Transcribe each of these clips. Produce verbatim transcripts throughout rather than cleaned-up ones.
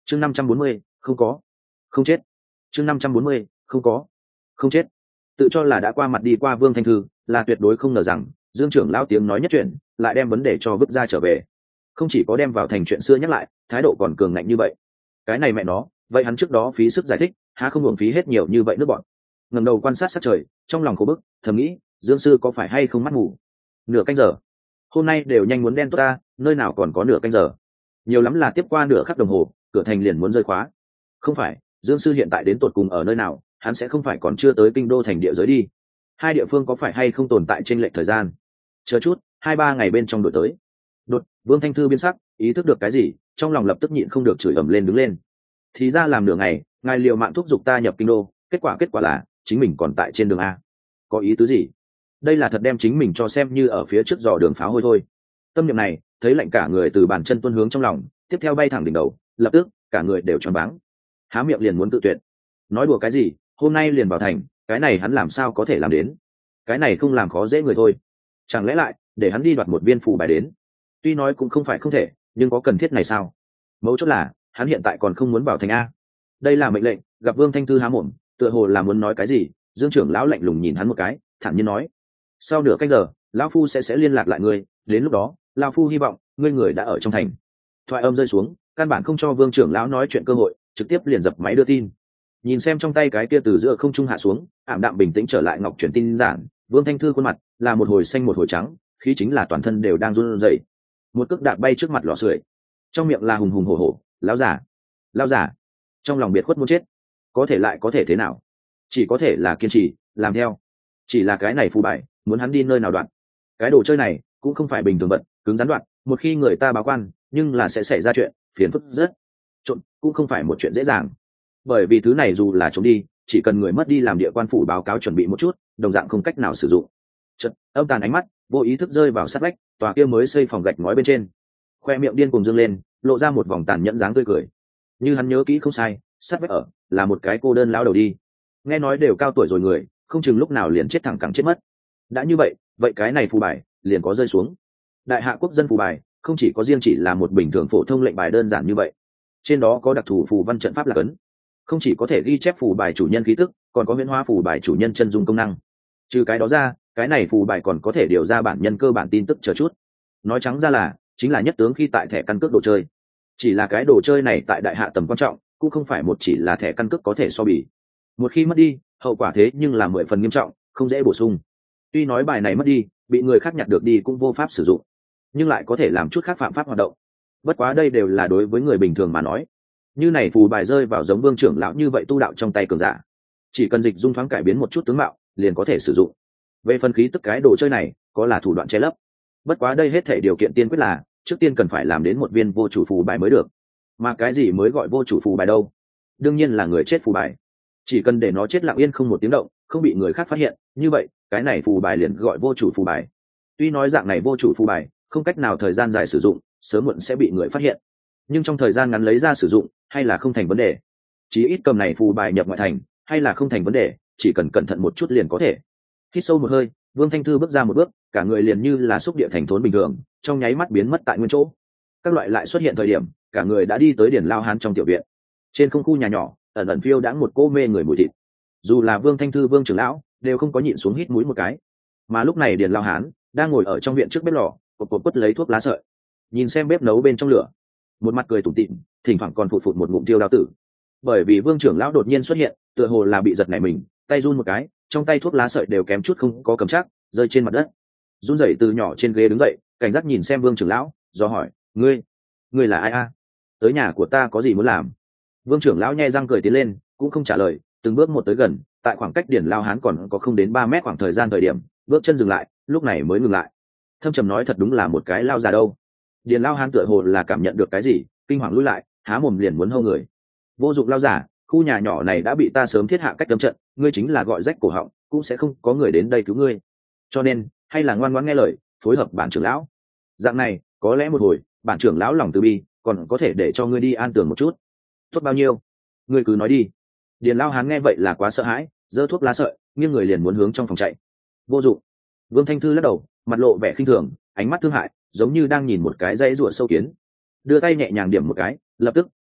chương năm trăm bốn mươi không có không chết. chương năm trăm bốn mươi không có không chết. Tự cho là đã qua mặt đi qua Vương Thanh Thư, là tuyệt đối không ngờ rằng Dương trưởng lão tiếng nói nhất chuyện lại đem vấn đề cho vứt ra trở về, không chỉ có đem vào thành chuyện xưa nhắc lại, thái độ còn cường ngạnh như vậy. Cái này mẹ nó, vậy hắn trước đó phí sức giải thích, há không uổng phí hết nhiều như vậy nước bọn. Ngẩng đầu quan sát sát trời, trong lòng khổ bức, thầm nghĩ, Dương sư có phải hay không mắt mù? Nửa canh giờ, hôm nay đều nhanh muốn đen tốt ta, nơi nào còn có nửa canh giờ? Nhiều lắm là tiếp qua nửa khắc đồng hồ, cửa thành liền muốn rơi khóa. Không phải, Dương sư hiện tại đến tột cùng ở nơi nào, hắn sẽ không phải còn chưa tới kinh đô thành địa giới đi? Hai địa phương có phải hay không tồn tại trên lệch thời gian? Chờ chút, hai ba ngày bên trong đổi tới. Đột, Vương Thanh Thư biến sắc, ý thức được cái gì, trong lòng lập tức nhịn không được chửi ầm lên đứng lên. Thì ra làm nửa ngày, ngài liệu mạng thúc giục ta nhập kinh đô, kết quả kết quả là chính mình còn tại trên đường a. Có ý tứ gì? Đây là thật đem chính mình cho xem như ở phía trước dò đường pháo hôi thôi. Tâm niệm này, thấy lạnh cả người từ bàn chân tuôn hướng trong lòng, tiếp theo bay thẳng đỉnh đầu, lập tức cả người đều choáng váng. Há miệng liền muốn tự tuyệt. Nói đùa cái gì, hôm nay liền vào thành, cái này hắn làm sao có thể làm đến? Cái này không làm khó dễ người thôi. Chẳng lẽ lại để hắn đi đoạt một viên phù bài đến? Tuy nói cũng không phải không thể, nhưng có cần thiết này sao? Mấu chốt là hắn hiện tại còn không muốn vào thành a. Đây là mệnh lệnh. Gặp Vương Thanh Thư há mồm, tựa hồ là muốn nói cái gì, Dương trưởng lão lạnh lùng nhìn hắn một cái, thản nhiên nói: sau nửa canh giờ, lão phu sẽ sẽ liên lạc lại ngươi, đến lúc đó lão phu hy vọng ngươi người đã ở trong thành. Thoại âm rơi xuống, căn bản không cho Vương trưởng lão nói chuyện cơ hội, trực tiếp liền dập máy đưa tin. Nhìn xem trong tay cái kia từ giữa không trung hạ xuống, ảm đạm bình tĩnh trở lại ngọc truyền tin giản, Vương Thanh Thư khuôn mặt là một hồi xanh một hồi trắng, khí chính là toàn thân đều đang run rẩy. Một cước đạp bay trước mặt lò sưởi, trong miệng là hùng hùng hổ hổ: lão giả, lão giả. Trong lòng biệt khuất muốn chết, có thể lại có thể thế nào? Chỉ có thể là kiên trì làm theo. Chỉ là cái này phù bài, muốn hắn đi nơi nào đoạn? Cái đồ chơi này cũng không phải bình thường vật, cứng rắn đoạn, một khi người ta báo quan, nhưng là sẽ xảy ra chuyện phiền phức rất. Trộn cũng không phải một chuyện dễ dàng, bởi vì thứ này dù là trốn đi, chỉ cần người mất đi làm địa quan phủ báo cáo chuẩn bị một chút, đồng dạng không cách nào sử dụng. Chợt, âm tàn ánh mắt vô ý thức rơi vào sát vách tòa kia mới xây phòng gạch ngói bên trên, khoe miệng điên cuồng dương lên, lộ ra một vòng tàn nhẫn dáng tươi cười. Như hắn nhớ kỹ không sai, sát vách ở là một cái cô đơn lão đầu đi. Nghe nói đều cao tuổi rồi người, không chừng lúc nào liền chết thẳng cẳng chết mất. Đã như vậy, vậy cái này phù bài liền có rơi xuống. Đại hạ quốc dân phù bài không chỉ có riêng chỉ là một bình thường phổ thông lệnh bài đơn giản như vậy, trên đó có đặc thù phù văn trận pháp là cấn, không chỉ có thể ghi chép phù bài chủ nhân khí tức, còn có huyễn hóa phù bài chủ nhân chân dung công năng. Trừ cái đó ra, cái này phù bài còn có thể điều ra bản nhân cơ bản tin tức chờ chút. Nói trắng ra là chính là nhất tướng khi tại thẻ căn cước đồ chơi. Chỉ là cái đồ chơi này tại đại hạ tầm quan trọng, cũng không phải một chỉ là thẻ căn cước có thể so bì. Một khi mất đi, hậu quả thế nhưng là mười phần nghiêm trọng, không dễ bổ sung. Tuy nói bài này mất đi, bị người khác nhặt được đi cũng vô pháp sử dụng, nhưng lại có thể làm chút khác phạm pháp hoạt động. Bất quá đây đều là đối với người bình thường mà nói. Như này phù bài rơi vào giống Vương trưởng lão như vậy tu đạo trong tay cường giả, chỉ cần dịch dung thoáng cải biến một chút tướng mạo, liền có thể sử dụng. Về phân khí tức cái đồ chơi này, có là thủ đoạn che lấp. Bất quá đây hết thể điều kiện tiên quyết là trước tiên cần phải làm đến một viên vô chủ phù bài mới được. Mà cái gì mới gọi vô chủ phù bài đâu? Đương nhiên là người chết phù bài. Chỉ cần để nó chết lặng yên không một tiếng động, không bị người khác phát hiện, như vậy cái này phù bài liền gọi vô chủ phù bài. Tuy nói dạng này vô chủ phù bài không cách nào thời gian dài sử dụng, sớm muộn sẽ bị người phát hiện, nhưng trong thời gian ngắn lấy ra sử dụng hay là không thành vấn đề. Chí ít cầm này phù bài nhập ngoại thành hay là không thành vấn đề, chỉ cần cẩn thận một chút liền có thể. Hít sâu một hơi, Vương Thanh Thư bước ra một bước, cả người liền như là xúc địa thành thốn bình thường, trong nháy mắt biến mất tại nguyên chỗ. Các loại lại xuất hiện thời điểm, cả người đã đi tới Điền Lao Hán trong tiểu viện. Trên không khu nhà nhỏ, ẩn ẩn phiêu đãng một cô mê người mùi thịt. Dù là Vương Thanh Thư Vương trưởng lão đều không có nhịn xuống hít mũi một cái. Mà lúc này Điền Lao Hán đang ngồi ở trong viện trước bếp lò, cột cột quất lấy thuốc lá sợi, nhìn xem bếp nấu bên trong lửa, một mặt cười tủm tỉm, thỉnh thoảng còn phụt phụt một ngụm tiêu đao tử. Bởi vì Vương trưởng lão đột nhiên xuất hiện, tựa hồ là bị giật nảy mình, tay run một cái, trong tay thuốc lá sợi đều kém chút không có cầm chắc, rơi trên mặt đất. Run rẩy từ nhỏ trên ghế đứng dậy, cảnh giác nhìn xem Vương trưởng lão, do hỏi: "Ngươi, ngươi là ai a? Tới nhà của ta có gì muốn làm?" Vương trưởng lão nhe răng cười tiến lên, cũng không trả lời, từng bước một tới gần, tại khoảng cách Điền Lao Hán còn có không đến ba mét khoảng thời gian thời điểm, bước chân dừng lại, lúc này mới ngừng lại. Thâm trầm nói: "Thật đúng là một cái lao già đâu." Điền Lao Hán tựa hồ là cảm nhận được cái gì, kinh hoàng lùi lại, há mồm liền muốn hô người. "Vô dụng lao giả, khu nhà nhỏ này đã bị ta sớm thiết hạ cách đấm trận, ngươi chính là gọi rách cổ họng, cũng sẽ không có người đến đây cứu ngươi. Cho nên, hay là ngoan ngoãn nghe lời, phối hợp bản trưởng lão. Dạng này, có lẽ một hồi, bản trưởng lão lòng từ bi, còn có thể để cho ngươi đi an tường một chút." "Tốt bao nhiêu? Ngươi cứ nói đi." Điền Lao Hán nghe vậy là quá sợ hãi, giơ thuốc lá sợi, nghiêng người liền muốn hướng trong phòng chạy. "Vô dụng." Vương Thanh Thư lắc đầu, mặt lộ vẻ khinh thường, ánh mắt thương hại, giống như đang nhìn một cái dãy rùa sâu kiến. Đưa tay nhẹ nhàng điểm một cái, lập tức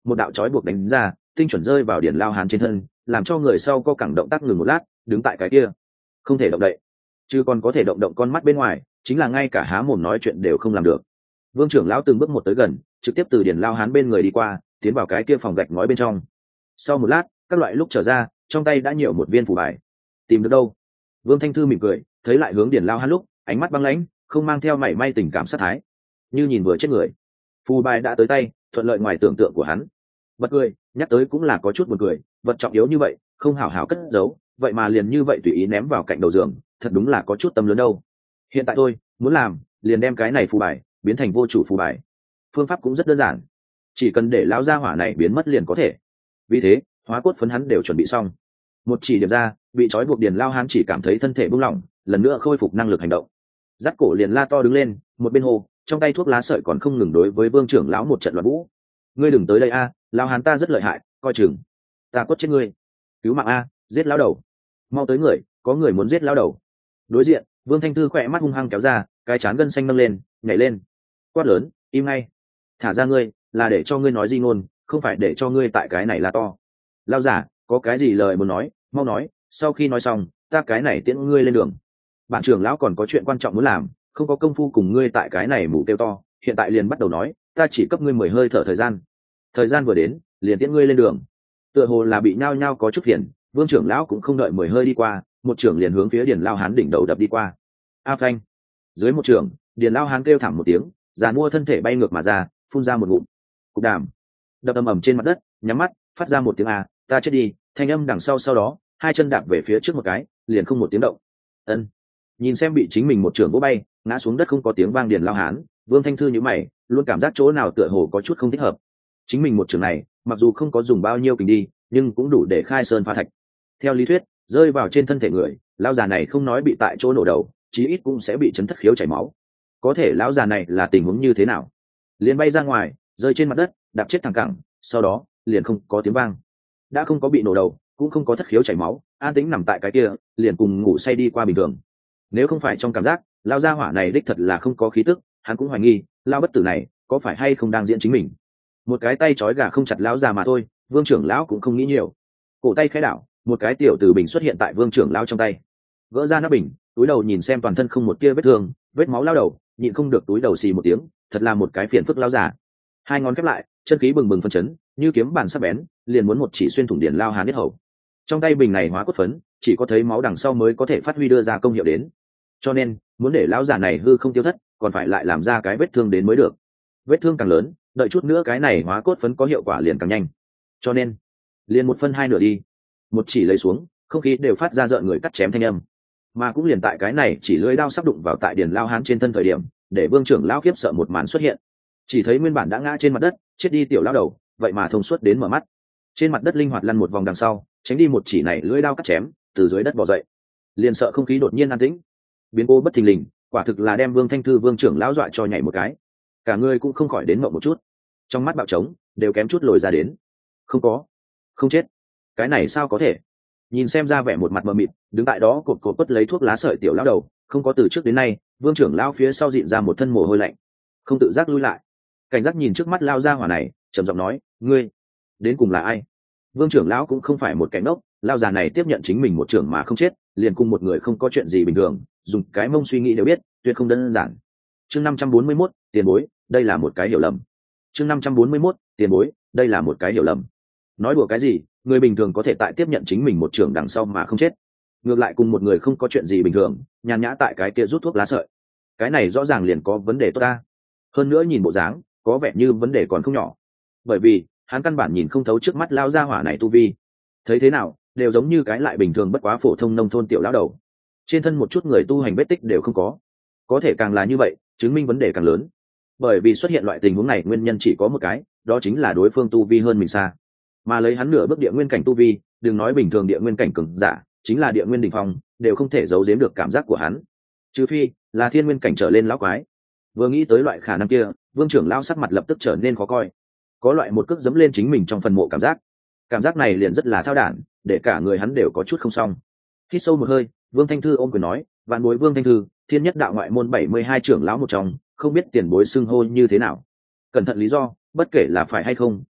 một đạo chói buộc đánh ra, tinh chuẩn rơi vào Điền Lao Hán trên thân, làm cho người sau co cẳng động tác ngừng một lát, đứng tại cái kia không thể động đậy, chứ còn có thể động động con mắt bên ngoài, chính là ngay cả há mồm nói chuyện đều không làm được. Vương trưởng lão từng bước một tới gần, trực tiếp từ Điền Lao Hán bên người đi qua, tiến vào cái kia phòng gạch ngói bên trong. Sau một lát, các loại lúc trở ra, trong tay đã nhiều một viên phù bài. Tìm được đâu? Vương Thanh Thư mỉm cười, thấy lại hướng Điền Lao Hán lúc, ánh mắt băng lãnh, không mang theo mảy may tình cảm sát thái, như nhìn vừa chết người. Phù bài đã tới tay, thuận lợi ngoài tưởng tượng của hắn. Bật cười, nhắc tới cũng là có chút buồn cười, vật trọng yếu như vậy, không hảo hảo cất giấu, vậy mà liền như vậy tùy ý ném vào cạnh đầu giường, thật đúng là có chút tâm lớn đâu. Hiện tại tôi muốn làm, liền đem cái này phù bài biến thành vô chủ phù bài. Phương pháp cũng rất đơn giản, chỉ cần để lão gia hỏa này biến mất liền có thể. Vì thế, hóa cốt phấn hắn đều chuẩn bị xong. Một chỉ điểm ra, bị trói buộc Điền Lao Hán chỉ cảm thấy thân thể buông lỏng, lần nữa khôi phục năng lực hành động. Dắt cổ liền la to đứng lên, một bên hồ, trong tay thuốc lá sợi còn không ngừng đối với Vương trưởng lão một trận loạn vũ. Ngươi đừng tới đây a, à, Lao Hán ta rất lợi hại, coi chừng ta quất chết ngươi. Cứu mạng a, giết lão đầu. Mau tới người, có người muốn giết lão đầu. Đối diện, Vương Thanh Thư khỏe mắt hung hăng kéo ra, cái chán gân xanh nâng lên, nhảy lên. Quát lớn, im ngay. Thả ra ngươi, là để cho ngươi nói di ngôn, không phải để cho ngươi tại cái này là to. Lao giả, có cái gì lời muốn nói, mau nói, sau khi nói xong, ta cái này tiễn ngươi lên đường. Bản trưởng lão còn có chuyện quan trọng muốn làm, không có công phu cùng ngươi tại cái này mù kêu to, hiện tại liền bắt đầu nói, ta chỉ cấp ngươi mười hơi thở thời gian. Thời gian vừa đến, liền tiễn ngươi lên đường. Tựa hồ là bị nhao nhao có chút phiền, Vương trưởng lão cũng không đợi mười hơi đi qua, một trưởng liền hướng phía Điền Lao Hán đỉnh đầu đập đi qua. A phanh. Dưới một trưởng, Điền Lao Hán kêu thảm một tiếng, giàn mua thân thể bay ngược mà ra, phun ra một ngụm cục đàm, đập ầm ầm trên mặt đất, nhắm mắt, phát ra một tiếng a, ta chết đi, thanh âm đằng sau sau đó, hai chân đạp về phía trước một cái, liền không một tiếng động. Ân. Nhìn xem bị chính mình một trưởng vỗ bay, ngã xuống đất không có tiếng vang Điền Lao Hán, Vương Thanh Thư nhíu mày, luôn cảm giác chỗ nào tựa hồ có chút không thích hợp. Chính mình một trưởng này, mặc dù không có dùng bao nhiêu kình đi, nhưng cũng đủ để khai sơn phá thạch. Theo lý thuyết, rơi vào trên thân thể người, lão già này không nói bị tại chỗ nổ đầu, chí ít cũng sẽ bị chấn thất khiếu chảy máu. Có thể lão già này là tình huống như thế nào? Liền bay ra ngoài, rơi trên mặt đất, đạp chết thẳng cẳng, sau đó liền không có tiếng vang. Đã không có bị nổ đầu, cũng không có thất khiếu chảy máu, an tĩnh nằm tại cái kia, liền cùng ngủ say đi qua bình thường. Nếu không phải trong cảm giác, lão gia hỏa này đích thật là không có khí tức, hắn cũng hoài nghi, lão bất tử này có phải hay không đang diễn chính mình. Một cái tay trói gà không chặt lão già mà thôi, Vương trưởng lão cũng không nghĩ nhiều. Cổ tay khẽ đảo, một cái tiểu từ bình xuất hiện tại Vương trưởng lão trong tay. Gỡ ra nắp bình, túi đầu nhìn xem toàn thân không một tia vết thương, vết máu lao đầu, nhịn không được túi đầu xì một tiếng, thật là một cái phiền phức lão già. Hai ngón khép lại, chân khí bừng bừng phân chấn, như kiếm bàn sắc bén, liền muốn một chỉ xuyên thủng Điền Lao Hán huyết hầu. Trong tay bình này hóa cốt phấn, chỉ có thấy máu đằng sau mới có thể phát huy đưa ra công hiệu đến. Cho nên, muốn để lão già này hư không tiêu thất, còn phải lại làm ra cái vết thương đến mới được. Vết thương càng lớn, đợi chút nữa cái này hóa cốt phấn có hiệu quả liền càng nhanh. Cho nên, liền một phân hai nửa đi. Một chỉ lấy xuống, không khí đều phát ra rợn người cắt chém thanh âm. Mà cũng liền tại cái này chỉ lưỡi đao sắp đụng vào tại Điền Lao Hán trên thân thời điểm, để Vương trưởng lão khiếp sợ một màn xuất hiện. Chỉ thấy nguyên bản đã ngã trên mặt đất, chết đi tiểu lão đầu, vậy mà thông suốt đến mở mắt. Trên mặt đất linh hoạt lăn một vòng đằng sau, tránh đi một chỉ này lưỡi đao cắt chém, từ dưới đất bò dậy. Liền sợ không khí đột nhiên an tĩnh. Biến cố bất thình lình, quả thực là đem Vương Thanh Thư Vương trưởng lão dọa cho nhảy một cái. Cả người cũng không khỏi đến mộng một chút. Trong mắt bạo trống, đều kém chút lồi ra đến. Không có, không chết. Cái này sao có thể? Nhìn xem ra vẻ một mặt mờ mịt, đứng tại đó cột cột quất lấy thuốc lá sợi tiểu lão đầu, không có từ trước đến nay, Vương trưởng lão phía sau dịn ra một thân mồ hôi lạnh, không tự giác lui lại. Cảnh giác nhìn trước mắt lao ra hỏa này, trầm giọng nói, ngươi đến cùng là ai? Vương trưởng lão cũng không phải một kẻ ngốc, lao già này tiếp nhận chính mình một trưởng mà không chết, liền cùng một người không có chuyện gì bình thường, dùng cái mông suy nghĩ đều biết, tuyệt không đơn giản. Chương năm trăm bốn mươi mốt, tiền bối, đây là một cái hiểu lầm. Chương năm trăm bốn mươi mốt, tiền bối, đây là một cái hiểu lầm. Nói đùa cái gì, người bình thường có thể tại tiếp nhận chính mình một trưởng đằng sau mà không chết, ngược lại cùng một người không có chuyện gì bình thường, nhàn nhã tại cái kia rút thuốc lá sợi. Cái này rõ ràng liền có vấn đề tốt ta. Hơn nữa nhìn bộ dáng, có vẻ như vấn đề còn không nhỏ. Bởi vì, hắn căn bản nhìn không thấu trước mắt lao gia hỏa này tu vi. Thấy thế nào, đều giống như cái lại bình thường bất quá phổ thông nông thôn tiểu lão đầu. Trên thân một chút người tu hành vết tích đều không có. Có thể càng là như vậy, chứng minh vấn đề càng lớn. Bởi vì xuất hiện loại tình huống này nguyên nhân chỉ có một cái, đó chính là đối phương tu vi hơn mình xa. Mà lấy hắn nửa bước địa nguyên cảnh tu vi, đừng nói bình thường địa nguyên cảnh cường giả, chính là địa nguyên đỉnh phong, đều không thể giấu giếm được cảm giác của hắn. Trừ phi là thiên nguyên cảnh trở lên lão quái. Vừa nghĩ tới loại khả năng kia, Vương trưởng lão sắc mặt lập tức trở nên khó coi. Có loại một cước giẫm lên chính mình trong phần mộ cảm giác. Cảm giác này liền rất là thao đản, để cả người hắn đều có chút không xong. Hít sâu một hơi, Vương Thanh Thư ôm quyền nói, vạn bối Vương Thanh Thư, thiên nhất đạo ngoại môn bảy mươi hai trưởng lão một trong, không biết tiền bối xưng hô như thế nào. Cẩn thận lý do, bất kể là phải hay không,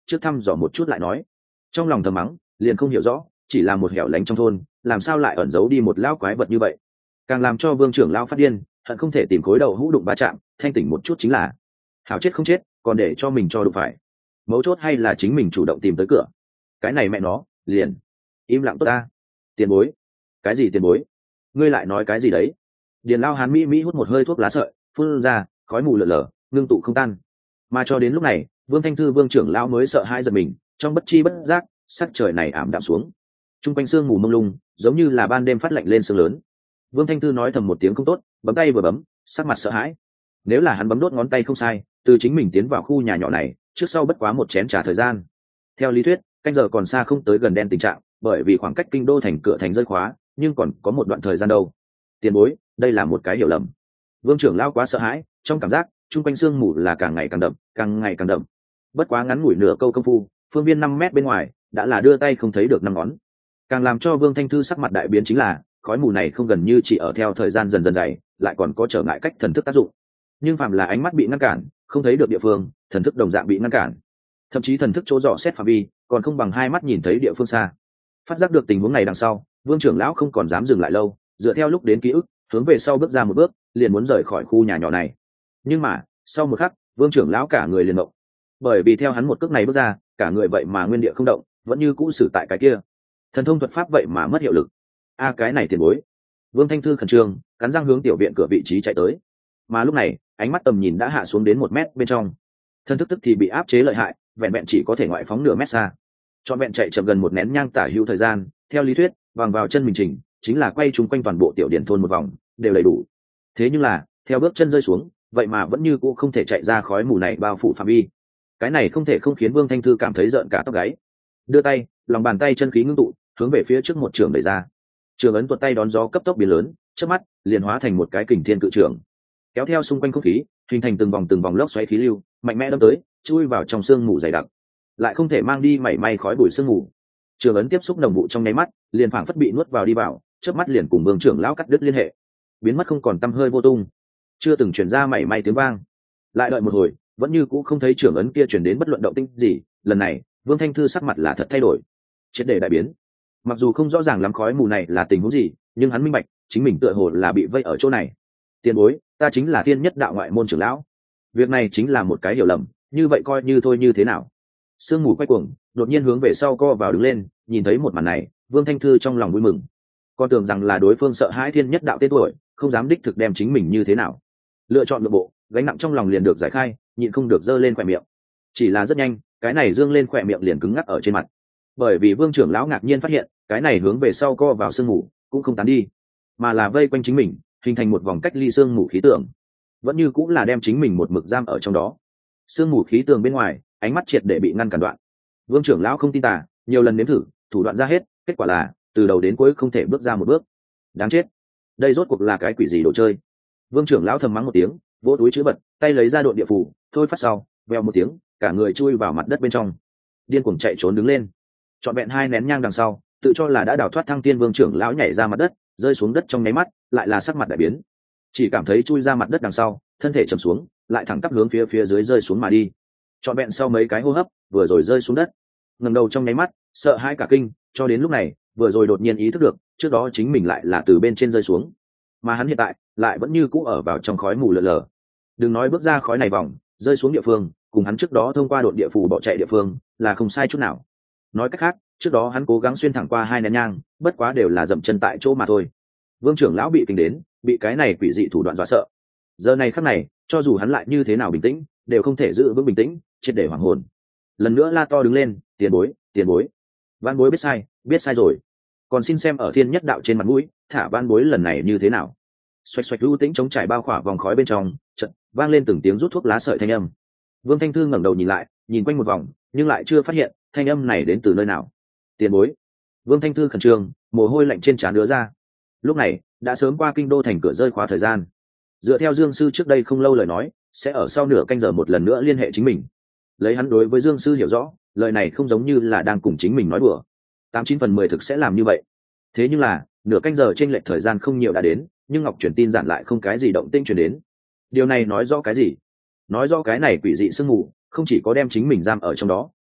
trước thăm dò một chút lại nói. Trong lòng thầm mắng, liền không hiểu rõ, chỉ là một hẻo lánh trong thôn, làm sao lại ẩn giấu đi một lão quái vật như vậy. Càng làm cho Vương trưởng lão phát điên, hận không thể tìm khối đầu hũ đụng ba chạm, thanh tỉnh một chút chính là. Hảo chết không chết, còn để cho mình cho đụng phải. Mấu chốt hay là chính mình chủ động tìm tới cửa. Cái này mẹ nó, liền im lặng tốt ta. Tiền bối? Cái gì tiền bối? Ngươi lại nói cái gì đấy? Điền Lao Hán mỹ mỹ hút một hơi thuốc lá sợi, phun ra, khói mù lờ lờ, ngưng tụ không tan. Mà cho đến lúc này, Vương Thanh Thư Vương trưởng lão mới sợ hãi giật mình, trong bất chi bất giác, sắc trời này ảm đạm xuống. Trung quanh sương mù mông lung, giống như là ban đêm phát lạnh lên sương lớn. Vương Thanh Thư nói thầm một tiếng không tốt, bấm tay vừa bấm, sắc mặt sợ hãi. Nếu là hắn bấm đốt ngón tay không sai, từ chính mình tiến vào khu nhà nhỏ này, trước sau bất quá một chén trà thời gian. Theo lý thuyết, canh giờ còn xa không tới gần đen tình trạng, bởi vì khoảng cách kinh đô thành cửa thành rơi khóa, nhưng còn có một đoạn thời gian đâu. Tiền bối, đây là một cái hiểu lầm. Vương trưởng lão quá sợ hãi, trong cảm giác chung quanh sương mù là càng ngày càng đậm, càng ngày càng đậm. Bất quá ngắn ngủi nửa câu công phu, phương viên năm mét bên ngoài đã là đưa tay không thấy được năm ngón. Càng làm cho Vương Thanh Thư sắc mặt đại biến chính là khói mù này không gần như chỉ ở theo thời gian dần dần dày, lại còn có trở ngại cách thần thức tác dụng. Nhưng phàm là ánh mắt bị ngăn cản, không thấy được địa phương, thần thức đồng dạng bị ngăn cản. Thậm chí thần thức chỗ dò xét phạm vi còn không bằng hai mắt nhìn thấy địa phương xa. Phát giác được tình huống này đằng sau, Vương trưởng lão không còn dám dừng lại lâu, dựa theo lúc đến ký ức, hướng về sau bước ra một bước, liền muốn rời khỏi khu nhà nhỏ này. Nhưng mà sau một khắc, Vương trưởng lão cả người liền động, bởi vì theo hắn một cước này bước ra, cả người vậy mà nguyên địa không động, vẫn như cũ xử tại cái kia. Thần thông thuật pháp vậy mà mất hiệu lực. A cái này tiền bối. Vương Thanh Thư khẩn trương, cắn răng hướng tiểu viện cửa vị trí chạy tới. Mà lúc này, ánh mắt tầm nhìn đã hạ xuống đến một mét bên trong. Thân thức tức thì bị áp chế lợi hại, vẹn vẹn chỉ có thể ngoại phóng nửa mét xa. Cho vẹn chạy chậm gần một nén nhang tả hữu thời gian, theo lý thuyết, vàng vào chân mình chỉnh, chính là quay chúng quanh toàn bộ tiểu điển thôn một vòng, đều đầy đủ. Thế nhưng là, theo bước chân rơi xuống, vậy mà vẫn như cũ không thể chạy ra khói mù này bao phủ phạm vi. Cái này không thể không khiến Vương Thanh Thư cảm thấy rợn cả tóc gáy. Đưa tay, lòng bàn tay chân khí ngưng tụ, hướng về phía trước một trường đẩy ra. Trường ấn tuột tay đón gió cấp tốc biến lớn, chớp mắt liền hóa thành một cái kình thiên cự trường, kéo theo xung quanh không khí, hình thành từng vòng từng vòng lốc xoáy khí lưu, mạnh mẽ đâm tới, chui vào trong sương mù dày đặc, lại không thể mang đi mảy may khói bụi sương mù. Trường ấn tiếp xúc nồng vụ trong nháy mắt, liền phảng phất bị nuốt vào đi vào, chớp mắt liền cùng Vương trưởng lão cắt đứt liên hệ, biến mất không còn tăm hơi vô tung, chưa từng truyền ra mảy may tiếng vang. Lại đợi một hồi, vẫn như cũ không thấy trường ấn kia truyền đến bất luận động tĩnh gì. Lần này, Vương Thanh Thư sắc mặt là thật thay đổi, triệt để đại biến. Mặc dù không rõ ràng lắm khói mù này là tình huống gì, nhưng hắn minh bạch, chính mình tựa hồ là bị vây ở chỗ này. Tiền bối, ta chính là Thiên Nhất Đạo ngoại môn trưởng lão. Việc này chính là một cái hiểu lầm, như vậy coi như thôi như thế nào? Sương mù quay cuồng, đột nhiên hướng về sau co vào đứng lên, nhìn thấy một màn này, Vương Thanh Thư trong lòng vui mừng. Con tưởng rằng là đối phương sợ hãi Thiên Nhất Đạo tên tuổi, không dám đích thực đem chính mình như thế nào. Lựa chọn nội bộ, gánh nặng trong lòng liền được giải khai, nhịn không được giơ lên khỏe miệng. Chỉ là rất nhanh, cái này dương lên khỏe miệng liền cứng ngắc ở trên mặt. Bởi vì Vương trưởng lão ngạc nhiên phát hiện, cái này hướng về sau co vào sương mù, cũng không tán đi, mà là vây quanh chính mình, hình thành một vòng cách ly sương mù khí tượng, vẫn như cũng là đem chính mình một mực giam ở trong đó. Sương mù khí tường bên ngoài, ánh mắt triệt để bị ngăn cản đoạn. Vương trưởng lão không tin tà, nhiều lần nếm thử, thủ đoạn ra hết, kết quả là từ đầu đến cuối không thể bước ra một bước. Đáng chết, đây rốt cuộc là cái quỷ gì đồ chơi? Vương trưởng lão thầm mắng một tiếng, vỗ túi chữ vật, tay lấy ra độn địa phủ, thôi phát sau, vèo một tiếng, cả người chui vào mặt đất bên trong, điên cuồng chạy trốn đứng lên. Trọn vẹn hai nén nhang đằng sau, tự cho là đã đào thoát thăng tiên Vương trưởng lão nhảy ra mặt đất, rơi xuống đất trong nháy mắt, lại là sắc mặt đại biến, chỉ cảm thấy chui ra mặt đất đằng sau, thân thể trầm xuống, lại thẳng tắp hướng phía phía dưới rơi xuống mà đi. Trọn vẹn sau mấy cái hô hấp, vừa rồi rơi xuống đất, ngẩng đầu trong nháy mắt, sợ hãi cả kinh, cho đến lúc này, vừa rồi đột nhiên ý thức được, trước đó chính mình lại là từ bên trên rơi xuống, mà hắn hiện tại lại vẫn như cũ ở vào trong khói mù lờ lờ. Đừng nói bước ra khói này vòng, rơi xuống địa phương, cùng hắn trước đó thông qua độn địa phù bỏ chạy địa phương, là không sai chút nào. Nói cách khác, trước đó hắn cố gắng xuyên thẳng qua hai nén nhang, bất quá đều là dậm chân tại chỗ mà thôi. Vương trưởng lão bị kinh đến, bị cái này quỷ dị thủ đoạn dọa sợ. Giờ này khắc này, cho dù hắn lại như thế nào bình tĩnh, đều không thể giữ vững bình tĩnh, triệt để hoảng hồn. Lần nữa la to đứng lên, tiền bối, tiền bối, van bối biết sai, biết sai rồi. Còn xin xem ở Thiên Nhất Đạo trên mặt mũi, thả van bối lần này như thế nào. Xoạch xoạch lưu tĩnh chống trải bao khỏa vòng khói bên trong, chợt vang lên từng tiếng rút thuốc lá sợi thanh âm. Vương Thanh Thư ngẩng đầu nhìn lại, nhìn quanh một vòng, nhưng lại chưa phát hiện thanh âm này đến từ nơi nào. Tiền bối. Vương Thanh Thư khẩn trương, mồ hôi lạnh trên trán đứa ra. Lúc này đã sớm qua kinh đô thành cửa rơi khóa thời gian. Dựa theo Dương sư trước đây không lâu lời nói, sẽ ở sau nửa canh giờ một lần nữa liên hệ chính mình. Lấy hắn đối với Dương sư hiểu rõ, lời này không giống như là đang cùng chính mình nói đùa. Tám chín phần mười thực sẽ làm như vậy. Thế nhưng là nửa canh giờ trên lệch thời gian không nhiều đã đến, nhưng Ngọc truyền tin giản lại không cái gì động tĩnh truyền đến. Điều này nói rõ cái gì? Nói rõ cái này quỷ dị sương mù không chỉ có đem chính mình giam ở trong đó,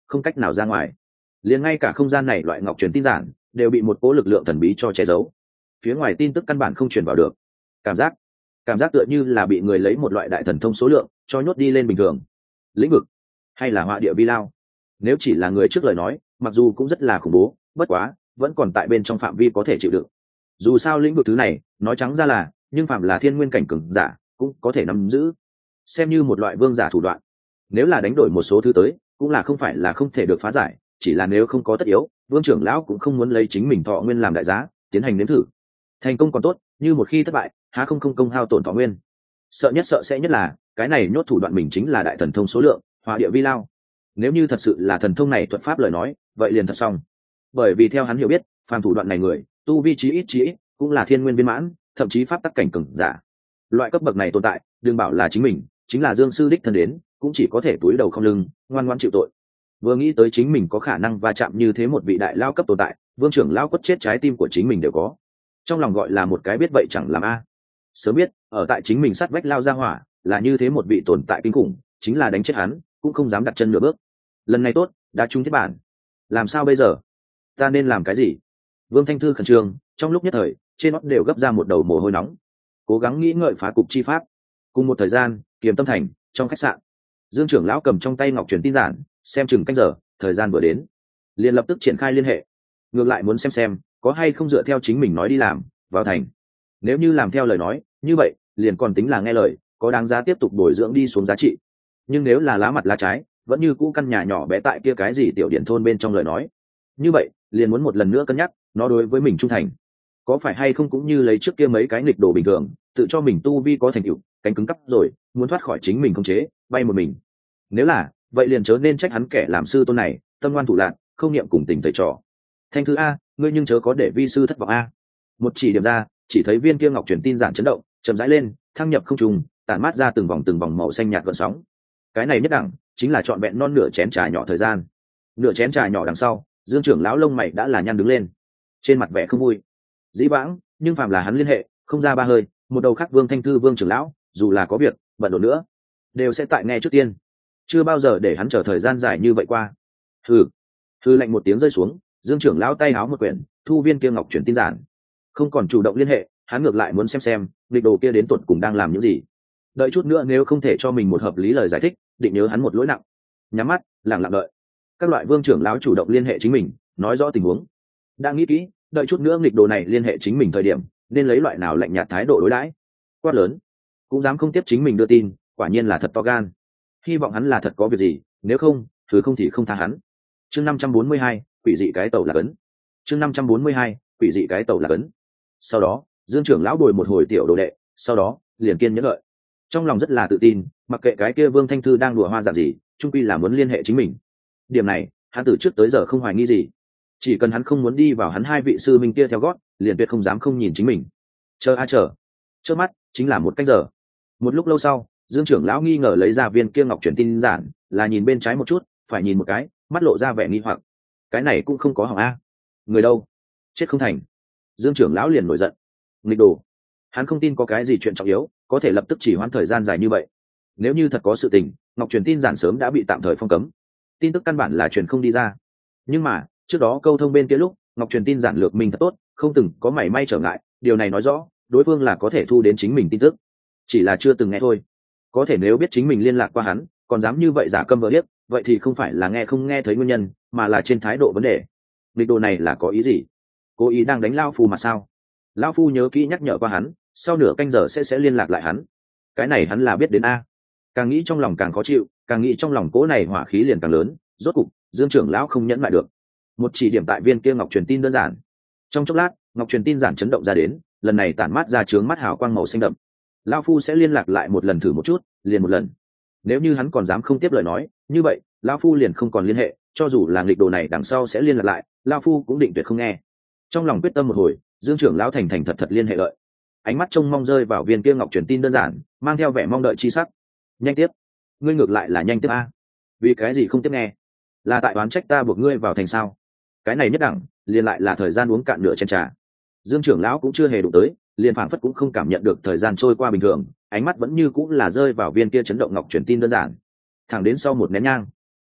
không cách nào ra ngoài. Liền ngay cả không gian này loại ngọc truyền tin giản đều bị một cố lực lượng thần bí cho che giấu, phía ngoài tin tức căn bản không truyền vào được. Cảm giác cảm giác tựa như là bị người lấy một loại đại thần thông số lượng cho nhốt đi lên bình thường. Lĩnh vực hay là họa địa vi lao, nếu chỉ là người trước lời nói mặc dù cũng rất là khủng bố, bất quá vẫn còn tại bên trong phạm vi có thể chịu đựng. Dù sao lĩnh vực thứ này nói trắng ra là nhưng phạm là thiên nguyên cảnh cường giả cũng có thể nắm giữ, xem như một loại vương giả thủ đoạn. Nếu là đánh đổi một số thứ tới cũng là không phải là không thể được phá giải, chỉ là nếu không có tất yếu, vương trưởng lão cũng không muốn lấy chính mình thọ nguyên làm đại giá tiến hành nếm thử. Thành công còn tốt, như một khi thất bại há không không công hao tổn thọ nguyên. Sợ nhất sợ sẽ nhất là cái này nhốt thủ đoạn mình chính là đại thần thông số lượng hỏa địa vi lao. Nếu như thật sự là thần thông này thuật pháp lời nói vậy liền thật xong, bởi vì theo hắn hiểu biết phàm thủ đoạn này người tu vi chí ít chí ít cũng là thiên nguyên viên mãn, thậm chí pháp tắc cảnh cường giả. Loại cấp bậc này tồn tại đừng bảo là chính mình, chính là Dương sư đích thân đến cũng chỉ có thể túi đầu không lưng ngoan ngoãn chịu tội. Vừa nghĩ tới chính mình có khả năng va chạm như thế một vị đại lao cấp tồn tại, vương trưởng lao quất chết trái tim của chính mình đều có. Trong lòng gọi là một cái biết vậy chẳng làm a. Sớm biết ở tại chính mình sát vách lao ra hỏa là như thế một vị tồn tại kinh khủng, chính là đánh chết hắn cũng không dám đặt chân nửa bước. Lần này tốt, đã trúng thiết bản. Làm sao bây giờ? Ta nên làm cái gì? Vương Thanh Thư khẩn trương, trong lúc nhất thời trên nót đều gấp ra một đầu mồ hôi nóng, cố gắng nghĩ ngợi phá cục chi pháp. Cùng một thời gian, Kiềm Tâm Thành trong khách sạn, Dương trưởng lão cầm trong tay ngọc truyền tin giản xem chừng canh giờ, thời gian vừa đến liền lập tức triển khai liên hệ. Ngược lại muốn xem xem có hay không dựa theo chính mình nói đi làm vào thành. Nếu như làm theo lời nói như vậy liền còn tính là nghe lời, có đáng giá tiếp tục bồi dưỡng đi xuống giá trị. Nhưng nếu là lá mặt lá trái vẫn như cũ căn nhà nhỏ bé tại kia cái gì tiểu điện thôn bên trong lời nói, như vậy liền muốn một lần nữa cân nhắc nó đối với mình trung thành có phải hay không cũng như lấy trước kia mấy cái nghịch đồ bình thường, tự cho mình tu vi có thành tựu cánh cứng cắp rồi muốn thoát khỏi chính mình khống chế bay một mình. Nếu là vậy liền chớ nên trách hắn kẻ làm sư tôn này tâm ngoan thủ lạn không niệm cùng tình thầy trò. Thanh Thư a, ngươi nhưng chớ có để vi sư thất vọng a. Một chỉ điểm ra chỉ thấy viên kia ngọc truyền tin giản chấn động chậm rãi lên thăng nhập không trùng, tản mát ra từng vòng từng vòng màu xanh nhạt gợn sóng. Cái này nhất đẳng chính là trọn vẹn non nửa chén trà nhỏ thời gian. Nửa chén trà nhỏ đằng sau, Dương trưởng lão lông mày đã là nhăn đứng lên, trên mặt vẻ không vui. Dĩ vãng nhưng phàm là hắn liên hệ không ra ba hơi, một đầu khác Vương Thanh Thư Vương trưởng lão dù là có việc bận rộn nữa đều sẽ tại nghe trước tiên, chưa bao giờ để hắn chờ thời gian dài như vậy qua. Hừ hừ lạnh một tiếng rơi xuống, Dương trưởng lão tay háo một quyển thu viên kia ngọc truyền tin giản, không còn chủ động liên hệ. Hắn ngược lại muốn xem xem nghịch đồ kia đến tuột cùng đang làm những gì. Đợi chút nữa nếu không thể cho mình một hợp lý lời giải thích, định nhớ hắn một lỗi nặng. Nhắm mắt lặng lặng đợi các loại vương trưởng lão chủ động liên hệ chính mình, nói rõ tình huống. Đang nghĩ kỹ đợi chút nữa nghịch đồ này liên hệ chính mình thời điểm nên lấy loại nào lạnh nhạt thái độ đối đãi. Quát lớn cũng dám không tiếp chính mình đưa tin, quả nhiên là thật to gan. Hy vọng hắn là thật có việc gì, nếu không thứ không thì không tha hắn. Chương năm trăm bốn mươi hai, quỷ dị cái tàu là cấn. Chương năm trăm bốn mươi hai, quỷ dị cái tàu là cấn. Sau đó Dương trưởng lão bồi một hồi tiểu đồ đệ, sau đó liền kiên nhẫn đợi. Trong lòng rất là tự tin, mặc kệ cái kia Vương Thanh Thư đang đùa hoa dạng gì, chung quy là muốn liên hệ chính mình. Điểm này hắn từ trước tới giờ không hoài nghi gì, chỉ cần hắn không muốn đi vào hắn hai vị sư minh kia theo gót, liền tuyệt không dám không nhìn chính mình. Chờ a chờ, trước mắt chính là một canh giờ. Một lúc lâu sau, Dương trưởng lão nghi ngờ lấy ra viên kia ngọc truyền tin giản, là nhìn bên trái một chút, phải nhìn một cái, mắt lộ ra vẻ nghi hoặc. Cái này cũng không có hỏng a, người đâu, chết không thành. Dương trưởng lão liền nổi giận. Nghịch đồ, hắn không tin có cái gì chuyện trọng yếu có thể lập tức chỉ hoãn thời gian dài như vậy. Nếu như thật có sự tình, ngọc truyền tin giản sớm đã bị tạm thời phong cấm, tin tức căn bản là truyền không đi ra. Nhưng mà trước đó câu thông bên kia lúc ngọc truyền tin giản lược mình thật tốt, không từng có mảy may trở ngại. Điều này nói rõ đối phương là có thể thu đến chính mình tin tức, chỉ là chưa từng nghe thôi. Có thể nếu biết chính mình liên lạc qua hắn còn dám như vậy giả câm vờ điếc, vậy thì không phải là nghe không nghe thấy nguyên nhân, mà là trên thái độ vấn đề. Nghịch đồ này là có ý gì? Cố ý đang đánh lao phu mà sao? Lao phu nhớ kỹ nhắc nhở qua hắn, sau nửa canh giờ sẽ sẽ liên lạc lại hắn. Cái này hắn là biết đến a. Càng nghĩ trong lòng càng khó chịu, càng nghĩ trong lòng cố này hỏa khí liền càng lớn. Rốt cục Dương trưởng lão không nhẫn lại được, một chỉ điểm tại viên kia ngọc truyền tin đơn giản. Trong chốc lát ngọc truyền tin giản chấn động ra đến, lần này tản mát ra chướng mắt hào quang màu xanh đậm. Lao phu sẽ liên lạc lại một lần thử một chút, liền một lần. Nếu như hắn còn dám không tiếp lời nói, như vậy Lao phu liền không còn liên hệ, cho dù là nghịch đồ này đằng sau sẽ liên lạc lại, Lao phu cũng định tuyệt không nghe. Trong lòng quyết tâm một hồi, Dương trưởng lão thành thành thật thật liên hệ lợi, ánh mắt trông mong rơi vào viên kia ngọc truyền tin đơn giản, mang theo vẻ mong đợi chi sắc. Nhanh tiếp, ngươi ngược lại là nhanh tiếp a. Vì cái gì không tiếp nghe? Là tại oán trách ta buộc ngươi vào thành sao? Cái này nhất đẳng liền lại là thời gian uống cạn nửa chén trà. Dương trưởng lão cũng chưa hề đụng tới, liền phảng phất cũng không cảm nhận được thời gian trôi qua bình thường, ánh mắt vẫn như cũng là rơi vào viên kia chấn động ngọc truyền tin đơn giản. Thẳng đến sau một nén nhang,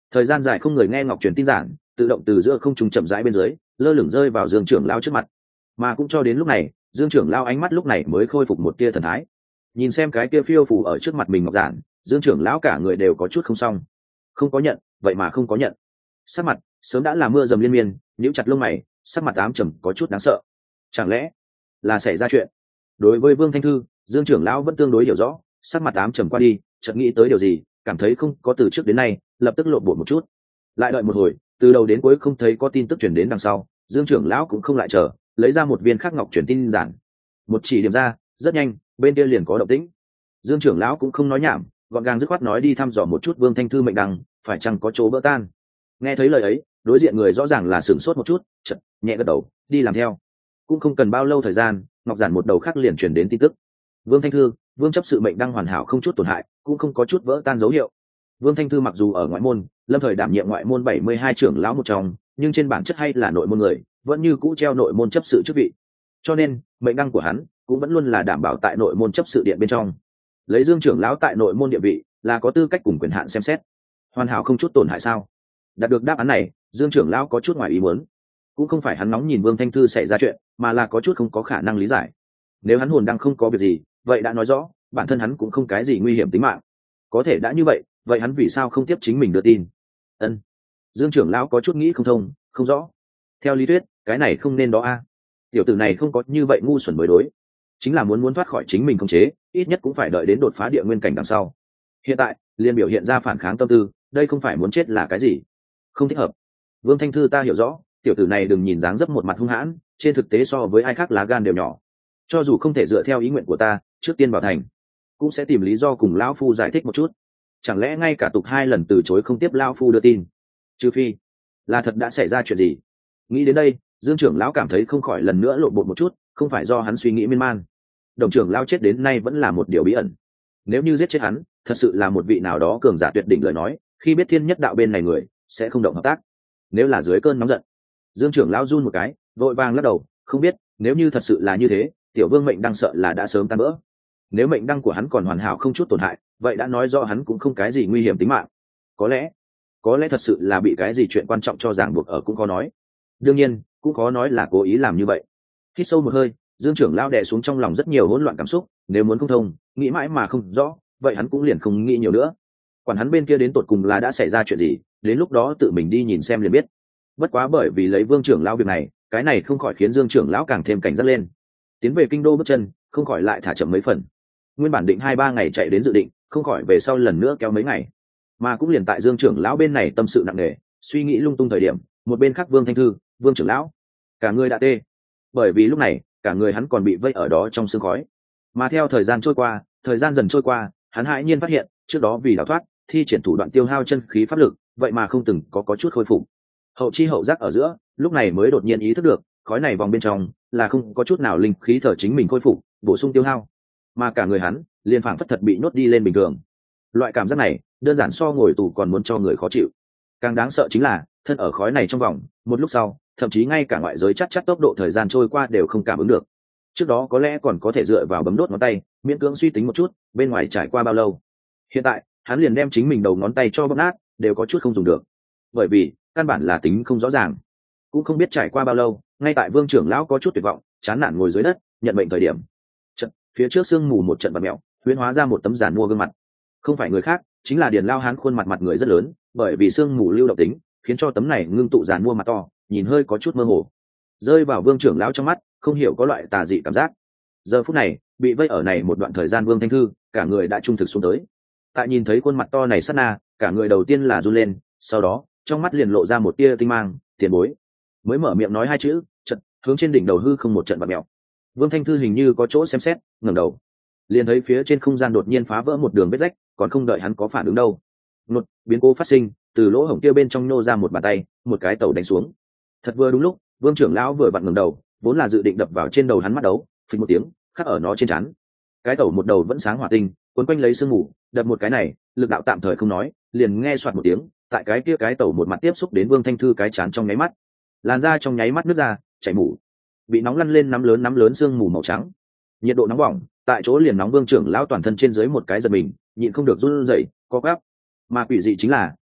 Thời gian dài không người nghe ngọc truyền tin giản, tự động từ giữa không trung chậm rãi bên dưới lơ lửng rơi vào Dương trưởng lão trước mặt. Mà cũng cho đến lúc này, Dương trưởng lão ánh mắt lúc này mới khôi phục một tia thần thái. Nhìn xem cái kia phiêu phù ở trước mặt mình ngọc giản, Dương trưởng lão cả người đều có chút không xong. Không có nhận, vậy mà không có nhận. Sắc mặt sớm đã là mưa dầm liên miên, nhíu chặt lông mày, sắc mặt ám trầm có chút đáng sợ. Chẳng lẽ là xảy ra chuyện? Đối với Vương Thanh Thư, Dương trưởng lão vẫn tương đối hiểu rõ, sắc mặt ám trầm qua đi, chợt nghĩ tới điều gì, cảm thấy không có từ trước đến nay, lập tức lộn bộ một chút. Lại đợi một hồi, từ đầu đến cuối không thấy có tin tức truyền đến đằng sau, Dương trưởng lão cũng không lại chờ, lấy ra một viên khắc ngọc truyền tin giản. Một chỉ điểm ra, rất nhanh, bên kia liền có động tĩnh. Dương trưởng lão cũng không nói nhảm, gọn gàng dứt khoát nói đi thăm dò một chút Vương Thanh Thư mệnh đăng, phải chăng có chỗ vỡ tan. Nghe thấy lời ấy, đối diện người rõ ràng là sửng sốt một chút, chợt nhẹ gật đầu, đi làm theo. Cũng không cần bao lâu thời gian, ngọc giản một đầu khác liền truyền đến tin tức. Vương Thanh Thư, Vương chấp sự mệnh đăng hoàn hảo không chút tổn hại, cũng không có chút vỡ tan dấu hiệu. Vương Thanh Thư mặc dù ở ngoại môn, lâm thời đảm nhiệm ngoại môn bảy mươi hai trưởng lão một trong, nhưng trên bản chất hay là nội môn người, vẫn như cũ treo nội môn chấp sự chức vị. Cho nên, mệnh đăng của hắn cũng vẫn luôn là đảm bảo tại nội môn chấp sự điện bên trong. Lấy Dương trưởng lão tại nội môn địa vị, là có tư cách cùng quyền hạn xem xét. Hoàn hảo không chút tổn hại sao? Đạt được đáp án này, Dương trưởng lão có chút ngoài ý muốn. Cũng không phải hắn nóng nhìn Vương Thanh Thư xảy ra chuyện, mà là có chút không có khả năng lý giải. Nếu hắn hồn đang không có việc gì, vậy đã nói rõ, bản thân hắn cũng không cái gì nguy hiểm tính mạng. Có thể đã như vậy, vậy hắn vì sao không tiếp chính mình đưa tin? Ân. Dương trưởng lão có chút nghĩ không thông, không rõ. Theo lý thuyết, cái này không nên đó a. Tiểu tử này không có như vậy ngu xuẩn mới đối. Chính là muốn muốn thoát khỏi chính mình khống chế, ít nhất cũng phải đợi đến đột phá địa nguyên cảnh đằng sau. Hiện tại, liền biểu hiện ra phản kháng tâm tư, đây không phải muốn chết là cái gì? Không thích hợp. Vương Thanh Thư ta hiểu rõ, tiểu tử này đừng nhìn dáng dấp một mặt hung hãn, trên thực tế so với ai khác lá gan đều nhỏ. Cho dù không thể dựa theo ý nguyện của ta, trước tiên vào thành, cũng sẽ tìm lý do cùng lão phu giải thích một chút. Chẳng lẽ ngay cả tục hai lần từ chối không tiếp lão phu đưa tin? Trừ phi là thật đã xảy ra chuyện gì. Nghĩ đến đây, Dương trưởng lão cảm thấy không khỏi lần nữa lộn bột một chút, không phải do hắn suy nghĩ miên man. Đồng trưởng lão chết đến nay vẫn là một điều bí ẩn. Nếu như giết chết hắn, thật sự là một vị nào đó cường giả tuyệt đỉnh lời nói, khi biết thiên nhất đạo bên này người sẽ không động hợp tác. Nếu là dưới cơn nóng giận, Dương trưởng lão run một cái, vội vàng lắc đầu, không biết, nếu như thật sự là như thế, tiểu vương mệnh đăng sợ là đã sớm tan vỡ. Nếu mệnh đăng của hắn còn hoàn hảo không chút tổn hại, vậy đã nói rõ hắn cũng không cái gì nguy hiểm tính mạng. Có lẽ, có lẽ thật sự là bị cái gì chuyện quan trọng cho ràng buộc ở cũng khó nói. Đương nhiên, cũng khó nói là cố ý làm như vậy. Hít sâu một hơi, Dương trưởng lão đè xuống trong lòng rất nhiều hỗn loạn cảm xúc, nếu muốn không thông, nghĩ mãi mà không rõ, vậy hắn cũng liền không nghĩ nhiều nữa. Quản hắn bên kia đến tột cùng là đã xảy ra chuyện gì, đến lúc đó tự mình đi nhìn xem liền biết. Bất quá bởi vì lấy Vương trưởng lão việc này, cái này không khỏi khiến Dương trưởng lão càng thêm cảnh giác lên. Tiến về kinh đô bước chân, không khỏi lại thả chậm mấy phần. Nguyên bản định hai ba ngày chạy đến dự định, không khỏi về sau lần nữa kéo mấy ngày. Mà cũng liền tại Dương trưởng lão bên này tâm sự nặng nề, suy nghĩ lung tung thời điểm, một bên khác Vương Thanh Thư, Vương trưởng lão, cả người đã tê. Bởi vì lúc này, cả người hắn còn bị vây ở đó trong sương khói. Mà theo thời gian trôi qua, thời gian dần trôi qua, hắn hãi nhiên phát hiện, trước đó vì đào thoát, thi triển thủ đoạn tiêu hao chân khí pháp lực, vậy mà không từng có có chút khôi phục. Hậu chi hậu giác ở giữa, lúc này mới đột nhiên ý thức được, khói này vòng bên trong là không có chút nào linh khí thở chính mình khôi phục, bổ sung tiêu hao, mà cả người hắn liền phảng phất thật bị nhốt đi lên bình thường. Loại cảm giác này, đơn giản so ngồi tù còn muốn cho người khó chịu. Càng đáng sợ chính là, thân ở khói này trong vòng, một lúc sau, thậm chí ngay cả ngoại giới chắc chắc tốc độ thời gian trôi qua đều không cảm ứng được. Trước đó có lẽ còn có thể dựa vào bấm đốt ngón tay, miễn cưỡng suy tính một chút, bên ngoài trải qua bao lâu. Hiện tại, hắn liền đem chính mình đầu ngón tay cho bóp nát, đều có chút không dùng được. Bởi vì, căn bản là tính không rõ ràng. Cũng không biết trải qua bao lâu, ngay tại Vương trưởng lão có chút tuyệt vọng, chán nản ngồi dưới đất, nhận mệnh thời điểm. Trận, phía trước sương mù một trận bật mèo, huyễn hóa ra một tấm giàn mua gương mặt. Không phải người khác, chính là Điền Lao Hán, khuôn mặt mặt người rất lớn, bởi vì sương mù lưu động tính, khiến cho tấm này ngưng tụ giàn mua mặt to, nhìn hơi có chút mơ hồ. Rơi vào Vương trưởng lão trong mắt, không hiểu có loại tà dị cảm giác. Giờ phút này, bị vây ở này một đoạn thời gian Vương Thanh Thư, cả người đã trung thực xuống tới. Tại nhìn thấy khuôn mặt to này sát na, cả người đầu tiên là run lên, sau đó, trong mắt liền lộ ra một tia tinh mang, tiền bối. Mới mở miệng nói hai chữ, chợt hướng trên đỉnh đầu hư không một trận bạt mèo. Vương Thanh Thư hình như có chỗ xem xét, ngẩng đầu, liền thấy phía trên không gian đột nhiên phá vỡ một đường vết rách, còn không đợi hắn có phản ứng đâu, một biến cố phát sinh, từ lỗ hổng kia bên trong nô ra một bàn tay, một cái tàu đánh xuống. Thật vừa đúng lúc, Vương trưởng lão vừa vặn ngẩng đầu, vốn là dự định đập vào trên đầu hắn mắt đấu, phình một tiếng, khắc ở nó trên trán. Cái tàu một đầu vẫn sáng hỏa tinh, cuốn quanh lấy sương mù, đập một cái này, lực đạo tạm thời không nói, liền nghe soạt một tiếng, tại cái kia cái tàu một mặt tiếp xúc đến Vương Thanh Thư cái trán trong nháy mắt, làn da trong nháy mắt nứt ra, chảy mủ, bị nóng lăn lên nắm lớn nắm lớn sương mù màu trắng, nhiệt độ nóng bỏng, tại chỗ liền nóng Vương trưởng lão toàn thân trên dưới một cái giật mình, nhịn không được run rẩy, co quắp. Mà quỷ dị chính là,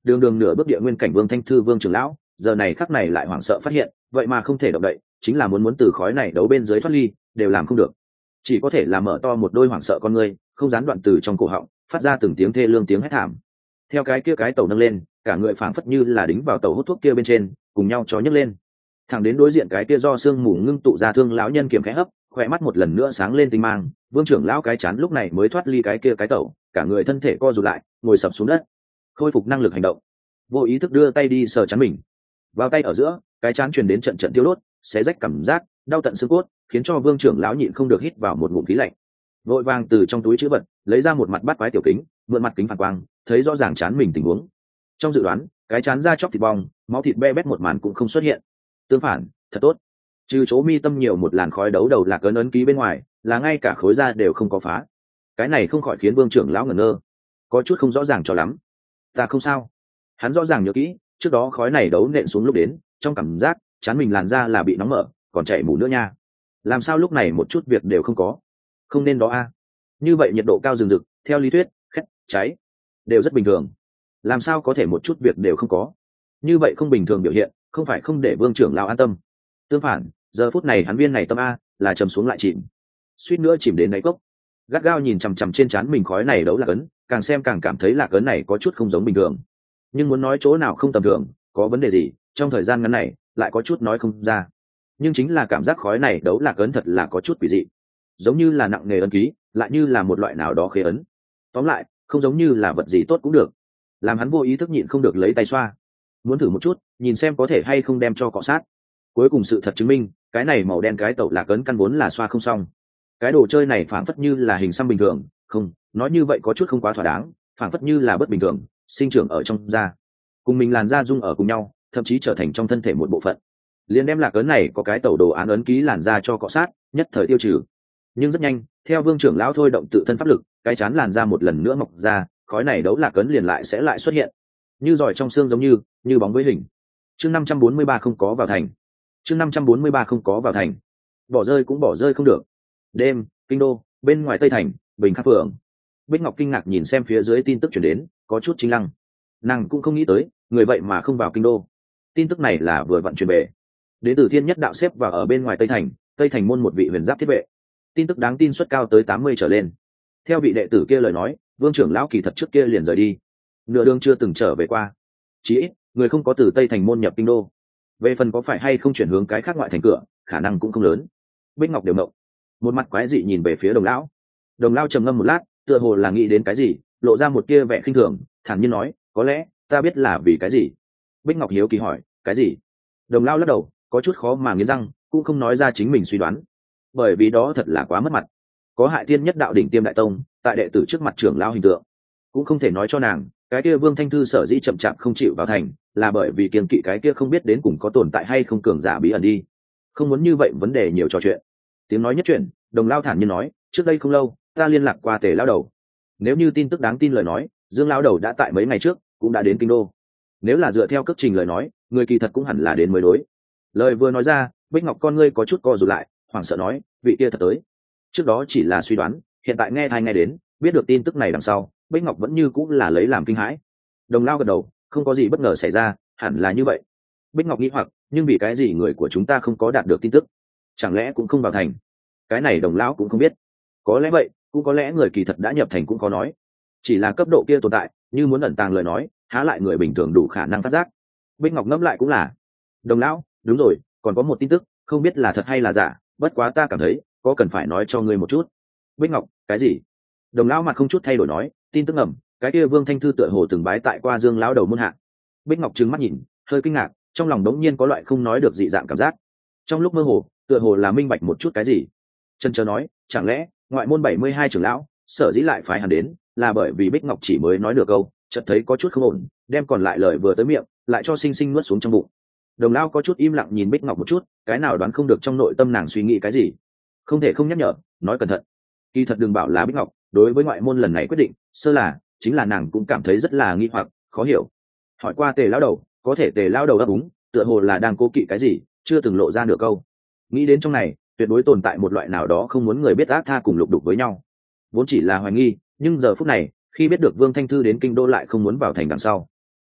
đường đường nửa bước địa nguyên cảnh vương thanh thư vương trưởng lão giờ này khắc này lại hoảng sợ phát hiện vậy mà không thể động đậy, chính là muốn muốn từ khói này đấu bên dưới thoát ly đều làm không được, chỉ có thể là mở to một đôi hoảng sợ con ngươi, không gián đoạn từ trong cổ họng phát ra từng tiếng thê lương tiếng hét thảm. Theo cái kia cái tàu nâng lên, cả người phảng phất như là đính vào tàu hút thuốc kia bên trên, cùng nhau chó nhấc lên, thẳng đến đối diện cái kia do sương mù ngưng tụ ra thương lão nhân kiềm khẽ hấp, khỏe mắt một lần nữa sáng lên tinh mang. Vương trưởng lão cái chán lúc này mới thoát ly cái kia cái tàu, cả người thân thể co rụt lại, ngồi sập xuống đất, khôi phục năng lực hành động, vô ý thức đưa tay đi sờ chán mình. Vào tay ở giữa, cái chán truyền đến trận trận tiêu đốt, xé rách cảm giác đau tận xương cốt, khiến cho vương trưởng lão nhịn không được hít vào một ngụm khí lạnh. Vội vàng từ trong túi chữ vật lấy ra một mặt bát quái tiểu kính, mượn mặt kính phản quang thấy rõ ràng chán mình tình huống. Trong dự đoán cái chán da chóc thịt bong, máu thịt be bét một màn cũng không xuất hiện, tương phản thật tốt, trừ chỗ mi tâm nhiều một làn khói đấu đầu lạc ấn ấn ký bên ngoài, là ngay cả khối da đều không có phá. Cái này không khỏi khiến vương trưởng lão ngẩn ngơ, có chút không rõ ràng cho lắm. Ta không sao. Hắn rõ ràng nhớ kỹ trước đó khói này đấu nện xuống lúc đến, trong cảm giác chán mình làn da là bị nóng mở, còn chảy mủ nữa nha. Làm sao lúc này một chút việc đều không có? Không nên đó a. Như vậy nhiệt độ cao rừng rực, theo lý thuyết khét cháy đều rất bình thường, làm sao có thể một chút việc đều không có? Như vậy không bình thường biểu hiện không phải không để vương trưởng lão an tâm, tương phản giờ phút này hắn viên này tâm a là trầm xuống lại chìm, suýt nữa chìm đến đáy cốc. Gắt gao nhìn chằm chằm trên trán mình khói này đấu lạc ấn, càng xem càng cảm thấy lạc ấn này có chút không giống bình thường, nhưng muốn nói chỗ nào không tầm thường, có vấn đề gì trong thời gian ngắn này lại có chút nói không ra. Nhưng chính là cảm giác khói này đấu lạc ấn thật là có chút quỷ dị, giống như là nặng nề ấn ký, lại như là một loại nào đó khế ấn. Tóm lại không giống như là vật gì tốt cũng được, làm hắn vô ý thức nhịn không được lấy tay xoa, muốn thử một chút nhìn xem có thể hay không đem cho cọ sát. Cuối cùng sự thật chứng minh cái này màu đen cái tẩu lạc ấn căn vốn là xoa không xong. Cái đồ chơi này phảng phất như là hình xăm bình thường, không nói như vậy có chút không quá thỏa đáng, phảng phất như là bất bình thường sinh trưởng ở trong da, cùng mình làn da dung ở cùng nhau, thậm chí trở thành trong thân thể một bộ phận. Liền đem lạc ấn này có cái tẩu đồ án ấn ký làn da cho cọ sát, nhất thời tiêu trừ. Nhưng rất nhanh theo vương trưởng lão thôi động tự thân pháp lực, cái chán làn da một lần nữa mọc ra, khói này đấu lạc ấn liền lại sẽ lại xuất hiện, như giỏi trong xương, giống như như bóng với hình. Chương năm trăm bốn mươi ba không có vào thành. Chương năm trăm bốn mươi ba không có vào thành. Bỏ rơi cũng bỏ rơi không được. Đêm, kinh đô, bên ngoài Tây thành, Bình Khắc phường. Bích Ngọc kinh ngạc nhìn xem phía dưới tin tức truyền đến, có chút chính lăng. Nàng cũng không nghĩ tới, người vậy mà không vào kinh đô. Tin tức này là vừa vận chuyển về. Đến từ Thiên Nhất đạo xếp vào ở bên ngoài Tây thành, Tây thành môn một vị huyền giáp thiết vệ. Tin tức đáng tin suất cao tới tám mươi trở lên. Theo vị đệ tử kia lời nói, vương trưởng lão kỳ thật trước kia liền rời đi, nửa đường chưa từng trở về qua. Chỉ ít người không có từ Tây thành môn nhập kinh đô. Về phần có phải hay không chuyển hướng cái khác ngoại thành cửa, khả năng cũng không lớn. Bích Ngọc đều ngộng, một mặt quái dị nhìn về phía Đồng lão. Đồng lão trầm ngâm một lát, tựa hồ là nghĩ đến cái gì, lộ ra một kia vẻ khinh thường, thản nhiên nói, có lẽ ta biết là vì cái gì. Bích Ngọc hiếu kỳ hỏi, cái gì? Đồng lão lắc đầu, có chút khó mà nghiến răng, cũng không nói ra chính mình suy đoán, bởi vì đó thật là quá mất mặt. Có hại Thiên Nhất đạo đỉnh tiêm đại tông, tại đệ tử trước mặt trưởng lão hình tượng, cũng không thể nói cho nàng cái kia Vương Thanh Thư sở dĩ chậm chạp không chịu vào thành, là bởi vì kiêng kỵ cái kia không biết đến cùng có tồn tại hay không cường giả bí ẩn đi. Không muốn như vậy vấn đề nhiều trò chuyện. Tiếng nói nhất chuyện, Đồng lão thản nhiên nói, trước đây không lâu ta liên lạc qua Tề lão đầu, nếu như tin tức đáng tin lời nói, Dương lão đầu đã tại mấy ngày trước cũng đã đến kinh đô. Nếu là dựa theo cước trình lời nói, người kỳ thật cũng hẳn là đến mới đối. Lời vừa nói ra, Bích Ngọc con ngươi có chút co rụt lại, hoảng sợ nói, vị kia thật tới. Trước đó chỉ là suy đoán, hiện tại nghe thai nghe đến, biết được tin tức này đằng sau, Bích Ngọc vẫn như cũng là lấy làm kinh hãi. Đồng lao gật đầu, không có gì bất ngờ xảy ra, hẳn là như vậy. Bích Ngọc nghĩ hoặc, nhưng vì cái gì người của chúng ta không có đạt được tin tức, chẳng lẽ cũng không vào thành? Cái này Đồng lão cũng không biết. Có lẽ vậy, cũng có lẽ người kỳ thật đã nhập thành cũng có nói. Chỉ là cấp độ kia tồn tại, như muốn ẩn tàng lời nói, há lại người bình thường đủ khả năng phát giác. Bích Ngọc ngẫm lại cũng là. Đồng lão, đúng rồi, còn có một tin tức, không biết là thật hay là giả, bất quá ta cảm thấy có cần phải nói cho ngươi một chút. Bích Ngọc, cái gì? Đồng lão mặt không chút thay đổi nói, tin tức ngầm, cái kia Vương Thanh Thư tựa hồ từng bái tại qua Dương lão đầu môn hạ. Bích Ngọc trừng mắt nhìn, hơi kinh ngạc, trong lòng đống nhiên có loại không nói được dị dạng cảm giác. Trong lúc mơ hồ, tựa hồ là minh bạch một chút cái gì. Chân chớ nói, chẳng lẽ ngoại môn bảy mươi hai trưởng lão sở dĩ lại phái hắn đến, là bởi vì Bích Ngọc chỉ mới nói được câu, chợt thấy có chút không ổn, đem còn lại lời vừa tới miệng, lại cho sinh sinh nuốt xuống trong bụng. Đồng lão có chút im lặng nhìn Bích Ngọc một chút, cái nào đoán không được trong nội tâm nàng suy nghĩ cái gì. Không thể không nhắc nhở, nói cẩn thận. Kỳ thật đừng bảo là Bích Ngọc, đối với ngoại môn lần này quyết định, sơ là chính là nàng cũng cảm thấy rất là nghi hoặc, khó hiểu. Hỏi qua Tề lão đầu, có thể Tề lão đầu đáp đúng, tựa hồ là đang cố kỵ cái gì, chưa từng lộ ra nửa câu. Nghĩ đến trong này, tuyệt đối tồn tại một loại nào đó không muốn người biết ác tha cùng lục đục với nhau. Vốn chỉ là hoài nghi, nhưng giờ phút này, khi biết được Vương Thanh Thư đến kinh đô lại không muốn vào thành đằng sau,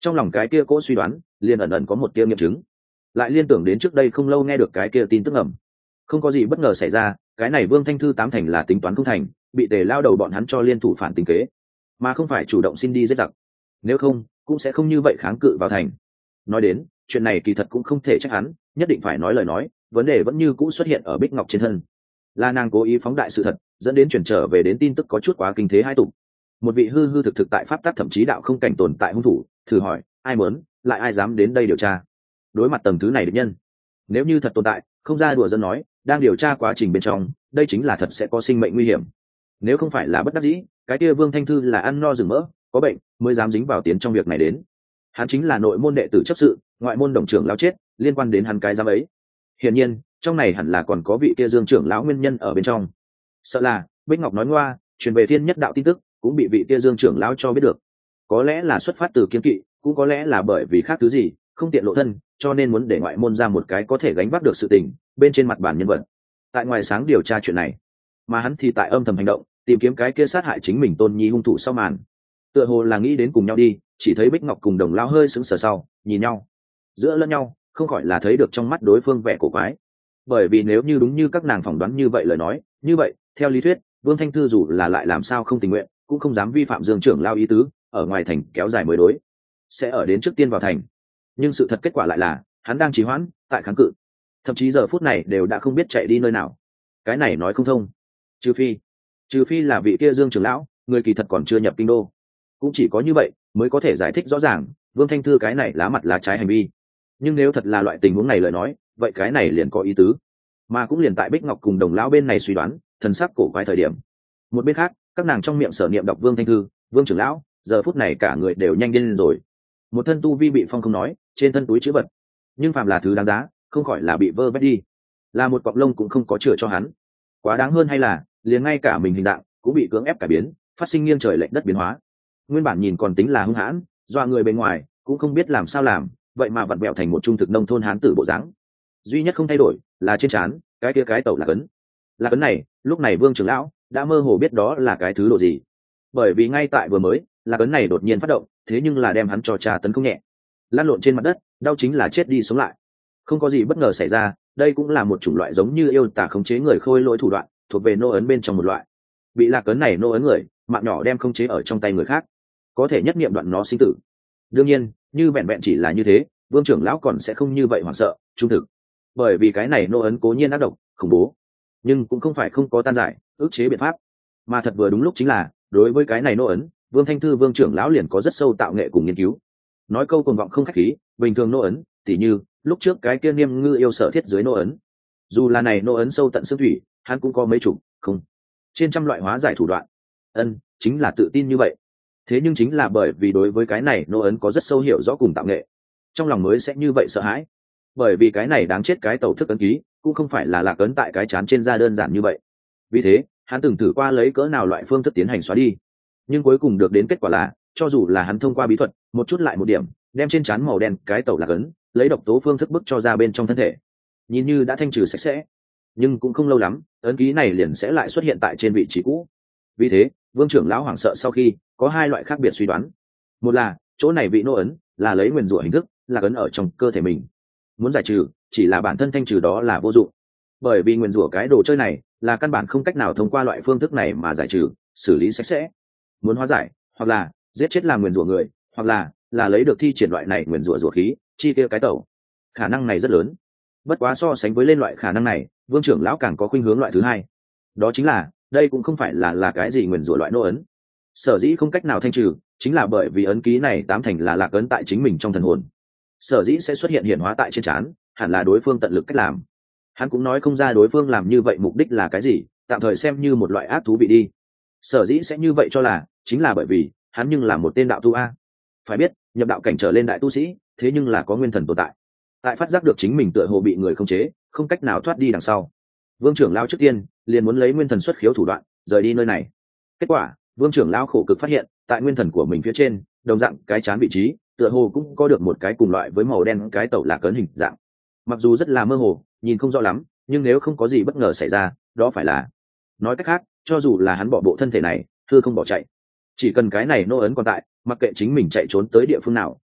Trong lòng cái kia cỗ suy đoán liền ẩn ẩn có một tia nghiệm chứng, lại liên tưởng đến trước đây không lâu nghe được cái kia tin tức ẩm. Không có gì bất ngờ xảy ra, cái này Vương Thanh Thư tám thành là tính toán không thành, bị Tề lao đầu bọn hắn cho liên thủ phản tình kế, mà không phải chủ động xin đi giết giặc. Nếu không cũng sẽ không như vậy kháng cự vào thành. Nói đến chuyện này kỳ thật cũng không thể trách hắn, nhất định phải nói lời nói, vấn đề vẫn như cũ xuất hiện ở Bích Ngọc trên thân, là nàng cố ý phóng đại sự thật, dẫn đến chuyển trở về đến tin tức có chút quá kinh thế hai tục. Một vị hư hư thực thực tại pháp tắc thậm chí đạo không cảnh tồn tại hung thủ, thử hỏi ai muốn lại ai dám đến đây điều tra. Đối mặt tầng thứ này địch nhân, nếu như thật tồn tại, không ra đùa dân nói, đang điều tra quá trình bên trong, đây chính là thật sẽ có sinh mệnh nguy hiểm. Nếu không phải là bất đắc dĩ, cái kia Vương Thanh Thư là ăn no rừng mỡ, có bệnh mới dám dính vào tiến trong việc này đến. Hắn chính là nội môn đệ tử chấp sự, ngoại môn đồng trưởng lão chết, liên quan đến hắn cái giám ấy. Hiển nhiên, trong này hẳn là còn có vị kia Dương trưởng lão nguyên nhân ở bên trong. Sợ là Bích Ngọc nói ngoa, truyền về thiên nhất đạo tin tức cũng bị vị kia Dương trưởng lão cho biết được. Có lẽ là xuất phát từ kiên kỵ, cũng có lẽ là bởi vì khác thứ gì, không tiện lộ thân, cho nên muốn để ngoại môn ra một cái có thể gánh vác được sự tình bên trên mặt bàn nhân vật. Tại ngoài sáng điều tra chuyện này, mà hắn thì tại âm thầm hành động, tìm kiếm cái kia sát hại chính mình tôn nhi hung thủ sau màn. Tựa hồ là nghĩ đến cùng nhau đi, chỉ thấy Bích Ngọc cùng Đồng Lão hơi sững sờ sau, nhìn nhau, giữa lẫn nhau, không khỏi là thấy được trong mắt đối phương vẻ cổ quái. Bởi vì nếu như đúng như các nàng phỏng đoán như vậy lời nói, như vậy, theo lý thuyết, Vương Thanh Thư dù là lại làm sao không tình nguyện, cũng không dám vi phạm Dương trưởng lao ý tứ, ở ngoài thành kéo dài mới đối, sẽ ở đến trước tiên vào thành. Nhưng sự thật kết quả lại là, hắn đang trì hoãn, tại kháng cự, thậm chí giờ phút này đều đã không biết chạy đi nơi nào. Cái này nói không thông. Trừ phi, trừ phi là vị kia Dương trưởng lão, người kỳ thật còn chưa nhập kinh đô. Cũng chỉ có như vậy mới có thể giải thích rõ ràng Vương Thanh Thư cái này lá mặt lá trái hành vi. Nhưng nếu thật là loại tình huống này lời nói, vậy cái này liền có ý tứ. Mà cũng liền tại Bích Ngọc cùng Đồng lão bên này suy đoán, thần sắc cổ quái thời điểm, một bên khác, các nàng trong miệng sở niệm đọc Vương Thanh Thư, Vương trưởng lão, giờ phút này cả người đều nhanh điên lên rồi. Một thân tu vi bị phong không nói, trên thân túi chữ vật, nhưng phàm là thứ đáng giá, không khỏi là bị vơ vét đi. Là một cọng lông cũng không có chừa cho hắn. Quá đáng hơn hay là, liền ngay cả mình hình dạng cũng bị cưỡng ép cải biến, phát sinh nghiêng trời lệch đất biến hóa. Nguyên bản nhìn còn tính là hung hãn, dọa người bên ngoài, cũng không biết làm sao làm, vậy mà vặn vẹo thành một trung thực nông thôn hán tử bộ dáng. Duy nhất không thay đổi là trên trán cái kia cái tẩu là cấn. Là cấn này, lúc này Vương trưởng lão đã mơ hồ biết đó là cái thứ độ gì. Bởi vì ngay tại vừa mới, là cấn này đột nhiên phát động, thế nhưng là đem hắn cho trà tấn không nhẹ. Lăn lộn trên mặt đất, đau chính là chết đi sống lại. Không có gì bất ngờ xảy ra, đây cũng là một chủng loại giống như yêu tả khống chế người khôi lỗi thủ đoạn, thuộc về nô ấn bên trong một loại. Bị lạc cấn này nô ấn người, mạng nhỏ đem khống chế ở trong tay người khác, có thể nhất niệm đoạn nó sinh tử. Đương nhiên, như vẹn vẹn chỉ là như thế, Vương trưởng lão còn sẽ không như vậy hoảng sợ, trung thực. Bởi vì cái này nô ấn cố nhiên ác độc, khủng bố, nhưng cũng không phải không có tan giải, ức chế biện pháp. Mà thật vừa đúng lúc chính là, đối với cái này nô ấn, Vương Thanh Thư Vương trưởng lão liền có rất sâu tạo nghệ cùng nghiên cứu. Nói câu cuồng vọng không khách khí, bình thường nô ấn, tỉ như lúc trước cái kia Niêm Ngư yêu sở thiết dưới nô ấn. Dù là này nô ấn sâu tận xương thủy, hắn cũng có mấy chục, không, trên trăm loại hóa giải thủ đoạn. Ân, chính là tự tin như vậy. Thế nhưng chính là bởi vì đối với cái này nô ấn có rất sâu hiểu rõ cùng tạo nghệ, trong lòng mới sẽ như vậy sợ hãi. Bởi vì cái này đáng chết cái tẩu thức ấn ký cũng không phải là lạc ấn tại cái chán trên da đơn giản như vậy. Vì thế hắn từng thử qua lấy cỡ nào loại phương thức tiến hành xóa đi, nhưng cuối cùng được đến kết quả là, cho dù là hắn thông qua bí thuật một chút lại một điểm đem trên trán màu đen cái tẩu lạc ấn lấy độc tố phương thức bức cho ra bên trong thân thể, nhìn như đã thanh trừ sạch sẽ, nhưng cũng không lâu lắm ấn ký này liền sẽ lại xuất hiện tại trên vị trí cũ. Vì thế Vương trưởng lão hoảng sợ sau khi có hai loại khác biệt suy đoán. Một là chỗ này vị nô ấn là lấy nguyền rủa hình thức là ấn ở trong cơ thể mình, muốn giải trừ chỉ là bản thân thanh trừ đó là vô dụng, bởi vì nguyền rủa cái đồ chơi này là căn bản không cách nào thông qua loại phương thức này mà giải trừ xử lý sạch sẽ. Muốn hóa giải, hoặc là giết chết làm nguyền rủa người, hoặc là là lấy được thi triển loại này nguyền rủa rủa khí chi tiêu cái tẩu. Khả năng này rất lớn, bất quá so sánh với lên loại khả năng này, Vương trưởng lão càng có khuynh hướng loại thứ hai, đó chính là đây cũng không phải là là cái gì nguyền rủa loại nô ấn. Sở dĩ không cách nào thanh trừ chính là bởi vì ấn ký này tám thành là lạc ấn tại chính mình trong thần hồn, sở dĩ sẽ xuất hiện hiện hóa tại trên trán, hẳn là đối phương tận lực cách làm. Hắn cũng nói không ra đối phương làm như vậy mục đích là cái gì, tạm thời xem như một loại ác thú vị đi. Sở dĩ sẽ như vậy cho là chính là bởi vì hắn nhưng là một tên đạo tu a. Phải biết nhập đạo cảnh trở lên đại tu sĩ, thế nhưng là có nguyên thần tồn tại. Tại phát giác được chính mình tựa hồ bị người khống chế, không cách nào thoát đi đằng sau, Vương trưởng lão trước tiên liền muốn lấy nguyên thần xuất khiếu thủ đoạn rời đi nơi này. Kết quả Vương trưởng lão khổ cực phát hiện, tại nguyên thần của mình phía trên, đồng dạng cái chán vị trí, tựa hồ cũng có được một cái cùng loại với màu đen cái tẩu lạc ấn hình dạng. Mặc dù rất là mơ hồ, nhìn không rõ lắm, nhưng nếu không có gì bất ngờ xảy ra, đó phải là, nói cách khác, cho dù là hắn bỏ bộ thân thể này, thưa không bỏ chạy, chỉ cần cái này nô ấn còn tại, mặc kệ chính mình chạy trốn tới địa phương nào,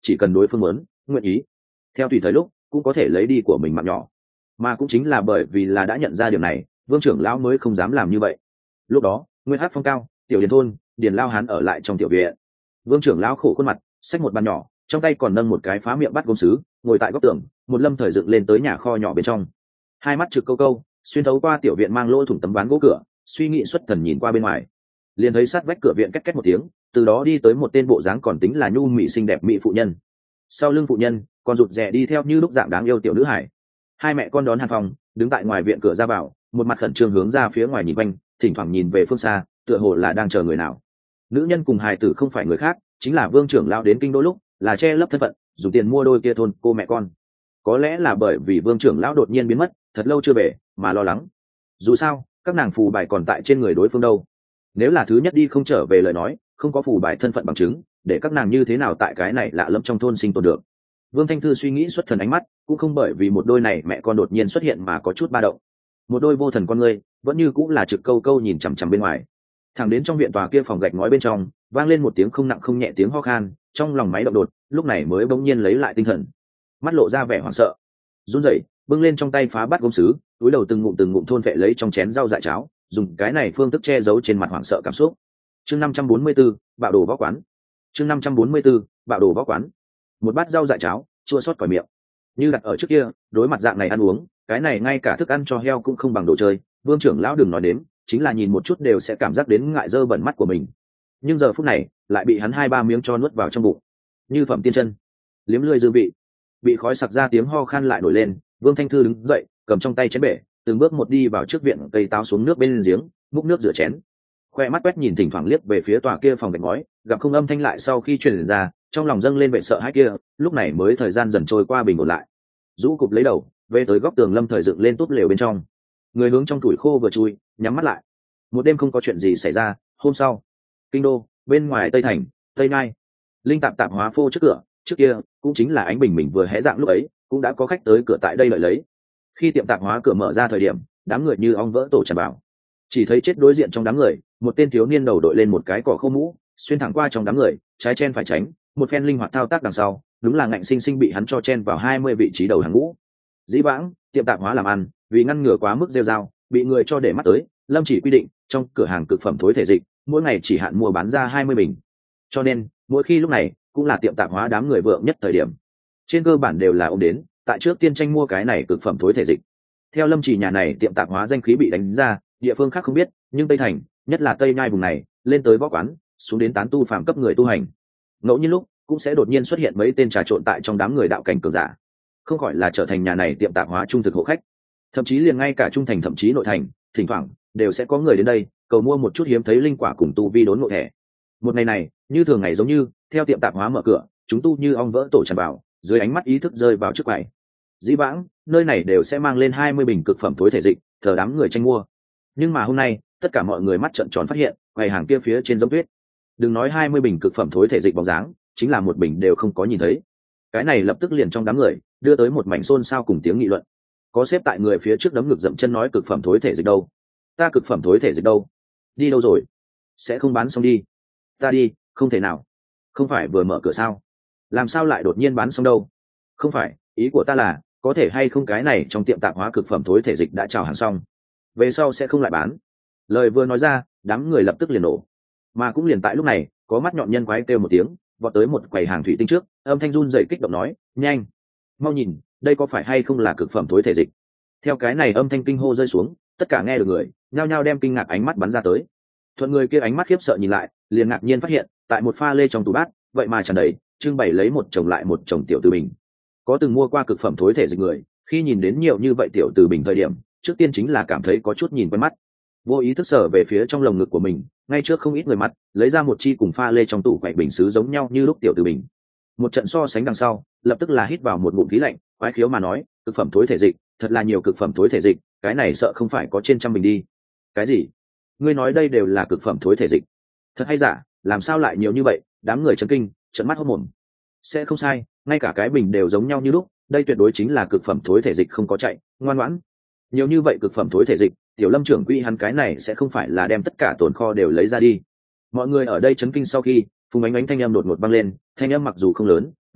chỉ cần đối phương muốn nguyện ý theo tùy thời lúc cũng có thể lấy đi của mình mạng nhỏ. Mà cũng chính là bởi vì là đã nhận ra điều này, vương trưởng lão mới không dám làm như vậy. Lúc đó nguyên hát phong cao, tiểu điền thôn, điền lao hán ở lại trong tiểu viện. Vương trưởng lão khổ khuôn mặt, xách một bàn nhỏ, trong tay còn nâng một cái phá miệng bắt gốm sứ, ngồi tại góc tường, một lâm thời dựng lên tới nhà kho nhỏ bên trong. Hai mắt trực câu câu xuyên thấu qua tiểu viện mang lỗ thủng tấm ván gỗ cửa, suy nghĩ xuất thần nhìn qua bên ngoài, liền thấy sát vách cửa viện két két một tiếng, từ đó đi tới một tên bộ dáng còn tính là nhu mị xinh đẹp mỹ phụ nhân. Sau lưng phụ nhân còn rụt rè đi theo như lúc dạng đáng yêu tiểu nữ hải. Hai mẹ con đón Hàn Phong đứng tại ngoài viện cửa ra vào, một mặt khẩn trương hướng ra phía ngoài nhìn quanh, thỉnh thoảng nhìn về phương xa, tựa hồ là đang chờ người nào. Nữ nhân cùng hài tử không phải người khác, chính là vương trưởng lão đến kinh đô lúc là che lấp thân phận, dùng tiền mua đôi kia thôn cô mẹ con. Có lẽ là bởi vì vương trưởng lão đột nhiên biến mất thật lâu chưa về mà lo lắng. Dù sao các nàng phù bài còn tại trên người đối phương đâu, nếu là thứ nhất đi không trở về lời nói, không có phù bài thân phận bằng chứng, để các nàng như thế nào tại cái này lạ lẫm trong thôn sinh tồn được. Vương Thanh Thư suy nghĩ xuất thần ánh mắt cũng không bởi vì một đôi này mẹ con đột nhiên xuất hiện mà có chút ba động. Một đôi vô thần con ngươi vẫn như cũng là trực câu câu nhìn chằm chằm bên ngoài. Thẳng đến trong viện tòa kia phòng gạch ngói bên trong vang lên một tiếng không nặng không nhẹ tiếng ho khan, trong lòng máy động đột, lúc này mới bỗng nhiên lấy lại tinh thần, mắt lộ ra vẻ hoảng sợ, run rẩy bưng lên trong tay phá bát gốm sứ, túi đầu từng ngụm từng ngụm thôn vệ lấy trong chén rau dại cháo, dùng cái này phương thức che giấu trên mặt hoảng sợ cảm xúc. Chương năm trăm bốn mươi 4, bạo đồ võ quán. Chương năm trăm bốn mươi 4, bạo đồ võ quán. Một bát rau dại cháo, chua xót còi miệng. Như đặt ở trước kia, đối mặt dạng này ăn uống, cái này ngay cả thức ăn cho heo cũng không bằng đồ chơi, Vương trưởng lão đừng nói đến, chính là nhìn một chút đều sẽ cảm giác đến ngại dơ bẩn mắt của mình. Nhưng giờ phút này, lại bị hắn hai ba miếng cho nuốt vào trong bụng. Như phẩm tiên chân, liếm lưỡi dư vị. Bị khói sặc ra tiếng ho khan lại nổi lên, Vương Thanh Thư đứng dậy, cầm trong tay chén bể, từng bước một đi vào trước viện cây táo xuống nước bên giếng, múc nước rửa chén. Khoe mắt quét nhìn thỉnh thoảng liếc về phía tòa kia phòng gạch ngói, gặp không âm thanh lại sau khi truyền ra, trong lòng dâng lên vẻ sợ hãi kia, lúc này mới thời gian dần trôi qua bình ổn lại. Rũ cụp lấy đầu, về tới góc tường lâm thời dựng lên túp lều bên trong. Người hướng trong tuổi khô vừa chui, nhắm mắt lại. Một đêm không có chuyện gì xảy ra, hôm sau, kinh đô, bên ngoài Tây Thành, Tây Nai, linh tạp tạp hóa phô trước cửa, trước kia cũng chính là ánh bình mình vừa hé dạng lúc ấy, cũng đã có khách tới cửa tại đây lợi lấy. Khi tiệm tạp hóa cửa mở ra thời điểm, đám người như ong vỡ tổ tràn vào. Chỉ thấy chết đối diện trong đám người, một tên thiếu niên đầu đội lên một cái cỏ khô mũ, xuyên thẳng qua trong đám người, trái chen phải tránh, một phen linh hoạt thao tác đằng sau, đúng là ngạnh sinh sinh bị hắn cho chen vào hai mươi vị trí đầu hàng ngũ. Dĩ vãng, tiệm tạp hóa làm ăn, vì ngăn ngừa quá mức rêu rao, bị người cho để mắt tới, Lâm chỉ quy định, trong cửa hàng cực phẩm thối thể dịch, mỗi ngày chỉ hạn mua bán ra hai mươi bình. Cho nên, mỗi khi lúc này, cũng là tiệm tạp hóa đám người vượng nhất thời điểm. Trên cơ bản đều là ông đến, tại trước tiên tranh mua cái này cực phẩm thối thể dịch. Theo Lâm chỉ nhà này tiệm tạp hóa danh khí bị đánh ra, địa phương khác không biết, nhưng Tây Thành, nhất là Tây Nhai vùng này, lên tới võ quán, xuống đến tán tu phàm cấp người tu hành. Ngẫu nhiên lúc, cũng sẽ đột nhiên xuất hiện mấy tên trà trộn tại trong đám người đạo cảnh cường giả, không khỏi là trở thành nhà này tiệm tạp hóa trung thực hộ khách. Thậm chí liền ngay cả trung thành thậm chí nội thành, thỉnh thoảng đều sẽ có người đến đây cầu mua một chút hiếm thấy linh quả cùng tu vi đốn ngộ thẻ. Một ngày này, như thường ngày giống như, theo tiệm tạp hóa mở cửa, chúng tu như ong vỡ tổ tràn vào, dưới ánh mắt ý thức rơi vào trước quầy. Dĩ vãng, nơi này đều sẽ mang lên hai mươi bình cực phẩm thối thể dịch, thờ đám người tranh mua. Nhưng mà hôm nay, tất cả mọi người mắt trợn tròn phát hiện, quầy hàng kia phía trên giống tuyết. Đừng nói hai mươi bình cực phẩm thối thể dịch bóng dáng, chính là một bình đều không có nhìn thấy. Cái này lập tức liền trong đám người, đưa tới một mảnh xôn xao cùng tiếng nghị luận. Có xếp tại người phía trước đấm ngực dậm chân nói cực phẩm thối thể dịch đâu? Ta cực phẩm thối thể dịch đâu? Đi đâu rồi? Sẽ không bán xong đi. Ta đi, không thể nào. Không phải vừa mở cửa sao? Làm sao lại đột nhiên bán xong đâu? Không phải, ý của ta là, có thể hay không cái này trong tiệm tạp hóa cực phẩm thối thể dịch đã chào hàng xong. Về sau sẽ không lại bán. Lời vừa nói ra, đám người lập tức liền nổ. Mà cũng liền tại lúc này, có mắt nhọn nhân quái kêu một tiếng, vọt tới một quầy hàng thủy tinh trước, âm thanh run rẩy kích động nói, nhanh, mau nhìn, đây có phải hay không là cực phẩm thối thể dịch? Theo cái này âm thanh kinh hô rơi xuống, tất cả nghe được người, nhao nhao đem kinh ngạc ánh mắt bắn ra tới. Thuận người kia ánh mắt khiếp sợ nhìn lại, liền ngạc nhiên phát hiện, tại một pha lê trong tủ bát, vậy mà tràn đầy, trưng bày lấy một chồng lại một chồng tiểu từ bình. Có từng mua qua cực phẩm thối thể dịch người, khi nhìn đến nhiều như vậy tiểu từ bình thời điểm, trước tiên chính là cảm thấy có chút nhìn quen mắt. Vô ý thức sở về phía trong lồng ngực của mình, ngay trước không ít người mặt, lấy ra một chi cùng pha lê trong tủ quậy bình sứ giống nhau như lúc tiểu từ bình. Một trận so sánh đằng sau, lập tức là hít vào một ngụm khí lạnh, quái khiếu mà nói, cực phẩm thối thể dịch, thật là nhiều cực phẩm thối thể dịch, cái này sợ không phải có trên trăm bình đi. Cái gì? Ngươi nói đây đều là cực phẩm thối thể dịch? Thật hay giả, làm sao lại nhiều như vậy? Đám người chấn kinh, trợn mắt hốt mồm. Sẽ không sai, ngay cả cái bình đều giống nhau như lúc, đây tuyệt đối chính là cực phẩm thối thể dịch không có chạy, ngoan ngoãn. Nhiều như vậy cực phẩm thối thể dịch, tiểu Lâm trưởng quỹ hắn cái này sẽ không phải là đem tất cả tồn kho đều lấy ra đi. Mọi người ở đây chấn kinh sau khi, Phùng Ánh Ánh thanh âm đột ngột vang lên, thanh âm mặc dù không lớn,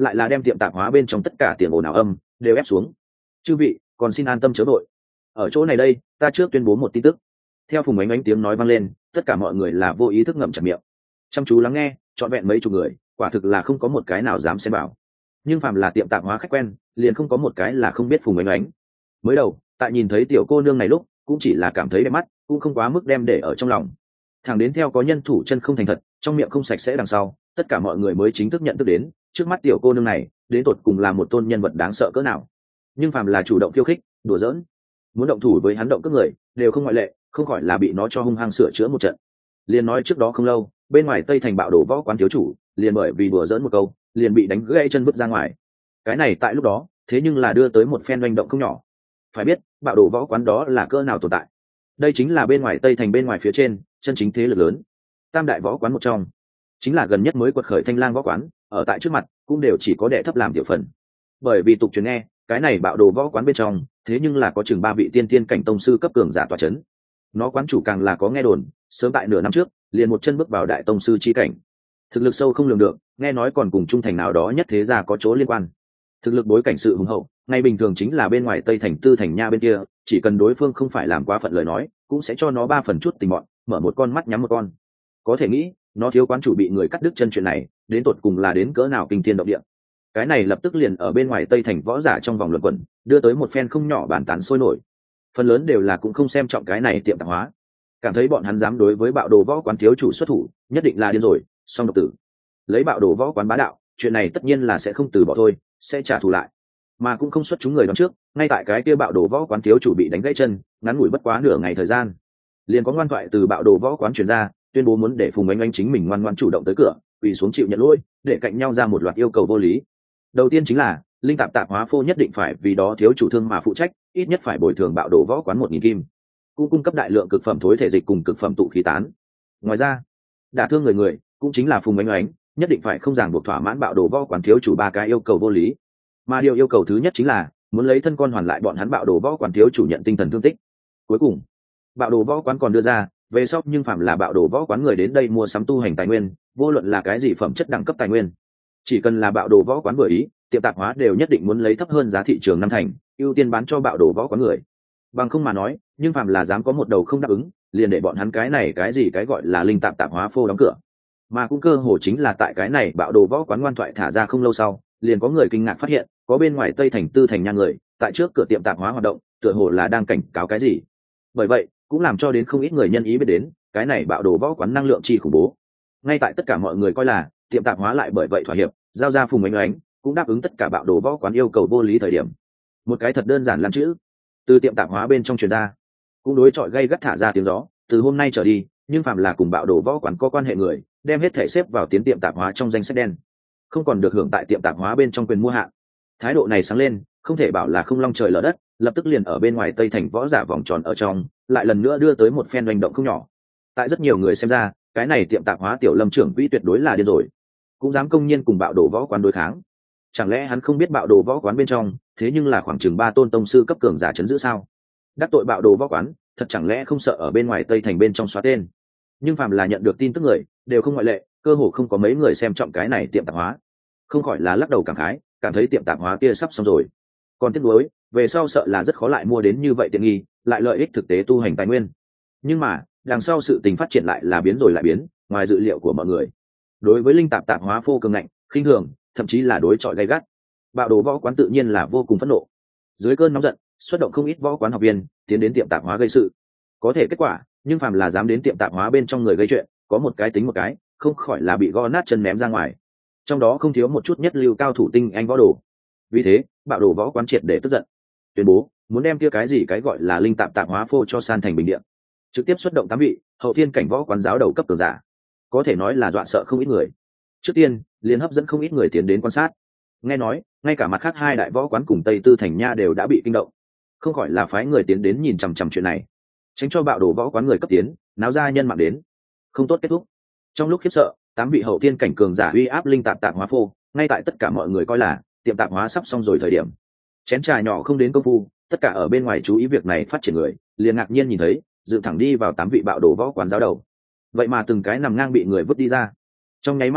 lại là đem tiệm tạp hóa bên trong tất cả tiền ồn ào âm đều ép xuống. Chư vị còn xin an tâm chớ vội, ở chỗ này đây ta trước tuyên bố một tin tức. Theo Phùng Ánh Ánh tiếng nói vang lên, tất cả mọi người là vô ý thức ngậm chặt miệng, chăm chú lắng nghe. Trọn vẹn mấy chục người, quả thực là không có một cái nào dám xen vào. Nhưng phàm là tiệm tạp hóa khách quen, liền không có một cái là không biết Phùng Ánh Ánh. Mới đầu tại nhìn thấy tiểu cô nương này lúc cũng chỉ là cảm thấy đẹp mắt, cũng không quá mức đem để ở trong lòng. Thẳng đến theo có nhân thủ chân không thành thật, trong miệng không sạch sẽ đằng sau, tất cả mọi người mới chính thức nhận thức đến trước mắt tiểu cô nương này đến tột cùng là một tôn nhân vật đáng sợ cỡ nào. Nhưng phàm là chủ động khiêu khích, đùa giỡn, muốn động thủ với hắn động cướp người, đều không ngoại lệ, không khỏi là bị nó cho hung hăng sửa chữa một trận. Liền nói trước đó không lâu, bên ngoài Tây Thành bạo đổ võ quán thiếu chủ, liền bởi vì đùa giỡn một câu, liền bị đánh gãy chân vứt ra ngoài. Cái này tại lúc đó, thế nhưng là đưa tới một phen oanh động không nhỏ. Phải biết, bạo đổ võ quán đó là cỡ nào tồn tại. Đây chính là bên ngoài Tây Thành bên ngoài phía trên, chân chính thế lực lớn. Tam đại võ quán một trong, chính là gần nhất mới quật khởi Thanh Lang võ quán, ở tại trước mặt cũng đều chỉ có đệ thấp làm tiểu phần. Bởi vì tục truyền nghe, cái này bạo đồ võ quán bên trong, thế nhưng là có chừng ba vị tiên tiên cảnh tông sư cấp cường giả tọa chấn. Nó quán chủ càng là có nghe đồn, sớm tại nửa năm trước, liền một chân bước vào đại tông sư chi cảnh. Thực lực sâu không lường được, nghe nói còn cùng trung thành nào đó nhất thế gia có chỗ liên quan. Thực lực bối cảnh sự hùng hậu, ngay bình thường chính là bên ngoài Tây Thành Tư Thành Nha bên kia, chỉ cần đối phương không phải làm quá phận lời nói, cũng sẽ cho nó ba phần chút tình mọn, mở một con mắt nhắm một con. Có thể nghĩ, nó thiếu quán chủ bị người cắt đứt chân chuyện này, đến tột cùng là đến cỡ nào kinh thiên động địa. Cái này lập tức liền ở bên ngoài Tây Thành võ giả trong vòng luận quẩn, đưa tới một phen không nhỏ bàn tán sôi nổi. Phần lớn đều là cũng không xem trọng cái này tiệm tạp hóa, cảm thấy bọn hắn dám đối với bạo đồ võ quán thiếu chủ xuất thủ, nhất định là điên rồi, song độc tử. Lấy bạo đồ võ quán bá đạo, chuyện này tất nhiên là sẽ không từ bỏ thôi, sẽ trả thù lại. Mà cũng không xuất chúng người đón trước, ngay tại cái kia bạo đồ võ quán thiếu chủ bị đánh gãy chân, ngắn ngủi bất quá nửa ngày thời gian, liền có ngoan thoại từ bạo đồ võ quán truyền ra, tuyên bố muốn để Phùng Ánh Ánh chính mình ngoan ngoãn chủ động tới cửa, quỳ xuống chịu nhận lỗi, để cạnh nhau ra một loạt yêu cầu vô lý. Đầu tiên chính là linh tạp tạp hóa phô nhất định phải vì đó thiếu chủ thương mà phụ trách, ít nhất phải bồi thường bạo đồ võ quán một nghìn kim, cũng cung cấp đại lượng cực phẩm thối thể dịch cùng cực phẩm tụ khí tán. Ngoài ra, đả thương người người cũng chính là Phùng Ánh Ánh nhất định phải không ràng buộc thỏa mãn bạo đồ võ quán thiếu chủ ba cái yêu cầu vô lý. Mà điều yêu cầu thứ nhất chính là muốn lấy thân con hoàn lại bọn hắn bạo đồ võ quán thiếu chủ nhận tinh thần thương tích. Cuối cùng, bạo đồ võ quán còn đưa ra về sau nhưng phạm là bạo đồ võ quán người đến đây mua sắm tu hành tài nguyên, vô luận là cái gì phẩm chất đẳng cấp tài nguyên, chỉ cần là bạo đồ võ quán vừa ý, tiệm tạp hóa đều nhất định muốn lấy thấp hơn giá thị trường năm thành, ưu tiên bán cho bạo đồ võ quán người. Bằng không mà nói, nhưng phạm là dám có một đầu không đáp ứng, liền để bọn hắn cái này cái gì cái gọi là linh tạp tạp hóa phô đóng cửa. Mà cũng cơ hồ chính là tại cái này bạo đồ võ quán ngoan thoại thả ra không lâu sau, liền có người kinh ngạc phát hiện, có bên ngoài Tây Thành Tư Thành Nha người, tại trước cửa tiệm tạp hóa hoạt động, tựa hồ là đang cảnh cáo cái gì. Bởi vậy, cũng làm cho đến không ít người nhân ý biết đến, cái này bạo đồ võ quán năng lượng chi khủng bố. Ngay tại tất cả mọi người coi là tiệm tạp hóa lại bởi vậy thỏa hiệp, giao ra Phùng Ánh Ánh, cũng đáp ứng tất cả bạo đồ võ quán yêu cầu vô lý thời điểm, một cái thật đơn giản lắm chữ từ tiệm tạp hóa bên trong truyền ra, cũng đối chọi gây gắt thả ra tiếng gió. Từ hôm nay trở đi, nhưng phạm là cùng bạo đồ võ quán có quan hệ người, đem hết thể xếp vào tiến tiệm tạp hóa trong danh sách đen, không còn được hưởng tại tiệm tạp hóa bên trong quyền mua hạn. Thái độ này sáng lên, không thể bảo là không long trời lở đất, lập tức liền ở bên ngoài Tây Thành võ giả vòng tròn ở trong, lại lần nữa đưa tới một phen hành động không nhỏ. Tại rất nhiều người xem ra, cái này tiệm tạp hóa tiểu Lâm trưởng quỹ tuyệt đối là điên rồi, cũng dám công nhiên cùng bạo đồ võ quán đối kháng. Chẳng lẽ hắn không biết bạo đồ võ quán bên trong thế nhưng là khoảng chừng ba tôn tông sư cấp cường giả chấn giữ sao? Đắc tội bạo đồ võ quán, thật chẳng lẽ không sợ ở bên ngoài Tây Thành bên trong xóa tên? Nhưng phàm là nhận được tin tức người, đều không ngoại lệ, cơ hồ không có mấy người xem trọng cái này tiệm tạp hóa, không khỏi là lắc đầu cảm khái, cảm thấy tiệm tạp hóa kia sắp xong rồi. Còn tiếc nuối, về sau sợ là rất khó lại mua đến như vậy tiện nghi, lại lợi ích thực tế tu hành tài nguyên. Nhưng mà, đằng sau sự tình phát triển lại là biến rồi lại biến, ngoài dự liệu của mọi người. Đối với linh tạp tạp hóa phô cường ngạnh, khinh thường, thậm chí là đối chọi gay gắt, bạo đồ võ quán tự nhiên là vô cùng phẫn nộ. Dưới cơn nóng giận, xuất động không ít võ quán học viên tiến đến tiệm tạp hóa gây sự. Có thể kết quả, nhưng phàm là dám đến tiệm tạp hóa bên trong người gây chuyện, có một cái tính một cái, không khỏi là bị gõ nát chân ném ra ngoài. Trong đó không thiếu một chút nhất lưu cao thủ tinh anh võ đồ. Vì thế, bạo đồ võ quán triệt để tức giận, tuyên bố muốn đem kia cái gì cái gọi là linh tạp tạp hóa phô cho san thành bình địa, trực tiếp xuất động tám vị hậu thiên cảnh võ quán giáo đầu cấp cường giả, có thể nói là dọa sợ không ít người. Trước tiên, liền hấp dẫn không ít người tiến đến quan sát. Nghe nói, ngay cả mặt khác hai đại võ quán cùng Tây Tư Thành Nha đều đã bị kinh động, không khỏi là phái người tiến đến nhìn chằm chằm chuyện này, tránh cho bạo đồ võ quán người cấp tiến náo ra nhân mạng đến. Không tốt kết thúc. Trong lúc khiếp sợ, tám vị hậu thiên cảnh cường giả uy áp linh tạp tạp hóa phô, ngay tại tất cả mọi người coi là tiệm tạp hóa sắp xong rồi thời điểm, chén trà nhỏ không đến công phu, tất cả ở bên ngoài chú ý việc này phát triển người liền ngạc nhiên nhìn thấy dự thẳng đi vào tám vị bạo đồ võ quán giáo đầu, vậy mà từng cái nằm ngang bị người vứt đi ra. Trong nháy mắt đó,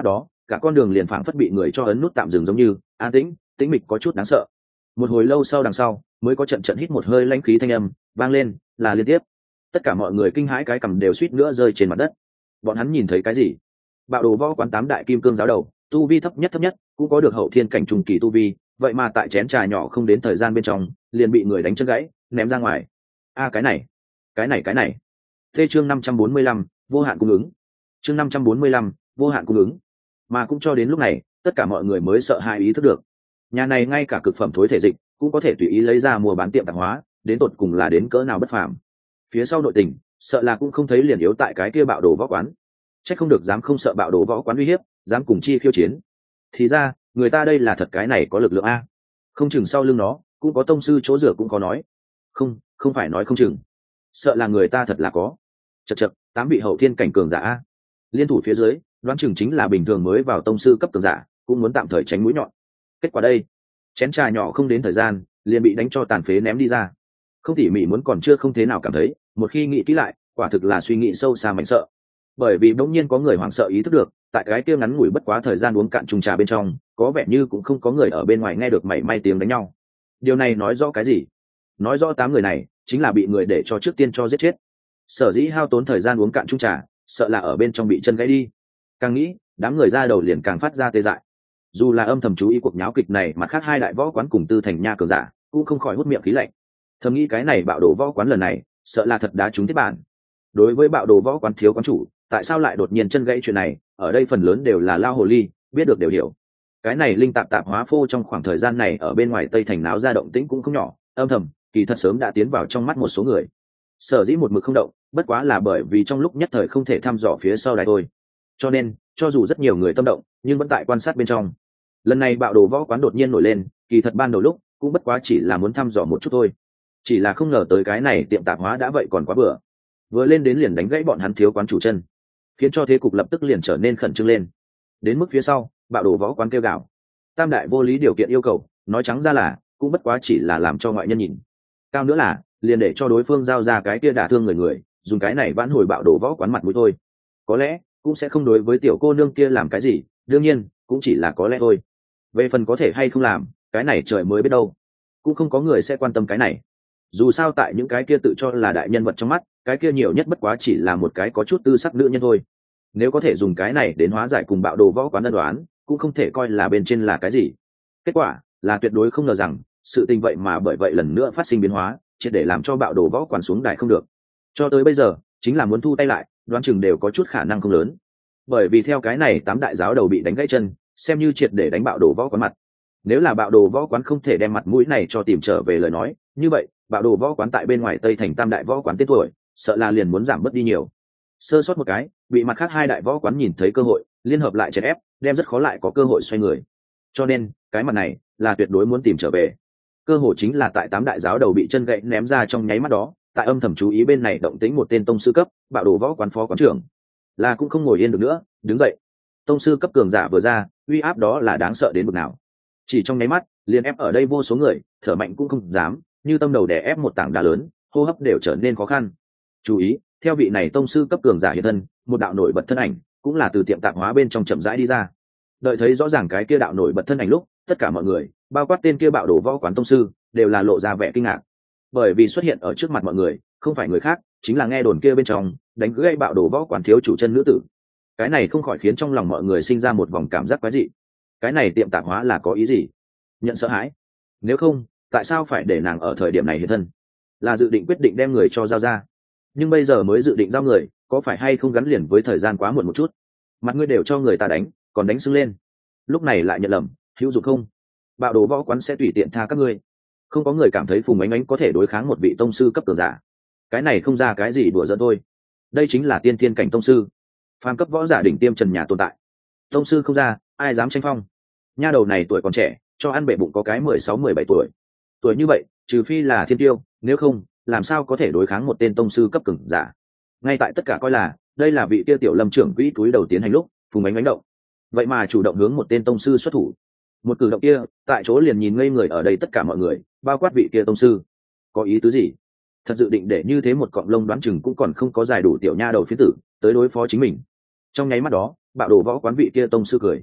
cả con đường liền phảng phất bị người cho ấn nút tạm dừng, giống như an tĩnh tĩnh mịch có chút đáng sợ. Một hồi lâu sau đằng sau mới có trận trận hít một hơi lãnh khí thanh âm vang lên, là liên tiếp. Tất cả mọi người kinh hãi cái cằm đều suýt nữa rơi trên mặt đất. Bọn hắn nhìn thấy cái gì? Bạo đồ võ quán tám đại kim cương giáo đầu, tu vi thấp nhất thấp nhất cũng có được hậu thiên cảnh trung kỳ tu vi, vậy mà tại chén trà nhỏ không đến thời gian bên trong liền bị người đánh chân gãy ném ra ngoài. A cái này cái này cái này Thế chương năm trăm bốn mươi lăm, vô hạn cung ứng. Chương năm trăm bốn mươi lăm, vô hạn cung ứng. Mà cũng cho đến lúc này, tất cả mọi người mới sợ hãi ý thức được. Nhà này ngay cả cực phẩm thối thể dịch cũng có thể tùy ý lấy ra mua bán tiệm tạp hóa, đến tột cùng là đến cỡ nào bất phàm. Phía sau nội tình, sợ là cũng không thấy liền yếu tại cái kia bạo đồ võ quán. Chắc không được dám không sợ bạo đồ võ quán uy hiếp, dám cùng chi khiêu chiến. Thì ra, người ta đây là thật cái này có lực lượng a. Không chừng sau lưng nó cũng có tông sư chỗ dựa cũng có nói. Không, không phải nói không chừng. Sợ là người ta thật là có. Chậc chậc, tám vị hậu thiên cảnh cường giả a. Liên thủ phía dưới, đoán chừng chính là bình thường mới vào tông sư cấp cường giả, cũng muốn tạm thời tránh mũi nhọn. Kết quả đây, chén trà nhỏ không đến thời gian, liền bị đánh cho tàn phế ném đi ra. Không tỉ mỉ muốn còn chưa không thế nào cảm thấy, một khi nghĩ kỹ lại, quả thực là suy nghĩ sâu xa mạnh sợ. Bởi vì bỗng nhiên có người hoảng sợ ý thức được, tại cái kia ngắn ngủi bất quá thời gian uống cạn chung trà bên trong, có vẻ như cũng không có người ở bên ngoài nghe được mảy may tiếng đánh nhau. Điều này nói rõ cái gì? Nói rõ tám người này chính là bị người để cho trước tiên cho giết chết. Sở dĩ hao tốn thời gian uống cạn chung trà, sợ là ở bên trong bị chân gãy đi. Càng nghĩ, đám người ra đầu liền càng phát ra tê dại. Dù là âm thầm chú ý cuộc nháo kịch này, mặt khác hai đại võ quán cùng Tư Thành Nha cường giả cũng không khỏi hút miệng khí lạnh. Thầm nghĩ cái này bạo đồ võ quán lần này, sợ là thật đá trúng thiết bản. Đối với bạo đồ võ quán thiếu quán chủ, tại sao lại đột nhiên chân gãy chuyện này, ở đây phần lớn đều là lao hồ ly, biết được đều hiểu. Cái này linh tạp tạp hóa phô trong khoảng thời gian này ở bên ngoài Tây Thành náo ra động tĩnh cũng không nhỏ, âm thầm, kỳ thật sớm đã tiến vào trong mắt một số người. Sở dĩ một mực không động, bất quá là bởi vì trong lúc nhất thời không thể thăm dò phía sau đài thôi. Cho nên, cho dù rất nhiều người tâm động, nhưng vẫn tại quan sát bên trong. Lần này bạo đồ võ quán đột nhiên nổi lên, kỳ thật ban đầu lúc cũng bất quá chỉ là muốn thăm dò một chút thôi. Chỉ là không ngờ tới cái này tiệm tạp hóa đã vậy còn quá bừa. Vừa lên đến liền đánh gãy bọn hắn thiếu quán chủ chân, khiến cho thế cục lập tức liền trở nên khẩn trương lên. Đến mức phía sau, bạo đồ võ quán kêu gào, tam đại vô lý điều kiện yêu cầu, nói trắng ra là cũng bất quá chỉ là làm cho ngoại nhân nhìn. Cao nữa là liền để cho đối phương giao ra cái kia đả thương người người, dùng cái này vãn hồi bạo đồ võ quán mặt mũi thôi. Có lẽ cũng sẽ không đối với tiểu cô nương kia làm cái gì, đương nhiên cũng chỉ là có lẽ thôi. Về phần có thể hay không làm, cái này trời mới biết đâu. Cũng không có người sẽ quan tâm cái này. Dù sao tại những cái kia tự cho là đại nhân vật trong mắt, cái kia nhiều nhất bất quá chỉ là một cái có chút tư sắc nữ nhân thôi. Nếu có thể dùng cái này đến hóa giải cùng bạo đồ võ quán đơn đoán, cũng không thể coi là bên trên là cái gì. Kết quả là tuyệt đối không ngờ rằng sự tình vậy mà bởi vậy lần nữa phát sinh biến hóa, chỉ để làm cho bạo đồ võ quán xuống đài không được. Cho tới bây giờ chính là muốn thu tay lại, đoán chừng đều có chút khả năng không lớn. Bởi vì theo cái này tám đại giáo đầu bị đánh gãy chân, xem như triệt để đánh bạo đồ võ quán mặt. Nếu là bạo đồ võ quán không thể đem mặt mũi này cho tìm trở về lời nói, như vậy bạo đồ võ quán tại bên ngoài Tây Thành tam đại võ quán tên tuổi, sợ là liền muốn giảm bớt đi nhiều. Sơ sót một cái, bị mặt khác hai đại võ quán nhìn thấy cơ hội, liên hợp lại chèn ép, đem rất khó lại có cơ hội xoay người. Cho nên cái mặt này là tuyệt đối muốn tìm trở về. Cơ hội chính là tại tám đại giáo đầu bị chân gãy ném ra trong nháy mắt đó, tại âm thầm chú ý bên này động tĩnh một tên tông sư cấp bạo đồ võ quán phó quán trưởng, là cũng không ngồi yên được nữa, đứng dậy. Tông sư cấp cường giả vừa ra, uy áp đó là đáng sợ đến mức nào. Chỉ trong nháy mắt liền ép ở đây vô số người, thở mạnh cũng không dám, như tâm đầu đè ép một tảng đá lớn, hô hấp đều trở nên khó khăn. Chú ý, theo vị này tông sư cấp cường giả hiện thân, một đạo nổi bật thân ảnh cũng là từ tiệm tạp hóa bên trong chậm rãi đi ra. Đợi thấy rõ ràng cái kia đạo nổi bật thân ảnh lúc, tất cả mọi người, bao quát tên kia bạo đồ võ quán tông sư, đều là lộ ra vẻ kinh ngạc. Bởi vì xuất hiện ở trước mặt mọi người không phải người khác, chính là nghe đồn kia bên trong đánh gãy bạo đồ võ quán thiếu chủ chân nữ tử. Cái này không khỏi khiến trong lòng mọi người sinh ra một vòng cảm giác quái dị. Cái này tiệm tạp hóa là có ý gì? Nhận sợ hãi? Nếu không, tại sao phải để nàng ở thời điểm này hiện thân? Là dự định quyết định đem người cho giao ra, nhưng bây giờ mới dự định giao người, có phải hay không gắn liền với thời gian quá muộn một chút? Mặt ngươi đều cho người ta đánh, còn đánh sưng lên, lúc này lại nhận lầm, hữu dụng không? Bạo đồ võ quán sẽ tùy tiện tha các ngươi. Không có người cảm thấy Phùng Ánh Ánh có thể đối kháng một vị tông sư cấp cường giả. Cái này không ra cái gì đùa giỡn thôi. Đây chính là tiên thiên cảnh tông sư, phàm cấp võ giả đỉnh tiêm trần nhà tồn tại. Tông sư không ra, ai dám tranh phong? Nha đầu này tuổi còn trẻ, cho ăn bệ bụng có cái mười sáu mười bảy tuổi. Tuổi như vậy, trừ phi là thiên tiêu, nếu không, làm sao có thể đối kháng một tên tông sư cấp cường giả? Ngay tại tất cả coi là đây là vị kia tiểu Lâm trưởng quỹ túi đầu tiến hành lúc, Phùng Ánh Ánh động, vậy mà chủ động hướng một tên tông sư xuất thủ. Một cử động kia, tại chỗ liền nhìn ngây người ở đây tất cả mọi người, bao quát vị kia tông sư. Có ý tứ gì? Thật dự định để như thế một cọng lông đoán chừng cũng còn không có giải đủ tiểu nha đầu phiến tử tới đối phó chính mình. Trong nháy mắt đó, bạo đồ võ quán vị kia tông sư cười,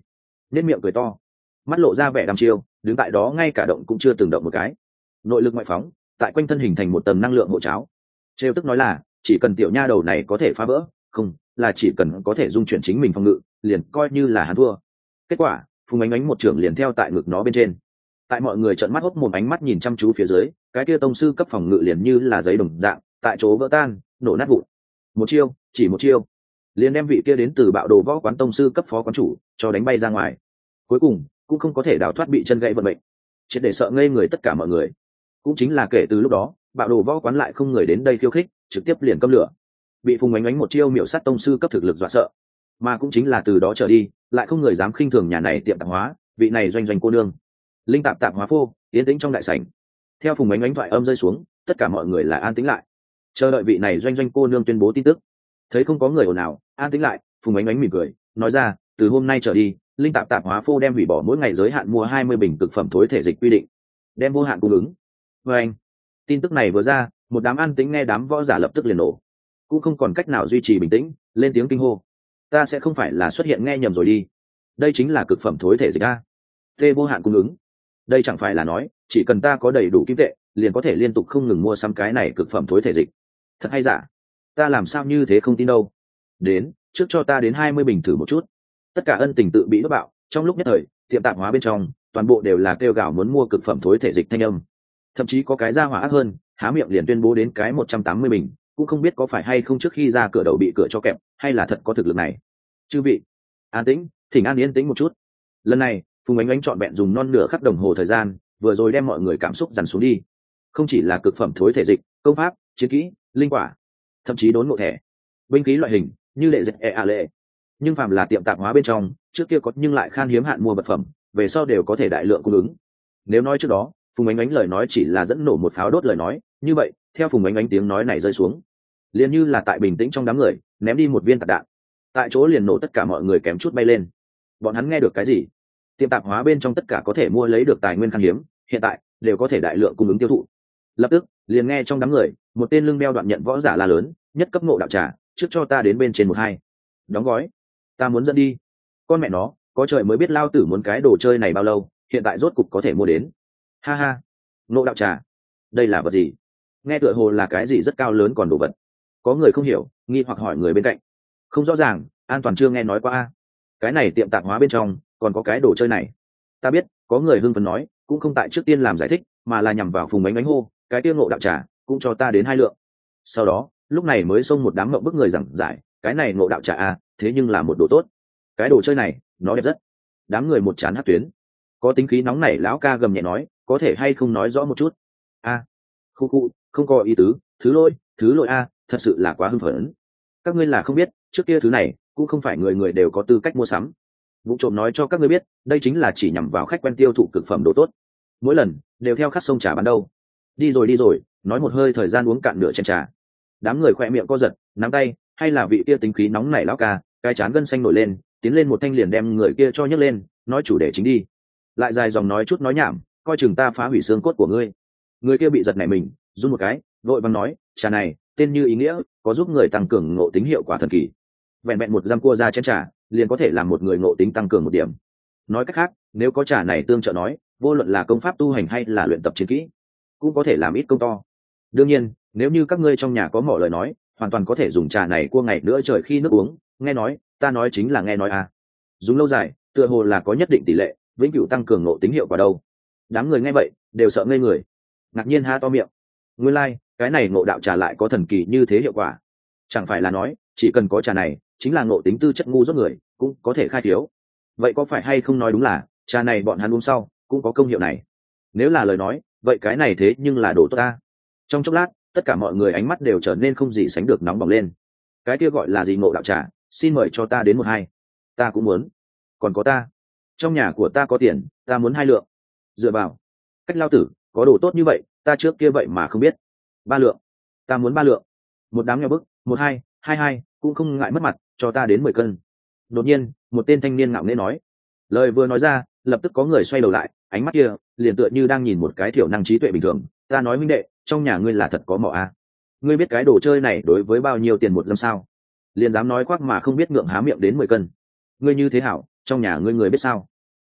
nết miệng cười to, mắt lộ ra vẻ đăm chiêu, đứng tại đó ngay cả động cũng chưa từng động một cái. Nội lực ngoại phóng, tại quanh thân hình thành một tầng năng lượng hộ cháo. Trêu tức nói là, chỉ cần tiểu nha đầu này có thể phá vỡ, không, là chỉ cần có thể dung chuyển chính mình phòng ngự, liền coi như là hắn thua. Kết quả, Phùng Ánh Ánh một trưởng liền theo tại ngực nó bên trên. Tại mọi người trợn mắt hốc mồm ánh mắt nhìn chăm chú phía dưới, cái kia tông sư cấp phòng ngự liền như là giấy đồng dạng, tại chỗ vỡ tan, nổ nát vụn. Một chiêu, chỉ một chiêu, liền đem vị kia đến từ Bạo Đồ Võ quán tông sư cấp phó quán chủ cho đánh bay ra ngoài. Cuối cùng, cũng không có thể đào thoát bị chân gãy vận mệnh. Triệt để sợ ngây người tất cả mọi người. Cũng chính là kể từ lúc đó, Bạo Đồ Võ quán lại không người đến đây khiêu khích, trực tiếp liền câm lửa. Bị Phùng Ánh Ánh một chiêu miểu sát tông sư cấp thực lực dọa sợ. Mà cũng chính là từ đó trở đi, lại không người dám khinh thường nhà này tiệm tạp hóa, vị này doanh doanh cô nương. Linh tạp tạp hóa phô, yên tĩnh trong đại sảnh. Theo Phùng Ánh Ánh thoại âm rơi xuống, tất cả mọi người lại an tĩnh lại, chờ đợi vị này doanh doanh cô nương tuyên bố tin tức. Thấy không có người ồn nào, an tĩnh lại, Phùng Ánh Ánh mỉm cười, nói ra, từ hôm nay trở đi, linh tạp tạp hóa phô đem hủy bỏ mỗi ngày giới hạn mua hai mươi bình cực phẩm thối thể dịch quy định, đem vô hạn cung ứng. Và anh, tin tức này vừa ra, một đám an tĩnh nghe đám võ giả lập tức liền nổ, cũng không còn cách nào duy trì bình tĩnh, lên tiếng kinh hô. Ta sẽ không phải là xuất hiện nghe nhầm rồi đi? Đây chính là cực phẩm thối thể dịch a. Tê vô hạn cung ứng. Đây chẳng phải là nói, chỉ cần ta có đầy đủ kim tệ, liền có thể liên tục không ngừng mua sắm cái này cực phẩm thối thể dịch. Thật hay giả? Ta làm sao như thế không tin đâu. Đến, trước cho ta đến hai mươi bình thử một chút. Tất cả ân tình tự bị đốt bạo, trong lúc nhất thời, tiệm tạp hóa bên trong, toàn bộ đều là kêu gào muốn mua cực phẩm thối thể dịch thanh âm. Thậm chí có cái ra hỏa ác hơn, há miệng liền tuyên bố đến cái một trăm tám mươi bình, cũng không biết có phải hay không trước khi ra cửa đầu bị cửa cho kẹp, hay là thật có thực lực này. Chư vị, an tĩnh, thỉnh an yên tĩnh một chút. Lần này, Phùng Ánh Ánh trọn vẹn dùng non nửa khắc đồng hồ thời gian, vừa rồi đem mọi người cảm xúc dằn xuống đi. Không chỉ là cực phẩm thối thể dịch, công pháp, chiến kỹ, linh quả, thậm chí đốn ngộ thẻ, binh khí loại hình, như lệ dịch e a lệ. Nhưng phàm là tiệm tạp hóa bên trong, trước kia có nhưng lại khan hiếm hạn mua vật phẩm, về sau đều có thể đại lượng cung ứng. Nếu nói trước đó, Phùng Ánh Ánh lời nói chỉ là dẫn nổ một pháo đốt lời nói, như vậy, theo Phùng Ánh Ánh tiếng nói này rơi xuống, liền như là tại bình tĩnh trong đám người, ném đi một viên tạc đạn, tại chỗ liền nổ tất cả mọi người kém chút bay lên. Bọn hắn nghe được cái gì? Tiệm tạp hóa bên trong tất cả có thể mua lấy được tài nguyên khan hiếm, hiện tại đều có thể đại lượng cung ứng tiêu thụ. Lập tức, liền nghe trong đám người, một tên lưng đeo đoạn nhận võ giả la lớn, nhất cấp ngộ đạo trà, trước cho ta đến bên trên một hai. Đóng gói, ta muốn dẫn đi. Con mẹ nó, có trời mới biết lao tử muốn cái đồ chơi này bao lâu, hiện tại rốt cục có thể mua đến. Ha ha, ngộ đạo trà, đây là vật gì? Nghe tựa hồ là cái gì rất cao lớn còn đồ vật. Có người không hiểu, nghi hoặc hỏi người bên cạnh. Không rõ ràng, an toàn chưa nghe nói qua. Cái này tiệm tạp hóa bên trong còn có cái đồ chơi này. Ta biết, có người hưng phấn nói, cũng không tại trước tiên làm giải thích, mà là nhằm vào Phùng Ánh Ánh hô, cái tiêu ngộ đạo trà, cũng cho ta đến hai lượng. Sau đó, lúc này mới xông một đám mộng bức người giảng giải, cái này ngộ đạo trà a, thế nhưng là một đồ tốt. Cái đồ chơi này, nó đẹp rất. Đám người một chán hát tuyến. Có tính khí nóng nảy lão ca gầm nhẹ nói, có thể hay không nói rõ một chút. A, khu khu, không có ý tứ, thứ lỗi, thứ lỗi a, thật sự là quá hưng phấn. Các ngươi là không biết, trước kia thứ này cũng không phải người người đều có tư cách mua sắm. Vụ trộm nói cho các ngươi biết, đây chính là chỉ nhằm vào khách quen tiêu thụ cực phẩm đồ tốt. Mỗi lần đều theo khát sông trà bán đâu. Đi rồi đi rồi, nói một hơi thời gian uống cạn nửa chén trà. Đám người khỏe miệng co giật, nắm tay, hay là vị kia tính khí nóng nảy lão ca, cái chán gân xanh nổi lên, tiến lên một thanh liền đem người kia cho nhấc lên, nói chủ đề chính đi. Lại dài dòng nói chút nói nhảm, coi chừng ta phá hủy xương cốt của ngươi. Người kia bị giật nảy mình, run một cái, vội vàng nói, trà này, tên như ý nghĩa, có giúp người tăng cường ngộ tính hiệu quả thần kỳ. Vẹn vẹn một giam cua ra chén trà, liền có thể làm một người ngộ tính tăng cường một điểm. Nói cách khác, nếu có trà này tương trợ nói, vô luận là công pháp tu hành hay là luyện tập chiến kỹ, cũng có thể làm ít công to. Đương nhiên, nếu như các ngươi trong nhà có mỏ lời nói, hoàn toàn có thể dùng trà này cua ngày nữa trời khi nước uống. Nghe nói, ta nói chính là nghe nói à. Dùng lâu dài, tựa hồ là có nhất định tỷ lệ, vĩnh cửu tăng cường ngộ tính hiệu quả đâu. Đám người nghe vậy, đều sợ ngây người, ngạc nhiên há to miệng. Nguyên lai, like, cái này ngộ đạo trà lại có thần kỳ như thế hiệu quả. Chẳng phải là nói, chỉ cần có trà này, chính là ngộ tính tư chất ngu dốt người cũng có thể khai thiếu. Vậy có phải hay không nói đúng là trà này bọn hắn uống sau cũng có công hiệu này? Nếu là lời nói, vậy cái này thế nhưng là đồ tốt ta. Trong chốc lát, tất cả mọi người ánh mắt đều trở nên không gì sánh được nóng bỏng lên. Cái kia gọi là gì ngộ đạo trà, xin mời cho ta đến một hai. Ta cũng muốn. Còn có ta, trong nhà của ta có tiền, ta muốn hai lượng. Dựa vào, cách lao tử có đồ tốt như vậy, ta trước kia vậy mà không biết. Ba lượng, ta muốn ba lượng. Một đám nhau bức, một hai, hai hai, cũng không ngại mất mặt, cho ta đến mười cân. Đột nhiên, một tên thanh niên ngạo nghễ nói. Lời vừa nói ra, lập tức có người xoay đầu lại, ánh mắt kia liền tựa như đang nhìn một cái thiểu năng trí tuệ bình thường. Ta nói huynh đệ, trong nhà ngươi là thật có mỏ à? Ngươi biết cái đồ chơi này đối với bao nhiêu tiền một lâm sao? Liền dám nói khoác mà không biết ngượng há miệng đến mười cân. Ngươi như thế hảo, trong nhà ngươi người biết sao?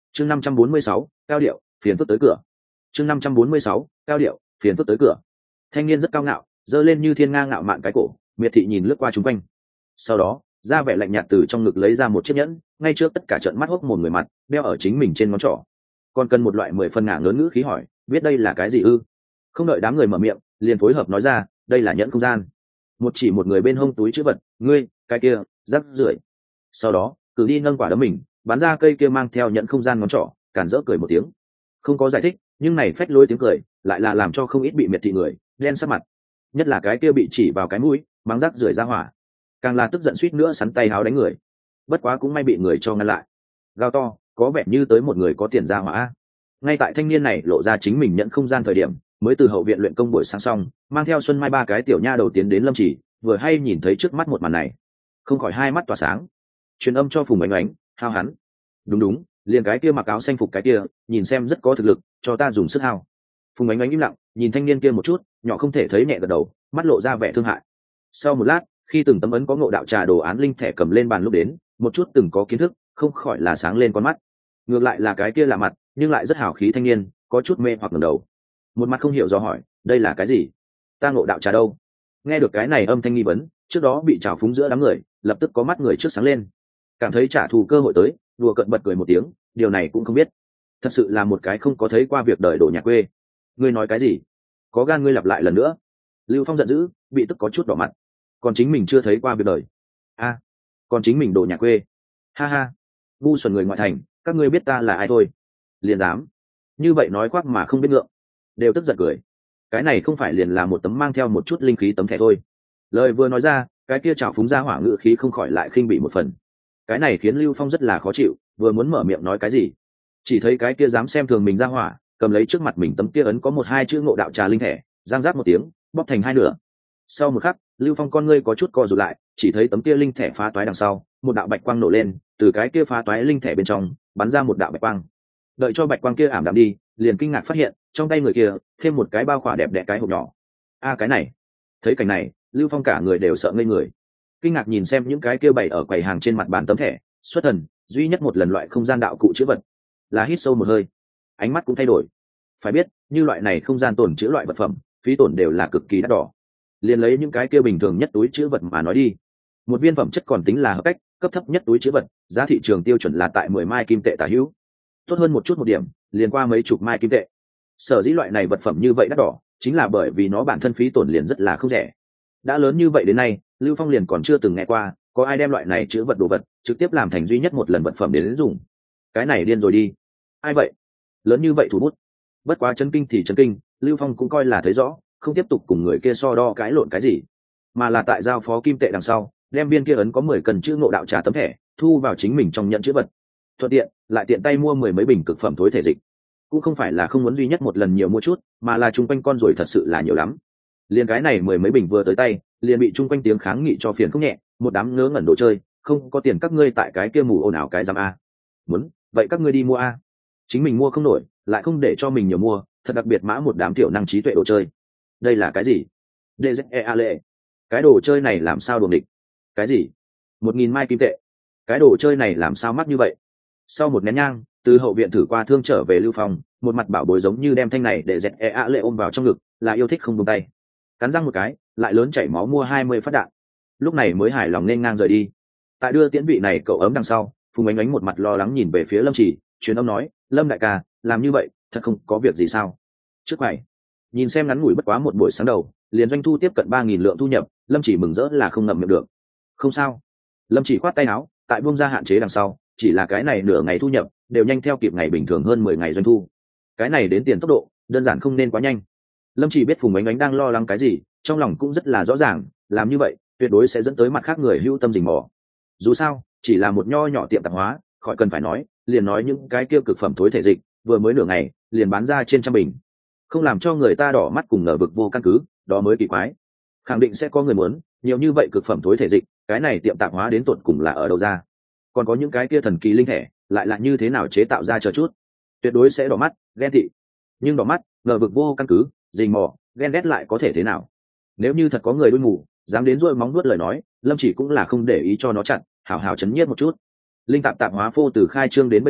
chương năm trăm bốn mươi sáu cao điệu phiền phức tới cửa. chương năm trăm bốn mươi sáu cao điệu phiền phức tới cửa. Thanh niên rất cao ngạo, giơ lên như thiên nga ngạo mạn cái cổ, miệt thị nhìn lướt qua chúng quanh. Sau đó ra vẻ lạnh nhạt từ trong ngực lấy ra một chiếc nhẫn, ngay trước tất cả trợn mắt hốc một người mặt đeo ở chính mình trên ngón trỏ. Còn cần một loại mười phần ngả ngớn ngữ khí hỏi, biết đây là cái gì ư? Không đợi đám người mở miệng, liền phối hợp nói ra, đây là nhẫn không gian. Một chỉ một người bên hông túi chữ vật, ngươi cái kia rắc rưởi. Sau đó cử đi nâng quả đấm mình, bắn ra cây kia mang theo nhẫn không gian ngón trỏ, cản rỡ cười một tiếng. Không có giải thích, nhưng này phách lối tiếng cười lại là làm cho không ít bị miệt thị người đen sắc mặt, nhất là cái kia bị chỉ vào cái mũi mắng rắc rưởi ra hỏa, càng là tức giận suýt nữa sắn tay háo đánh người. Bất quá cũng may bị người cho ngăn lại. Gào to, có vẻ như tới một người có tiền ra hỏa. Ngay tại thanh niên này lộ ra chính mình nhận không gian thời điểm, mới từ hậu viện luyện công buổi sáng xong, mang theo Xuân Mai ba cái tiểu nha đầu tiến đến Lâm Chỉ, vừa hay nhìn thấy trước mắt một màn này, không khỏi hai mắt tỏa sáng. Truyền âm cho Phùng Ánh Ánh, hao hắn. Đúng đúng, liền cái kia mặc áo xanh phục cái kia, nhìn xem rất có thực lực, cho ta dùng sức hao. Phùng Ánh Ánh im lặng, nhìn thanh niên kia một chút, nhỏ không thể thấy nhẹ gật đầu, mắt lộ ra vẻ thương hại. Sau một lát, khi từng tấm ấn có ngộ đạo trà đồ án linh thẻ cầm lên bàn lúc đến, một chút từng có kiến thức, không khỏi là sáng lên con mắt. Ngược lại là cái kia lạ mặt, nhưng lại rất hào khí thanh niên, có chút mê hoặc ngẩng đầu. Một mặt không hiểu do hỏi, đây là cái gì? Ta ngộ đạo trà đâu? Nghe được cái này âm thanh nghi vấn, trước đó bị trào phúng giữa đám người, lập tức có mắt người trước sáng lên. Cảm thấy trả thù cơ hội tới, đùa cợt bật cười một tiếng, điều này cũng không biết. Thật sự là một cái không có thấy qua việc đời đổ nhà quê. Ngươi nói cái gì? Có gan ngươi lặp lại lần nữa. Lưu Phong giận dữ, bị tức có chút đỏ mặt. Còn chính mình chưa thấy qua việc đời. A, à, còn chính mình đổ nhà quê. Ha ha, ngu xuẩn người ngoại thành, các ngươi biết ta là ai thôi? Liền dám như vậy nói khoác mà không biết ngượng, đều tức giận cười. Cái này không phải liền là một tấm mang theo một chút linh khí tấm thẻ thôi. Lời vừa nói ra, cái kia trào phúng ra hỏa ngữ khí không khỏi lại khinh bị một phần. Cái này khiến Lưu Phong rất là khó chịu, vừa muốn mở miệng nói cái gì, chỉ thấy cái kia dám xem thường mình ra hỏa cầm lấy trước mặt mình tấm kia ấn có một hai chữ ngộ đạo trà linh thẻ, giang giáp một tiếng bóp thành hai nửa. Sau một khắc, Lưu Phong con ngươi có chút co rụt lại, chỉ thấy tấm kia linh thẻ phá toái đằng sau, một đạo bạch quang nổ lên, từ cái kia phá toái linh thẻ bên trong bắn ra một đạo bạch quang. Đợi cho bạch quang kia ảm đạm đi, liền kinh ngạc phát hiện trong tay người kia thêm một cái bao khỏa đẹp đẽ cái hộp nhỏ. A, cái này! Thấy cảnh này, Lưu Phong cả người đều sợ ngây người, kinh ngạc nhìn xem những cái kia bày ở quầy hàng trên mặt bàn tấm thẻ, xuất thần, duy nhất một lần loại không gian đạo cụ chữ vật, là hít sâu một hơi, ánh mắt cũng thay đổi. Phải biết, như loại này không gian tồn chữ loại vật phẩm, phí tổn đều là cực kỳ đắt đỏ. Liền lấy những cái kia bình thường nhất túi chữ vật mà nói đi, một viên phẩm chất còn tính là hợp cách, cấp thấp nhất túi chữ vật, giá thị trường tiêu chuẩn là tại mười mai kim tệ tả hữu, tốt hơn một chút một điểm, liền qua mấy chục mai kim tệ. Sở dĩ loại này vật phẩm như vậy đắt đỏ, chính là bởi vì nó bản thân phí tổn liền rất là không rẻ. Đã lớn như vậy đến nay, Lưu Phong liền còn chưa từng nghe qua có ai đem loại này chữ vật đồ vật trực tiếp làm thành duy nhất một lần vật phẩm để đến dùng. Cái này điên rồi đi. Ai vậy? Lớn như vậy thủ bút. Bất quá chấn kinh thì chấn kinh, Lưu Phong cũng coi là thấy rõ, không tiếp tục cùng người kia so đo cãi lộn cái gì, mà là tại giao phó kim tệ đằng sau, đem viên kia ấn có mười cần chữ ngộ đạo trà tấm thẻ thu vào chính mình trong nhận chữ vật. Thuận tiện lại tiện tay mua mười mấy bình cực phẩm thối thể dịch. Cũng không phải là không muốn duy nhất một lần nhiều mua chút, mà là chung quanh con rồi thật sự là nhiều lắm. Liền cái này mười mấy bình vừa tới tay, liền bị chung quanh tiếng kháng nghị cho phiền không nhẹ, một đám ngớ ngẩn đồ chơi, không có tiền các ngươi tại cái kia mù ồn ào cái giam a. Muốn, vậy các ngươi đi mua a. Chính mình mua không nổi, lại không để cho mình nhiều mua, thật đặc biệt mã một đám tiểu năng trí tuệ đồ chơi. Đây là cái gì? đê dét e a lệ. Cái đồ chơi này làm sao đuồng địch? Cái gì? Một nghìn mai kim tệ. Cái đồ chơi này làm sao mắc như vậy? Sau một nén nhang, từ hậu viện thử qua thương trở về Lưu Phong, một mặt bảo bối giống như đem thanh này để dẹt e a lệ ôm vào trong ngực, là yêu thích không buông tay. Cắn răng một cái, lại lớn chảy máu mua hai mươi phát đạn. Lúc này mới hài lòng nên ngang rời đi. Tại đưa tiễn vị này cậu ấm đằng sau, Phùng Ánh Ánh một mặt lo lắng nhìn về phía Lâm Chỉ, truyền âm nói, Lâm đại ca, làm như vậy, thật không có việc gì sao? Trước vậy, nhìn xem ngắn ngủi bất quá một buổi sáng đầu, liền doanh thu tiếp cận ba nghìn lượng thu nhập, Lâm Chỉ mừng rỡ là không ngậm miệng được. Không sao. Lâm Chỉ khoát tay áo, tại buông ra hạn chế đằng sau, chỉ là cái này nửa ngày thu nhập đều nhanh theo kịp ngày bình thường hơn mười ngày doanh thu. Cái này đến tiền tốc độ, đơn giản không nên quá nhanh. Lâm Chỉ biết Phùng Ánh Ánh đang lo lắng cái gì, trong lòng cũng rất là rõ ràng, làm như vậy tuyệt đối sẽ dẫn tới mặt khác người hưu tâm rình mò. Dù sao, chỉ là một nho nhỏ tiệm tạp hóa, khỏi cần phải nói, liền nói những cái kia cực phẩm thối thể dịch, vừa mới nửa ngày, liền bán ra trên trăm bình. Không làm cho người ta đỏ mắt cùng ngờ vực vô căn cứ, đó mới kỳ quái. Khẳng định sẽ có người muốn, nhiều như vậy cực phẩm thối thể dịch, cái này tiệm tạp hóa đến tột cùng là ở đâu ra? Còn có những cái kia thần kỳ linh thẻ, lại là như thế nào chế tạo ra chờ chút? Tuyệt đối sẽ đỏ mắt, ghen tị. Nhưng đỏ mắt, ngờ vực vô căn cứ, rình mò, ghen ghét lại có thể thế nào? Nếu như thật có người đuôi mù, dám đến rôi móng nuốt lời nói, Lâm Chỉ cũng là không để ý cho nó chặn, hảo hảo chấn nhiếp một chút. Linh tạp tạp hóa phô từ khai trương đến bây giờ,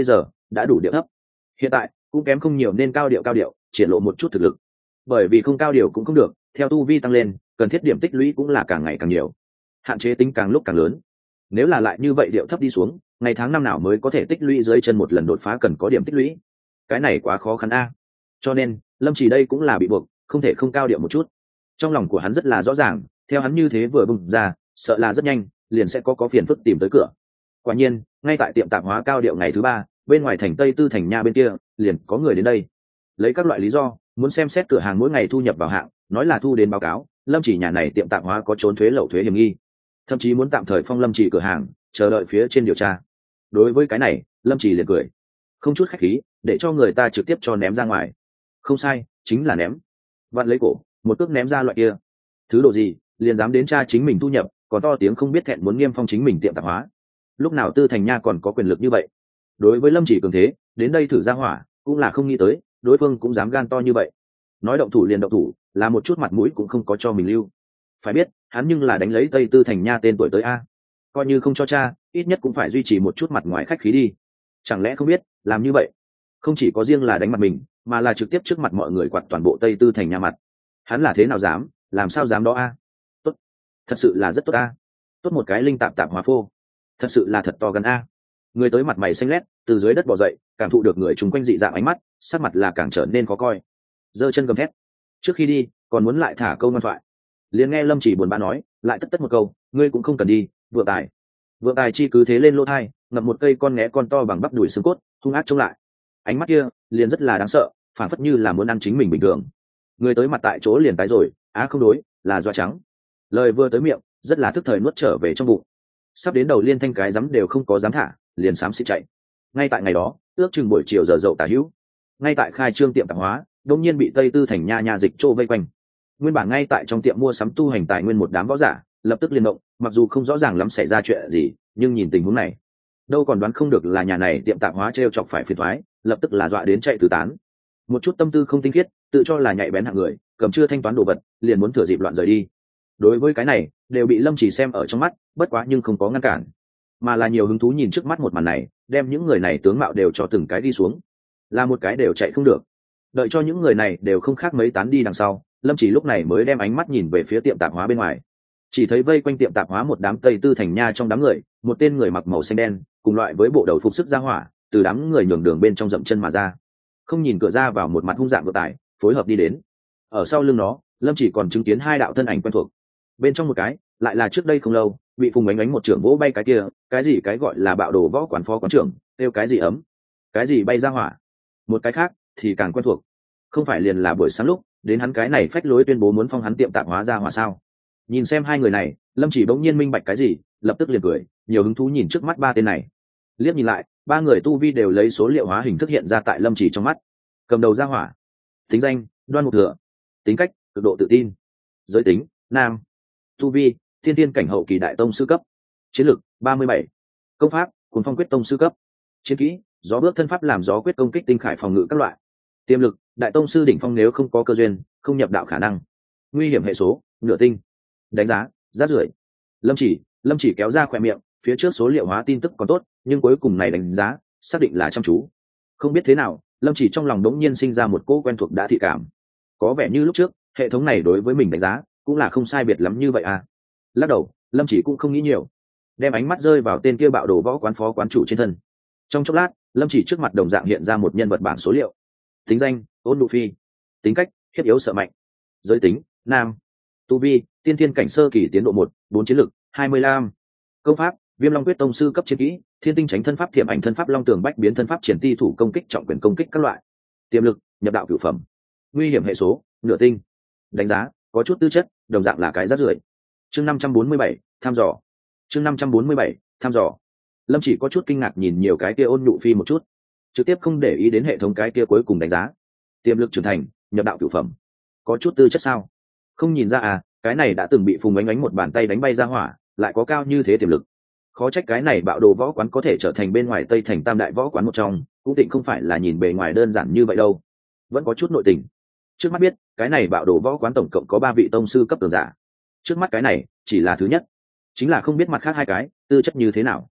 đã đủ điệu thấp. Hiện tại cũng kém không nhiều nên cao điệu cao điệu triển lộ một chút thực lực, bởi vì không cao điệu cũng không được, theo tu vi tăng lên cần thiết điểm tích lũy cũng là càng ngày càng nhiều, hạn chế tính càng lúc càng lớn. Nếu là lại như vậy điệu thấp đi xuống, ngày tháng năm nào mới có thể tích lũy dưới chân một lần đột phá cần có điểm tích lũy, cái này quá khó khăn a. Cho nên Lâm Chỉ đây cũng là bị buộc không thể không cao điệu một chút. Trong lòng của hắn rất là rõ ràng, theo hắn như thế vừa bùng ra, sợ là rất nhanh liền sẽ có có phiền phức tìm tới cửa. Quả nhiên ngay tại tiệm tạp hóa cao điệu ngày thứ ba, bên ngoài thành Tây Tư thành nha bên kia liền có người đến đây, lấy các loại lý do muốn xem xét cửa hàng mỗi ngày thu nhập vào hạng, nói là thu đến báo cáo Lâm Chỉ nhà này tiệm tạp hóa có trốn thuế lậu thuế hiểm nghi, thậm chí muốn tạm thời phong Lâm Chỉ cửa hàng chờ đợi phía trên điều tra. Đối với cái này Lâm Chỉ liền cười, không chút khách khí để cho người ta trực tiếp cho ném ra ngoài. Không sai, chính là ném. Vặn lấy cổ một cước ném ra loại kia. Thứ độ gì liền dám đến tra chính mình thu nhập, còn to tiếng không biết thẹn muốn nghiêm phong chính mình tiệm tạp hóa. Lúc nào Tư thành nha còn có quyền lực như vậy? Đối với Lâm Chỉ cường thế đến đây thử ra hỏa cũng là không nghĩ tới đối phương cũng dám gan to như vậy. Nói động thủ liền động thủ, là một chút mặt mũi cũng không có cho mình lưu. Phải biết hắn nhưng là đánh lấy Tây Tư thành nha tên tuổi tới a, coi như không cho cha ít nhất cũng phải duy trì một chút mặt ngoài khách khí đi. Chẳng lẽ không biết làm như vậy không chỉ có riêng là đánh mặt mình, mà là trực tiếp trước mặt mọi người quạt toàn bộ Tây Tư thành nha mặt. Hắn là thế nào dám, làm sao dám đó a? Tốt, thật sự là rất tốt a. Tốt một cái linh tạp tạp hóa phô, thật sự là thật to gần a. Người tới mặt mày xanh lét từ dưới đất bò dậy, cảm thụ được người chung quanh dị dạng ánh mắt, sắc mặt là càng trở nên khó coi, giơ chân gầm thét. Trước khi đi còn muốn lại thả câu ngoan thoại, liền nghe Lâm Chỉ buồn bã nói lại tất tất một câu, ngươi cũng không cần đi. Vượng tài vượng tài chi cứ thế lên lỗ thai, ngậm một cây con nghé con to bằng bắp đùi xương cốt, hung ác chống lại. Ánh mắt kia liền rất là đáng sợ, phản phất như là muốn ăn chính mình bình thường. Người tới mặt tại chỗ liền tái rồi, á không đối, là doa trắng. Lời vừa tới miệng rất là thức thời nuốt trở về trong bụng, sắp đến đầu liên thanh cái dám đều không có dám thả, liền xám xịt chạy. Ngay tại ngày đó ước chừng buổi chiều giờ dậu tả hữu, ngay tại khai trương tiệm tạp hóa đông nhiên bị Tây Tư thành nha nha dịch trô vây quanh. Nguyên bản ngay tại trong tiệm mua sắm tu hành tài nguyên một đám võ giả lập tức liên động, mặc dù không rõ ràng lắm xảy ra chuyện gì, nhưng nhìn tình huống này đâu còn đoán không được là nhà này tiệm tạp hóa treo chọc phải phiền toái, lập tức là dọa đến chạy tứ tán. Một chút tâm tư không tinh khiết, tự cho là nhạy bén hạng người, cầm chưa thanh toán đồ vật liền muốn thừa dịp loạn rời đi. Đối với cái này đều bị Lâm Chỉ xem ở trong mắt, bất quá nhưng không có ngăn cản, mà là nhiều hứng thú nhìn trước mắt một màn này, đem những người này tướng mạo đều cho từng cái đi xuống, là một cái đều chạy không được. Đợi cho những người này đều không khác mấy tán đi đằng sau, Lâm Chỉ lúc này mới đem ánh mắt nhìn về phía tiệm tạp hóa bên ngoài. Chỉ thấy vây quanh tiệm tạp hóa một đám Tây Tư thành nha trong đám người, một tên người mặc màu xanh đen cùng loại với bộ đầu phục sức ra hỏa từ đám người nhường đường bên trong dậm chân mà ra, không nhìn cửa ra vào một mặt hung dạng vừa tải phối hợp đi đến. Ở sau lưng nó Lâm Chỉ còn chứng kiến hai đạo thân ảnh quen thuộc, bên trong một cái lại là trước đây không lâu bị Phùng Ánh Ánh một trưởng vỗ bay cái kia, cái gì cái gọi là bạo đồ võ quán phó quán trưởng, kêu cái gì ấm, cái gì bay ra hỏa. Một cái khác thì càng quen thuộc, không phải liền là buổi sáng lúc đến hắn cái này phách lối tuyên bố muốn phong hắn tiệm tạp hóa ra hỏa sao? Nhìn xem hai người này, Lâm Chỉ bỗng nhiên minh bạch cái gì, lập tức liền cười, nhiều hứng thú nhìn trước mắt ba tên này. Liếc nhìn lại, ba người tu vi đều lấy số liệu hóa hình thức hiện ra tại Lâm Chỉ trong mắt. Cầm đầu ra hỏa, tính danh Đoan Mục Thừa, tính cách cực độ tự tin, giới tính nam, tu vi thiên thiên cảnh hậu kỳ đại tông sư cấp, chiến lực ba mươi bảy, công pháp Cuồng Phong Quyết tông sư cấp, chiến kỹ gió bước thân pháp làm gió quyết công kích tinh khải phòng ngự các loại, tiềm lực đại tông sư đỉnh phong nếu không có cơ duyên không nhập đạo khả năng, nguy hiểm hệ số nửa tinh, đánh giá rát rưởi. Lâm Chỉ Lâm Chỉ kéo ra khỏe miệng, phía trước số liệu hóa tin tức còn tốt, nhưng cuối cùng này đánh giá xác định là chăm chú. Không biết thế nào, Lâm Chỉ trong lòng đống nhiên sinh ra một cỗ quen thuộc đã thị cảm, có vẻ như lúc trước hệ thống này đối với mình đánh giá cũng là không sai biệt lắm như vậy à. Lắc đầu, Lâm Chỉ cũng không nghĩ nhiều, đem ánh mắt rơi vào tên kia bạo đồ võ quán phó quán chủ trên thân. Trong chốc lát, Lâm Chỉ trước mặt đồng dạng hiện ra một nhân vật bảng số liệu. Tính danh Ôn Nụ Phi, tính cách hiếp yếu sợ mạnh, giới tính nam, tu vi tiên thiên cảnh sơ kỳ tiến độ một, bốn chiến lực hai mươi lăm, công pháp Viêm Long Quyết tông sư cấp chiến kỹ, Thiên Tinh Tránh thân pháp thiểm ảnh thân pháp long tường bách biến thân pháp triển ti thủ công kích trọng quyền công kích các loại, tiềm lực nhập đạo cửu phẩm, nguy hiểm hệ số nửa tinh, đánh giá có chút tư chất, đồng dạng là cái rác rưởi. Chương năm trăm bốn mươi bảy tham dò. Chương năm trăm bốn mươi bảy tham dò. Lâm Chỉ có chút kinh ngạc nhìn nhiều cái kia Ôn Nụ Phi một chút, trực tiếp không để ý đến hệ thống cái kia cuối cùng đánh giá. Tiềm lực trưởng thành, nhập đạo cửu phẩm, có chút tư chất sao? Không nhìn ra à, cái này đã từng bị Phùng Ánh Ánh một bàn tay đánh bay ra hỏa, lại có cao như thế tiềm lực. Khó trách cái này bạo đồ võ quán có thể trở thành bên ngoài Tây thành tam đại võ quán một trong, cũng tịnh không phải là nhìn bề ngoài đơn giản như vậy đâu, vẫn có chút nội tình. Trước mắt biết, cái này bạo đồ võ quán tổng cộng có ba vị tông sư cấp tường giả. Trước mắt cái này chỉ là thứ nhất, chính là không biết mặt khác hai cái tư chất như thế nào.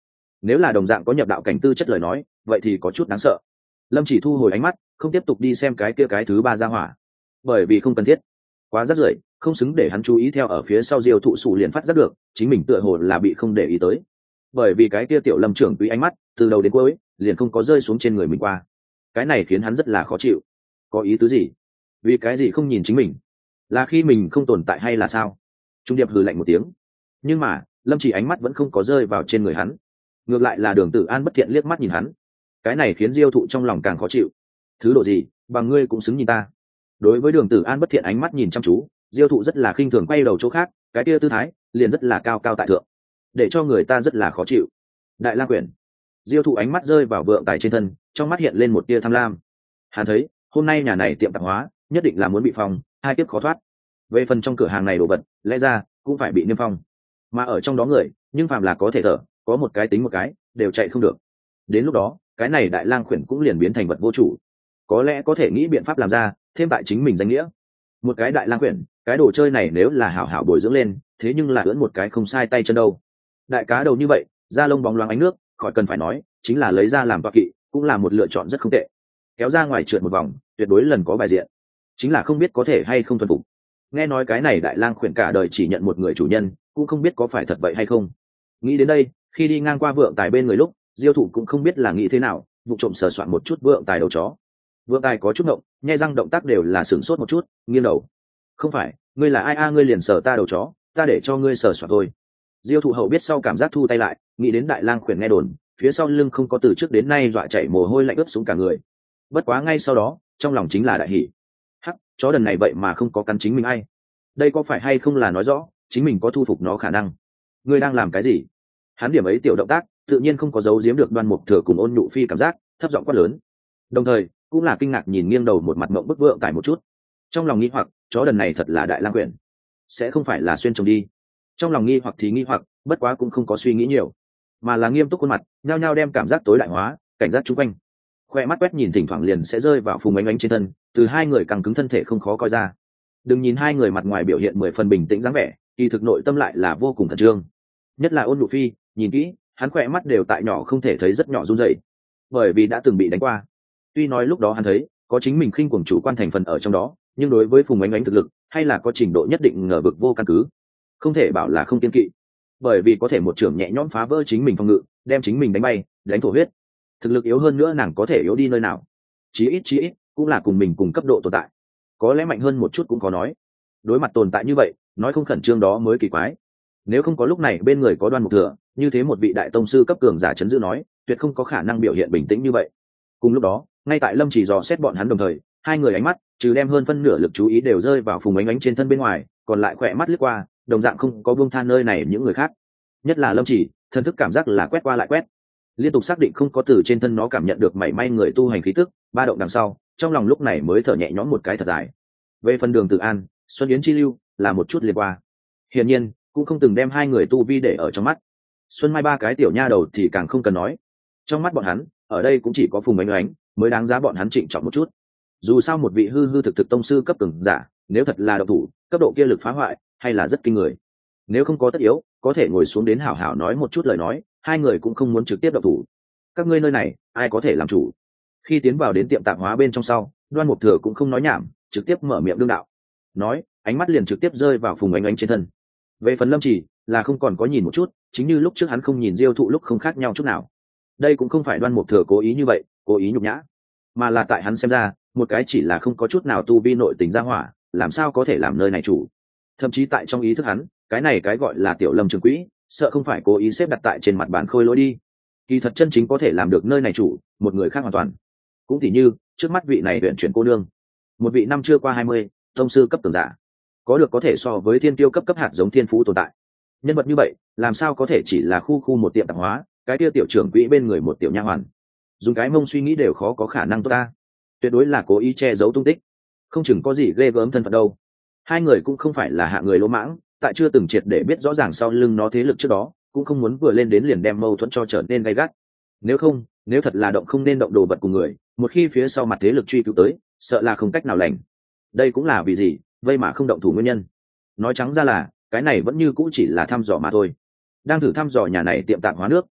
nếu là đồng dạng có nhập đạo cảnh tư chất lời nói vậy thì có chút đáng sợ. Lâm Chỉ thu hồi ánh mắt, không tiếp tục đi xem cái kia cái thứ ba ra hỏa, bởi vì không cần thiết, quá rất rưởi, không xứng để hắn chú ý. Theo ở phía sau Diêu Thụ Sủ liền phát giác được chính mình tựa hồ là bị không để ý tới, bởi vì cái kia tiểu Lâm trưởng quý ánh mắt từ đầu đến cuối liền không có rơi xuống trên người mình qua. Cái này khiến hắn rất là khó chịu. Có ý tứ gì? Vì cái gì không nhìn chính mình? Là khi mình không tồn tại hay là sao? Trung Điệp hừ lạnh một tiếng, nhưng mà Lâm Chỉ ánh mắt vẫn không có rơi vào trên người hắn, ngược lại là Đường Tử An bất thiện liếc mắt nhìn hắn. Cái này khiến Diêu Thụ trong lòng càng khó chịu. Thứ độ gì bằng ngươi cũng xứng nhìn ta? Đối với Đường Tử An bất thiện ánh mắt nhìn chăm chú, Diêu Thụ rất là khinh thường quay đầu chỗ khác, cái kia tư thái liền rất là cao cao tại thượng, để cho người ta rất là khó chịu. Đại Lang Quyển. Diêu Thụ ánh mắt rơi vào vượng tài trên thân, trong mắt hiện lên một tia tham lam. Hắn thấy hôm nay nhà này tiệm tạp hóa nhất định là muốn bị phong, hai kiếp khó thoát. Về phần trong cửa hàng này đồ vật, lẽ ra cũng phải bị niêm phong, mà ở trong đó người nhưng phàm là có thể thở, có một cái tính một cái đều chạy không được. Đến lúc đó cái này Đại Lang Quyển cũng liền biến thành vật vô chủ. Có lẽ có thể nghĩ biện pháp làm ra thêm tại chính mình danh nghĩa. Một cái Đại Lang Quyển, cái đồ chơi này nếu là hảo hảo bồi dưỡng lên, thế nhưng là ưỡn một cái không sai tay chân đâu. Đại cá đầu như vậy, da lông bóng loáng ánh nước, khỏi cần phải nói, chính là lấy ra làm toa kỵ cũng là một lựa chọn rất không tệ. Kéo ra ngoài trượt một vòng, tuyệt đối lần có bài diện. Chính là không biết có thể hay không thuần phục. Nghe nói cái này Đại Lang Quyển cả đời chỉ nhận một người chủ nhân, cũng không biết có phải thật vậy hay không. Nghĩ đến đây, khi đi ngang qua vượng tài bên người lúc, Diêu Thụ cũng không biết là nghĩ thế nào, vụ trộm sờ soạn một chút vượng tài đầu chó. Vượng tài có chút ngộng, nhai răng động tác đều là sửng sốt một chút, nghiêng đầu. Không phải, ngươi là ai a? Ngươi liền sờ ta đầu chó, ta để cho ngươi sờ soạn thôi. Diêu Thụ hậu biết sau cảm giác thu tay lại, nghĩ đến Đại Lang Quyển nghe đồn, phía sau lưng không có từ trước đến nay dọa chảy mồ hôi lạnh ướt xuống cả người. Bất quá ngay sau đó, trong lòng chính là đại hỉ. Hắc, chó đần này vậy mà không có cắn chính mình ai? Đây có phải hay không là nói rõ chính mình có thu phục nó khả năng? Ngươi đang làm cái gì? Hắn điểm ấy tiểu động tác, tự nhiên không có giấu giếm được Đoan Mục Thừa cùng Ôn Nhu Phi cảm giác, thấp giọng quát lớn. Đồng thời, cũng là kinh ngạc nhìn nghiêng đầu một mặt mộng bức vượng tài một chút. Trong lòng nghi hoặc, chó đần này thật là Đại Lang Quyển, sẽ không phải là xuyên trồng đi. Trong lòng nghi hoặc thì nghi hoặc, bất quá cũng không có suy nghĩ nhiều, mà là nghiêm túc khuôn mặt, nhao nhao đem cảm giác tối đại hóa, cảnh giác chung quanh. Khoe mắt quét nhìn thỉnh thoảng liền sẽ rơi vào Phùng Ánh Ánh trên thân, từ hai người càng cứng thân thể không khó coi ra. Đừng nhìn hai người mặt ngoài biểu hiện mười phần bình tĩnh dáng vẻ, kỳ thực nội tâm lại là vô cùng khẩn trương. Nhất là Ôn Nhu Phi, nhìn kỹ, hắn khoe mắt đều tại nhỏ không thể thấy rất nhỏ run rẩy, bởi vì đã từng bị đánh qua. Tuy nói lúc đó hắn thấy có chính mình khinh cuồng chủ quan thành phần ở trong đó, nhưng đối với Phùng Ánh Ánh thực lực hay là có trình độ nhất định ngờ vực vô căn cứ, không thể bảo là không kiên kỵ, bởi vì có thể một trưởng nhẹ nhõm phá vỡ chính mình phòng ngự, đem chính mình đánh bay, đánh thổ huyết. Thực lực yếu hơn nữa nàng có thể yếu đi nơi nào? Chí ít chí ít cũng là cùng mình cùng cấp độ tồn tại, có lẽ mạnh hơn một chút cũng có nói. Đối mặt tồn tại như vậy, nói không khẩn trương đó mới kỳ quái. Nếu không có lúc này bên người có Đoan Mục Thừa, như thế một vị đại tông sư cấp cường giả chấn giữ nói, tuyệt không có khả năng biểu hiện bình tĩnh như vậy. Cùng lúc đó, ngay tại Lâm Chỉ dò xét bọn hắn đồng thời, hai người ánh mắt trừ đem hơn phân nửa lực chú ý đều rơi vào Phùng Ánh Ánh trên thân bên ngoài, còn lại khỏe mắt lướt qua, đồng dạng không có buông tha nơi này những người khác. Nhất là Lâm Chỉ, thần thức cảm giác là quét qua lại quét, liên tục xác định không có từ trên thân nó cảm nhận được mảy may người tu hành khí tức, ba động đằng sau, trong lòng lúc này mới thở nhẹ nhõm một cái thật dài. Về phần Đường Tử An, Xuân Yến Chi Lưu là một chút liên qua, hiển nhiên cũng không từng đem hai người tu vi để ở trong mắt. Xuân Mai ba cái tiểu nha đầu thì càng không cần nói, trong mắt bọn hắn ở đây cũng chỉ có Phùng Ánh Ánh mới đáng giá bọn hắn trịnh trọng một chút. Dù sao một vị hư hư thực thực tông sư cấp cường giả, nếu thật là độc thủ, cấp độ kia lực phá hoại hay là rất kinh người. Nếu không có tất yếu, có thể ngồi xuống đến hảo hảo nói một chút lời nói, hai người cũng không muốn trực tiếp độc thủ. Các ngươi nơi này ai có thể làm chủ? Khi tiến vào đến tiệm tạp hóa bên trong sau, Đoan Mục Thừa cũng không nói nhảm, trực tiếp mở miệng đương đạo. Nói, ánh mắt liền trực tiếp rơi vào Phùng Ánh Ánh trên thân. Về phần Lâm Chỉ, là không còn có nhìn một chút, chính như lúc trước hắn không nhìn Diêu Thụ lúc không khác nhau chút nào. Đây cũng không phải Đoan Mục Thừa cố ý như vậy, cố ý nhục nhã, mà là tại hắn xem ra, một cái chỉ là không có chút nào tu vi nội tình ra hỏa, làm sao có thể làm nơi này chủ? Thậm chí tại trong ý thức hắn, cái này cái gọi là tiểu Lâm Trường Quỹ, sợ không phải cố ý xếp đặt tại trên mặt bàn khôi lỗi đi. Kỳ thật chân chính có thể làm được nơi này chủ, một người khác hoàn toàn. Cũng tỉ như trước mắt vị này huyện chuyển cô nương, một vị năm chưa qua hai mươi, tông sư cấp cường giả, có được có thể so với thiên tiêu cấp cấp hạt giống thiên phú tồn tại. Nhân vật như vậy, làm sao có thể chỉ là khu khu một tiệm tạp hóa, cái kia tiểu trưởng quỹ bên người một tiểu nha hoàn, dùng cái mông suy nghĩ đều khó có khả năng tốt ta. Tuyệt đối là cố ý che giấu tung tích, không chừng có gì ghê gớm thân phận đâu. Hai người cũng không phải là hạ người lỗ mãng, tại chưa từng triệt để biết rõ ràng sau lưng nó thế lực trước đó, cũng không muốn vừa lên đến liền đem mâu thuẫn cho trở nên gay gắt. Nếu không, nếu thật là động không nên động đồ vật cùng người, một khi phía sau mặt thế lực truy cứu tới, sợ là không cách nào lành. Đây cũng là vì gì vây mà không động thủ nguyên nhân. Nói trắng ra là cái này vẫn như cũ chỉ là thăm dò mà thôi, đang thử thăm dò nhà này tiệm tạp hóa nước,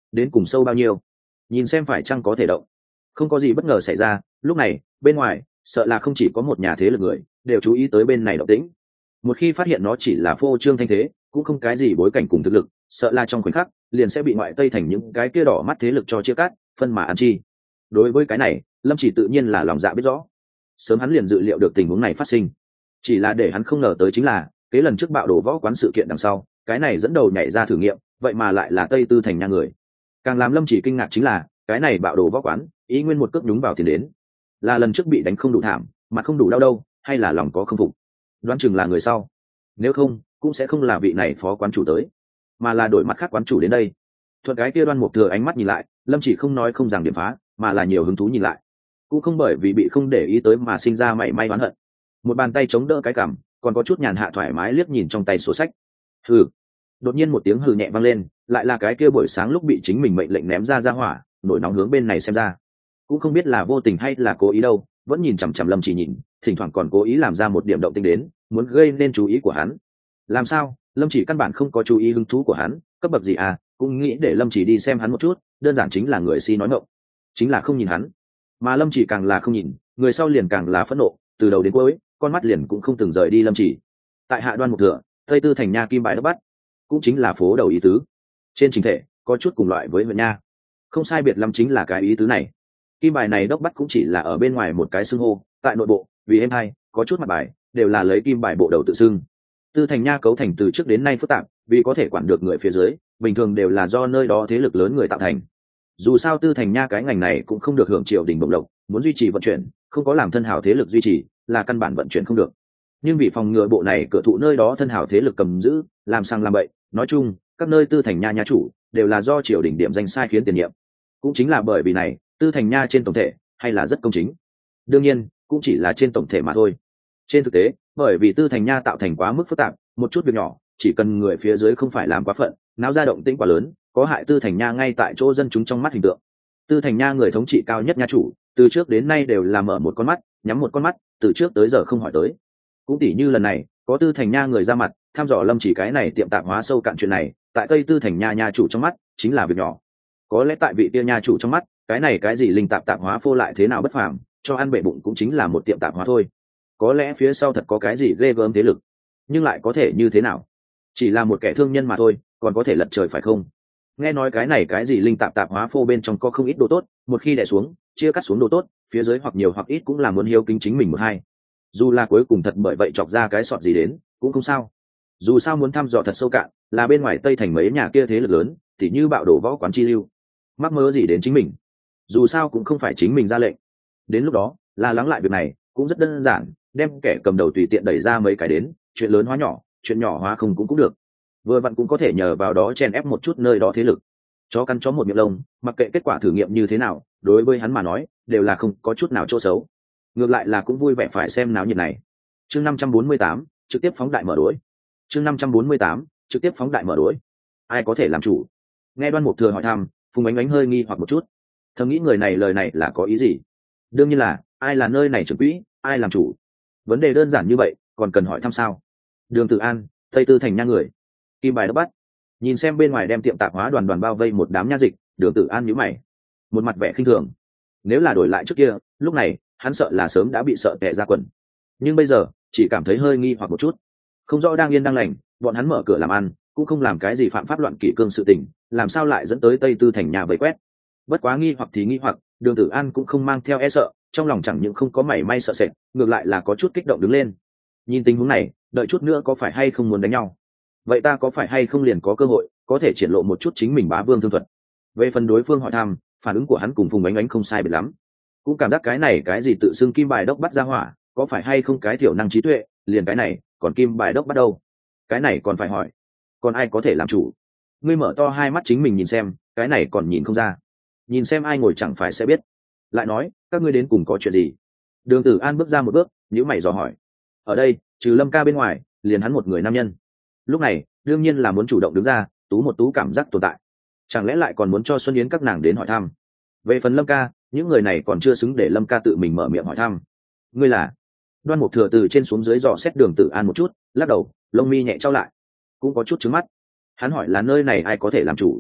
đến cùng sâu bao nhiêu, nhìn xem phải chăng có thể động. Không có gì bất ngờ xảy ra, lúc này bên ngoài sợ là không chỉ có một nhà thế lực người đều chú ý tới bên này động tĩnh. Một khi phát hiện nó chỉ là phô trương thanh thế, cũng không cái gì bối cảnh cùng thực lực, sợ là trong khoảnh khắc liền sẽ bị ngoại tây thành những cái kia đỏ mắt thế lực cho chia cắt phân mà ăn chi. Đối với cái này Lâm Chỉ tự nhiên là lòng dạ biết rõ, sớm hắn liền dự liệu được tình huống này phát sinh. Chỉ là để hắn không ngờ tới chính là cái lần trước bạo đổ võ quán sự kiện đằng sau, cái này dẫn đầu nhảy ra thử nghiệm, vậy mà lại là Tây Tư thành nhà người. Càng làm Lâm Chỉ kinh ngạc chính là cái này bạo đổ võ quán ý nguyên một cước nhúng vào tiền đến, là lần trước bị đánh không đủ thảm, mặt không đủ đau đâu, hay là lòng có không phục. Đoán chừng là người sau, nếu không cũng sẽ không là vị này phó quán chủ tới, mà là đổi mặt khác quán chủ đến đây. Thuận cái kia Đoan Mục Thừa ánh mắt nhìn lại, Lâm Chỉ không nói không rằng điểm phá, mà là nhiều hứng thú nhìn lại, cũng không bởi vì bị không để ý tới mà sinh ra mảy may oán hận. Một bàn tay chống đỡ cái cằm, còn có chút nhàn hạ thoải mái liếc nhìn trong tay sổ sách. Hừ. Đột nhiên một tiếng hừ nhẹ vang lên, lại là cái kia buổi sáng lúc bị chính mình mệnh lệnh ném ra ra hỏa, nổi nóng hướng bên này xem ra. Cũng không biết là vô tình hay là cố ý đâu, vẫn nhìn chằm chằm Lâm Chỉ nhìn, thỉnh thoảng còn cố ý làm ra một điểm động tĩnh đến, muốn gây nên chú ý của hắn. Làm sao? Lâm Chỉ căn bản không có chú ý hứng thú của hắn, cấp bậc gì à, cũng nghĩ để Lâm Chỉ đi xem hắn một chút, đơn giản chính là người si nói ngọng, chính là không nhìn hắn. Mà Lâm Chỉ càng là không nhìn, người sau liền càng là phẫn nộ, từ đầu đến cuối, con mắt liền cũng không từng rời đi Lâm Chỉ. Tại hạ Đoan Mục Thừa, Tây Tư thành nha Kim Bài Đốc Bắt, cũng chính là phố đầu ý tứ. Trên trình thể, có chút cùng loại với huyện nha. Không sai biệt lắm chính là cái ý tứ này. Kim bài này Đốc Bắt cũng chỉ là ở bên ngoài một cái xưng hô, tại nội bộ, vì em hai, có chút mặt bài, đều là lấy kim bài bộ đầu tự xưng. Tư thành nha cấu thành từ trước đến nay phức tạp, vì có thể quản được người phía dưới, bình thường đều là do nơi đó thế lực lớn người tạo thành. Dù sao Tư thành nha cái ngành này cũng không được hưởng triều đình bổng lộc, muốn duy trì vận chuyển, không có làm thân hào thế lực duy trì, là căn bản vận chuyển không được. Nhưng vì phòng ngừa bộ này cửa thụ nơi đó thân hào thế lực cầm giữ, làm sang làm bậy, nói chung, các nơi Tư thành nha nha chủ đều là do triều đình điểm danh sai khiến tiền nhiệm. Cũng chính là bởi vì này, Tư thành nha trên tổng thể hay là rất công chính. Đương nhiên, cũng chỉ là trên tổng thể mà thôi. Trên thực tế, bởi vì Tư thành nha tạo thành quá mức phức tạp, một chút việc nhỏ, chỉ cần người phía dưới không phải làm quá phận, náo ra động tĩnh quá lớn, có hại Tư thành nha ngay tại chỗ dân chúng trong mắt hình tượng. Tư thành nha người thống trị cao nhất nha chủ, từ trước đến nay đều là mở một con mắt, nhắm một con mắt, từ trước tới giờ không hỏi tới. Cũng tỉ như lần này, có Tư thành nha người ra mặt, thăm dò Lâm Chỉ cái này tiệm tạp hóa sâu cạn chuyện này, tại Tây Tư thành nha nha chủ trong mắt, chính là việc nhỏ. Có lẽ tại vị kia nha chủ trong mắt, cái này cái gì linh tạp tạp hóa phô lại thế nào bất phàm, cho ăn bể bụng cũng chính là một tiệm tạp hóa thôi. Có lẽ phía sau thật có cái gì ghê gớm thế lực, nhưng lại có thể như thế nào? Chỉ là một kẻ thương nhân mà thôi, còn có thể lật trời phải không? Nghe nói cái này cái gì linh tạp tạp hóa phô bên trong có không ít đồ tốt, một khi đè xuống, chia cắt xuống đồ tốt, phía dưới hoặc nhiều hoặc ít cũng là muốn hiếu kính chính mình một hai. Dù là cuối cùng thật bởi vậy chọc ra cái sọt gì đến, cũng không sao. Dù sao muốn thăm dò thật sâu cạn, là bên ngoài Tây thành mấy nhà kia thế lực lớn, tỉ như bạo đổ võ quán chi lưu, mắc mơ gì đến chính mình. Dù sao cũng không phải chính mình ra lệnh. Đến lúc đó, là lắng lại việc này, cũng rất đơn giản, đem kẻ cầm đầu tùy tiện đẩy ra mấy cái đến, chuyện lớn hóa nhỏ, chuyện nhỏ hóa không cũng cũng được. Vừa vặn cũng có thể nhờ vào đó chen ép một chút nơi đó thế lực. Chó cắn chó một miệng lông, mặc kệ kết quả thử nghiệm như thế nào, đối với hắn mà nói, đều là không có chút nào chỗ xấu. Ngược lại là cũng vui vẻ phải xem náo nhiệt này. Chương năm trăm bốn mươi tám, trực tiếp phóng đại mở đối. Chương năm trăm bốn mươi tám, trực tiếp phóng đại mở đối. Ai có thể làm chủ? Nghe Đoan Mục Thừa hỏi thăm, Phùng Ánh Ánh hơi nghi hoặc một chút. Thầm nghĩ người này lời này là có ý gì? Đương nhiên là, ai là nơi này trưởng quỹ, ai làm chủ? Vấn đề đơn giản như vậy, còn cần hỏi thăm sao? Đường Tử An, Tây Tư thành nha người. Kim bài Đốc Bắt. Nhìn xem bên ngoài đem tiệm tạp hóa đoàn đoàn bao vây một đám nha dịch, Đường Tử An nhíu mày, một mặt vẻ khinh thường. Nếu là đổi lại trước kia, lúc này, hắn sợ là sớm đã bị sợ tè ra quần. Nhưng bây giờ, chỉ cảm thấy hơi nghi hoặc một chút. Không rõ đang yên đang lành, bọn hắn mở cửa làm ăn, cũng không làm cái gì phạm pháp loạn kỷ cương sự tình, làm sao lại dẫn tới Tây Tư thành nhà vây quét? Bất quá nghi hoặc thì nghi hoặc, Đường Tử An cũng không mang theo e sợ, trong lòng chẳng những không có mảy may sợ sệt, ngược lại là có chút kích động đứng lên. Nhìn tình huống này, đợi chút nữa có phải hay không muốn đánh nhau? Vậy ta có phải hay không liền có cơ hội, có thể triển lộ một chút chính mình bá vương thương thuật? Về phần đối phương hỏi thăm, phản ứng của hắn cùng Phùng Ánh Ánh không sai biệt lắm, cũng cảm giác cái này cái gì tự xưng Kim bài Đốc Bắt ra hỏa, có phải hay không cái thiểu năng trí tuệ, liền cái này, còn Kim bài Đốc Bắt đâu? Cái này còn phải hỏi, còn ai có thể làm chủ? Ngươi mở to hai mắt chính mình nhìn xem, cái này còn nhìn không ra, nhìn xem ai ngồi chẳng phải sẽ biết. Lại nói, các ngươi đến cùng có chuyện gì? Đường Tử An bước ra một bước, nhíu mày dò hỏi. Ở đây, trừ Lâm ca bên ngoài, liền hắn một người nam nhân. Lúc này, đương nhiên là muốn chủ động đứng ra, tú một tú cảm giác tồn tại. Chẳng lẽ lại còn muốn cho Xuân Yến các nàng đến hỏi thăm? Về phần Lâm ca, những người này còn chưa xứng để Lâm ca tự mình mở miệng hỏi thăm. Ngươi là? Đoan Mục Thừa từ trên xuống dưới dò xét Đường Tử An một chút, lắc đầu, lông mi nhẹ trao lại, cũng có chút trứng mắt. Hắn hỏi là nơi này ai có thể làm chủ?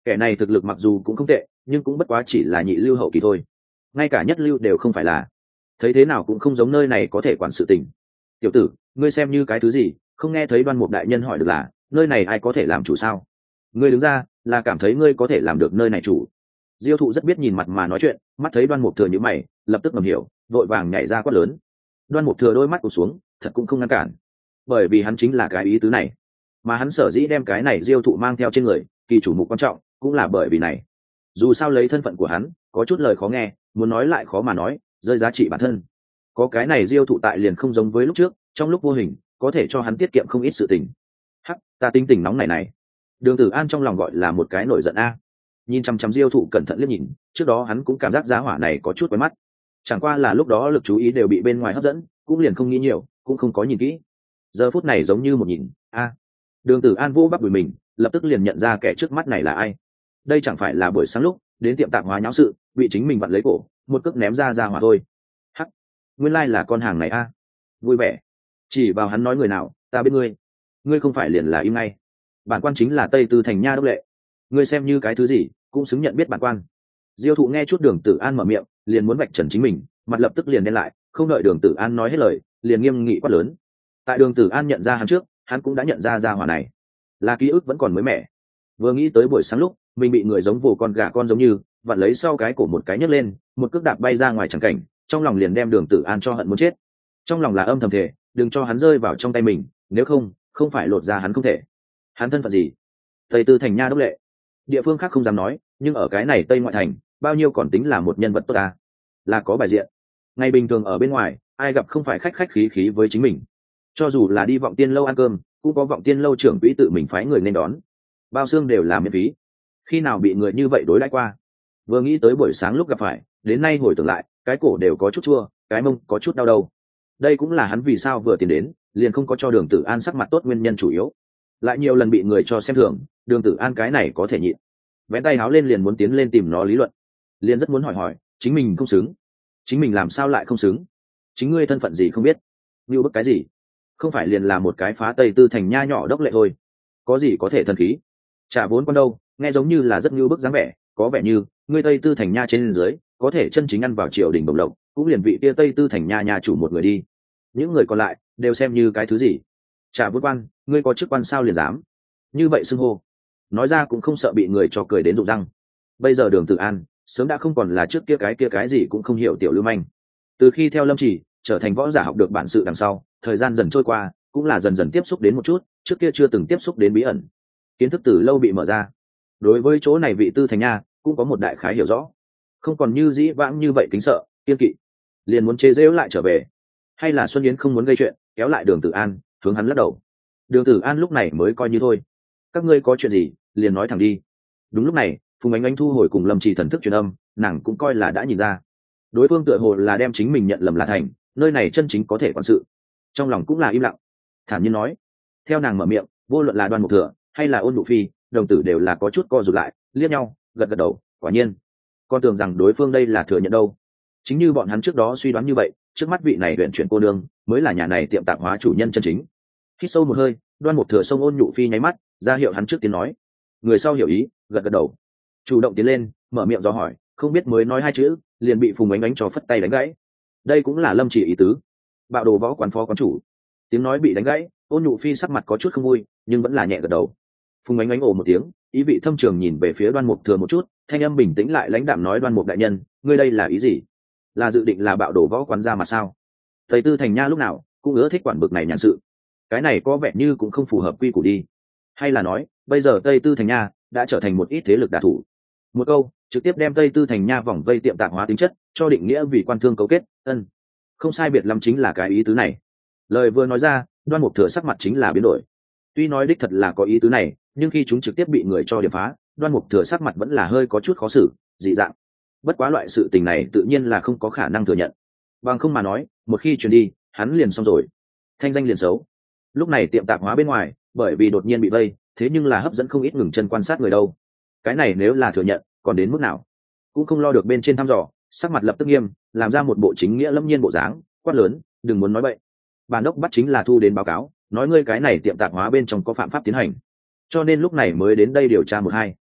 kẻ này thực lực mặc dù cũng không tệ nhưng cũng bất quá chỉ là nhị lưu hậu kỳ thôi, ngay cả nhất lưu đều không phải là, thấy thế nào cũng không giống nơi này có thể quản sự tình. Tiểu tử, ngươi xem như cái thứ gì, không nghe thấy Đoan Mục đại nhân hỏi được là nơi này ai có thể làm chủ sao? Ngươi đứng ra là cảm thấy ngươi có thể làm được nơi này chủ? Diêu Thụ rất biết nhìn mặt mà nói chuyện, mắt thấy Đoan Mục Thừa nhíu mày, lập tức ngầm hiểu, vội vàng nhảy ra quát lớn. Đoan Mục Thừa đôi mắt cụp xuống, thật cũng không ngăn cản, bởi vì hắn chính là cái ý tứ này, mà hắn sở dĩ đem cái này Diêu Thụ mang theo trên người, kỳ chủ mục quan trọng cũng là bởi vì này. Dù sao lấy thân phận của hắn, có chút lời khó nghe, muốn nói lại khó mà nói, rơi giá trị bản thân. Có cái này Diêu Thụ tại liền không giống với lúc trước, trong lúc vô hình có thể cho hắn tiết kiệm không ít sự tình. Hắc, ta tính tình nóng này này. Đường Tử An trong lòng gọi là một cái nổi giận a. Nhìn chăm chăm Diêu Thụ cẩn thận liếc nhìn, trước đó hắn cũng cảm giác giá hỏa này có chút quái mắt. Chẳng qua là lúc đó lực chú ý đều bị bên ngoài hấp dẫn, cũng liền không nghĩ nhiều, cũng không có nhìn kỹ. Giờ phút này giống như một nhìn, a. Đường Tử An vô bắp đùi mình, lập tức liền nhận ra kẻ trước mắt này là ai. Đây chẳng phải là buổi sáng lúc đến tiệm tạp hóa nháo sự, bị chính mình vặn lấy cổ, một cước ném ra ra hỏa thôi. Hắc, nguyên lai là con hàng này a. Vui vẻ. Chỉ vào hắn nói người nào, ta biết ngươi. Ngươi không phải liền là im ngay. Bản quan chính là Tây Tư Thành Nha đốc lệ. Ngươi xem như cái thứ gì, cũng xứng nhận biết bản quan. Diêu Thụ nghe chút Đường Tử An mở miệng, liền muốn vạch trần chính mình, mặt lập tức liền đen lại, không đợi Đường Tử An nói hết lời, liền nghiêm nghị quát lớn. Tại Đường Tử An nhận ra hắn trước, hắn cũng đã nhận ra ra hỏa này, là ký ức vẫn còn mới mẻ. Vừa nghĩ tới buổi sáng lúc mình bị người giống vồ con gà con giống như vặn lấy sau cái cổ một cái nhấc lên, một cước đạp bay ra ngoài chẳng cảnh, trong lòng liền đem Đường Tử An cho hận muốn chết. Trong lòng là âm thầm thề, đừng cho hắn rơi vào trong tay mình, nếu không, không phải lột ra hắn không thể. Hắn thân phận gì? Tây Tư Thành Nha đốc lệ. Địa phương khác không dám nói, nhưng ở cái này Tây ngoại thành, bao nhiêu còn tính là một nhân vật tốt ta, là có bài diện. Ngày bình thường ở bên ngoài, ai gặp không phải khách khách khí khí với chính mình. Cho dù là đi Vọng Tiên lâu ăn cơm, cũng có Vọng Tiên lâu trưởng quỹ tự mình phái người nên đón, bao xương đều là miễn phí. Khi nào bị người như vậy đối đãi qua? Vừa nghĩ tới buổi sáng lúc gặp phải, đến nay hồi tưởng lại, cái cổ đều có chút chua, cái mông có chút đau đầu. Đây cũng là hắn vì sao vừa tiến đến liền không có cho Đường Tử An sắc mặt tốt nguyên nhân chủ yếu. Lại nhiều lần bị người cho xem thường, Đường Tử An cái này có thể nhịn, vén tay háo lên liền muốn tiến lên tìm nó lý luận, liền rất muốn hỏi hỏi chính mình không xứng, chính mình làm sao lại không xứng, chính ngươi thân phận gì không biết, như bức cái gì, không phải liền là một cái phá Tây Tư Thành Nha nhỏ đốc lệ thôi, có gì có thể thần khí, trả vốn con đâu, nghe giống như là rất như bức dáng vẻ, có vẻ như ngươi Tây Tư Thành Nha trên dưới có thể chân chính ăn vào triều đình bồng lộc, cũng liền vị kia Tây Tư Thành Nha nhà chủ một người đi, những người còn lại đều xem như cái thứ gì. Trả vốn quan, ngươi có chức quan sao liền dám như vậy xưng hô, nói ra cũng không sợ bị người cho cười đến rụng răng. Bây giờ Đường Tử An sớm đã không còn là trước kia cái kia cái gì cũng không hiểu tiểu lưu manh. Từ khi theo Lâm Chỉ trở thành võ giả học được bản sự đằng sau, thời gian dần trôi qua, cũng là dần dần tiếp xúc đến một chút trước kia chưa từng tiếp xúc đến bí ẩn, kiến thức từ lâu bị mở ra. Đối với chỗ này vị Tư Thành Nha cũng có một đại khái hiểu rõ, không còn như dĩ vãng như vậy kính sợ kiên kỵ, liền muốn chế giễu lại trở về. Hay là Xuân Yến không muốn gây chuyện, kéo lại Đường Tử An, hướng hắn lắc đầu. Đường Tử An lúc này mới coi như thôi, các ngươi có chuyện gì liền nói thẳng đi. Đúng lúc này Phùng Ánh Ánh thu hồi cùng Lâm Trì thần thức truyền âm, nàng cũng coi là đã nhìn ra đối phương tựa hồ là đem chính mình nhận lầm là thành nơi này chân chính có thể quản sự, trong lòng cũng là im lặng, thản nhiên nói. Theo nàng mở miệng, vô luận là Đoan Mục Thừa hay là Ôn Nụ Phi, đồng tử đều là có chút co rụt lại, liếc nhau, gật gật đầu, quả nhiên. Con tưởng rằng đối phương đây là thừa nhận đâu. Chính như bọn hắn trước đó suy đoán như vậy, trước mắt vị này luyện chuyển cô nương mới là nhà này tiệm tạp hóa chủ nhân chân chính. Hít sâu một hơi, Đoan Mục Thừa xông Ôn Nụ Phi nháy mắt, ra hiệu hắn trước tiên nói. Người sau hiểu ý, gật gật đầu, chủ động tiến lên, mở miệng do hỏi, không biết mới nói hai chữ, liền bị Phùng Ánh Ánh cho phất tay đánh gãy. Đây cũng là Lâm Chỉ ý tứ. Bạo đồ võ quán phó quán chủ. Tiếng nói bị đánh gãy, Ôn Nụ Phi sắc mặt có chút không vui, nhưng vẫn là nhẹ gật đầu. Phùng Ánh Ánh ồ một tiếng, ý vị thâm trường nhìn về phía Đoan Mục Thừa một chút, thanh âm bình tĩnh lại lãnh đạm nói, Đoan Mục đại nhân, ngươi đây là ý gì? Là dự định là bạo đồ võ quán ra mà sao? Tây Tư Thành Nha lúc nào cũng ưa thích quản bực này nhàn sự, cái này có vẻ như cũng không phù hợp quy củ đi. Hay là nói bây giờ Tây Tư Thành Nha đã trở thành một ít thế lực đả thủ, một câu trực tiếp đem Tây Tư Thành Nha vòng vây tiệm tạp hóa tính chất cho định nghĩa vì quan thương cấu kết. Ân, không sai biệt lắm chính là cái ý tứ này. Lời vừa nói ra, Đoan Mục Thừa sắc mặt chính là biến đổi. Tuy nói đích thật là có ý tứ này, nhưng khi chúng trực tiếp bị người cho điểm phá, Đoan Mục Thừa sắc mặt vẫn là hơi có chút khó xử, dị dạng. Bất quá loại sự tình này tự nhiên là không có khả năng thừa nhận, bằng không mà nói một khi truyền đi, hắn liền xong rồi, thanh danh liền xấu. Lúc này tiệm tạp hóa bên ngoài bởi vì đột nhiên bị vây, thế nhưng là hấp dẫn không ít ngừng chân quan sát người đâu. Cái này nếu là thừa nhận, còn đến mức nào? Cũng không lo được bên trên thăm dò, sắc mặt lập tức nghiêm, làm ra một bộ chính nghĩa lâm nhiên bộ dáng, quát lớn, đừng muốn nói bậy. Bản đốc bắt chính là thu đến báo cáo, nói ngươi cái này tiệm tạp hóa bên trong có phạm pháp tiến hành, cho nên lúc này mới đến đây điều tra một hai.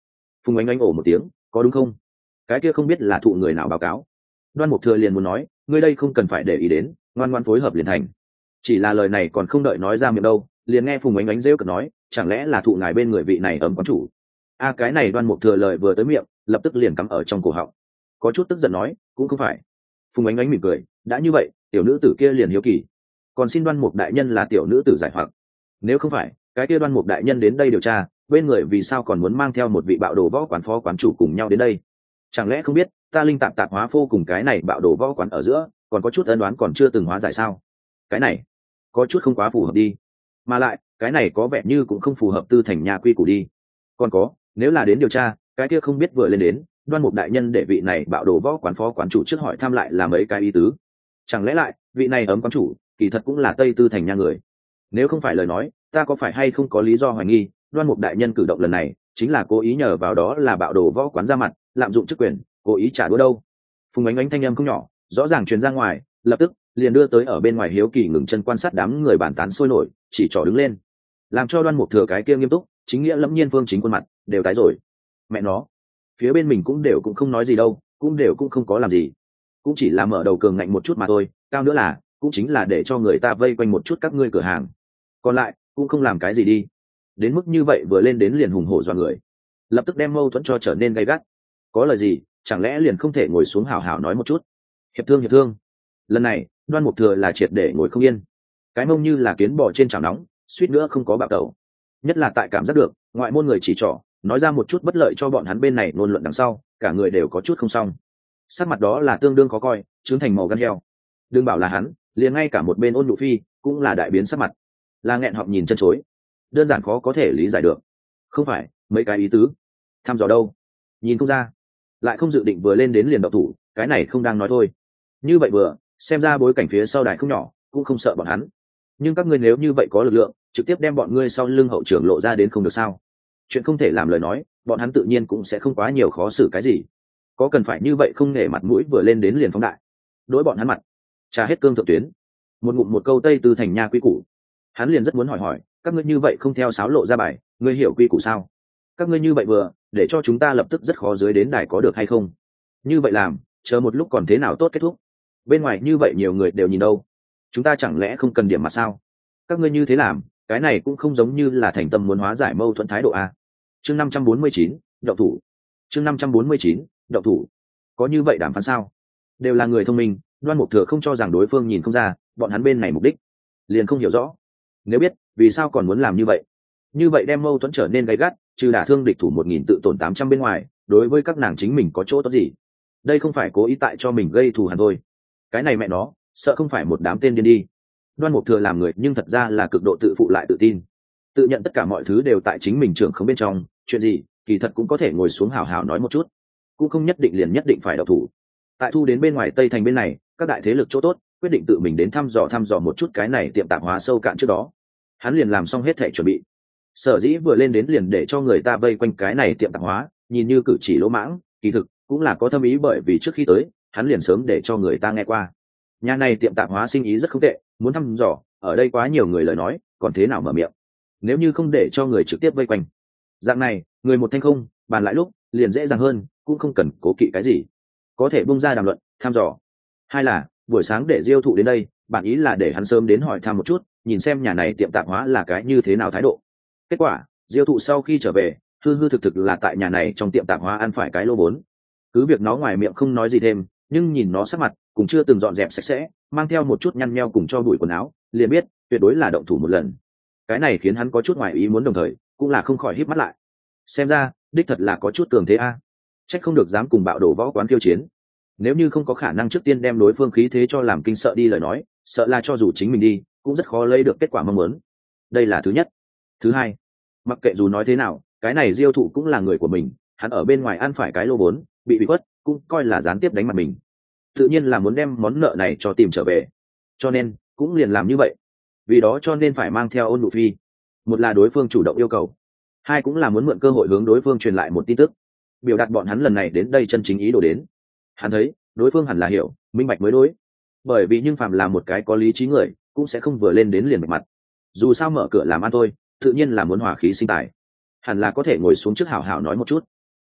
Phùng Ánh Ánh ổ một tiếng, có đúng không? Cái kia không biết là thụ người nào báo cáo. Đoan Mục Thừa liền muốn nói, ngươi đây không cần phải để ý đến, ngoan ngoãn phối hợp liền thành. Chỉ là lời này còn không đợi nói ra miệng đâu, liền nghe Phùng Ánh Ánh rêu cợt nói, chẳng lẽ là thụ ngài bên người vị này ấm quán chủ? A cái này Đoan Mục Thừa lời vừa tới miệng, lập tức liền cắm ở trong cổ họng. Có chút tức giận nói, cũng không phải. Phùng Ánh Ánh mỉm cười, đã như vậy, tiểu nữ tử kia liền hiếu kỳ, còn xin Đoan Mục đại nhân là tiểu nữ tử giải hoặc. Nếu không phải, cái kia Đoan Mục đại nhân đến đây điều tra, bên người vì sao còn muốn mang theo một vị bạo đồ võ quán phó quán chủ cùng nhau đến đây? Chẳng lẽ không biết ta linh tạp tạp hóa phô cùng cái này bạo đồ võ quán ở giữa còn có chút ân đoán còn chưa từng hóa giải sao? Cái này có chút không quá phù hợp đi, mà lại cái này có vẻ như cũng không phù hợp tư thành nhà quy củ đi. Còn có, nếu là đến điều tra, cái kia không biết vừa lên đến Đoan Mục đại nhân để vị này bạo đồ võ quán phó quán chủ trước hỏi thăm lại là mấy cái ý tứ. Chẳng lẽ lại vị này ấm quán chủ kỳ thật cũng là Tây Tư thành nhà người? Nếu không phải lời nói, ta có phải hay không có lý do hoài nghi Đoan Mục đại nhân cử động lần này chính là cố ý nhờ vào đó là bạo đồ võ quán ra mặt, lạm dụng chức quyền, cố ý trả đũa đâu? Phùng Ánh Ánh thanh âm không nhỏ, rõ ràng truyền ra ngoài, lập tức liền đưa tới ở bên ngoài hiếu kỳ ngừng chân quan sát đám người bàn tán sôi nổi, chỉ trỏ đứng lên, làm cho Đoan Mục Thừa cái kia nghiêm túc chính nghĩa lẫm nhiên phương chính khuôn mặt đều tái rồi. Mẹ nó, phía bên mình cũng đều cũng không nói gì đâu, cũng đều cũng không có làm gì, cũng chỉ là mở đầu cường ngạnh một chút mà thôi, cao nữa là cũng chính là để cho người ta vây quanh một chút các ngươi cửa hàng, còn lại cũng không làm cái gì đi. Đến mức như vậy vừa lên đến liền hùng hổ dọa người, lập tức đem mâu thuẫn cho trở nên gay gắt. Có lời gì chẳng lẽ liền không thể ngồi xuống hào hào nói một chút, hiệp thương hiệp thương? Lần này Đoan Mục Thừa là triệt để ngồi không yên, cái mông như là kiến bò trên chảo nóng, suýt nữa không có bạo tẩu. Nhất là tại cảm giác được ngoại môn người chỉ trỏ nói ra một chút bất lợi cho bọn hắn bên này ngôn luận đằng sau, cả người đều có chút không xong, sắc mặt đó là tương đương khó coi, trướng thành màu gan heo. Đừng bảo là hắn, liền ngay cả một bên Ôn Nụ Phi cũng là đại biến sắc mặt, là nghẹn họng nhìn chân chối, đơn giản khó có thể lý giải được. Không phải mấy cái ý tứ thăm dò đâu, nhìn không ra, lại không dự định vừa lên đến liền độc thủ, cái này không đang nói thôi. Như vậy vừa xem ra bối cảnh phía sau đài không nhỏ, cũng không sợ bọn hắn. Nhưng các ngươi nếu như vậy có lực lượng, trực tiếp đem bọn ngươi sau lưng hậu trưởng lộ ra đến không được sao? Chuyện không thể làm lời nói, bọn hắn tự nhiên cũng sẽ không quá nhiều khó xử cái gì. Có cần phải như vậy không nể mặt mũi vừa lên đến liền phóng đại, đối bọn hắn mặt trà hết cương thượng tuyến, một ngụm một câu Tây Tư thành nha quy củ. Hắn liền rất muốn hỏi hỏi, các ngươi như vậy không theo sáo lộ ra bài, ngươi hiểu quy củ sao? Các ngươi như vậy vừa để cho chúng ta lập tức rất khó dưới đến đài có được hay không? Như vậy làm, chờ một lúc còn thế nào tốt kết thúc? Bên ngoài như vậy nhiều người đều nhìn đâu, chúng ta chẳng lẽ không cần điểm mặt sao? Các ngươi như thế làm, cái này cũng không giống như là thành tâm muốn hóa giải mâu thuẫn thái độ a. Chương năm trăm bốn mươi chín, động thủ. Chương năm trăm bốn mươi chín, động thủ. Có như vậy đàm phán sao? Đều là người thông minh, Đoan Mục Thừa không cho rằng đối phương nhìn không ra bọn hắn bên này mục đích, liền không hiểu rõ. Nếu biết, vì sao còn muốn làm như vậy? Như vậy đem mâu thuẫn trở nên gay gắt, trừ đả thương địch thủ một nghìn tự tổn tám trăm bên ngoài, đối với các nàng chính mình có chỗ tốt gì? Đây không phải cố ý tại cho mình gây thù hằn thôi. Cái này mẹ nó, sợ không phải một đám tên điên đi. Đoan Mục Thừa làm người nhưng thật ra là cực độ tự phụ lại tự tin, tự nhận tất cả mọi thứ đều tại chính mình trưởng không bên trong, chuyện gì kỳ thật cũng có thể ngồi xuống hào hào nói một chút, cũng không nhất định liền nhất định phải độc thủ. Tại thu đến bên ngoài Tây thành bên này, các đại thế lực chỗ tốt quyết định tự mình đến thăm dò thăm dò một chút cái này tiệm tạp hóa sâu cạn trước đó, hắn liền làm xong hết thể chuẩn bị. Sở dĩ vừa lên đến liền để cho người ta vây quanh cái này tiệm tạp hóa, nhìn như cử chỉ lỗ mãng, kỳ thực cũng là có thâm ý, bởi vì trước khi tới hắn liền sớm để cho người ta nghe qua nhà này tiệm tạp hóa sinh ý rất không tệ, muốn thăm dò ở đây quá nhiều người lời nói còn thế nào mở miệng, nếu như không để cho người trực tiếp vây quanh, dạng này người một thanh không bàn lại lúc liền dễ dàng hơn, cũng không cần cố kỵ cái gì, có thể bung ra đàm luận thăm dò. Hai là buổi sáng để Diêu Thụ đến đây, bản ý là để hắn sớm đến hỏi thăm một chút, nhìn xem nhà này tiệm tạp hóa là cái như thế nào thái độ. Kết quả Diêu Thụ sau khi trở về, hư hư thực thực là tại nhà này trong tiệm tạp hóa ăn phải cái lô vốn. Cứ việc nó ngoài miệng không nói gì thêm, nhưng nhìn nó sắc mặt cũng chưa từng dọn dẹp sạch sẽ, mang theo một chút nhăn nheo cùng cho bụi quần áo, liền biết tuyệt đối là động thủ một lần. Cái này khiến hắn có chút ngoài ý muốn, đồng thời cũng là không khỏi híp mắt lại. Xem ra đích thật là có chút cường thế a, à. Trách không được dám cùng bạo đổ võ quán kiêu chiến. Nếu như không có khả năng trước tiên đem đối phương khí thế cho làm kinh sợ đi lời nói, sợ là cho dù chính mình đi cũng rất khó lấy được kết quả mong muốn. Đây là thứ nhất. Thứ hai, mặc kệ dù nói thế nào, cái này Diêu Thụ cũng là người của mình, hắn ở bên ngoài ăn phải cái lô vốn, bị bị khuất, cũng coi là gián tiếp đánh mặt mình, tự nhiên là muốn đem món nợ này cho tìm trở về, cho nên cũng liền làm như vậy. Vì đó cho nên phải mang theo Ôn Nụ Phi, một là đối phương chủ động yêu cầu, hai cũng là muốn mượn cơ hội hướng đối phương truyền lại một tin tức, biểu đạt bọn hắn lần này đến đây chân chính ý đồ đến. Hắn thấy đối phương hẳn là hiểu minh bạch mới đối, bởi vì nhưng phàm là một cái có lý trí người cũng sẽ không vừa lên đến liền bạch mặt, dù sao mở cửa làm ăn thôi, tự nhiên là muốn hòa khí sinh tài, hẳn là có thể ngồi xuống trước hảo hảo nói một chút.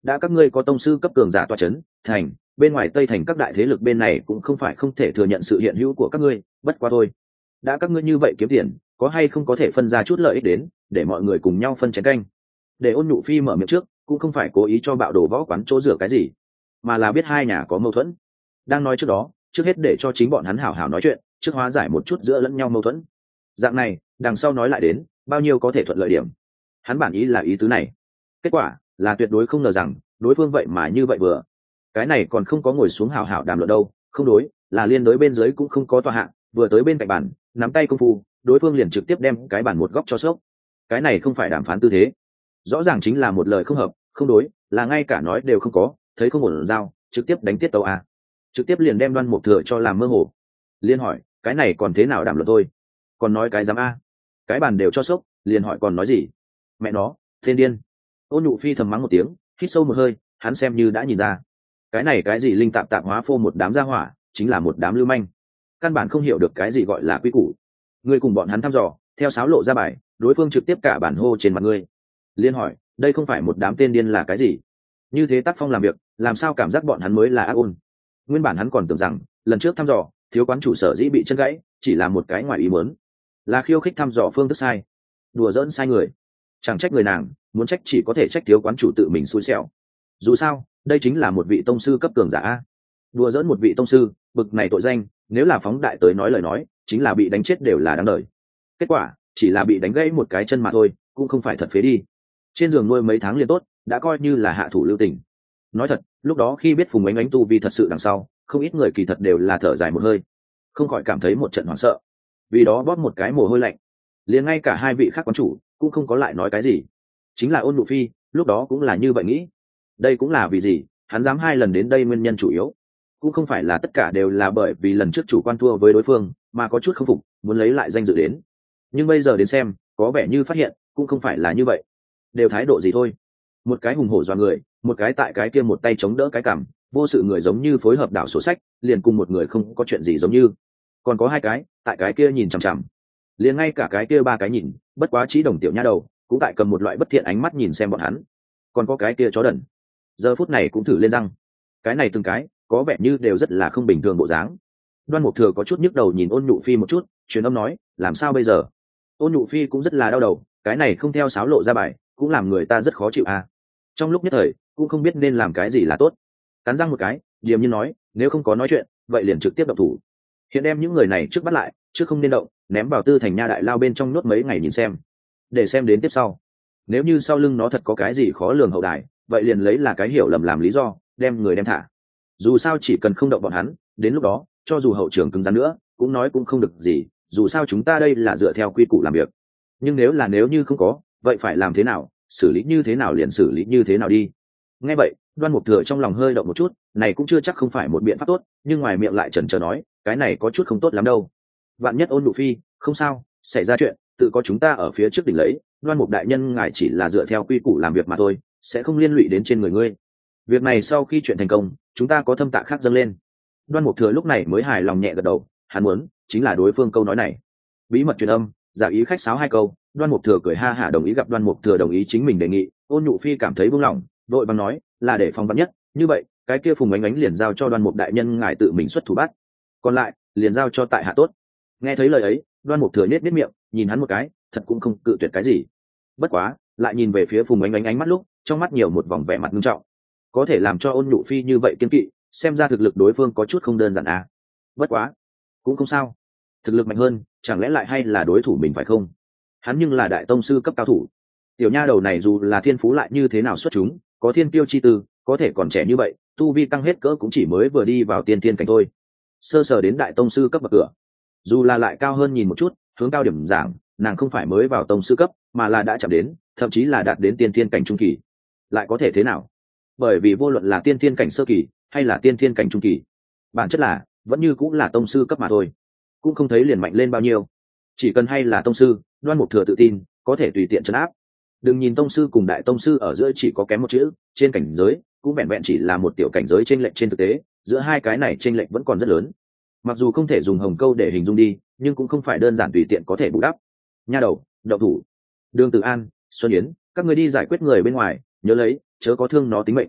đã các ngươi có tông sư cấp cường giả toa chấn thành bên ngoài tây thành các đại thế lực bên này cũng không phải không thể thừa nhận sự hiện hữu của các ngươi, bất quá thôi, đã các ngươi như vậy kiếm tiền, có hay không có thể phân ra chút lợi ích đến để mọi người cùng nhau phân chén canh. Để Ôn Nụ Phi mở miệng trước cũng không phải cố ý cho bạo đồ võ quán chỗ rửa cái gì, mà là biết hai nhà có mâu thuẫn, đang nói trước đó trước hết để cho chính bọn hắn hảo hảo nói chuyện, trước hóa giải một chút giữa lẫn nhau mâu thuẫn, dạng này đằng sau nói lại đến bao nhiêu có thể thuận lợi điểm. Hắn bản ý là ý tứ này, kết quả là tuyệt đối không ngờ rằng đối phương vậy mà như vậy vừa, cái này còn không có ngồi xuống hảo hảo đàm luận đâu, không đối là liên đối bên dưới cũng không có tòa hạng, vừa tới bên cạnh bàn nắm tay công phu đối phương liền trực tiếp đem cái bàn một góc cho sốc. Cái này không phải đàm phán tư thế, rõ ràng chính là một lời không hợp, không đối là ngay cả nói đều không có, thấy không ổn dao trực tiếp đánh tiết tấu a, trực tiếp liền đem Đoan Mục Thừa cho làm mơ hồ. Liên hỏi cái này còn thế nào đàm luận thôi, còn nói cái dám a, cái bàn đều cho sốc, liền hỏi còn nói gì, mẹ nó thiên điên. Ôn Nụ Phi thầm mắng một tiếng, hít sâu một hơi, hắn xem như đã nhìn ra cái này cái gì linh tạp tạp hóa phô một đám gia hỏa chính là một đám lưu manh, căn bản không hiểu được cái gì gọi là quy củ. Ngươi cùng bọn hắn thăm dò theo sáo lộ ra bài, đối phương trực tiếp cả bản hô trên mặt ngươi. Liên hỏi đây không phải một đám tên điên là cái gì, như thế tác phong làm việc làm sao cảm giác bọn hắn mới là ác ôn. Nguyên bản hắn còn tưởng rằng lần trước thăm dò thiếu quán chủ sở dĩ bị chân gãy chỉ là một cái ngoài ý muốn, là khiêu khích thăm dò phương thức sai, đùa dỡn sai người, chẳng trách người nàng muốn trách chỉ có thể trách thiếu quán chủ tự mình xui xẻo. Dù sao đây chính là một vị tông sư cấp cường giả a, đùa dỡn một vị tông sư bực này tội danh nếu là phóng đại tới nói lời nói chính là bị đánh chết đều là đáng đời. Kết quả chỉ là bị đánh gãy một cái chân mà thôi, cũng không phải thật phế đi. Trên giường nuôi mấy tháng liền tốt, đã coi như là hạ thủ lưu tình. Nói thật lúc đó khi biết Phùng Ánh Ánh tu vi thật sự đằng sau, không ít người kỳ thật đều là thở dài một hơi, không khỏi cảm thấy một trận hoảng sợ, vì đó bóp một cái mồ hôi lạnh. Liền ngay cả hai vị khác quán chủ cũng không có lại nói cái gì, chính là Ôn Nụ Phi lúc đó cũng là như vậy nghĩ. Đây cũng là vì gì hắn dám hai lần đến đây, nguyên nhân chủ yếu cũng không phải là tất cả đều là bởi vì lần trước chủ quan thua với đối phương mà có chút không phục muốn lấy lại danh dự đến, nhưng bây giờ đến xem có vẻ như phát hiện cũng không phải là như vậy, đều thái độ gì thôi. Một cái hùng hổ dọa người, một cái tại cái kia một tay chống đỡ cái cằm, vô sự người giống như phối hợp đảo sổ sách, liền cùng một người không có chuyện gì giống như. Còn có hai cái tại cái kia nhìn chằm chằm, liền ngay cả cái kia ba cái nhìn bất quá trí đồng tiểu nha đầu cũng tại cầm một loại bất thiện ánh mắt nhìn xem bọn hắn. Còn có cái kia chó đần giờ phút này cũng thử lên răng, cái này từng cái có vẻ như đều rất là không bình thường bộ dáng. Đoan Mục Thừa có chút nhức đầu nhìn Ôn Nụ Phi một chút, truyền âm nói làm sao bây giờ. Ôn Nụ Phi cũng rất là đau đầu, cái này không theo sáo lộ ra bài cũng làm người ta rất khó chịu à. Trong lúc nhất thời cũng không biết nên làm cái gì là tốt, cắn răng một cái điềm nhiên nói nếu không có nói chuyện vậy liền trực tiếp động thủ, hiện đem những người này trước bắt lại, trước không nên động, ném vào Tư Thành Nha đại lao bên trong nhốt mấy ngày nhìn xem, để xem đến tiếp sau, nếu như sau lưng nó thật có cái gì khó lường hậu đài, vậy liền lấy là cái hiểu lầm làm lý do đem người đem thả. Dù sao chỉ cần không động bọn hắn, đến lúc đó cho dù hậu trường cứng rắn nữa cũng nói cũng không được gì, dù sao chúng ta đây là dựa theo quy củ làm việc. Nhưng nếu là nếu như không có, vậy phải làm thế nào, xử lý như thế nào liền xử lý như thế nào đi. Nghe vậy Đoan Mục Thừa trong lòng hơi động một chút, này cũng chưa chắc không phải một biện pháp tốt, nhưng ngoài miệng lại chần chờ nói cái này có chút không tốt lắm đâu. Vạn nhất Ôn Nụ Phi không sao, xảy ra chuyện tự có chúng ta ở phía trước đỉnh lấy, Đoan Mục đại nhân ngài chỉ là dựa theo quy củ làm việc mà thôi, sẽ không liên lụy đến trên người ngươi. Việc này sau khi chuyện thành công chúng ta có thâm tạ khác dâng lên. Đoan Mục Thừa lúc này mới hài lòng nhẹ gật đầu, hắn muốn chính là đối phương câu nói này. Bí mật truyền âm giả ý khách sáo hai câu, Đoan Mục Thừa cười ha hả đồng ý. Gặp Đoan Mục Thừa đồng ý chính mình đề nghị, Ôn Nụ Phi cảm thấy buông lỏng, vội vàng nói là để phòng vắn nhất, như vậy cái kia Phùng Ánh Ánh liền giao cho Đoan Mục đại nhân ngài tự mình xuất thủ bắt, còn lại liền giao cho tại hạ tốt. Nghe thấy lời ấy Đoan Mục Thừa nhếch nhếch miệng nhìn hắn một cái, thật cũng không cự tuyệt cái gì. Bất quá lại nhìn về phía Phùng Ánh Ánh ánh mắt lúc trong mắt nhiều một vòng vẻ mặt nghiêm trọng, có thể làm cho Ôn Nụ Phi như vậy kiên kỵ, xem ra thực lực đối phương có chút không đơn giản à. Bất quá cũng không sao, thực lực mạnh hơn chẳng lẽ lại hay là đối thủ mình phải không, hắn nhưng là đại tông sư cấp cao thủ. Tiểu nha đầu này dù là thiên phú lại như thế nào xuất chúng, có thiên tiêu chi tư, có thể còn trẻ như vậy, tu vi tăng hết cỡ cũng chỉ mới vừa đi vào tiên thiên cảnh thôi, sơ sờ đến đại tông sư cấp bậc cửa. Dù là lại cao hơn nhìn một chút, hướng cao điểm giảng, nàng không phải mới vào tông sư cấp mà là đã chạm đến, thậm chí là đạt đến tiên thiên cảnh trung kỳ. Lại có thể thế nào? Bởi vì vô luận là tiên thiên cảnh sơ kỳ hay là tiên thiên cảnh trung kỳ, bản chất là vẫn như cũng là tông sư cấp mà thôi, cũng không thấy liền mạnh lên bao nhiêu. Chỉ cần hay là tông sư, Đoan Mục Thừa tự tin có thể tùy tiện trấn áp. Đừng nhìn tông sư cùng đại tông sư ở giữa chỉ có kém một chữ, trên cảnh giới cũng vẹn vẹn chỉ là một tiểu cảnh giới chênh lệch, trên thực tế giữa hai cái này chênh lệch vẫn còn rất lớn. Mặc dù không thể dùng hồng câu để hình dung đi, nhưng cũng không phải đơn giản tùy tiện có thể bù đắp. Nha đầu, động thủ. Đường Tử An, Xuân Yến, các người đi giải quyết người bên ngoài, nhớ lấy chớ có thương nó tính mệnh.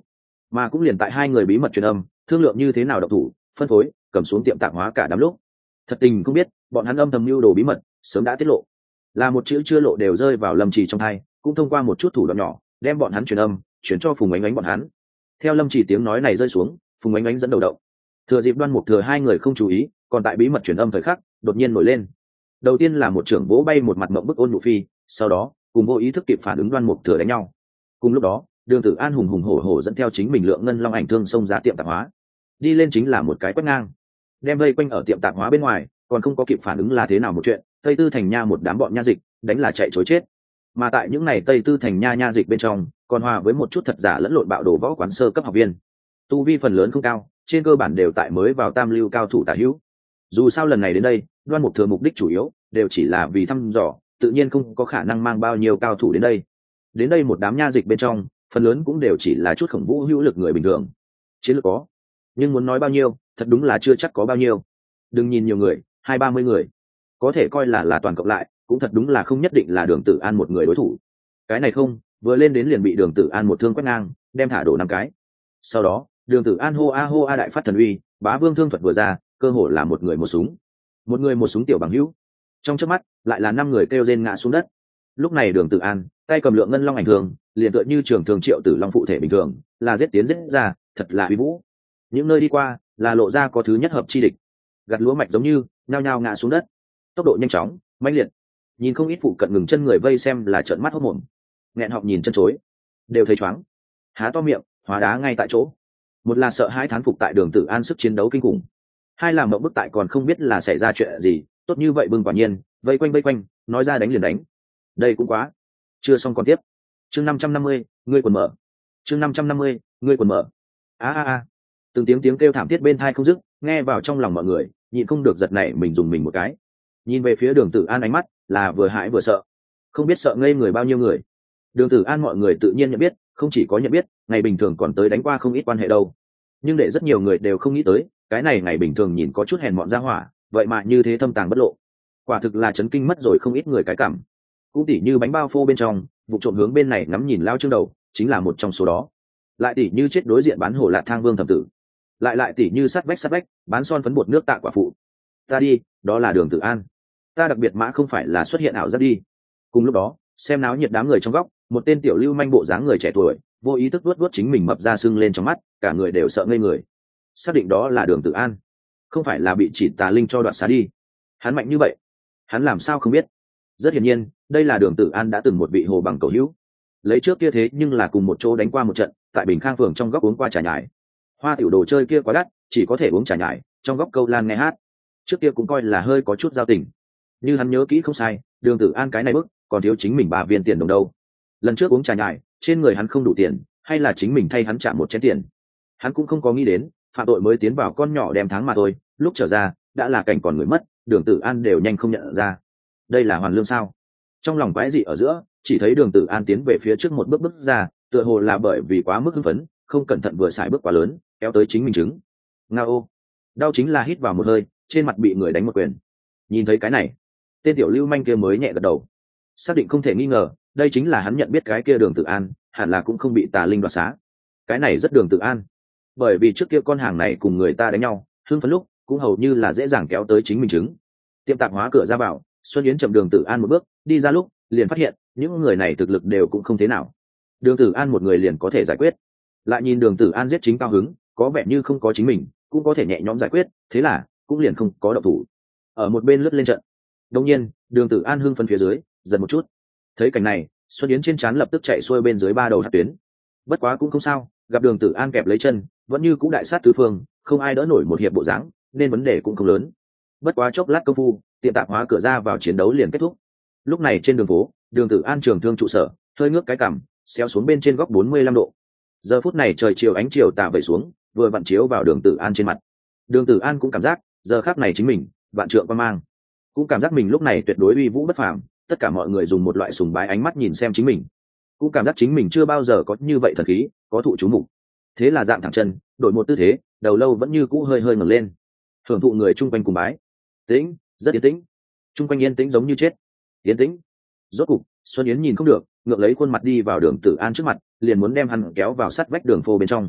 mà cũng liền tại hai người bí mật truyền âm thương lượng như thế nào độc thủ phân phối cầm xuống tiệm tạp hóa cả đám lúc, thật tình không biết bọn hắn âm thầm mưu đồ bí mật sớm đã tiết lộ, là một chữ chưa lộ đều rơi vào Lâm Trì trong hai, cũng thông qua một chút thủ đoạn nhỏ đem bọn hắn truyền âm chuyển cho Phùng Ánh Ánh bọn hắn. Theo Lâm Trì tiếng nói này rơi xuống, Phùng Ánh Ánh dẫn đầu động, thừa dịp Đoan Mục Thừa hai người không chú ý còn tại bí mật truyền âm thời khắc đột nhiên nổi lên. Đầu tiên là một trưởng vỗ bay một mặt mộng bức Ôn Nhụ Phi, sau đó cùng vô ý thức kịp phản ứng Đoan Mục Thừa đánh nhau. Cùng lúc đó Đường Tử An hùng hùng hổ hổ dẫn theo chính mình lượng ngân long ảnh thương xông ra tiệm tạp hóa, đi lên chính là một cái quét ngang, đem vây quanh ở tiệm tạp hóa bên ngoài, còn không có kịp phản ứng là thế nào một chuyện, Tây Tư Thành Nha một đám bọn nha dịch đánh là chạy chối chết. Mà tại những này Tây Tư Thành Nha nha dịch bên trong còn hòa với một chút thật giả lẫn lộn bạo đồ võ quán sơ cấp học viên, tu vi phần lớn không cao, trên cơ bản đều tại mới vào tam lưu cao thủ tả hữu. Dù sao lần này đến đây Đoan Mục Thừa mục đích chủ yếu đều chỉ là vì thăm dò, tự nhiên không có khả năng mang bao nhiêu cao thủ đến đây. Đến đây một đám nha dịch bên trong phần lớn cũng đều chỉ là chút khổng vũ hữu lực người bình thường. Chiến lược có, nhưng muốn nói bao nhiêu thật đúng là chưa chắc có bao nhiêu. Đừng nhìn nhiều người, hai ba mươi người có thể coi là là toàn cộng lại, cũng thật đúng là không nhất định là Đường Tử An một người đối thủ. Cái này không, vừa lên đến liền bị Đường Tử An một thương quét ngang, đem thả đổ năm cái. Sau đó Đường Tử An hô a hô a đại phát thần uy, bá vương thương thuật vừa ra, cơ hồ là một người một súng, một người một súng tiểu bằng hữu, trong chớp mắt lại là năm người kêu rên ngã xuống đất. Lúc này Đường Tử An tay cầm lượng ngân long ảnh thường, liền tựa như trường thường triệu tử long phụ thể bình thường, là giết tiến giết ra, thật là uy vũ. Những nơi đi qua là lộ ra có thứ nhất hợp chi địch, gặt lúa mạch giống như nhao nhao ngã xuống đất, tốc độ nhanh chóng mãnh liệt, nhìn không ít phụ cận ngừng chân người vây xem là trợn mắt hốt mồm, nghẹn họng nhìn chân chối, đều thấy choáng, há to miệng hóa đá ngay tại chỗ. Một là sợ hãi thán phục tại Đường Tử An sức chiến đấu kinh khủng, hai là mộng bức tại còn không biết là xảy ra chuyện gì, tốt như vậy bưng quả nhiên vây quanh vây quanh, nói ra đánh liền đánh, đây cũng quá. Chưa xong còn tiếp. Chương năm trăm năm mươi, ngươi quần mở. Chương năm trăm năm mươi, ngươi quần mở. A a a. Từng tiếng tiếng kêu thảm thiết bên tai không dứt, nghe vào trong lòng mọi người, nhịn không được giật nảy mình dùng mình một cái. Nhìn về phía Đường Tử An ánh mắt là vừa hãi vừa sợ, không biết sợ ngây người bao nhiêu người. Đường Tử An mọi người tự nhiên nhận biết, không chỉ có nhận biết, ngày bình thường còn tới đánh qua không ít quan hệ đâu. Nhưng để rất nhiều người đều không nghĩ tới, cái này ngày bình thường nhìn có chút hèn mọn ra hỏa, vậy mà như thế thâm tàng bất lộ. Quả thực là chấn kinh mất rồi không ít người cái cảm. Cũng tỉ như bánh bao phô bên trong vụ trộm hướng bên này ngắm nhìn Lao Trương đầu chính là một trong số đó. Lại tỉ như chết đối diện bán hồ lạt thang Vương Thẩm Tử, lại lại tỉ như sát vách sát vách bán son phấn bột nước Tạ Quả Phụ. Ta đi, đó là Đường Tử An. Ta đặc biệt mã không phải là xuất hiện ảo giác đi. Cùng lúc đó xem náo nhiệt đám người trong góc, một tên tiểu lưu manh bộ dáng người trẻ tuổi vô ý thức vuốt vuốt chính mình mập ra sưng lên trong mắt, cả người đều sợ ngây người. Xác định đó là Đường Tử An, không phải là bị chỉ tà linh cho đoạt xá đi. Hắn mạnh như vậy, hắn làm sao không biết? Rất hiển nhiên đây là Đường Tử An đã từng một vị hồ bằng cầu hữu, lấy trước kia thế nhưng là cùng một chỗ đánh qua một trận, tại Bình Khang phường trong góc uống qua trà nhài. Hoa tiểu đồ chơi kia quá đắt, chỉ có thể uống trà nhài, trong góc câu lan nghe hát. Trước kia cũng coi là hơi có chút giao tình. Như hắn nhớ kỹ không sai, Đường Tử An cái này bức còn thiếu chính mình ba viên tiền đồng đâu. Lần trước uống trà nhài, trên người hắn không đủ tiền, hay là chính mình thay hắn trả một chén tiền. Hắn cũng không có nghĩ đến, phạm tội mới tiến vào con nhỏ đem tháng mà thôi, lúc trở ra đã là cảnh còn người mất, Đường Tử An đều nhanh không nhận ra. Đây là hoàn lương sao? Trong lòng quái dị ở giữa, chỉ thấy Đường Tử An tiến về phía trước một bước bước ra, tựa hồ là bởi vì quá mức hưng phấn, không cẩn thận vừa xài bước quá lớn, kéo tới chính mình trứng. Ngao, đau chính là hít vào một hơi, trên mặt bị người đánh một quyền. Nhìn thấy cái này, tên tiểu lưu manh kia mới nhẹ gật đầu, xác định không thể nghi ngờ, đây chính là hắn nhận biết cái kia Đường Tử An, hẳn là cũng không bị tà linh đoạt xá. Cái này rất Đường Tử An, bởi vì trước kia con hàng này cùng người ta đánh nhau, hưng phấn lúc cũng hầu như là dễ dàng kéo tới chính mình trứng. Tiệm tạp hóa cửa ra vào, Xuân Yến chậm Đường Tử An một bước đi ra lúc liền phát hiện những người này thực lực đều cũng không thế nào. Đường Tử An một người liền có thể giải quyết, lại nhìn Đường Tử An giết chính cao hứng, có vẻ như không có chính mình cũng có thể nhẹ nhõm giải quyết, thế là cũng liền không có động thủ, ở một bên lướt lên trận. Đương nhiên Đường Tử An hưng phấn phía dưới dần một chút, thấy cảnh này Xuân Yến trên trán lập tức chạy xuôi bên dưới ba đầu hạt tuyến. Bất quá cũng không sao, gặp Đường Tử An kẹp lấy chân vẫn như cũng đại sát tứ phương, không ai đỡ nổi một hiệp bộ dáng, nên vấn đề cũng không lớn. Bất quá chốc lát công phu, tiệm tạp hóa cửa ra vào chiến đấu liền kết thúc. Lúc này trên đường phố, Đường Tử An trường thương trụ sở hơi ngước cái cằm, xéo xuống bên trên góc bốn mươi lăm độ. Giờ phút này trời chiều ánh chiều tà vẩy xuống, vừa vặn chiếu vào Đường Tử An trên mặt. Đường Tử An cũng cảm giác giờ khắc này chính mình vạn trượng quan mang, cũng cảm giác mình lúc này tuyệt đối uy vũ bất phàm, tất cả mọi người dùng một loại sùng bái ánh mắt nhìn xem chính mình, cũng cảm giác chính mình chưa bao giờ có như vậy thần khí, có thụ chú mục. Thế là dạng thẳng chân, đổi một tư thế, đầu lâu vẫn như cũ hơi hơi ngẩng lên, hưởng thụ người chung quanh cùng bái. Tĩnh, rất yên tĩnh, chung quanh yên tĩnh giống như chết. Yên tĩnh. Rốt cục Xuân Yến nhìn không được, ngượng lấy khuôn mặt đi vào Đường Tử An trước mặt, liền muốn đem hắn kéo vào sát vách đường phô bên trong.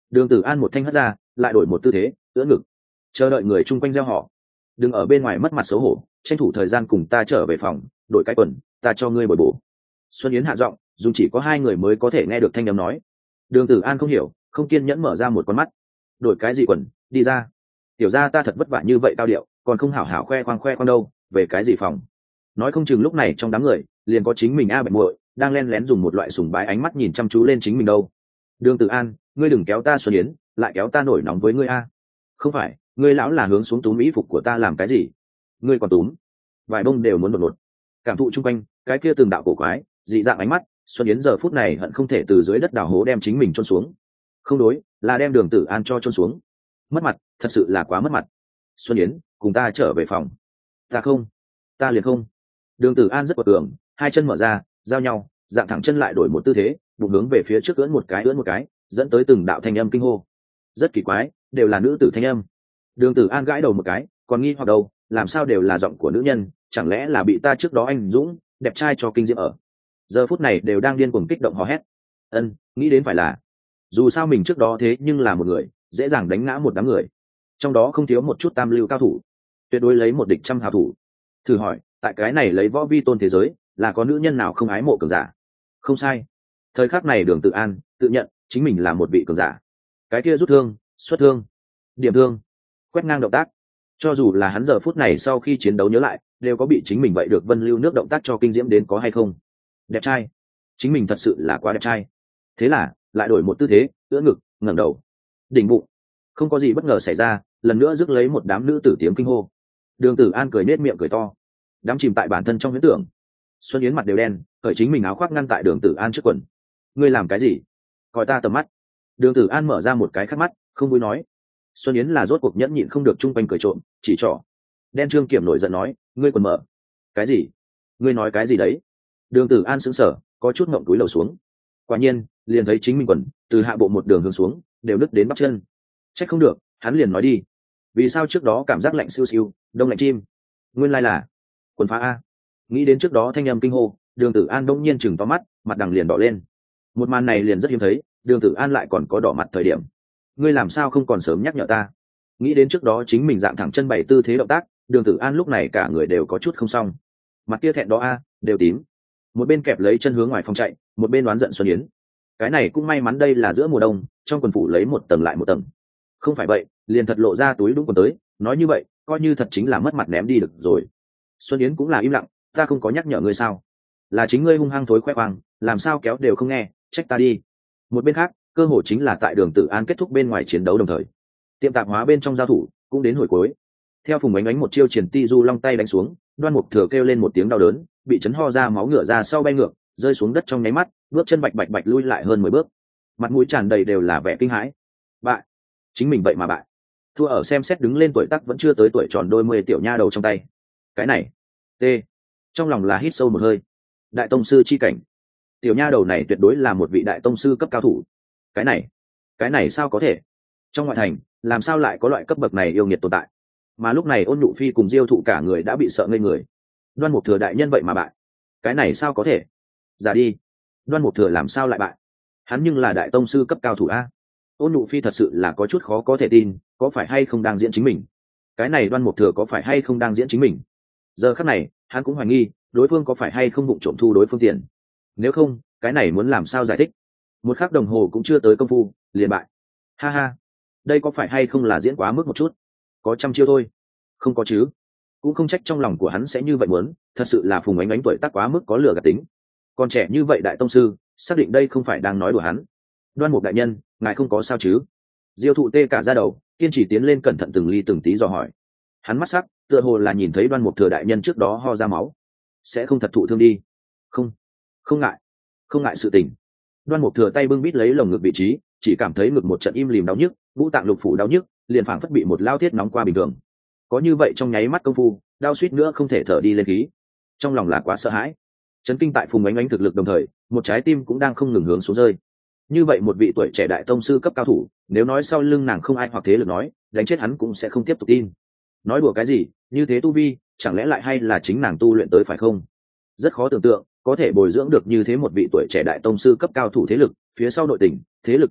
Đường Tử An một thanh hất ra, lại đổi một tư thế, ưỡn ngực, chờ đợi người chung quanh reo hò. Đừng ở bên ngoài mất mặt xấu hổ, tranh thủ thời gian cùng ta trở về phòng, đổi cái quần, ta cho ngươi bồi bổ. Xuân Yến hạ giọng, dùng chỉ có hai người mới có thể nghe được thanh âm nói. Đường Tử An không hiểu, không kiên nhẫn mở ra một con mắt. Đổi cái gì quần, đi ra. Tiểu gia ta thật vất vả như vậy cao điệu, còn không hảo hảo khoe khoang khoe khoang đâu, về cái gì phòng. Nói không chừng lúc này trong đám người, liền có chính mình a bạch muội, đang len lén dùng một loại sùng bái ánh mắt nhìn chăm chú lên chính mình đâu. Đường Tử An, ngươi đừng kéo ta Xuân Yến, lại kéo ta nổi nóng với ngươi a. Không phải, ngươi lão là hướng xuống túm mỹ phục của ta làm cái gì? Ngươi còn túm? Vài bông đều muốn đột ngột. Cảm thụ chung quanh, cái kia từng đạo cổ quái, dị dạng ánh mắt, Xuân Yến giờ phút này hận không thể từ dưới đất đào hố đem chính mình chôn xuống. Không đối, là đem Đường Tử An cho chôn xuống. Mất mặt, thật sự là quá mất mặt. Xuân Yến, cùng ta trở về phòng. Ta không, ta liền không. Đường Tử An rất quật cường, hai chân mở ra, giao nhau, dạng thẳng chân lại đổi một tư thế, bụng hướng về phía trước ưỡn một cái ưỡn một cái, dẫn tới từng đạo thanh âm kinh hô. Rất kỳ quái, đều là nữ tử thanh âm. Đường Tử An gãi đầu một cái, còn nghi hoặc đầu, làm sao đều là giọng của nữ nhân, chẳng lẽ là bị ta trước đó anh dũng, đẹp trai cho kinh diễm ở. Giờ phút này đều đang điên cuồng kích động hò hét. Ân, nghĩ đến phải là, dù sao mình trước đó thế nhưng là một người, dễ dàng đánh ngã một đám người. Trong đó không thiếu một chút tam lưu cao thủ, tuyệt đối lấy một địch trăm hào thủ. Thử hỏi, tại cái này lấy võ vi tôn thế giới, là có nữ nhân nào không ái mộ cường giả? Không sai. Thời khắc này Đường Tử An tự nhận chính mình là một vị cường giả. Cái kia rút thương, xuất thương, điểm thương, quét ngang động tác, cho dù là hắn giờ phút này sau khi chiến đấu nhớ lại, đều có bị chính mình vậy được vân lưu nước động tác cho kinh diễm đến có hay không. Đẹp trai, chính mình thật sự là quá đẹp trai. Thế là lại đổi một tư thế, ưỡn ngực, ngẩng đầu, đỉnh bụng. Không có gì bất ngờ xảy ra, lần nữa rước lấy một đám nữ tử tiếng kinh hô. Đường Tử An cười nết miệng cười to, đắm chìm tại bản thân trong huyễn tưởng. Xuân Yến mặt đều đen, cởi chính mình áo khoác ngăn tại Đường Tử An trước quần. Ngươi làm cái gì? Coi ta tầm mắt. Đường Tử An mở ra một cái khắc mắt, không vui nói. Xuân Yến là rốt cuộc nhẫn nhịn không được chung quanh cười trộm, chỉ trỏ. Đen Trương Kiểm nổi giận nói, ngươi quần mở. Cái gì? Ngươi nói cái gì đấy? Đường Tử An sững sờ, có chút ngậm túi lầu xuống. Quả nhiên, liền thấy chính mình quần từ hạ bộ một đường hướng xuống, đều nứt đến bắp chân. Trách không được, hắn liền nói đi. Vì sao trước đó cảm giác lạnh siêu siêu, đông lạnh chim? Nguyên lai là quần phá a. Nghĩ đến trước đó thanh âm kinh hô, Đường Tử An đông nhiên chừng to mắt, mặt đằng liền đỏ lên. Một màn này liền rất hiếm thấy, Đường Tử An lại còn có đỏ mặt thời điểm. Ngươi làm sao không còn sớm nhắc nhở ta? Nghĩ đến trước đó chính mình dạng thẳng chân bày tư thế động tác, Đường Tử An lúc này cả người đều có chút không xong. Mặt kia thẹn đó a, đều tím. Một bên kẹp lấy chân hướng ngoài phòng chạy, một bên đoán giận Xuân Yến. Cái này cũng may mắn đây là giữa mùa đông, trong quần phủ lấy một tầng lại một tầng. Không phải vậy, liền thật lộ ra túi đúng quần tới, nói như vậy, coi như thật chính là mất mặt ném đi được rồi. Xuân Yến cũng là im lặng, ta không có nhắc nhở ngươi sao? Là chính ngươi hung hăng thối khoe khoang, làm sao kéo đều không nghe, trách ta đi. Một bên khác, cơ hội chính là tại Đường Tử An kết thúc bên ngoài chiến đấu đồng thời, tiệm tạp hóa bên trong giao thủ cũng đến hồi cuối. Theo Phùng Ánh Ánh một chiêu triển ti du long tay đánh xuống, Đoan Mục Thừa kêu lên một tiếng đau đớn, bị chấn ho ra máu ngửa ra sau bay ngược, rơi xuống đất trong nháy mắt, bước chân bạch bạch bạch lui lại hơn mười bước, mặt mũi tràn đầy đều là vẻ kinh hãi. Bại, chính mình vậy mà bại. Thua ở xem xét đứng lên tuổi tác vẫn chưa tới tuổi tròn đôi mươi tiểu nha đầu trong tay. Cái này, t, trong lòng là hít sâu một hơi. Đại tông sư chi cảnh, tiểu nha đầu này tuyệt đối là một vị đại tông sư cấp cao thủ. Cái này, cái này sao có thể? Trong ngoại thành, làm sao lại có loại cấp bậc này yêu nghiệt tồn tại? Mà lúc này Ôn Nhụ Phi cùng Diêu Thụ cả người đã bị sợ ngây người. Đoan Mục Thừa đại nhân vậy mà bại, cái này sao có thể? Giả đi, Đoan Mục Thừa làm sao lại bại? Hắn nhưng là đại tông sư cấp cao thủ a. Ôn Nhụ Phi thật sự là có chút khó có thể tin, có phải hay không đang diễn chính mình? Cái này Đoan Mục Thừa có phải hay không đang diễn chính mình? Giờ khắc này, hắn cũng hoài nghi, đối phương có phải hay không vụng trộm thu đối phương tiền. Nếu không, cái này muốn làm sao giải thích? Một khắc đồng hồ cũng chưa tới công phu, liền bại. Ha ha, đây có phải hay không là diễn quá mức một chút? Có trăm chiêu thôi. Không có chứ. Cũng không trách trong lòng của hắn sẽ như vậy muốn, thật sự là Phùng Ánh Ánh tuổi tác quá mức có lừa gạt tính. Còn trẻ như vậy đại tông sư, xác định đây không phải đang nói đùa hắn. Đoan Mục đại nhân, ngài không có sao chứ? Diêu Thụ tê cả da đầu, kiên trì tiến lên cẩn thận từng ly từng tí dò hỏi. Hắn mắt sắc, tựa hồ là nhìn thấy Đoan Mục Thừa đại nhân trước đó ho ra máu, sẽ không thật thụ thương đi. Không, không ngại, không ngại sự tình. Đoan Mục Thừa tay bưng bít lấy lồng ngực vị trí, chỉ cảm thấy ngực một trận im lìm đau nhức, ngũ tạng lục phủ đau nhức, liền phảng phất bị một lao thiết nóng qua bình thường. Có như vậy trong nháy mắt công phu, đau suýt nữa không thể thở đi lên khí. Trong lòng là quá sợ hãi. Chấn kinh tại Phùng Ánh Ánh thực lực đồng thời, một trái tim cũng đang không ngừng hướng xuống rơi. Như vậy một vị tuổi trẻ đại tông sư cấp cao thủ, nếu nói sau lưng nàng không ai hoặc thế lực nói, đánh chết hắn cũng sẽ không tiếp tục tin. Nói đùa cái gì, như thế tu vi, chẳng lẽ lại hay là chính nàng tu luyện tới phải không? Rất khó tưởng tượng, có thể bồi dưỡng được như thế một vị tuổi trẻ đại tông sư cấp cao thủ thế lực, phía sau nội tình, thế lực thực lực,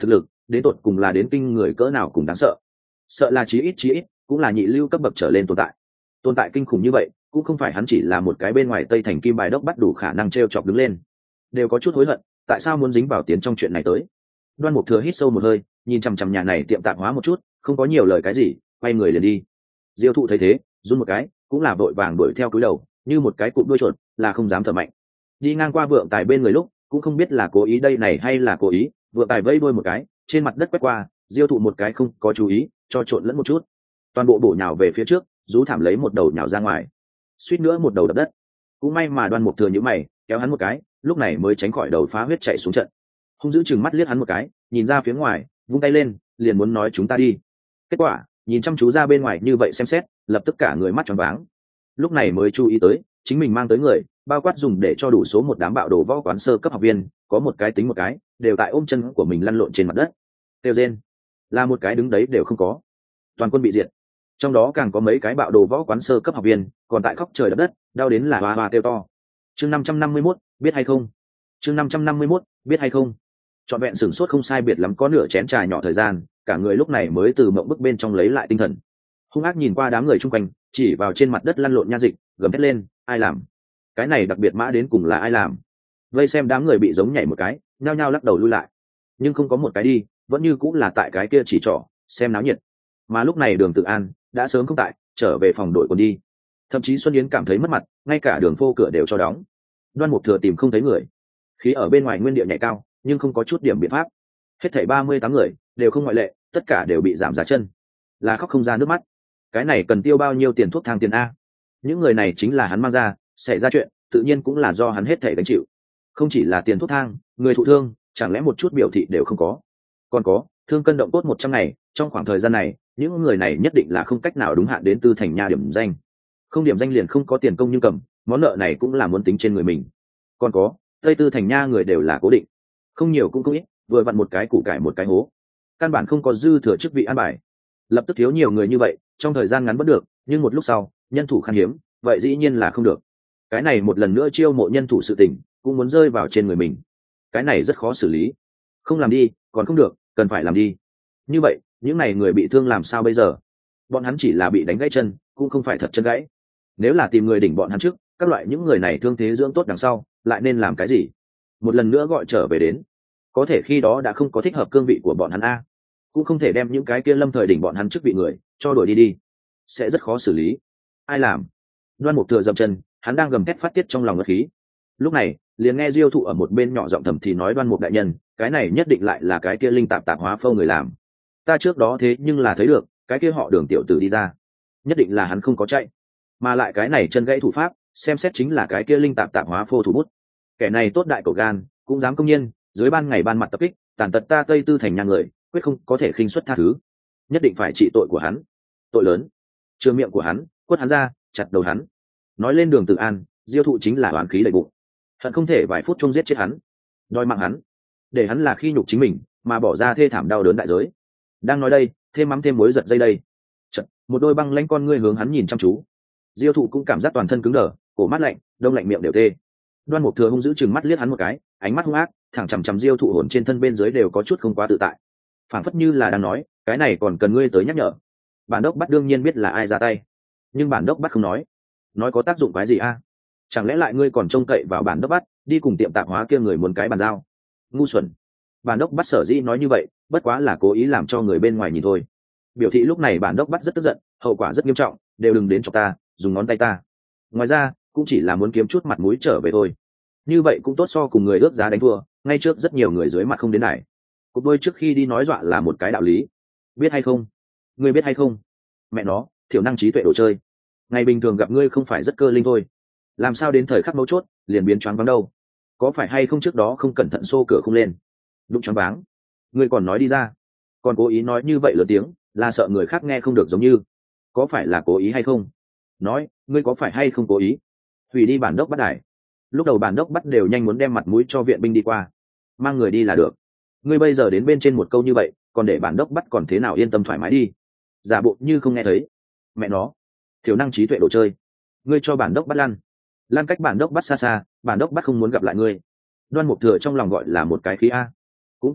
đến tột cùng là đến kinh người cỡ nào cùng đáng sợ. Sợ là chí ít chí ít cũng là nhị lưu cấp bậc trở lên tồn tại. Tồn tại kinh khủng như vậy cũng không phải hắn chỉ là một cái bên ngoài Tây Thành Kim Bài Đốc bắt đủ khả năng t r e o chọc đứng lên. Đều có chút hối hận tại sao muốn dính vào tiến trong chuyện này tới. Đoan Mục Thừa hít sâu một hơi, nhìn chằm chằm nhà này tiệm tạp hóa một chút, không có nhiều lời cái gì, quay người liền đi. Diêu Thụ thấy thế run một cái, cũng là vội vàng đuổi theo cúi đầu, như một cái cụm đuôi chuột, là không dám thở mạnh. Đi ngang qua Vượng Tài bên người lúc cũng không biết là cố ý đây này hay là cố ý, Vượng Tài vẫy đuôi một cái, trên mặt đất quét qua, Diêu Thụ một cái không có chú ý, cho trộn lẫn một chút, toàn bộ bổ nhào về phía trước, rú thảm lấy một đầu nhào ra ngoài, suýt nữa một đầu đập đất. Cũng may mà Đoan Mục Thừa nhíu mày, kéo hắn một cái, lúc này mới tránh khỏi đầu phá huyết chạy xuống trận. Hung dữ chừng mắt liếc hắn một cái, nhìn ra phía ngoài, vung tay lên, liền muốn nói chúng ta đi. Kết quả, nhìn chăm chú ra bên ngoài như vậy xem xét, lập tức cả người mắt tròn váng. Lúc này mới chú ý tới, chính mình mang tới người, bao quát dùng để cho đủ số một đám bạo đồ võ quán sơ cấp học viên, có một cái tính một cái, đều tại ôm chân của mình lăn lộn trên mặt đất. Tiêu Diên, là một cái đứng đấy đều không có. Toàn quân bị diệt. Trong đó càng có mấy cái bạo đồ võ quán sơ cấp học viên, còn tại khóc trời đập đất, đau đến là hoa hoa kêu to. Chương năm trăm năm mươi mốt, biết hay không? Chương năm trăm năm mươi mốt, biết hay không? Trọn vẹn sửng sốt không sai biệt lắm có nửa chén trà nhỏ thời gian, cả người lúc này mới từ mộng bức bên trong lấy lại tinh thần. Hung ác nhìn qua đám người chung quanh, chỉ vào trên mặt đất lăn lộn nha dịch, gầm thét lên, ai làm? Cái này đặc biệt mã đến cùng là ai làm? Vây xem đám người bị giống nhảy một cái, nhao nhao lắc đầu lui lại. Nhưng không có một cái đi, vẫn như cũng là tại cái kia chỉ trỏ, xem náo nhiệt. Mà lúc này Đường Tự An đã sớm không tại, trở về phòng đội còn đi. Thậm chí Xuân Yến cảm thấy mất mặt, ngay cả đường phô cửa đều cho đóng. Đoan Mục Thừa tìm không thấy người, khí ở bên ngoài nguyên địa nhảy cao, nhưng không có chút điểm biện pháp. Hết thảy ba mươi tám người đều không ngoại lệ, tất cả đều bị giảm giá chân, là khóc không ra nước mắt. Cái này cần tiêu bao nhiêu tiền thuốc thang tiền a? Những người này chính là hắn mang ra, xảy ra chuyện tự nhiên cũng là do hắn hết thảy gánh chịu. Không chỉ là tiền thuốc thang, người thụ thương chẳng lẽ một chút biểu thị đều không có? Còn có thương cân động cốt một trăm ngày, trong khoảng thời gian này những người này nhất định là không cách nào đúng hạn đến Tư Thành Nha điểm danh. Không điểm danh liền không có tiền công nhưng cầm, món nợ này cũng là muốn tính trên người mình. Còn có Tây Tư Thành Nha người đều là cố định, không nhiều cũng không ít, vừa vặn một cái củ cải một cái hố, căn bản không có dư thừa chức vị an bài. Lập tức thiếu nhiều người như vậy, trong thời gian ngắn vẫn được, nhưng một lúc sau nhân thủ khan hiếm, vậy dĩ nhiên là không được. Cái này một lần nữa chiêu mộ nhân thủ sự tình cũng muốn rơi vào trên người mình, cái này rất khó xử lý. Không làm đi còn không được, cần phải làm đi. Như vậy những này người bị thương làm sao bây giờ? Bọn hắn chỉ là bị đánh gãy chân, cũng không phải thật chân gãy. Nếu là tìm người đỉnh bọn hắn trước, các loại những người này thương thế dưỡng tốt đằng sau lại nên làm cái gì? Một lần nữa gọi trở về đến, có thể khi đó đã không có thích hợp cương vị của bọn hắn a, cũng không thể đem những cái kia lâm thời đỉnh bọn hắn chức vị người cho đuổi đi đi, sẽ rất khó xử lý. Ai làm? Đoan Mục Thừa dậm chân, hắn đang gầm thét phát tiết trong lòng ngất khí. Lúc này liền nghe Diêu Thụ ở một bên nhỏ giọng thầm thì nói, Đoan Mục đại nhân, cái này nhất định lại là cái kia linh tạp tạp hóa phâu người làm. Ta trước đó thế nhưng là thấy được cái kia họ Đường tiểu tử đi ra, nhất định là hắn không có chạy, mà lại cái này chân gãy thủ pháp xem xét chính là cái kia linh tạp tạp hóa phô thủ bút. Kẻ này tốt đại cổ gan, cũng dám công nhiên dưới ban ngày ban mặt tập kích tàn tật ta Tây Tư Thành Nha người, quyết không có thể khinh suất tha thứ, nhất định phải trị tội của hắn, tội lớn. Trương miệng của hắn, quất hắn ra, chặt đầu hắn. Nói lên Đường Tự An, Diêu Thụ chính là oán khí đầy bụng, hận không thể vài phút chung giết chết hắn, đòi mạng hắn, để hắn là khi nhục chính mình mà bỏ ra thê thảm đau đớn đại giới. Đang nói đây, thêm mắm thêm muối giật dây đây. Chật, một đôi băng lãnh con ngươi hướng hắn nhìn chăm chú. Diêu Thụ cũng cảm giác toàn thân cứng đờ, cổ mắt lạnh, đông lạnh miệng đều tê. Đoan Mục Thừa hung dữ chừng mắt liếc hắn một cái, ánh mắt hung ác, thẳng chằm chằm Diêu Thụ hồn trên thân bên dưới đều có chút không quá tự tại, phảng phất như là đang nói, cái này còn cần ngươi tới nhắc nhở. Bản đốc bắt đương nhiên biết là ai ra tay, nhưng bản đốc bắt không nói, nói có tác dụng cái gì a? Chẳng lẽ lại ngươi còn trông cậy vào bản đốc bắt đi cùng tiệm tạp hóa kia người muốn cái bàn giao? Ngu xuẩn. Bản đốc bắt sở dĩ nói như vậy, bất quá là cố ý làm cho người bên ngoài nhìn thôi. Biểu thị lúc này bản đốc bắt rất tức giận, hậu quả rất nghiêm trọng, đều đừng đến cho ta dùng ngón tay ta. Ngoài ra cũng chỉ là muốn kiếm chút mặt mũi trở về thôi. Như vậy cũng tốt so cùng người ước giá đánh thua, ngay trước rất nhiều người dưới mặt không đến này. Cục đôi trước khi đi nói dọa là một cái đạo lý, biết hay không? Ngươi biết hay không? Mẹ nó, thiểu năng trí tuệ đồ chơi. Ngày bình thường gặp ngươi không phải rất cơ linh thôi, làm sao đến thời khắc mấu chốt liền biến choáng váng đâu? Có phải hay không trước đó không cẩn thận xô cửa không lên, đụng choáng váng? Ngươi còn nói đi ra, còn cố ý nói như vậy lớn tiếng, là sợ người khác nghe không được giống như. Có phải là cố ý hay không? Nói, ngươi có phải hay không cố ý? Hủy đi bản đốc bắt đài. Lúc đầu bản đốc bắt đều nhanh muốn đem mặt mũi cho viện binh đi qua, mang người đi là được. Ngươi bây giờ đến bên trên một câu như vậy, còn để bản đốc bắt còn thế nào yên tâm thoải mái đi? Giả bộ như không nghe thấy. Mẹ nó, thiếu năng trí tuệ đồ chơi. Ngươi cho bản đốc bắt lăn, lăn cách bản đốc bắt xa xa, bản đốc bắt không muốn gặp lại ngươi. Đoan Mục Thừa trong lòng gọi là một cái khí a, cũng cảm giác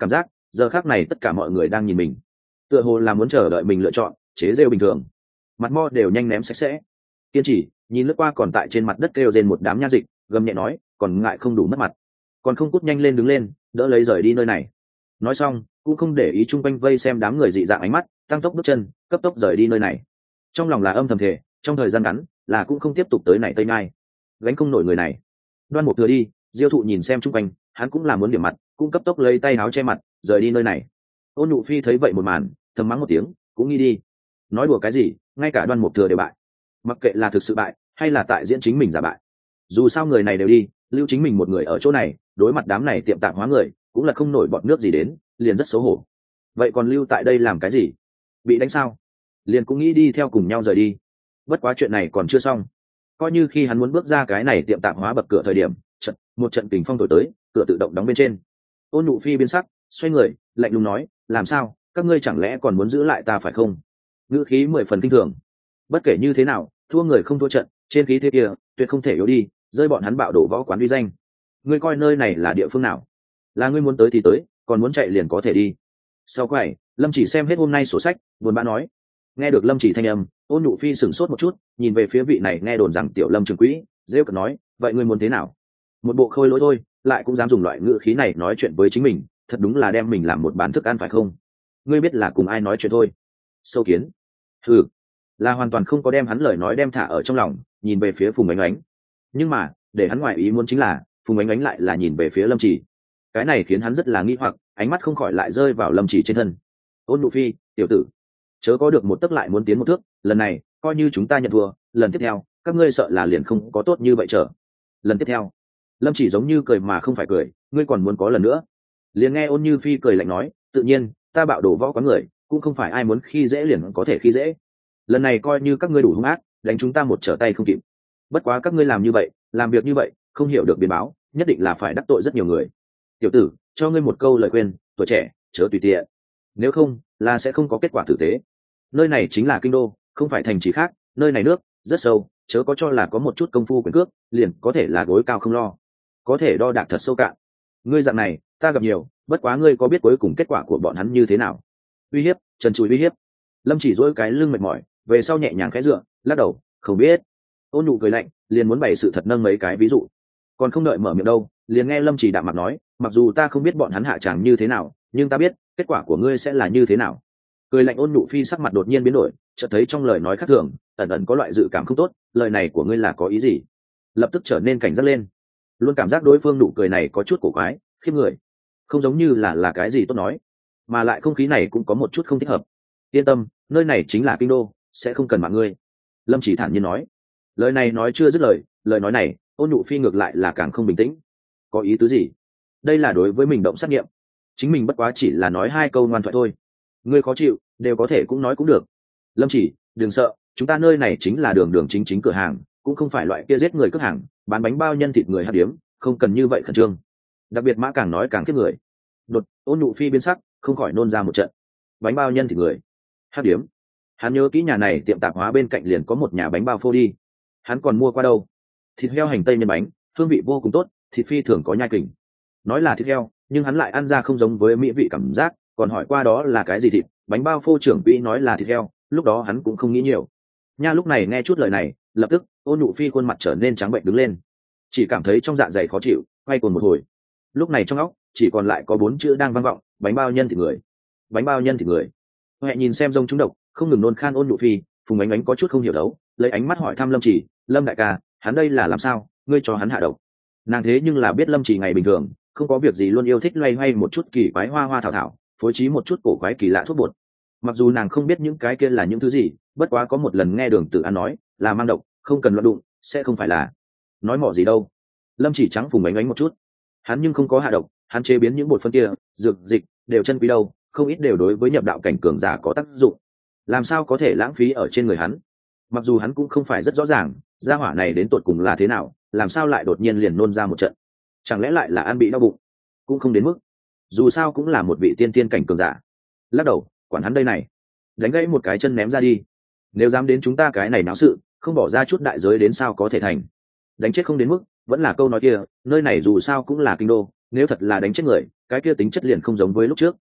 giờ khác này tất cả mọi người đang nhìn mình, tựa hồ là muốn chờ đợi mình lựa chọn chế rêu bình thường. Mặt mo đều nhanh ném sạch sẽ. Kiên trì nhìn lướt qua còn tại trên mặt đất kêu rên một đám nha dịch, gầm nhẹ nói, còn ngại không đủ mất mặt, còn không cút nhanh lên đứng lên, đỡ lấy rời đi nơi này. Nói xong cũng không để ý chung quanh vây xem đám người dị dạng ánh mắt, tăng tốc bước chân cấp tốc rời đi nơi này. Trong lòng là âm thầm thể, trong thời gian ngắn là cũng không tiếp tục tới này tây nhai, gánh không nổi người này. Đoan Mục Thừa đi, Diêu Thụ nhìn xem chung quanh, hắn cũng là muốn điểm mặt, cũng cấp tốc lấy tay áo che mặt rời đi nơi này. Ôn Nụ Phi thấy vậy một màn, thầm mắng một tiếng, cũng nghĩ đi. Nói đùa cái gì, ngay cả Đoan Mục Thừa đều bại, mặc kệ là thực sự bại hay là tại diễn chính mình giả bại, dù sao người này đều đi, lưu chính mình một người ở chỗ này, đối mặt đám này tiệm tạp hóa người cũng là không nổi bọt nước gì đến, liền rất xấu hổ. Vậy còn lưu tại đây làm cái gì? Bị đánh sao? Liền cũng nghĩ đi theo cùng nhau rời đi. Bất quá chuyện này còn chưa xong, coi như khi hắn muốn bước ra cái này tiệm tạp hóa bậc cửa thời điểm, trận một trận kình phong thổi tới, cửa tự động đóng bên trên. Ôn Nụ Phi biến sắc, xoay người lạnh lùng nói, làm sao, các ngươi chẳng lẽ còn muốn giữ lại ta phải không? Ngữ khí mười phần kinh thường. Bất kể như thế nào, thua người không thua trận, trên khí thế kia tuyệt không thể yếu đi, rơi bọn hắn bạo đổ võ quán uy danh. Ngươi coi nơi này là địa phương nào? Là ngươi muốn tới thì tới, còn muốn chạy liền có thể đi. Sau quầy, Lâm Chỉ xem hết hôm nay sổ sách, buồn bã nói. Nghe được Lâm Chỉ thanh âm, Ôn Nụ Phi sửng sốt một chút, nhìn về phía vị này nghe đồn rằng tiểu Lâm trưởng quỹ, rêu cợt nói, vậy ngươi muốn thế nào? Một bộ khôi lỗi thôi, lại cũng dám dùng loại ngữ khí này nói chuyện với chính mình, thật đúng là đem mình làm một bán thức ăn phải không? Ngươi biết là cùng ai nói chuyện thôi? Sâu Kiến. Ừ, là hoàn toàn không có đem hắn lời nói đem thả ở trong lòng, nhìn về phía Phùng Ánh Ánh. Nhưng mà để hắn ngoài ý muốn chính là Phùng Ánh Ánh lại là nhìn về phía Lâm Chỉ. Cái này khiến hắn rất là nghi hoặc, ánh mắt không khỏi lại rơi vào Lâm Chỉ trên thân. Ôn Nụ Phi, tiểu tử, chớ có được một tấc lại muốn tiến một thước, lần này coi như chúng ta nhận thua, lần tiếp theo các ngươi sợ là liền không có tốt như vậy trở. Lần tiếp theo, Lâm Chỉ giống như cười mà không phải cười, ngươi còn muốn có lần nữa? Liền nghe Ôn Như Phi cười lạnh nói, tự nhiên ta bạo đổ võ quán người cũng không phải ai muốn khi dễ liền có thể khi dễ, lần này coi như các ngươi đủ hung ác, đánh chúng ta một trở tay không kịp. Bất quá các ngươi làm như vậy, làm việc như vậy, không hiểu được biến báo, nhất định là phải đắc tội rất nhiều người. Tiểu tử, cho ngươi một câu lời khuyên, tuổi trẻ chớ tùy tiện, nếu không là sẽ không có kết quả tử tế. Nơi này chính là kinh đô, không phải thành trì khác, nơi này nước rất sâu, chớ có cho là có một chút công phu quyền cước liền có thể là gối cao không lo, có thể đo đạc thật sâu cạn. Ngươi dạng này ta gặp nhiều, bất quá ngươi có biết cuối cùng kết quả của bọn hắn như thế nào? Uy hiếp, trần trụi uy hiếp. Lâm Chỉ dỗi cái lưng mệt mỏi, về sau nhẹ nhàng khẽ dựa, lắc đầu, không biết. Ôn Nụ cười lạnh, liền muốn bày sự thật nâng mấy cái ví dụ, còn không đợi mở miệng đâu, liền nghe Lâm Chỉ đạm mặt nói, mặc dù ta không biết bọn hắn hạ tràng như thế nào, nhưng ta biết kết quả của ngươi sẽ là như thế nào. Cười lạnh. Ôn Nụ Phi sắc mặt đột nhiên biến đổi, chợt thấy trong lời nói khác thường ẩn ẩn có loại dự cảm không tốt, lời này của ngươi là có ý gì? Lập tức trở nên cảnh giác lên, luôn cảm giác đối phương nụ cười này có chút cổ quái, khiếp người, không giống như là là cái gì tốt nói, mà lại không khí này cũng có một chút không thích hợp. Yên tâm, nơi này chính là kinh đô, sẽ không cần mạng ngươi. Lâm Chỉ thản nhiên nói. Lời này nói chưa dứt lời, lời nói này Ôn Nụ Phi ngược lại là càng không bình tĩnh. Có ý tứ gì? Đây là đối với mình động sát nghiệm, chính mình bất quá chỉ là nói hai câu ngoan thoại thôi, ngươi khó chịu đều có thể cũng nói cũng được. Lâm Chỉ, đừng sợ, chúng ta nơi này chính là đường đường chính chính cửa hàng, cũng không phải loại kia giết người cướp hàng, bán bánh bao nhân thịt người hấp điếm, không cần như vậy khẩn trương. Đặc biệt Mã càng nói càng kiếp người. Đột Ôn Nụ Phi biến sắc, không khỏi nôn ra một trận. Bánh bao nhân thịt người hấp điếm, hắn nhớ kỹ nhà này tiệm tạp hóa bên cạnh liền có một nhà bánh bao phô đi, hắn còn mua qua đâu. Thịt heo hành tây nhân bánh, hương vị vô cùng tốt, thịt phi thường có nhai kình. Nói là thịt heo, nhưng hắn lại ăn ra không giống với mỹ vị cảm giác, còn hỏi qua đó là cái gì thịt, bánh bao phô trưởng quỹ nói là thịt heo, lúc đó hắn cũng không nghĩ nhiều. Nha lúc này nghe chút lời này, lập tức Ôn Nụ Phi khuôn mặt trở nên trắng bệnh đứng lên, chỉ cảm thấy trong dạ dày khó chịu, quay cuồng một hồi. Lúc này trong óc chỉ còn lại có bốn chữ đang vang vọng, bánh bao nhân thịt người, bánh bao nhân thịt người. Huệ nhìn xem rông trúng độc, không ngừng nôn khan Ôn Nụ Phi, Phùng Ánh Ánh có chút không hiểu đấu, lấy ánh mắt hỏi thăm Lâm Chỉ, Lâm đại ca, hắn đây là làm sao, ngươi cho hắn hạ độc? Nàng thế nhưng là biết Lâm Chỉ ngày bình thường không có việc gì luôn yêu thích loay hoay một chút kỳ quái hoa hoa thảo thảo, phối trí một chút cổ quái kỳ lạ thuốc bột. Mặc dù nàng không biết những cái kia là những thứ gì, bất quá có một lần nghe Đường Tử An nói là mang độc, không cần loạn đụng, sẽ không phải là nói mỏ gì đâu. Lâm Chỉ trắng Phùng Ánh Ánh một chút, hắn nhưng không có hạ độc, hắn chế biến những bột phân kia dược dịch đều chân quý đâu, không ít đều đối với nhập đạo cảnh cường giả có tác dụng, làm sao có thể lãng phí ở trên người hắn. Mặc dù hắn cũng không phải rất rõ ràng gia hỏa này đến tột cùng là thế nào, làm sao lại đột nhiên liền nôn ra một trận, chẳng lẽ lại là ăn bị đau bụng? Cũng không đến mức, dù sao cũng là một vị tiên tiên cảnh cường giả. Lắc đầu, quản hắn đây này, đánh gãy một cái chân ném ra đi, nếu dám đến chúng ta cái này náo sự, không bỏ ra chút đại giới đến sao có thể thành. Đánh chết không đến mức, vẫn là câu nói kia, nơi này dù sao cũng là kinh đô, nếu thật là đánh chết người, cái kia tính chất liền không giống với lúc trước.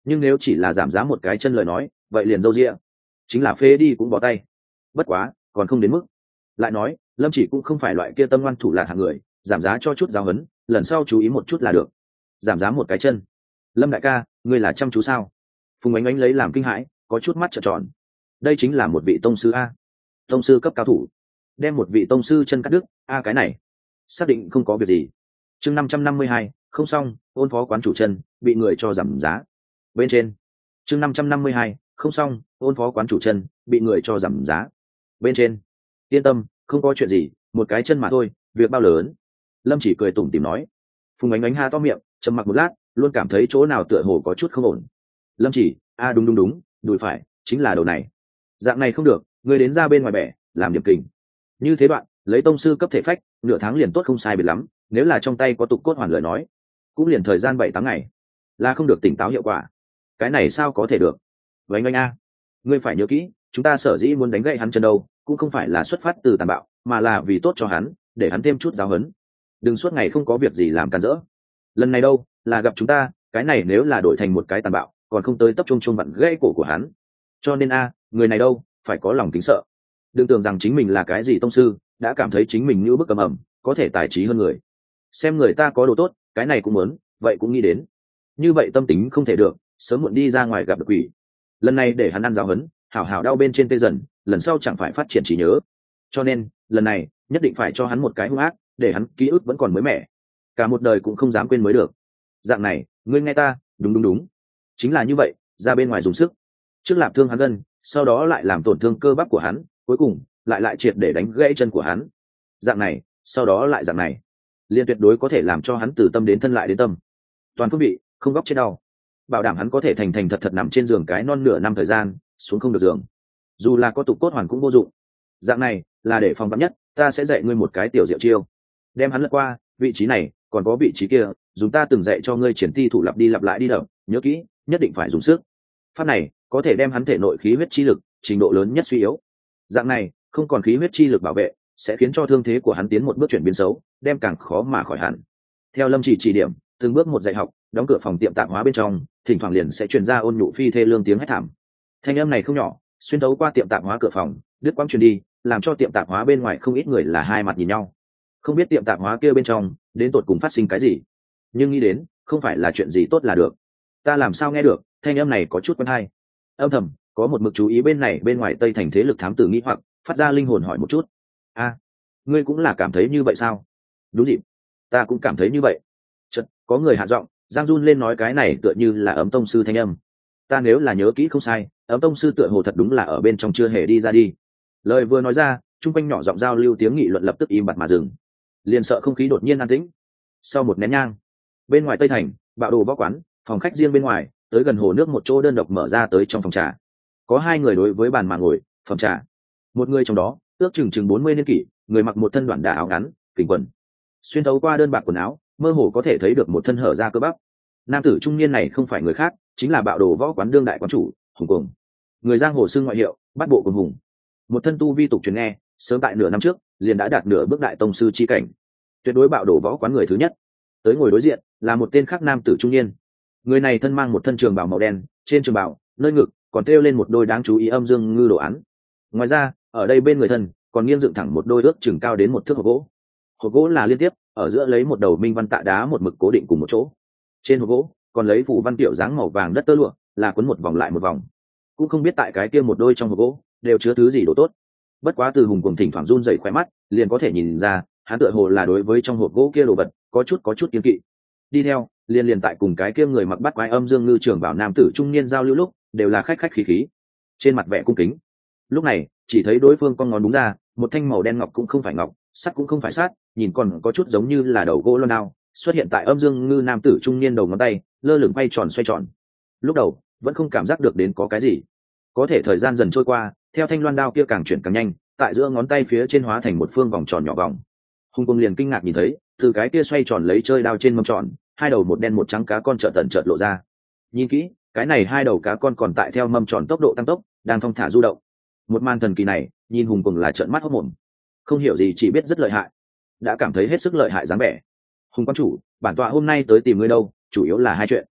nhưng nếu chỉ là giảm giá một cái chân lời nói vậy liền dâu rĩa, chính là phê đi cũng bỏ tay. Bất quá còn không đến mức. Lại nói Lâm Chỉ cũng không phải loại kia tâm ngoan thủ lạn hạng người, giảm giá cho chút giáo huấn, lần sau chú ý một chút là được. Giảm giá một cái chân? Lâm đại ca, ngươi là chăm chú sao? Phùng Ánh Ánh lấy làm kinh hãi, có chút mắt trợn tròn. Đây chính là một vị tông sư a, tông sư cấp cao thủ, đem một vị tông sư chân cắt đứt, a cái này xác định không có việc gì. Chương năm trăm năm mươi hai, không xong, ôn phó quán chủ chân bị người cho giảm giá. Bên trên. Chương năm trăm năm mươi hai, không xong, ôn phó quán chủ chân bị người cho giảm giá. Bên trên. Yên tâm, không có chuyện gì, một cái chân mà thôi, việc bao lớn. Lâm Chỉ cười tủm tỉm nói. Phùng Ánh Ánh ha to miệng, trầm mặc một lát, luôn cảm thấy chỗ nào tựa hồ có chút không ổn. Lâm Chỉ, a đúng đúng đúng, đùi phải, chính là đầu này. Dạng này không được, ngươi đến ra bên ngoài bẻ, làm điểm kình. Như thế đoạn, lấy tông sư cấp thể phách, nửa tháng liền tốt không sai biệt lắm, nếu là trong tay có tục cốt hoàn lời nói, cũng liền thời gian bảy tám ngày, là không được tỉnh táo hiệu quả. Cái này sao có thể được? Vậy anh a, ngươi phải nhớ kỹ, chúng ta sở dĩ muốn đánh gậy hắn chân đâu, cũng không phải là xuất phát từ tàn bạo, mà là vì tốt cho hắn, để hắn thêm chút giáo huấn. Đừng suốt ngày không có việc gì làm cản rỡ. Lần này đâu, là gặp chúng ta, cái này nếu là đổi thành một cái tàn bạo, còn không tới tập trung chung vặn gãy cổ của hắn. Cho nên a, người này đâu, phải có lòng kính sợ. Đừng tưởng rằng chính mình là cái gì tông sư, đã cảm thấy chính mình như bức cầm ẩm, có thể tài trí hơn người. Xem người ta có đồ tốt, cái này cũng muốn, vậy cũng nghĩ đến. Như vậy tâm tính không thể được, sớm muộn đi ra ngoài gặp được quỷ. Lần này để hắn ăn giáo huấn, hảo hảo đau bên trên tê dần, lần sau chẳng phải phát triển trí nhớ. Cho nên, lần này, nhất định phải cho hắn một cái hung ác, để hắn ký ức vẫn còn mới mẻ. Cả một đời cũng không dám quên mới được. Dạng này, ngươi nghe ta, đúng đúng đúng. Chính là như vậy, ra bên ngoài dùng sức. Trước làm thương hắn gân, sau đó lại làm tổn thương cơ bắp của hắn, cuối cùng, lại lại triệt để đánh gãy chân của hắn. Dạng này, sau đó lại dạng này. Liên tuyệt đối có thể làm cho hắn từ tâm đến thân lại đến tâm. Toàn phương vị, không góc chết đau. Bảo đảm hắn có thể thành thành thật thật nằm trên giường cái non nửa năm thời gian, xuống không được giường. Dù là có tục cốt hoàn cũng vô dụng. Dạng này, là để phòng vắn nhất, ta sẽ dạy ngươi một cái tiểu diệu chiêu. Đem hắn lật qua, vị trí này, còn có vị trí kia, dùng ta từng dạy cho ngươi triển thi thủ lặp đi lặp lại đi đập, nhớ kỹ, nhất định phải dùng sức. Pháp này, có thể đem hắn thể nội khí huyết chi lực, trình độ lớn nhất suy yếu. Dạng này, không còn khí huyết chi lực bảo vệ, sẽ khiến cho thương thế của hắn tiến một bước chuyển biến xấu, đem càng khó mà khỏi hẳn. Theo Lâm Chỉ chỉ điểm, từng bước một dạy học, đóng cửa phòng tiệm tạp hóa bên trong, thỉnh thoảng liền sẽ truyền ra ôn nhụ phi thê lương tiếng hét thảm. Thanh âm này không nhỏ, xuyên thấu qua tiệm tạp hóa cửa phòng, đứt quãng truyền đi, làm cho tiệm tạp hóa bên ngoài không ít người là hai mặt nhìn nhau. Không biết tiệm tạp hóa kia bên trong, đến tột cùng phát sinh cái gì, nhưng nghĩ đến, không phải là chuyện gì tốt là được. Ta làm sao nghe được, thanh âm này có chút quen hay. Âm thầm, có một mực chú ý bên này bên ngoài Tây thành thế lực thám tử nghĩ hoặc, phát ra linh hồn hỏi một chút. A, ngươi cũng là cảm thấy như vậy sao? Đúng dịp, ta cũng cảm thấy như vậy. Chợt, có người hạ giọng, giang run lên nói cái này tựa như là Ấm tông sư thanh âm. Ta nếu là nhớ kỹ không sai, Ấm tông sư tựa hồ thật đúng là ở bên trong chưa hề đi ra đi. Lời vừa nói ra, chung quanh nhỏ giọng giao lưu tiếng nghị luận lập tức im bặt mà dừng. Liền sợ không khí đột nhiên an tĩnh. Sau một nén nhang, bên ngoài Tây thành, bạo đồ võ quán, phòng khách riêng bên ngoài, tới gần hồ nước một chỗ đơn độc mở ra tới trong phòng trà. Có hai người đối với bàn mà ngồi, phẩm trà. Một người trong đó, ước chừng chừng bốn mươi niên kỷ, người mặc một thân đoạn đà áo ngắn, kình quần. Xuyên thấu qua đơn bạc quần áo, mơ hồ có thể thấy được một thân hở ra cơ bắp. Nam tử trung niên này không phải người khác, chính là bạo đồ võ quán đương đại quán chủ, Hùng Cuồng. Người giang hồ xưng ngoại hiệu, Bát Bộ Cuồng Hùng. Một thân tu vi tục truyền nghe, sớm tại nửa năm trước, liền đã đạt nửa bước đại tông sư chi cảnh. Tuyệt đối bạo đồ võ quán người thứ nhất. Tới ngồi đối diện, là một tên khác nam tử trung niên. Người này thân mang một thân trường bào màu đen, trên trường bào, nơi ngực còn treo lên một đôi đáng chú ý âm dương ngư đồ án. Ngoài ra, ở đây bên người thân còn nghiêng dựng thẳng một đôi ước chừng cao đến một thước hộp gỗ. Hộp gỗ là liên tiếp, ở giữa lấy một đầu minh văn tạ đá một mực cố định cùng một chỗ. Trên hộp gỗ còn lấy phủ văn kiểu dáng màu vàng đất tơ lụa, là quấn một vòng lại một vòng. Cũng không biết tại cái kia một đôi trong hộp gỗ đều chứa thứ gì đồ tốt. Bất quá từ Hùng Cuồng thỉnh thoảng run rẩy khóe mắt, liền có thể nhìn ra, hắn tựa hồ là đối với trong hộp gỗ kia đồ vật có chút có chút kiêng kỵ. Đi theo, liền liền tại cùng cái kia người mặc bắt quái âm dương ngư trưởng bảo nam tử trung niên giao lưu lúc, đều là khách khách khí khí, trên mặt vẻ cung kính. Lúc này, chỉ thấy đối phương con ngón đúng ra, một thanh màu đen ngọc cũng không phải ngọc, sắt cũng không phải sắt, nhìn còn có chút giống như là đầu gỗ lon đao, xuất hiện tại âm dương ngư nam tử trung niên đầu ngón tay, lơ lửng quay tròn xoay tròn. Lúc đầu, vẫn không cảm giác được đến có cái gì. Có thể thời gian dần trôi qua, theo thanh loan đao kia càng chuyển càng nhanh, tại giữa ngón tay phía trên hóa thành một phương vòng tròn nhỏ vòng. Hùng Cuồng liền kinh ngạc nhìn thấy, từ cái kia xoay tròn lấy chơi đao trên mâm tròn, hai đầu một đen một trắng cá con chợt tận chợt lộ ra. Nhìn kỹ, cái này hai đầu cá con còn tại theo mâm tròn tốc độ tăng tốc, đang thong thả du động. Một màn thần kỳ này, nhìn Hùng Cuồng là trợn mắt hốt mồm. Không hiểu gì chỉ biết rất lợi hại, đã cảm thấy hết sức lợi hại dáng vẻ. Hùng quan chủ, bản tọa hôm nay tới tìm ngươi đâu, chủ yếu là hai chuyện.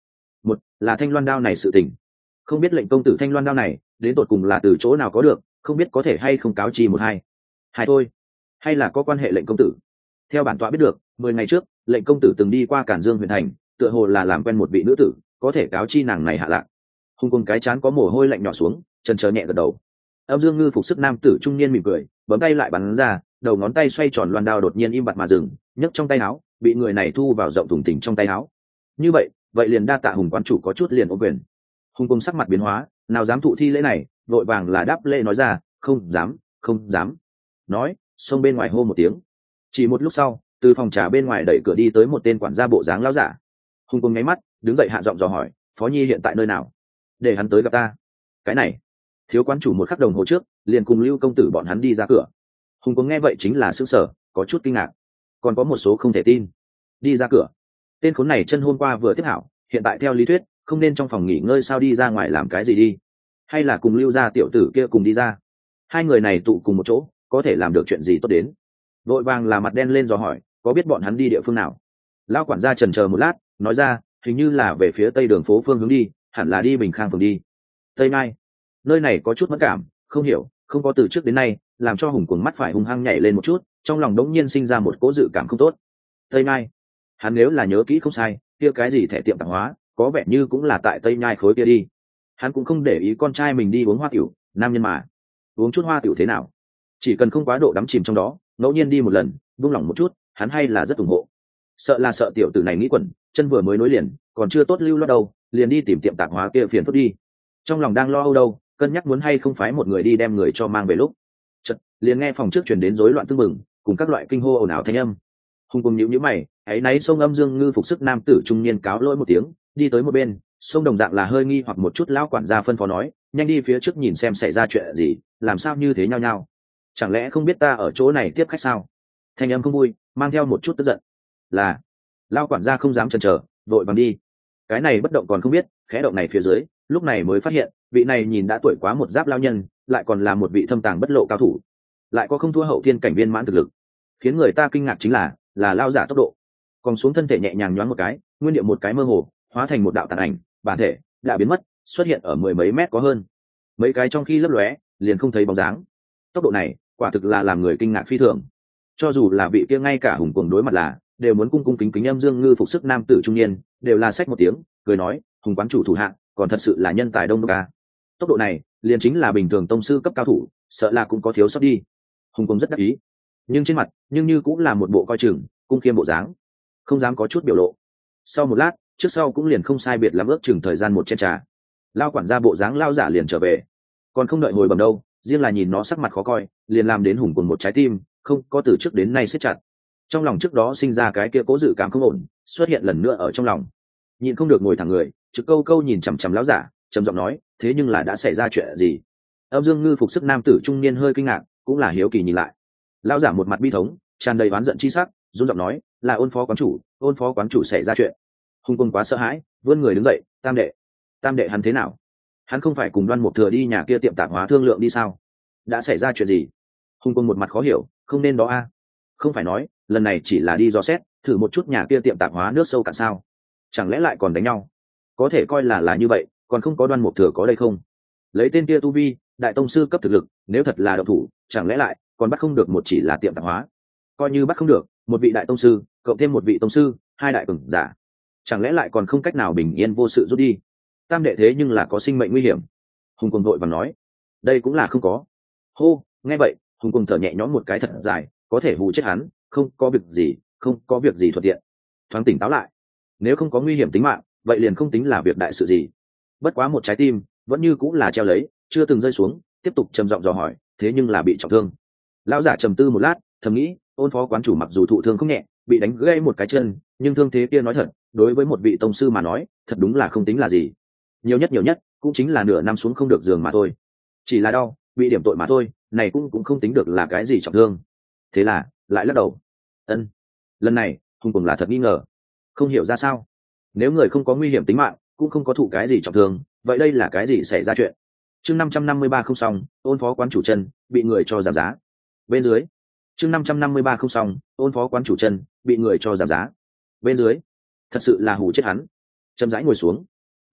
Một là thanh loan đao này sự tình, không biết lệnh công tử thanh loan đao này đến tột cùng là từ chỗ nào có được, không biết có thể hay không cáo chi một hai. Hai thôi, hay là có quan hệ lệnh công tử. Theo bản tọa biết được, mười ngày trước lệnh công tử từng đi qua Cản Dương huyện thành, tựa hồ là làm quen một vị nữ tử, có thể cáo chi nàng này hạ lạc. Hùng cùng cái chán có mồ hôi lạnh nhỏ xuống, chân chờ nhẹ gật đầu. Âm Dương Ngư phục sức nam tử trung niên mỉm cười, bấm tay lại bắn ra, đầu ngón tay xoay tròn loan đao đột nhiên im bặt mà dừng, nhấc trong tay áo, bị người này thu vào rộng thùng thình trong tay áo. Như vậy, vậy liền đa tạ Hùng quán chủ có chút liền ôm quyền. Hùng cùng sắc mặt biến hóa, nào dám thụ thi lễ này, vội vàng là đáp lễ nói ra, không dám, không dám. Nói, xông bên ngoài hô một tiếng. Chỉ một lúc sau, từ phòng trà bên ngoài đẩy cửa đi tới một tên quản gia bộ dáng lão giả. Hùng cùng nháy mắt, đứng dậy hạ giọng dò hỏi, Phó Nhi hiện tại nơi nào? Để hắn tới gặp ta. Cái này, thiếu quán chủ một khắc đồng hồ trước liền cùng Lưu công tử bọn hắn đi ra cửa. Hùng cùng nghe vậy chính là sững sờ, có chút kinh ngạc, còn có một số không thể tin. Đi ra cửa? Tên khốn này chân hôm qua vừa tiếp hảo, hiện tại theo lý thuyết không nên trong phòng nghỉ ngơi sao đi ra ngoài làm cái gì đi? Hay là cùng Lưu gia tiểu tử kia cùng đi ra? Hai người này tụ cùng một chỗ, có thể làm được chuyện gì tốt đến? Vội vàng là mặt đen lên dò hỏi, có biết bọn hắn đi địa phương nào? Lão quản gia chần chờ một lát, nói ra, hình như là về phía tây đường phố phương hướng đi, hẳn là đi Bình Khang phường đi. Tây Mai, nơi này có chút mất cảm, không hiểu, không có từ trước đến nay, làm cho Hùng cuồng mắt phải hung hăng nhảy lên một chút, trong lòng đống nhiên sinh ra một cố dự cảm không tốt. Tây Mai, hắn nếu là nhớ kỹ không sai, kia cái gì thẻ tiệm tạp hóa, có vẻ như cũng là tại Tây Nhai khối kia đi. Hắn cũng không để ý con trai mình đi uống hoa tiểu, nam nhân mà, uống chút hoa tiểu thế nào? Chỉ cần không quá độ đắm chìm trong đó, ngẫu nhiên đi một lần, buông lỏng một chút, hắn hay là rất ủng hộ. Sợ là sợ tiểu tử này nghĩ quẩn, chân vừa mới nối liền, còn chưa tốt lưu loát đâu, liền đi tìm tiệm tạp hóa kia phiền phức đi. Trong lòng đang lo âu đâu, cân nhắc muốn hay không phái một người đi đem người cho mang về lúc, chợt liền nghe phòng trước truyền đến rối loạn tương mừng, cùng các loại kinh hô ồn ào thanh âm. Hùng cùng nhíu nhíu mày, ấy náy sông Âm Dương Ngư phục sức nam tử trung niên cáo lỗi một tiếng, đi tới một bên, sông đồng dạng là hơi nghi hoặc một chút, lão quản gia phân phó nói, nhanh đi phía trước nhìn xem xảy ra chuyện gì, làm sao như thế nhau nhau, chẳng lẽ không biết ta ở chỗ này tiếp khách sao? Thanh âm không vui, mang theo một chút tức giận. Là, lão quản gia không dám chần chờ, vội vàng đi. Cái này bất động còn không biết, khẽ động này phía dưới, lúc này mới phát hiện, vị này nhìn đã tuổi quá một giáp lao nhân, lại còn là một vị thâm tàng bất lộ cao thủ, lại có không thua hậu thiên cảnh viên mãn thực lực. Khiến người ta kinh ngạc chính là, là lao giả tốc độ, còn xuống thân thể nhẹ nhàng nhoáng một cái, nguyên điệu một cái mơ hồ, hóa thành một đạo tàn ảnh, bản thể đã biến mất, xuất hiện ở mười mấy mét có hơn. Mấy cái trong khi lấp lóe, liền không thấy bóng dáng. Tốc độ này, quả thực là làm người kinh ngạc phi thường. Cho dù là vị kia ngay cả Hùng cuồng đối mặt là, đều muốn cung cung kính kính Âm Dương Ngư phục sức nam tử trung niên, đều là xách một tiếng, cười nói, Hùng quán chủ thủ hạ, còn thật sự là nhân tài đông đúc ca. Tốc độ này, liền chính là bình thường tông sư cấp cao thủ, sợ là cũng có thiếu sót đi. Hùng cuồng rất đắc ý, nhưng trên mặt, nhưng như cũng là một bộ coi chừng, cung khiêm bộ dáng, không dám có chút biểu lộ. Sau một lát, trước sau cũng liền không sai biệt lắm, ước chừng thời gian một chén trà, lao quản gia bộ dáng lao giả liền trở về, còn không đợi hồi bẩm đâu, riêng là nhìn nó sắc mặt khó coi, liền làm đến Hùng cuồng một trái tim không có từ trước đến nay siết chặt. Trong lòng trước đó sinh ra cái kia cố dự cảm không ổn, xuất hiện lần nữa ở trong lòng, nhịn không được ngồi thẳng người, trực câu câu nhìn chằm chằm lão giả, trầm giọng nói, thế nhưng là đã xảy ra chuyện gì? Âm Dương Ngư phục sức nam tử trung niên hơi kinh ngạc, cũng là hiếu kỳ nhìn lại. Lão giả một mặt bi thống, tràn đầy oán giận chi sắc, run giọng nói, là Ôn phó quán chủ, Ôn phó quán chủ xảy ra chuyện. Hùng Quân quá sợ hãi, vươn người đứng dậy, tam đệ, tam đệ hắn thế nào? Hắn không phải cùng Đoan Mục Thừa đi nhà kia tiệm tạp hóa thương lượng đi sao? Đã xảy ra chuyện gì? Hùng Quân một mặt khó hiểu, không nên đó a, không phải nói lần này chỉ là đi dò xét, thử một chút nhà kia tiệm tạp hóa nước sâu cạn sao? Chẳng lẽ lại còn đánh nhau? Có thể coi là là như vậy, còn không có Đoan Mục Thừa có đây không? Lấy tên kia tu vi, đại tông sư cấp thực lực, nếu thật là động thủ, chẳng lẽ lại còn bắt không được một chỉ là tiệm tạp hóa? Coi như bắt không được, một vị đại tông sư, cộng thêm một vị tông sư, hai đại cường giả, chẳng lẽ lại còn không cách nào bình yên vô sự rút đi? Tam đệ thế nhưng là có sinh mệnh nguy hiểm. Hùng Quân vội vàng nói, đây cũng là không có. Hô, nghe vậy, Hùng Quân thở nhẹ nhõm một cái thật dài, có thể hù chết hắn, không có việc gì, không có việc gì thuận tiện. Thoáng tỉnh táo lại, nếu không có nguy hiểm tính mạng, vậy liền không tính là việc đại sự gì. Bất quá một trái tim vẫn như cũng là treo lấy, chưa từng rơi xuống, tiếp tục trầm giọng dò hỏi, thế nhưng là bị trọng thương. Lão giả trầm tư một lát, thầm nghĩ, Ôn phó quán chủ mặc dù thụ thương không nhẹ, bị đánh gãy một cái chân, nhưng thương thế kia nói thật, đối với một vị tông sư mà nói, thật đúng là không tính là gì. Nhiều nhất nhiều nhất, cũng chính là nửa năm xuống không được giường mà thôi. Chỉ là đau, bị điểm tội mà thôi, này cũng cũng không tính được là cái gì trọng thương. Thế là, lại lắc đầu. Ân, lần này, Hùng Quân là thật nghi ngờ, không hiểu ra sao. Nếu người không có nguy hiểm tính mạng, cũng không có thụ cái gì trọng thương, vậy đây là cái gì xảy ra chuyện? Chương năm trăm năm mươi ba không xong, Ôn phó quán chủ chân bị người cho giảm giá. Bên dưới. Chương năm trăm năm mươi ba không xong, Ôn phó quán chủ chân bị người cho giảm giá. Bên dưới. Thật sự là hù chết hắn. Chậm rãi ngồi xuống.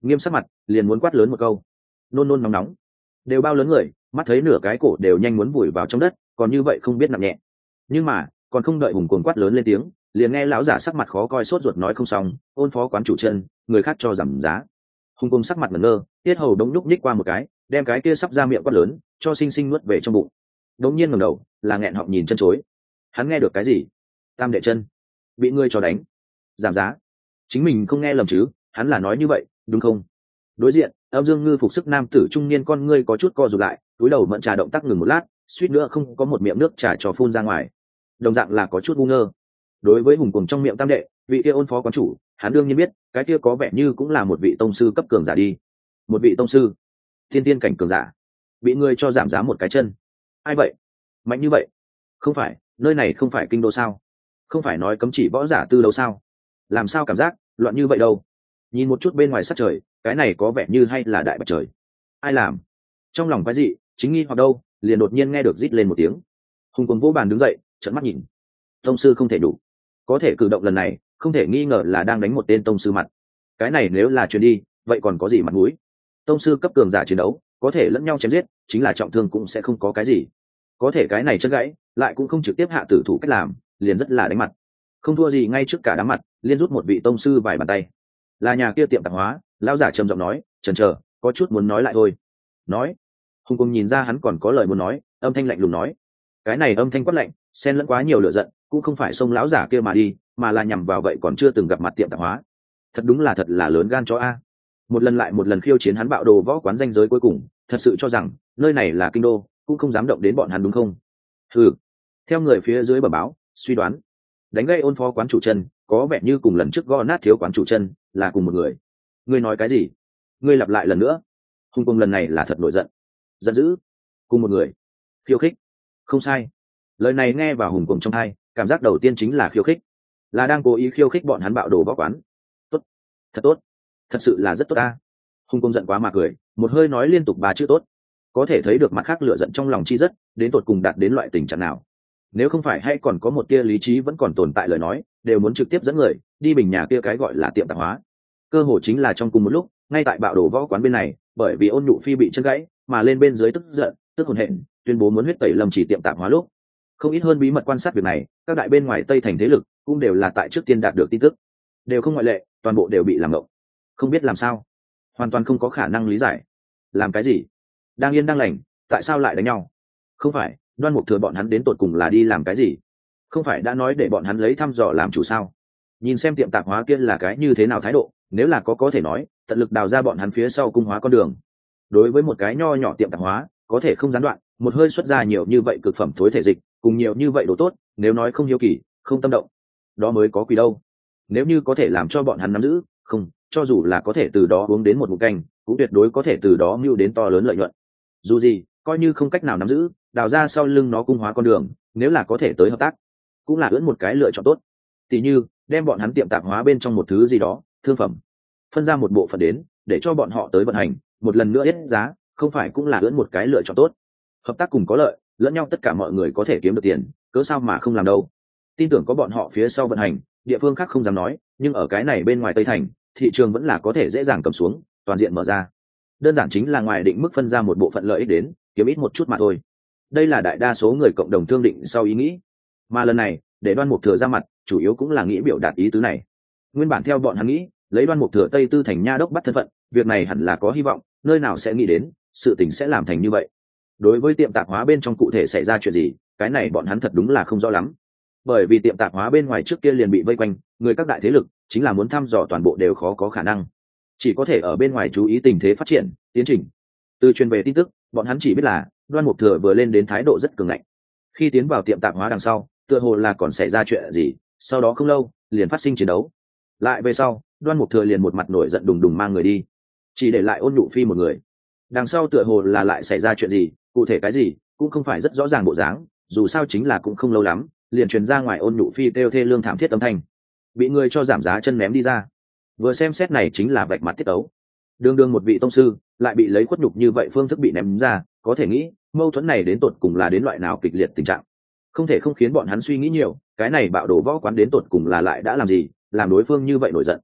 nghiêm sắc mặt liền muốn quát lớn một câu. Nôn nôn nóng nóng, đều bao lớn người, mắt thấy nửa cái cổ đều nhanh muốn vùi vào trong đất, còn như vậy không biết nặng nhẹ. Nhưng mà còn không đợi hùng cuồng quát lớn lên tiếng, liền nghe lão giả sắc mặt khó coi sốt ruột nói không xong, ôn phó quán chủ chân, người khác cho giảm giá. Hùng cuồng sắc mặt ngẩn ngơ, tiết hầu đống nhúc nhích qua một cái, đem cái kia sắp ra miệng quát lớn cho sinh sinh nuốt về trong bụng. Đống nhiên ngẩng đầu, là nghẹn họng nhìn chân chối. Hắn nghe được cái gì? Tam đệ chân bị ngươi cho đánh, giảm giá? Chính mình không nghe lầm chứ? Hắn là nói như vậy đúng không? Đối diện âm dương ngư phục sức nam tử trung niên con ngươi có chút co rụt lại, túi đầu mẫn trà động tác ngừng một lát, suýt nữa không có một miệng nước trà cho phun ra ngoài. Đồng dạng là có chút ngu ngơ. Đối với hùng cuồng trong miệng tam đệ, vị kia ôn phó quán chủ, hắn đương nhiên biết cái kia có vẻ như cũng là một vị tông sư cấp cường giả đi. Một vị tông sư thiên tiên cảnh cường giả bị ngươi cho giảm giá một cái chân. Ai vậy? Mạnh như vậy? Không phải nơi này không phải kinh đô sao? Không phải nói cấm chỉ võ giả tư đâu sao? Làm sao cảm giác loạn như vậy đâu? Nhìn một chút bên ngoài sát trời, cái này có vẻ như hay là đại bạch trời. Ai làm? Trong lòng cái gì chính nghi hoặc đâu, liền đột nhiên nghe được rít lên một tiếng. Hùng cuồng vô bàn đứng dậy, trợn mắt nhìn. Tông sư không thể đủ, có thể cử động lần này không thể nghi ngờ là đang đánh một tên tông sư mặt. Cái này nếu là truyền đi, vậy còn có gì mặt mũi? Tông sư cấp cường giả chiến đấu có thể lẫn nhau chém giết, chính là trọng thương cũng sẽ không có cái gì. Có thể cái này chân gãy lại cũng không trực tiếp hạ tử thủ cách làm, liền rất là đánh mặt. Không thua gì ngay trước cả đám mặt, liên rút một vị tông sư vài bàn tay. Là nhà kia tiệm tạp hóa, lão giả trầm giọng nói, chần chờ có chút muốn nói lại thôi. Nói. Hùng cuồng nhìn ra hắn còn có lời muốn nói, âm thanh lạnh lùng nói. Cái này âm thanh quát lạnh, xen lẫn quá nhiều lửa giận, cũng không phải xông lão giả kia mà đi, mà là nhằm vào vậy còn chưa từng gặp mặt tiệm tạp hóa. Thật đúng là thật là lớn gan chó a. Một lần lại một lần khiêu chiến hắn bạo đồ võ quán danh giới cuối cùng, thật sự cho rằng nơi này là kinh đô, cũng không dám động đến bọn hắn đúng không? Ừ. Theo người phía dưới bẩm báo, suy đoán đánh gây ôn phó quán chủ chân, có vẻ như cùng lần trước gõ nát thiếu quán chủ chân là cùng một người. Ngươi nói cái gì? Ngươi lặp lại lần nữa. Hùng cuồng lần này là thật nổi giận, giận dữ. Cùng một người khiêu khích? Không sai. Lời này nghe vào hùng cuồng trong tai, cảm giác đầu tiên chính là khiêu khích, là đang cố ý khiêu khích bọn hắn bạo đồ võ quán. Tốt, thật tốt, thật sự là rất tốt ta. Hùng cuồng giận quá mà cười, một hơi nói liên tục ba chữ tốt. Có thể thấy được mặt khác lửa giận trong lòng chi rất, đến tột cùng đạt đến loại tình trạng nào. Nếu không phải hay còn có một tia lý trí vẫn còn tồn tại lời nói, đều muốn trực tiếp dẫn người đi bình nhà kia cái gọi là tiệm tạp hóa. Cơ hội chính là trong cùng một lúc, ngay tại bạo đồ võ quán bên này, bởi vì ôn nhụ phi bị chân gãy mà lên bên dưới tức giận, tức hồn hện, tuyên bố muốn huyết tẩy lâm chỉ tiệm tạp hóa lúc, không ít hơn bí mật quan sát việc này, các đại bên ngoài tây thành thế lực cũng đều là tại trước tiên đạt được tin tức, đều không ngoại lệ, toàn bộ đều bị làm động, không biết làm sao, hoàn toàn không có khả năng lý giải. Làm cái gì? Đang yên đang lành, tại sao lại đánh nhau? Không phải Đoan Mục Thừa bọn hắn đến tột cùng là đi làm cái gì? Không phải đã nói để bọn hắn lấy thăm dò làm chủ sao? Nhìn xem tiệm tạp hóa kia là cái như thế nào thái độ, nếu là có có thể nói tận lực đào ra bọn hắn phía sau cung hóa con đường. Đối với một cái nho nhỏ tiệm tạp hóa, có thể không gián đoạn một hơi xuất ra nhiều như vậy cực phẩm thối thể dịch, cùng nhiều như vậy đồ tốt, nếu nói không hiếu kỳ, không tâm động, đó mới có quỷ đâu. Nếu như có thể làm cho bọn hắn nắm giữ, không, cho dù là có thể từ đó uống đến một ngụm canh, cũng tuyệt đối có thể từ đó mưu đến to lớn lợi nhuận. Dù gì, coi như không cách nào nắm giữ, đào ra sau lưng nó cung hóa con đường, nếu là có thể tới hợp tác, cũng là ưỡn một cái lựa chọn tốt. Tỷ như đem bọn hắn tiệm tạp hóa bên trong một thứ gì đó, thương phẩm, phân ra một bộ phận đến, để cho bọn họ tới vận hành, một lần nữa ít giá, không phải cũng là ưỡn một cái lựa chọn tốt. Hợp tác cùng có lợi, lẫn nhau tất cả mọi người có thể kiếm được tiền, cớ sao mà không làm đâu. Tin tưởng có bọn họ phía sau vận hành, địa phương khác không dám nói, nhưng ở cái này bên ngoài Tây Thành, thị trường vẫn là có thể dễ dàng cầm xuống, toàn diện mở ra. Đơn giản chính là ngoài định mức phân ra một bộ phận lợi ích đến, kiếm ít một chút mà thôi. Đây là đại đa số người cộng đồng thương định sau ý nghĩ. Mà lần này, để Đoan Mục Thừa ra mặt, chủ yếu cũng là nghĩ biểu đạt ý tứ này. Nguyên bản theo bọn hắn nghĩ, lấy Đoan Mục Thừa Tây Tư thành nha đốc bắt thân phận, việc này hẳn là có hy vọng, nơi nào sẽ nghĩ đến, sự tình sẽ làm thành như vậy. Đối với tiệm tạp hóa bên trong cụ thể xảy ra chuyện gì, cái này bọn hắn thật đúng là không rõ lắm. Bởi vì tiệm tạp hóa bên ngoài trước kia liền bị vây quanh, người các đại thế lực chính là muốn thăm dò toàn bộ đều khó có khả năng, chỉ có thể ở bên ngoài chú ý tình thế phát triển, tiến trình. Từ truyền về tin tức, bọn hắn chỉ biết là Đoan Mục Thừa vừa lên đến thái độ rất cường ngạnh. Khi tiến vào tiệm tạp hóa đằng sau, tựa hồ là còn xảy ra chuyện gì, sau đó không lâu liền phát sinh chiến đấu. Lại về sau, Đoan Mục Thừa liền một mặt nổi giận đùng đùng mang người đi, chỉ để lại Ôn Nhụ Phi một người. Đằng sau tựa hồ là lại xảy ra chuyện gì, cụ thể cái gì cũng không phải rất rõ ràng bộ dáng, dù sao chính là cũng không lâu lắm, liền truyền ra ngoài Ôn Nhụ Phi kêu thê lương thảm thiết âm thanh, bị người cho giảm giá chân ném đi ra. Vừa xem xét này chính là vạch mặt tiết ấu, đương đương một vị tông sư lại bị lấy khuất nhục như vậy phương thức bị ném ra, có thể nghĩ mâu thuẫn này đến tột cùng là đến loại nào kịch liệt tình trạng. Không thể không khiến bọn hắn suy nghĩ nhiều, cái này bạo đồ võ quán đến tột cùng là lại đã làm gì làm đối phương như vậy nổi giận.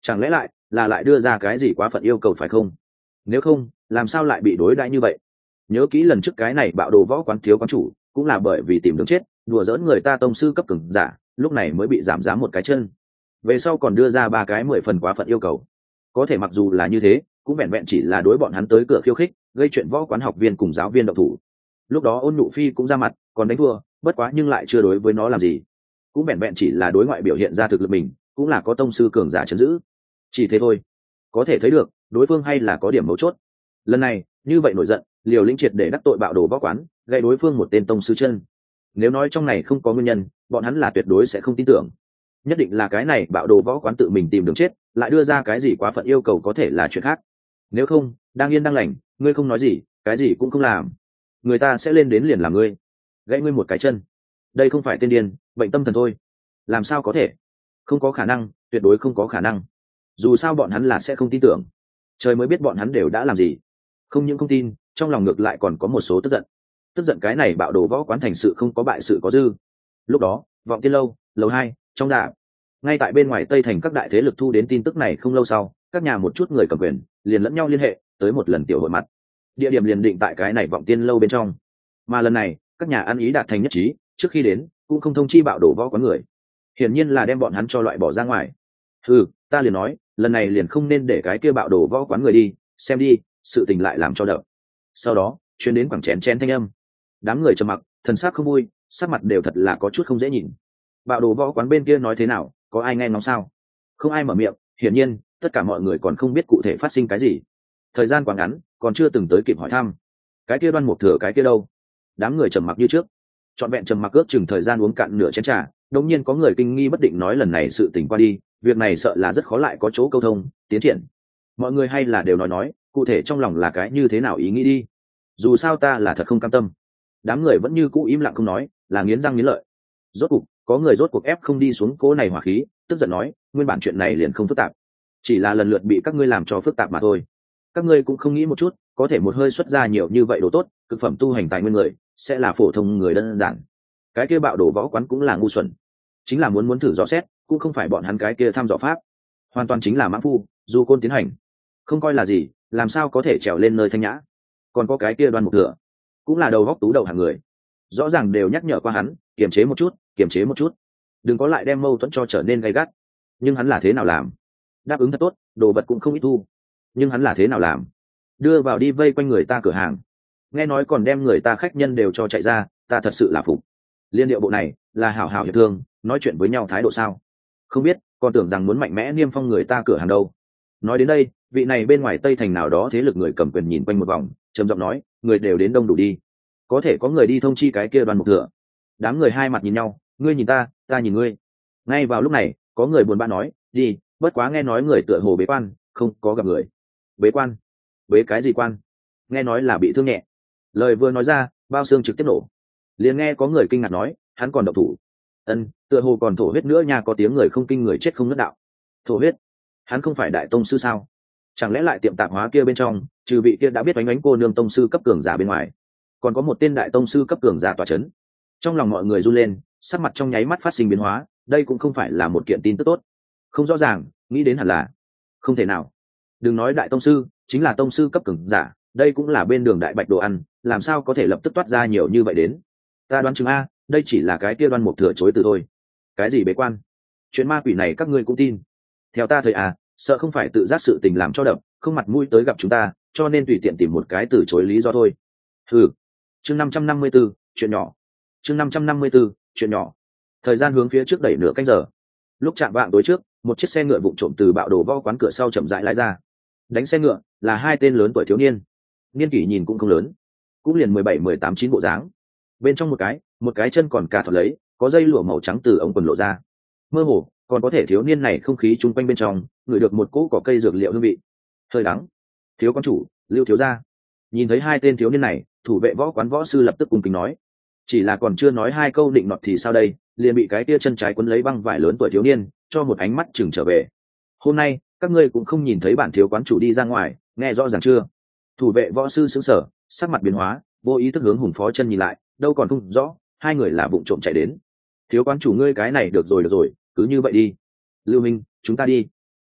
Chẳng lẽ lại là lại đưa ra cái gì quá phận yêu cầu phải không? Nếu không làm sao lại bị đối đãi như vậy? Nhớ kỹ lần trước cái này bạo đồ võ quán thiếu quán chủ cũng là bởi vì tìm đường chết đùa dỡn người ta tông sư cấp cường giả, lúc này mới bị giảm giá một cái chân, về sau còn đưa ra ba cái mười phần quá phận yêu cầu. Có thể mặc dù là như thế cũng vẹn vẹn chỉ là đối bọn hắn tới cửa khiêu khích, gây chuyện võ quán học viên cùng giáo viên động thủ. Lúc đó Ôn Nụ Phi cũng ra mặt còn đánh thua, bất quá nhưng lại chưa đối với nó làm gì, cũng vẹn vẹn chỉ là đối ngoại biểu hiện ra thực lực mình, cũng là có tông sư cường giả chấn giữ, chỉ thế thôi. Có thể thấy được đối phương hay là có điểm mấu chốt. Lần này như vậy nổi giận, liều lĩnh triệt để đắc tội bạo đồ võ quán, gây đối phương một tên tông sư chân. Nếu nói trong này không có nguyên nhân, bọn hắn là tuyệt đối sẽ không tin tưởng. Nhất định là cái này bạo đồ võ quán tự mình tìm đường chết, lại đưa ra cái gì quá phận yêu cầu có thể là chuyện khác. Nếu không đang yên đang lành, ngươi không nói gì, cái gì cũng không làm, người ta sẽ lên đến liền làm ngươi, gãy ngươi một cái chân. Đây không phải tên điên, bệnh tâm thần thôi. Làm sao có thể? Không có khả năng, tuyệt đối không có khả năng. Dù sao bọn hắn là sẽ không tin tưởng. Trời mới biết bọn hắn đều đã làm gì. Không những không tin, trong lòng ngược lại còn có một số tức giận. Tức giận cái này bạo đồ võ quán thành sự không có bại sự có dư. Lúc đó Vọng Tiên lâu lầu hai trong dạ, ngay tại bên ngoài Tây thành các đại thế lực thu đến tin tức này không lâu sau, các nhà một chút người cầm quyền liền lẫn nhau liên hệ tới một lần tiểu hội mặt. Địa điểm liền định tại cái này Vọng Tiên lâu bên trong. Mà lần này các nhà ăn ý đạt thành nhất trí, trước khi đến cũng không thông chi bạo đồ võ quán người, hiển nhiên là đem bọn hắn cho loại bỏ ra ngoài. Ừ, ta liền nói lần này liền không nên để cái kia bạo đồ võ quán người đi, xem đi sự tình lại làm cho đậm. Sau đó chuyến đến quảng chén chén thanh âm, đám người trầm mặc, thần sắc không vui, sắc mặt đều thật là có chút không dễ nhìn. Bạo đồ võ quán bên kia nói thế nào, có ai nghe ngóng sao? Không ai mở miệng, hiển nhiên tất cả mọi người còn không biết cụ thể phát sinh cái gì. Thời gian quá ngắn, còn chưa từng tới kịp hỏi thăm. Cái kia Đoan Mục Thừa cái kia đâu? Đám người trầm mặc như trước, trọn vẹn trầm mặc ước chừng thời gian uống cạn nửa chén trà, đột nhiên có người kinh nghi bất định nói lần này sự tình qua đi, việc này sợ là rất khó lại có chỗ câu thông tiến triển. Mọi người hay là đều nói nói cụ thể trong lòng là cái như thế nào ý nghĩ đi, dù sao ta là thật không cam tâm. Đám người vẫn như cũ im lặng không nói, là nghiến răng nghiến lợi. Rốt cuộc có người rốt cuộc ép không đi xuống cố này hỏa khí, tức giận nói nguyên bản chuyện này liền không phức tạp, chỉ là lần lượt bị các ngươi làm cho phức tạp mà thôi. Các ngươi cũng không nghĩ một chút, có thể một hơi xuất ra nhiều như vậy đồ tốt, cực phẩm tu hành tài nguyên người sẽ là phổ thông người đơn giản. Cái kia bạo đồ võ quán cũng là ngu xuẩn, chính là muốn muốn thử dò xét, cũng không phải bọn hắn cái kia thăm dò pháp, hoàn toàn chính là mãng phu du côn tiến hành, không coi là gì, làm sao có thể trèo lên nơi thanh nhã. Còn có cái kia Đoan Mục Thừa cũng là đầu góc tú đầu hàng người, rõ ràng đều nhắc nhở qua hắn kiềm chế một chút, kiềm chế một chút, đừng có lại đem mâu thuẫn cho trở nên gay gắt. Nhưng hắn là thế nào làm? Đáp ứng thật tốt, đồ vật cũng không ít thu, nhưng hắn là thế nào làm? Đưa vào đi vây quanh người ta cửa hàng, nghe nói còn đem người ta khách nhân đều cho chạy ra, ta thật sự là phục. Liên điệu bộ này là hảo hảo hiệp thương nói chuyện với nhau thái độ sao? Không biết, còn tưởng rằng muốn mạnh mẽ niêm phong người ta cửa hàng đâu. Nói đến đây, vị này bên ngoài Tây thành nào đó thế lực người cầm quyền nhìn quanh một vòng, trầm giọng nói, người đều đến đông đủ đi, có thể có người đi thông chi cái kia Đoan Mục Thừa. Đám người hai mặt nhìn nhau, ngươi nhìn ta, ta nhìn ngươi. Ngay vào lúc này có người buồn bã nói, đi, bất quá nghe nói người tựa hồ bế quan, không có gặp người. Bế quan? Bế cái gì quan? Nghe nói là bị thương nhẹ. Lời vừa nói ra, bao xương trực tiếp nổ. Liền nghe có người kinh ngạc nói, hắn còn động thủ. Ân, tựa hồ còn thổ huyết nữa nha, có tiếng người không kinh người chết không ngất đạo. Thổ huyết? Hắn không phải đại tông sư sao? Chẳng lẽ lại tiệm tạp hóa kia bên trong, trừ vị kia đã biết oánh oánh cô nương tông sư cấp cường giả bên ngoài, còn có một tên đại tông sư cấp cường giả tọa chấn? Trong lòng mọi người run lên, sắc mặt trong nháy mắt phát sinh biến hóa, đây cũng không phải là một kiện tin tức tốt. Không rõ ràng, nghĩ đến hẳn là không thể nào. Đừng nói đại tông sư, chính là tông sư cấp cường giả, đây cũng là bên đường đại bạch đồ ăn, làm sao có thể lập tức toát ra nhiều như vậy đến. Ta đoán chừng a, đây chỉ là cái kia Đoan Mục Thừa chối từ thôi. Cái gì bế quan? Chuyện ma quỷ này các ngươi cũng tin? Theo ta thời à, sợ không phải tự giác sự tình làm cho đập, không mặt mũi tới gặp chúng ta, cho nên tùy tiện tìm một cái từ chối lý do thôi. Ừ. Chương năm trăm năm mươi 554, chuyện nhỏ. Chương năm trăm năm mươi 554, chuyện nhỏ. Thời gian hướng phía trước đẩy nửa canh giờ. Lúc chạm vạng tối trước, một chiếc xe ngựa vụng trộm từ bạo đồ võ quán cửa sau chậm rãi lái ra. Đánh xe ngựa là hai tên lớn tuổi thiếu niên. Niên kỷ nhìn cũng không lớn, cũng liền mười bảy mười tám chín bộ dáng. Bên trong một cái, một cái chân còn cà thọt lấy, có dây lụa màu trắng từ ống quần lộ ra. Mơ hồ, còn có thể thiếu niên này không khí chung quanh bên trong, ngửi được một cỗ cỏ cây dược liệu hương vị. Hơi đắng. Thiếu quan chủ, Lưu thiếu gia. Nhìn thấy hai tên thiếu niên này, thủ vệ võ quán võ sư lập tức cung kính nói. Chỉ là còn chưa nói hai câu định nọt thì sao đây, liền bị cái tia chân trái quấn lấy băng vải lớn tuổi thiếu niên cho một ánh mắt chừng trở về. Hôm nay các ngươi cũng không nhìn thấy bản thiếu quán chủ đi ra ngoài, nghe rõ ràng chưa? Thủ vệ võ sư sững sờ, sắc mặt biến hóa, vô ý thức hướng Hùng phó chân nhìn lại, đâu còn không rõ hai người là vụng trộm chạy đến. Thiếu quán chủ ngươi cái này được rồi được rồi, cứ như vậy đi. Lưu Minh, chúng ta đi.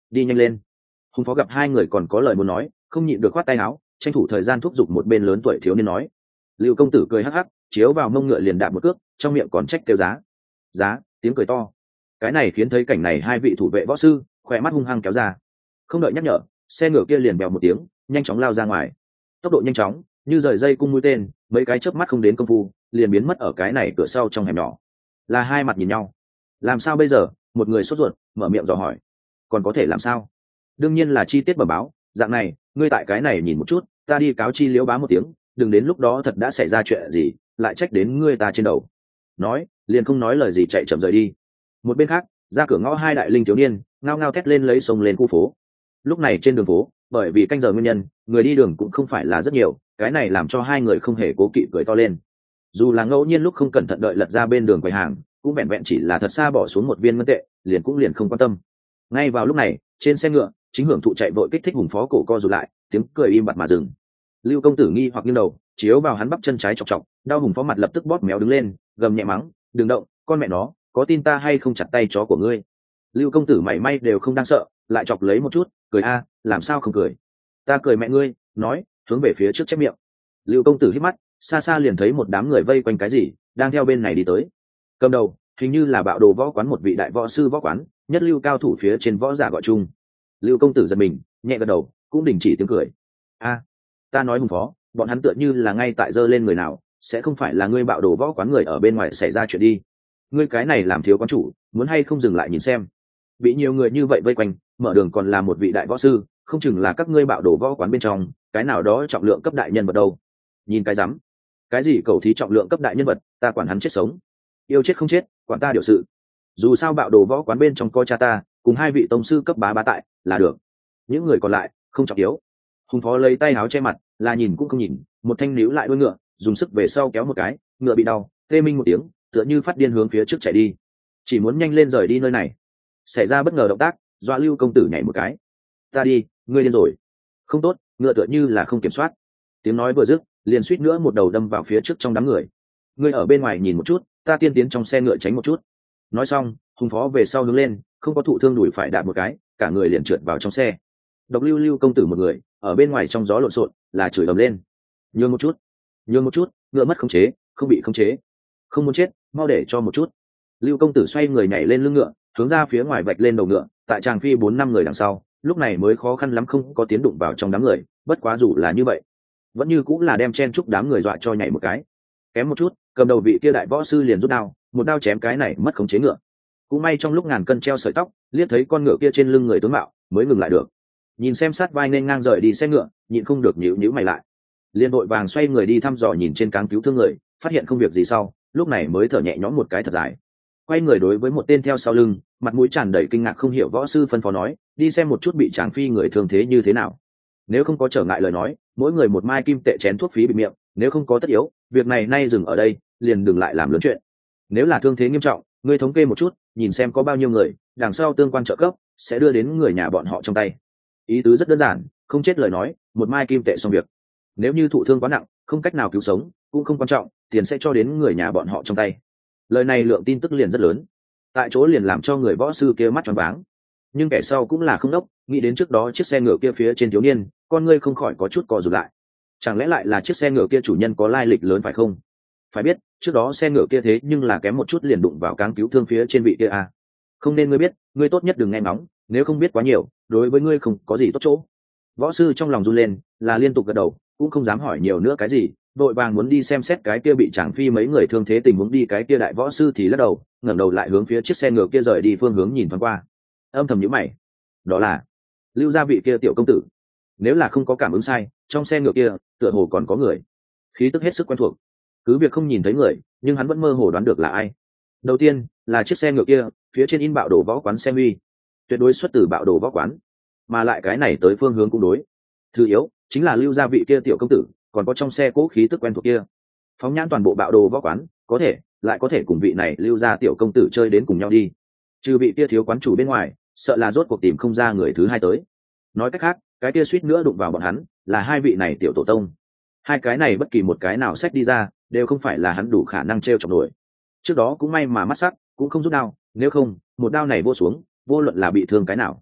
đi nhanh lên. Hùng phó gặp hai người còn có lời muốn nói, không nhịn được khoát tay áo, tranh thủ thời gian thúc giục một bên lớn tuổi thiếu niên nói. Lưu công tử cười hắc hắc, chiếu vào mông ngựa liền đạp một cước, trong miệng còn trách kêu giá giá tiếng cười to. Cái này khiến thấy cảnh này hai vị thủ vệ võ sư khỏe mắt hung hăng kéo ra, không đợi nhắc nhở, xe ngựa kia liền bèo một tiếng nhanh chóng lao ra ngoài. Tốc độ nhanh chóng như rời dây cung mũi tên, mấy cái chớp mắt không đến công phu liền biến mất ở cái này cửa sau trong hẻm nhỏ. Là hai mặt nhìn nhau, làm sao bây giờ? Một người sốt ruột mở miệng dò hỏi. Còn có thể làm sao? Đương nhiên là chi tiết bẩm báo. Dạng này, ngươi tại cái này nhìn một chút, ta đi cáo chi liễu bá một tiếng, đừng đến lúc đó thật đã xảy ra chuyện gì lại trách đến ngươi ta trên đầu. Nói liền không nói lời gì chạy chậm rời đi. Một bên khác, ra cửa ngõ hai đại linh thiếu niên ngao ngao thét lên lấy sông lên khu phố. Lúc này trên đường phố, bởi vì canh giờ nguyên nhân, người đi đường cũng không phải là rất nhiều, cái này làm cho hai người không hề cố kỵ cười to lên. Dù là ngẫu nhiên lúc không cẩn thận đợi lật ra bên đường quầy hàng, cũng vẹn vẹn chỉ là thật xa bỏ xuống một viên ngân tệ, liền cũng liền không quan tâm. Ngay vào lúc này, trên xe ngựa, chính hưởng thụ chạy vội kích thích hùng phó cổ co rụt lại, tiếng cười im bặt mà dừng. Lưu công tử nghi hoặc nghiêng đầu, chiếu vào hắn bắp chân trái chọc chọc, đau hùng phó mặt lập tức bóp méo đứng lên, gầm nhẹ mắng, đừng động, con mẹ nó, có tin ta hay không chặt tay chó của ngươi. Lưu công tử mảy may đều không đang sợ, lại chọc lấy một chút, cười a, làm sao không cười? Ta cười mẹ ngươi, nói, hướng về phía trước chép miệng. Lưu công tử hít mắt, xa xa liền thấy một đám người vây quanh cái gì, đang theo bên này đi tới. Cầm đầu, hình như là bạo đồ võ quán một vị đại võ sư võ quán, nhất lưu cao thủ phía trên võ giả gọi chung. Lưu công tử giật mình, nhẹ gật đầu, cũng đình chỉ tiếng cười. A, ta nói hùng phó, bọn hắn tựa như là ngay tại giơ lên người nào, sẽ không phải là ngươi bạo đồ võ quán người ở bên ngoài xảy ra chuyện đi. Ngươi cái này làm thiếu quán chủ, muốn hay không dừng lại nhìn xem? Bị nhiều người như vậy vây quanh, mở đường còn là một vị đại võ sư, không chừng là các ngươi bạo đồ võ quán bên trong cái nào đó trọng lượng cấp đại nhân vật đâu. Nhìn cái rắm, cái gì cầu thí trọng lượng cấp đại nhân vật, ta quản hắn chết sống, yêu chết không chết, quản ta điều sự. Dù sao bạo đồ võ quán bên trong coi cha ta cùng hai vị tông sư cấp bá bá tại là được, những người còn lại không trọng yếu. Hùng phó lấy tay áo che mặt, là nhìn cũng không nhìn, một thanh níu lại đuôi ngựa, dùng sức về sau kéo một cái, ngựa bị đau tê minh một tiếng, tựa như phát điên hướng phía trước chạy đi, chỉ muốn nhanh lên rời đi nơi này. Xảy ra bất ngờ động tác, dọa Lưu công tử nhảy một cái. Ta đi, ngươi điên rồi. Không tốt, ngựa tựa như là không kiểm soát. Tiếng nói vừa dứt, liền suýt nữa một đầu đâm vào phía trước trong đám người. Ngươi ở bên ngoài nhìn một chút, ta tiên tiến trong xe ngựa tránh một chút. Nói xong, hùng phó về sau hướng lên, không có thụ thương đùi phải đạp một cái, cả người liền trượt vào trong xe. Độc Lưu Lưu công tử một người ở bên ngoài trong gió lộn xộn, là chửi ầm lên. Nhường một chút, nhường một chút, ngựa mất khống chế, không bị khống chế. Không muốn chết, mau để cho một chút. Lưu công tử xoay người nhảy lên lưng ngựa, hướng ra phía ngoài vạch lên đầu ngựa, tại tràng phi bốn năm người đằng sau, lúc này mới khó khăn lắm không có tiến đụng vào trong đám người, bất quá dù là như vậy, vẫn như cũng là đem chen chúc đám người dọa cho nhảy một cái. Kém một chút, cầm đầu vị kia đại võ sư liền rút đao, một đao chém cái này mất khống chế ngựa. Cũng may trong lúc ngàn cân treo sợi tóc, liếc thấy con ngựa kia trên lưng người tướng mạo, mới ngừng lại được. Nhìn xem sát vai nên ngang rời đi xe ngựa, nhịn không được nhíu nhíu mày lại. Liên đội vàng xoay người đi thăm dò nhìn trên cáng cứu thương người, phát hiện không việc gì sau, lúc này mới thở nhẹ nhõm một cái thật dài. Quay người đối với một tên theo sau lưng, mặt mũi tràn đầy kinh ngạc không hiểu võ sư phân phó nói, đi xem một chút bị tráng phi người thương thế như thế nào. Nếu không có trở ngại lời nói, mỗi người một mai kim tệ chén thuốc phí bị miệng, nếu không có tất yếu, việc này nay dừng ở đây, liền đừng lại làm lớn chuyện. Nếu là thương thế nghiêm trọng, ngươi thống kê một chút, nhìn xem có bao nhiêu người, đằng sau tương quan trợ cấp sẽ đưa đến người nhà bọn họ trong tay. Ý tứ rất đơn giản, không chết lời nói, một mai kim tệ xong việc. Nếu như thụ thương quá nặng, không cách nào cứu sống, cũng không quan trọng, tiền sẽ cho đến người nhà bọn họ trong tay. Lời này lượng tin tức liền rất lớn, tại chỗ liền làm cho người võ sư kia mắt tròn váng. Nhưng kẻ sau cũng là không đốc, nghĩ đến trước đó chiếc xe ngựa kia phía trên thiếu niên, con ngươi không khỏi có chút co rụt lại. Chẳng lẽ lại là chiếc xe ngựa kia chủ nhân có lai lịch lớn phải không? Phải biết, trước đó xe ngựa kia thế nhưng là kém một chút liền đụng vào cáng cứu thương phía trên vị kia à. Không nên ngươi biết, ngươi tốt nhất đừng nghe ngóng, nếu không biết quá nhiều, đối với ngươi không có gì tốt chỗ. Võ sư trong lòng run lên, là liên tục gật đầu, cũng không dám hỏi nhiều nữa cái gì, vội vàng muốn đi xem xét cái kia bị Tràng Phi mấy người thương thế tình huống đi. Cái kia đại võ sư thì lắc đầu, ngẩng đầu lại hướng phía chiếc xe ngựa kia rời đi phương hướng nhìn thoáng qua, âm thầm nhíu mày. Đó là Lưu gia vị kia tiểu công tử. Nếu là không có cảm ứng sai, trong xe ngựa kia tựa hồ còn có người, khí tức hết sức quen thuộc. Cứ việc không nhìn thấy người, nhưng hắn vẫn mơ hồ đoán được là ai. Đầu tiên là chiếc xe ngựa kia phía trên in bạo đồ võ quán xe huy, tuyệt đối xuất từ bạo đồ võ quán, mà lại cái này tới phương hướng cũng đối. Thứ yếu chính là Lưu gia vị kia tiểu công tử, còn có trong xe cố khí tức quen thuộc kia. Phóng nhãn toàn bộ bạo đồ võ quán, có thể lại có thể cùng vị này Lưu gia tiểu công tử chơi đến cùng nhau đi. Trừ vị kia thiếu quán chủ bên ngoài, sợ là rốt cuộc tìm không ra người thứ hai tới. Nói cách khác, cái kia suýt nữa đụng vào bọn hắn là hai vị này tiểu tổ tông. Hai cái này bất kỳ một cái nào xách đi ra, đều không phải là hắn đủ khả năng treo chọc nổi. Trước đó cũng may mà mắt sắc cũng không rút đao, nếu không một đao này vô xuống, vô luận là bị thương cái nào,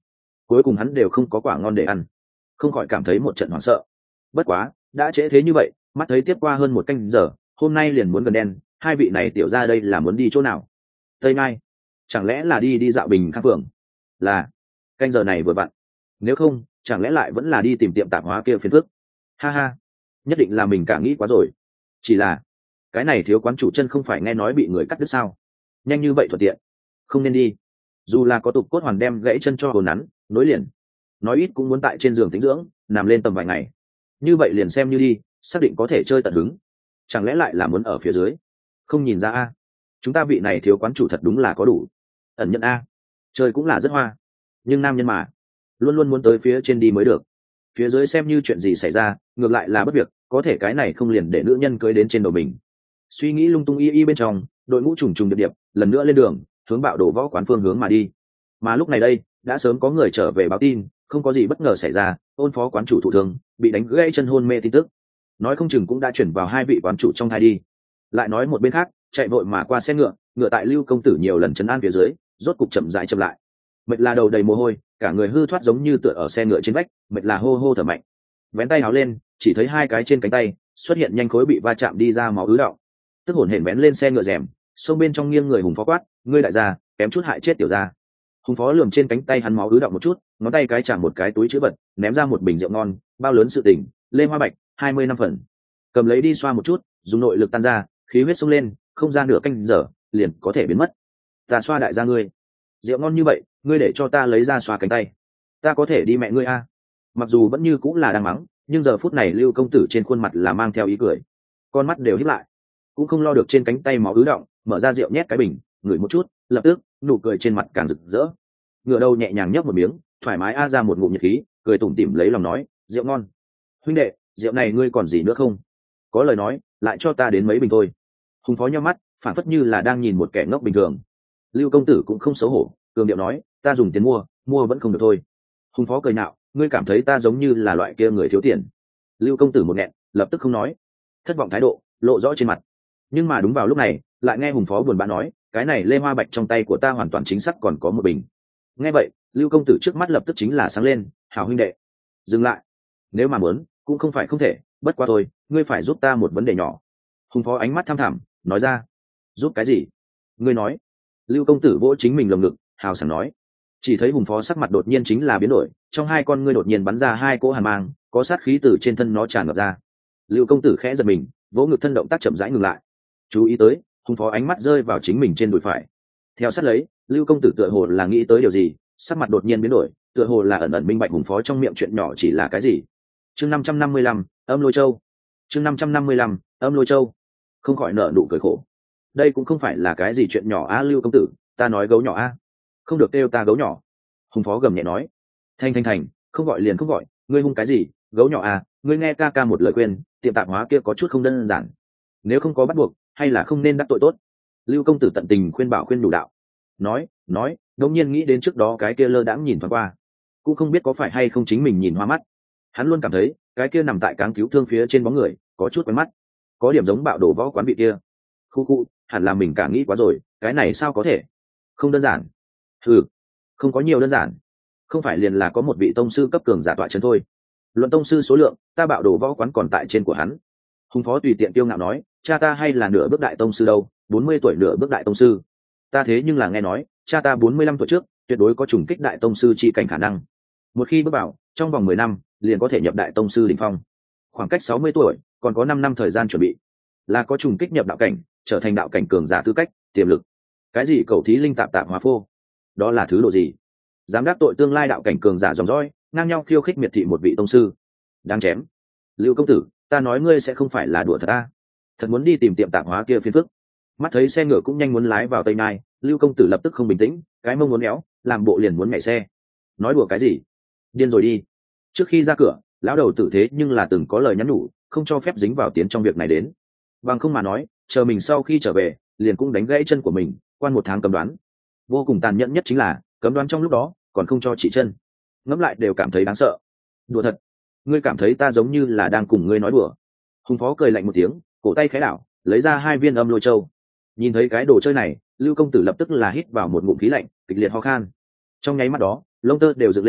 cuối cùng hắn đều không có quả ngon để ăn, không khỏi cảm thấy một trận hoảng sợ. Bất quá đã trễ thế như vậy, mắt thấy tiếp qua hơn một canh giờ, hôm nay liền muốn gần đen, hai vị này tiểu ra đây là muốn đi chỗ nào? Tây Mai, chẳng lẽ là đi đi dạo Bình Khang phường? Là, canh giờ này vừa vặn. Nếu không, chẳng lẽ lại vẫn là đi tìm tiệm tạp hóa kia phiền phức? Ha ha, nhất định là mình cả nghĩ quá rồi. Chỉ là cái này thiếu quán chủ chân không phải nghe nói bị người cắt đứt sao? Nhanh như vậy thuận tiện, không nên đi. Dù là có tục cốt hoàn đem gãy chân cho hồn nắn nối liền, nói ít cũng muốn tại trên giường tĩnh dưỡng, nằm lên tầm vài ngày. Như vậy liền xem như đi, xác định có thể chơi tận hứng. Chẳng lẽ lại là muốn ở phía dưới? Không nhìn ra a, chúng ta vị này thiếu quán chủ thật đúng là có đủ ẩn nhận a. Chơi cũng là rất hoa, nhưng nam nhân mà luôn luôn muốn tới phía trên đi mới được. Phía dưới xem như chuyện gì xảy ra, ngược lại là bất việc, có thể cái này không liền để nữ nhân cưới đến trên đầu mình. Suy nghĩ lung tung y y bên trong, đội ngũ trùng trùng điệp điệp lần nữa lên đường, hướng bạo đổ võ quán phương hướng mà đi. Mà lúc này đây đã sớm có người trở về báo tin, không có gì bất ngờ xảy ra, ôn phó quán chủ thụ thương, bị đánh gãy chân hôn mê tin tức, nói không chừng cũng đã chuyển vào hai vị quán chủ trong thai đi. Lại nói một bên khác, chạy vội mà qua xe ngựa, ngựa tại Lưu công tử nhiều lần trấn an phía dưới, rốt cục chậm rãi chậm lại. Mệt là đầu đầy mồ hôi, cả người hư thoát giống như tựa ở xe ngựa trên vách, mệt là hô hô thở mạnh. Vén tay áo lên, chỉ thấy hai cái trên cánh tay xuất hiện nhanh khối bị va chạm đi ra máu ứ đọng. Tức hổn hển vén lên xe ngựa rèm, xông bên trong nghiêng người hùng phó quát, ngươi đại gia, kém chút hại chết tiểu gia. Hùng phó lườm trên cánh tay hắn máu ứ đọng một chút, ngón tay cái chạm một cái túi chữ vật, ném ra một bình rượu ngon, bao lớn sự tình, lê hoa bạch, hai mươi năm phần. Cầm lấy đi xoa một chút, dùng nội lực tan ra, khí huyết xông lên, không ra nửa canh giờ, liền có thể biến mất. Ta xoa đại gia ngươi, rượu ngon như vậy, ngươi để cho ta lấy ra xoa cánh tay, ta có thể đi mẹ ngươi a. Mặc dù vẫn như cũng là đang mắng, nhưng giờ phút này Lưu công tử trên khuôn mặt là mang theo ý cười, con mắt đều híp lại, cũng không lo được trên cánh tay máu ứ động, mở ra rượu nhét cái bình, ngửi một chút, lập tức nụ cười trên mặt càng rực rỡ. Ngựa đầu nhẹ nhàng nhấp một miếng, thoải mái a ra một ngụm nhiệt khí, cười tủm tỉm lấy lòng nói, rượu ngon. Huynh đệ, rượu này ngươi còn gì nữa không? Có lời nói, lại cho ta đến mấy bình thôi. Hùng phó nhắm mắt, phản phất như là đang nhìn một kẻ ngốc bình thường. Lưu công tử cũng không xấu hổ, cường điệu nói, ta dùng tiền mua, mua vẫn không được thôi. Hùng phó cười nạo, ngươi cảm thấy ta giống như là loại kia người thiếu tiền? Lưu công tử một nghẹn, lập tức không nói, thất vọng thái độ lộ rõ trên mặt. Nhưng mà đúng vào lúc này, lại nghe hùng phó buồn bã nói, cái này lê hoa bạch trong tay của ta hoàn toàn chính xác còn có một bình. Nghe vậy, Lưu công tử trước mắt lập tức chính là sáng lên, hảo huynh đệ, dừng lại, nếu mà muốn cũng không phải không thể, bất quá thôi, ngươi phải giúp ta một vấn đề nhỏ. Hùng phó ánh mắt thăm thẳm nói ra, giúp cái gì? Ngươi nói. Lưu công tử vỗ chính mình lồng ngực, hào sảng nói. Chỉ thấy hùng phó sắc mặt đột nhiên chính là biến đổi, trong hai con ngươi đột nhiên bắn ra hai cỗ hàn mang, có sát khí từ trên thân nó tràn ngập ra. Lưu công tử khẽ giật mình, vỗ ngực thân động tác chậm rãi ngừng lại, chú ý tới hùng phó ánh mắt rơi vào chính mình trên đùi phải. Theo sát lấy, Lưu công tử tựa hồ là nghĩ tới điều gì, sắc mặt đột nhiên biến đổi, tựa hồ là ẩn ẩn minh bạch hùng phó trong miệng chuyện nhỏ chỉ là cái gì. Chương năm trăm năm mươi lăm, âm lôi châu. Chương năm trăm năm mươi lăm, âm lôi châu. Không khỏi nở nụ cười khổ. Đây cũng không phải là cái gì chuyện nhỏ a. Lưu công tử, ta nói gấu nhỏ a, không được kêu ta gấu nhỏ. Hùng phó gầm nhẹ nói. Thành thành thành, không gọi liền không gọi, ngươi hung cái gì, gấu nhỏ a, ngươi nghe ca ca một lời khuyên, tiệm tạp hóa kia có chút không đơn giản, nếu không có bắt buộc, hay là không nên đắc tội tốt. Lưu công tử tận tình khuyên bảo khuyên đủ đạo. Nói, nói, đột nhiên nghĩ đến trước đó cái kia lơ đãng nhìn thoáng qua, cũng không biết có phải hay không chính mình nhìn hoa mắt. Hắn luôn cảm thấy cái kia nằm tại cáng cứu thương phía trên bóng người có chút quen mắt, có điểm giống bạo đổ võ quán vị kia. Khu khu, hẳn là mình cả nghĩ quá rồi, cái này sao có thể, không đơn giản. Ừ, không có nhiều đơn giản, không phải liền là có một vị tông sư cấp cường giả tọa chân thôi. Luận tông sư số lượng, ta bạo đổ võ quán còn tại trên của hắn. Hùng phó tùy tiện tiêu ngạo nói, cha ta hay là nửa bước đại tông sư đâu, bốn mươi tuổi nửa bước đại tông sư. Ta thế nhưng là nghe nói, cha ta bốn mươi lăm tuổi trước, tuyệt đối có trùng kích đại tông sư chi cảnh khả năng. Một khi bước vào, trong vòng mười năm, liền có thể nhập đại tông sư đỉnh phong. Khoảng cách sáu mươi tuổi, còn có năm năm thời gian chuẩn bị, là có trùng kích nhập đạo cảnh, trở thành đạo cảnh cường giả tư cách, tiềm lực. Cái gì cầu thí linh tạp tạp hóa phô, đó là thứ độ gì? Dám đắc tội tương lai đạo cảnh cường giả dòng dõi, ngang nhau khiêu khích miệt thị một vị tông sư, đáng chém. Lưu công tử, ta nói ngươi sẽ không phải là đùa thật ta, thật muốn đi tìm tiệm tạp hóa kia phiền phức. Mắt thấy xe ngựa cũng nhanh muốn lái vào Tây Nai, Lưu công tử lập tức không bình tĩnh, cái mông muốn éo, làm bộ liền muốn nhảy xe. Nói đùa cái gì, điên rồi đi. Trước khi ra cửa, lão đầu tử thế nhưng là từng có lời nhắn nhủ, không cho phép dính vào tiến trong việc này đến, bằng không mà nói, chờ mình sau khi trở về, liền cũng đánh gãy chân của mình, quan một tháng cấm đoán. Vô cùng tàn nhẫn nhất chính là cấm đoán trong lúc đó còn không cho chỉ chân, ngẫm lại đều cảm thấy đáng sợ. Đùa thật, ngươi cảm thấy ta giống như là đang cùng ngươi nói đùa? Hùng phó cười lạnh một tiếng, cổ tay khẽ đảo, lấy ra hai viên âm lôi châu. Nhìn thấy cái đồ chơi này, Lưu công tử lập tức là hít vào một ngụm khí lạnh, kịch liệt ho khan. Trong nháy mắt đó, lông tơ đều dựng lên,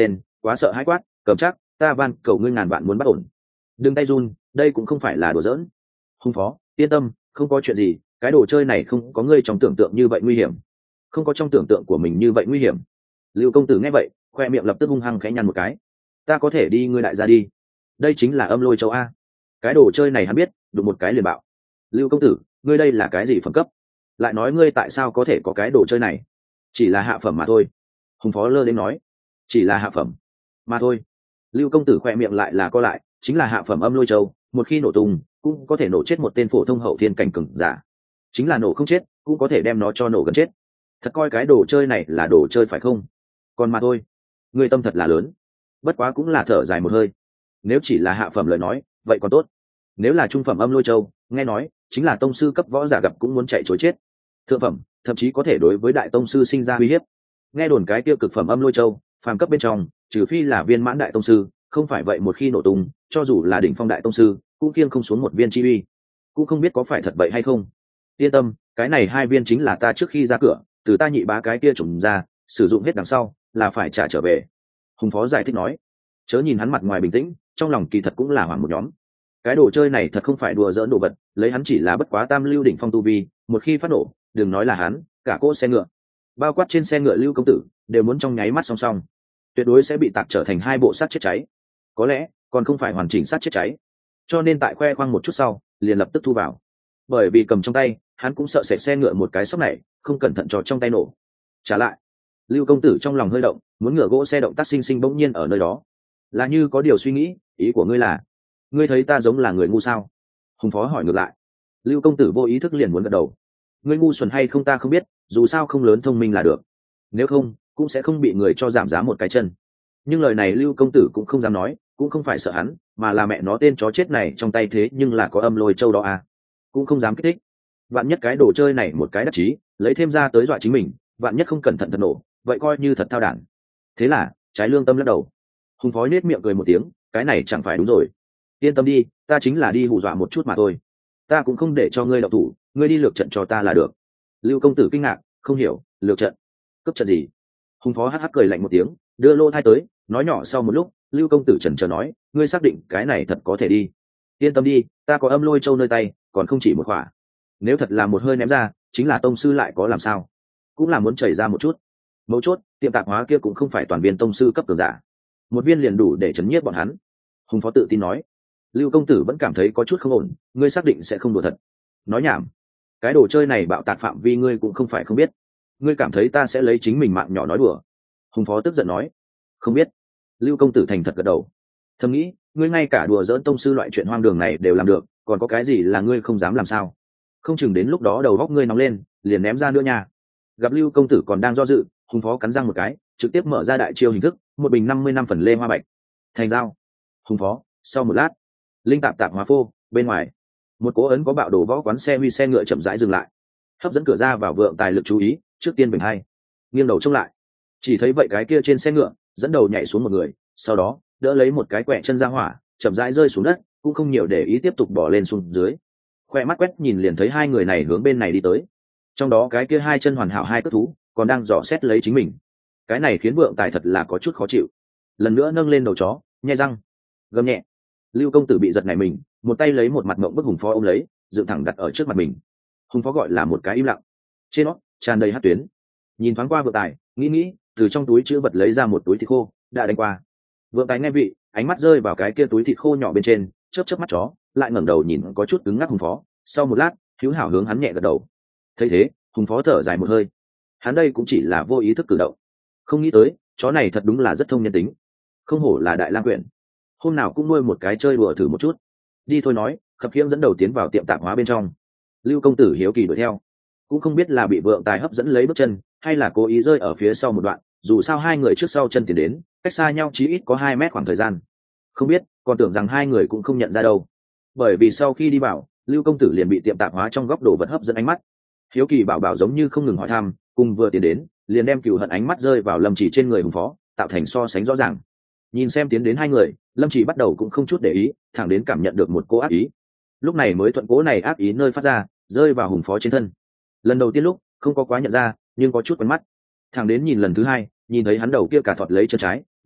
quá sợ hãi quát, cầm chắc, ta van cầu ngươi ngàn vạn muốn bắt ổn, đừng tay run, đây cũng không phải là đùa giỡn. Hùng phó, yên tâm, không có chuyện gì, cái đồ chơi này không có ngươi trong tưởng tượng như vậy nguy hiểm, không có trong tưởng tượng của mình như vậy nguy hiểm. Lưu công tử nghe vậy, khoe miệng lập tức hung hăng khẽ nhăn một cái. Ta có thể đi, ngươi đại gia đi. Đây chính là âm lôi châu a. Cái đồ chơi này hắn biết, đụng một cái liền bạo. Lưu công tử, ngươi đây là cái gì phẩm cấp? Lại nói ngươi tại sao có thể có cái đồ chơi này? Chỉ là hạ phẩm mà thôi. Hùng phó lơ đến nói, chỉ là hạ phẩm mà thôi. Lưu công tử khoe miệng lại là co lại, chính là hạ phẩm âm lôi châu, một khi nổ tung cũng có thể nổ chết một tên phổ thông hậu thiên cảnh cường giả, chính là nổ không chết cũng có thể đem nó cho nổ gần chết. Thật coi cái đồ chơi này là đồ chơi phải không? Còn mà thôi, ngươi tâm thật là lớn. Bất quá cũng là thở dài một hơi. Nếu chỉ là hạ phẩm lời nói vậy còn tốt, nếu là trung phẩm âm lôi châu, nghe nói chính là tông sư cấp võ giả gặp cũng muốn chạy chối chết. Thượng phẩm thậm chí có thể đối với đại tông sư sinh ra uy hiếp. Nghe đồn cái tiêu cực phẩm âm lôi châu phàm cấp bên trong, trừ phi là viên mãn đại tông sư, không phải vậy một khi nổ tung, cho dù là đỉnh phong đại tông sư cũng kiêng không xuống một viên chi uy. Cũng không biết có phải thật vậy hay không. Yên tâm, cái này hai viên chính là ta trước khi ra cửa từ ta nhị bá cái kia trùng ra, sử dụng hết đằng sau là phải trả trở về. Hùng phó giải thích nói. Chớ nhìn hắn mặt ngoài bình tĩnh, trong lòng kỳ thật cũng là hoảng một nhóm. Cái đồ chơi này thật không phải đùa dỡn đồ vật, lấy hắn chỉ là bất quá tam lưu đỉnh phong tu vi, một khi phát nổ, đừng nói là hắn, cả cỗ xe ngựa, bao quát trên xe ngựa Lưu công tử đều muốn trong nháy mắt song song, tuyệt đối sẽ bị tạc trở thành hai bộ sát chết cháy, có lẽ còn không phải hoàn chỉnh sát chết cháy. Cho nên tại khoe khoang một chút sau, liền lập tức thu vào, bởi vì cầm trong tay hắn cũng sợ sệt xe ngựa một cái sốc này không cẩn thận trò trong tay nổ. Trả lại, Lưu công tử trong lòng hơi động, muốn ngựa gỗ xe động tác sinh sinh bỗng nhiên ở nơi đó, là như có điều suy nghĩ. Ý của ngươi là, ngươi thấy ta giống là người ngu sao? Hùng phó hỏi ngược lại. Lưu công tử vô ý thức liền muốn gật đầu. Ngươi ngu xuẩn hay không ta không biết, dù sao không lớn thông minh là được, nếu không cũng sẽ không bị người cho giảm giá một cái chân. Nhưng lời này Lưu công tử cũng không dám nói, cũng không phải sợ hắn, mà là mẹ nó tên chó chết này trong tay thế nhưng là có âm lôi châu đó à, cũng không dám kích thích. Vạn nhất cái đồ chơi này một cái đắc chí lấy thêm ra tới dọa chính mình, vạn nhất không cẩn thận thật nổ, vậy coi như thật thao đản. Thế là trái lương tâm lắc đầu. Hùng phó nết miệng cười một tiếng, cái này chẳng phải đúng rồi. Yên tâm đi, ta chính là đi hù dọa một chút mà thôi, ta cũng không để cho ngươi đậu thủ, ngươi đi lược trận cho ta là được. Lưu công tử kinh ngạc, không hiểu, lược trận? Cấp trận gì? Hùng phó hắc hắc cười lạnh một tiếng, đưa lô thai tới, nói nhỏ. Sau một lúc, Lưu công tử chần chờ nói, ngươi xác định cái này thật có thể đi? Yên tâm đi, ta có âm lôi châu nơi tay, còn không chỉ một khỏa. Nếu thật là một hơi ném ra, chính là tông sư lại có làm sao, cũng là muốn chảy ra một chút. Mấu chốt, tiệm tạp hóa kia cũng không phải toàn viên tông sư cấp cường giả, một viên liền đủ để chấn nhiếp bọn hắn. Hùng phó tự tin nói. Lưu công tử vẫn cảm thấy có chút không ổn, ngươi xác định sẽ không đùa thật? Nói nhảm, cái đồ chơi này bạo tạc phạm vi ngươi cũng không phải không biết, ngươi cảm thấy ta sẽ lấy chính mình mạng nhỏ nói đùa? Hùng phó tức giận nói. Không biết. Lưu công tử thành thật gật đầu, thầm nghĩ, ngươi ngay cả đùa dỡn tông sư loại chuyện hoang đường này đều làm được, còn có cái gì là ngươi không dám làm sao? Không chừng đến lúc đó đầu góc ngươi nóng lên liền ném ra nữa nha. Gặp Lưu công tử còn đang do dự, Hùng phó cắn răng một cái, trực tiếp mở ra đại chiêu hình thức, một bình năm mươi năm phần lê hoa bạch thành dao. Hùng phó. Sau một lát, linh tạp tạp hóa phô bên ngoài, một cố ấn có bạo đồ võ quán xe huy xe ngựa chậm rãi dừng lại, hấp dẫn cửa ra vào vượng tài lực chú ý. Trước tiên bình hai nghiêng đầu trông lại, chỉ thấy vậy cái kia trên xe ngựa dẫn đầu nhảy xuống một người, sau đó đỡ lấy một cái quẹ chân ra hỏa, chậm rãi rơi xuống đất, cũng không nhiều để ý tiếp tục bỏ lên xuống dưới. Khoe mắt quét nhìn liền thấy hai người này hướng bên này đi tới, trong đó cái kia hai chân hoàn hảo hai cất thú còn đang dò xét lấy chính mình. Cái này khiến vượng tài thật là có chút khó chịu, lần nữa nâng lên đầu chó nhai răng gầm nhẹ. Lưu công tử bị giật này mình, một tay lấy một mặt mộng bức Hùng phó ôm lấy, dựng thẳng đặt ở trước mặt mình. Hùng phó gọi là một cái im lặng, trên nó tràn đầy hát tuyến. Nhìn thoáng qua vượng tài, nghĩ nghĩ, từ trong túi chữ vật lấy ra một túi thịt khô đã đánh qua. Vượng tài nghe vị, ánh mắt rơi vào cái kia túi thịt khô nhỏ bên trên, chớp chớp mắt chó, lại ngẩng đầu nhìn có chút cứng ngắc Hùng phó. Sau một lát, hữu hảo hướng hắn nhẹ gật đầu. Thấy thế, Hùng phó thở dài một hơi, hắn đây cũng chỉ là vô ý thức cử động, không nghĩ tới chó này thật đúng là rất thông nhân tính, không hổ là đại lang quyển, hôm nào cũng nuôi một cái chơi đùa thử một chút. Đi thôi nói, khập khiễng dẫn đầu tiến vào tiệm tạp hóa bên trong. Lưu công tử hiếu kỳ đuổi theo, cũng không biết là bị vượng tài hấp dẫn lấy bước chân, hay là cố ý rơi ở phía sau một đoạn, dù sao hai người trước sau chân tiến đến, cách xa nhau chí ít có hai mét khoảng thời gian. Không biết, còn tưởng rằng hai người cũng không nhận ra đâu, bởi vì sau khi đi vào, Lưu công tử liền bị tiệm tạp hóa trong góc đồ vật hấp dẫn ánh mắt. Hiếu kỳ bảo bảo giống như không ngừng hỏi thăm, cùng vừa tiến đến liền đem cừu hận ánh mắt rơi vào Lâm Chỉ trên người Hùng phó, tạo thành so sánh rõ ràng. Nhìn xem tiến đến hai người, Lâm Chỉ bắt đầu cũng không chút để ý, thẳng đến cảm nhận được một cô ác ý, lúc này mới thuận cố này ác ý nơi phát ra, rơi vào Hùng phó trên thân. Lần đầu tiên lúc không có quá nhận ra, nhưng có chút quen mắt. Thẳng đến nhìn lần thứ hai, nhìn thấy hắn đầu kia cả thọt lấy chân trái,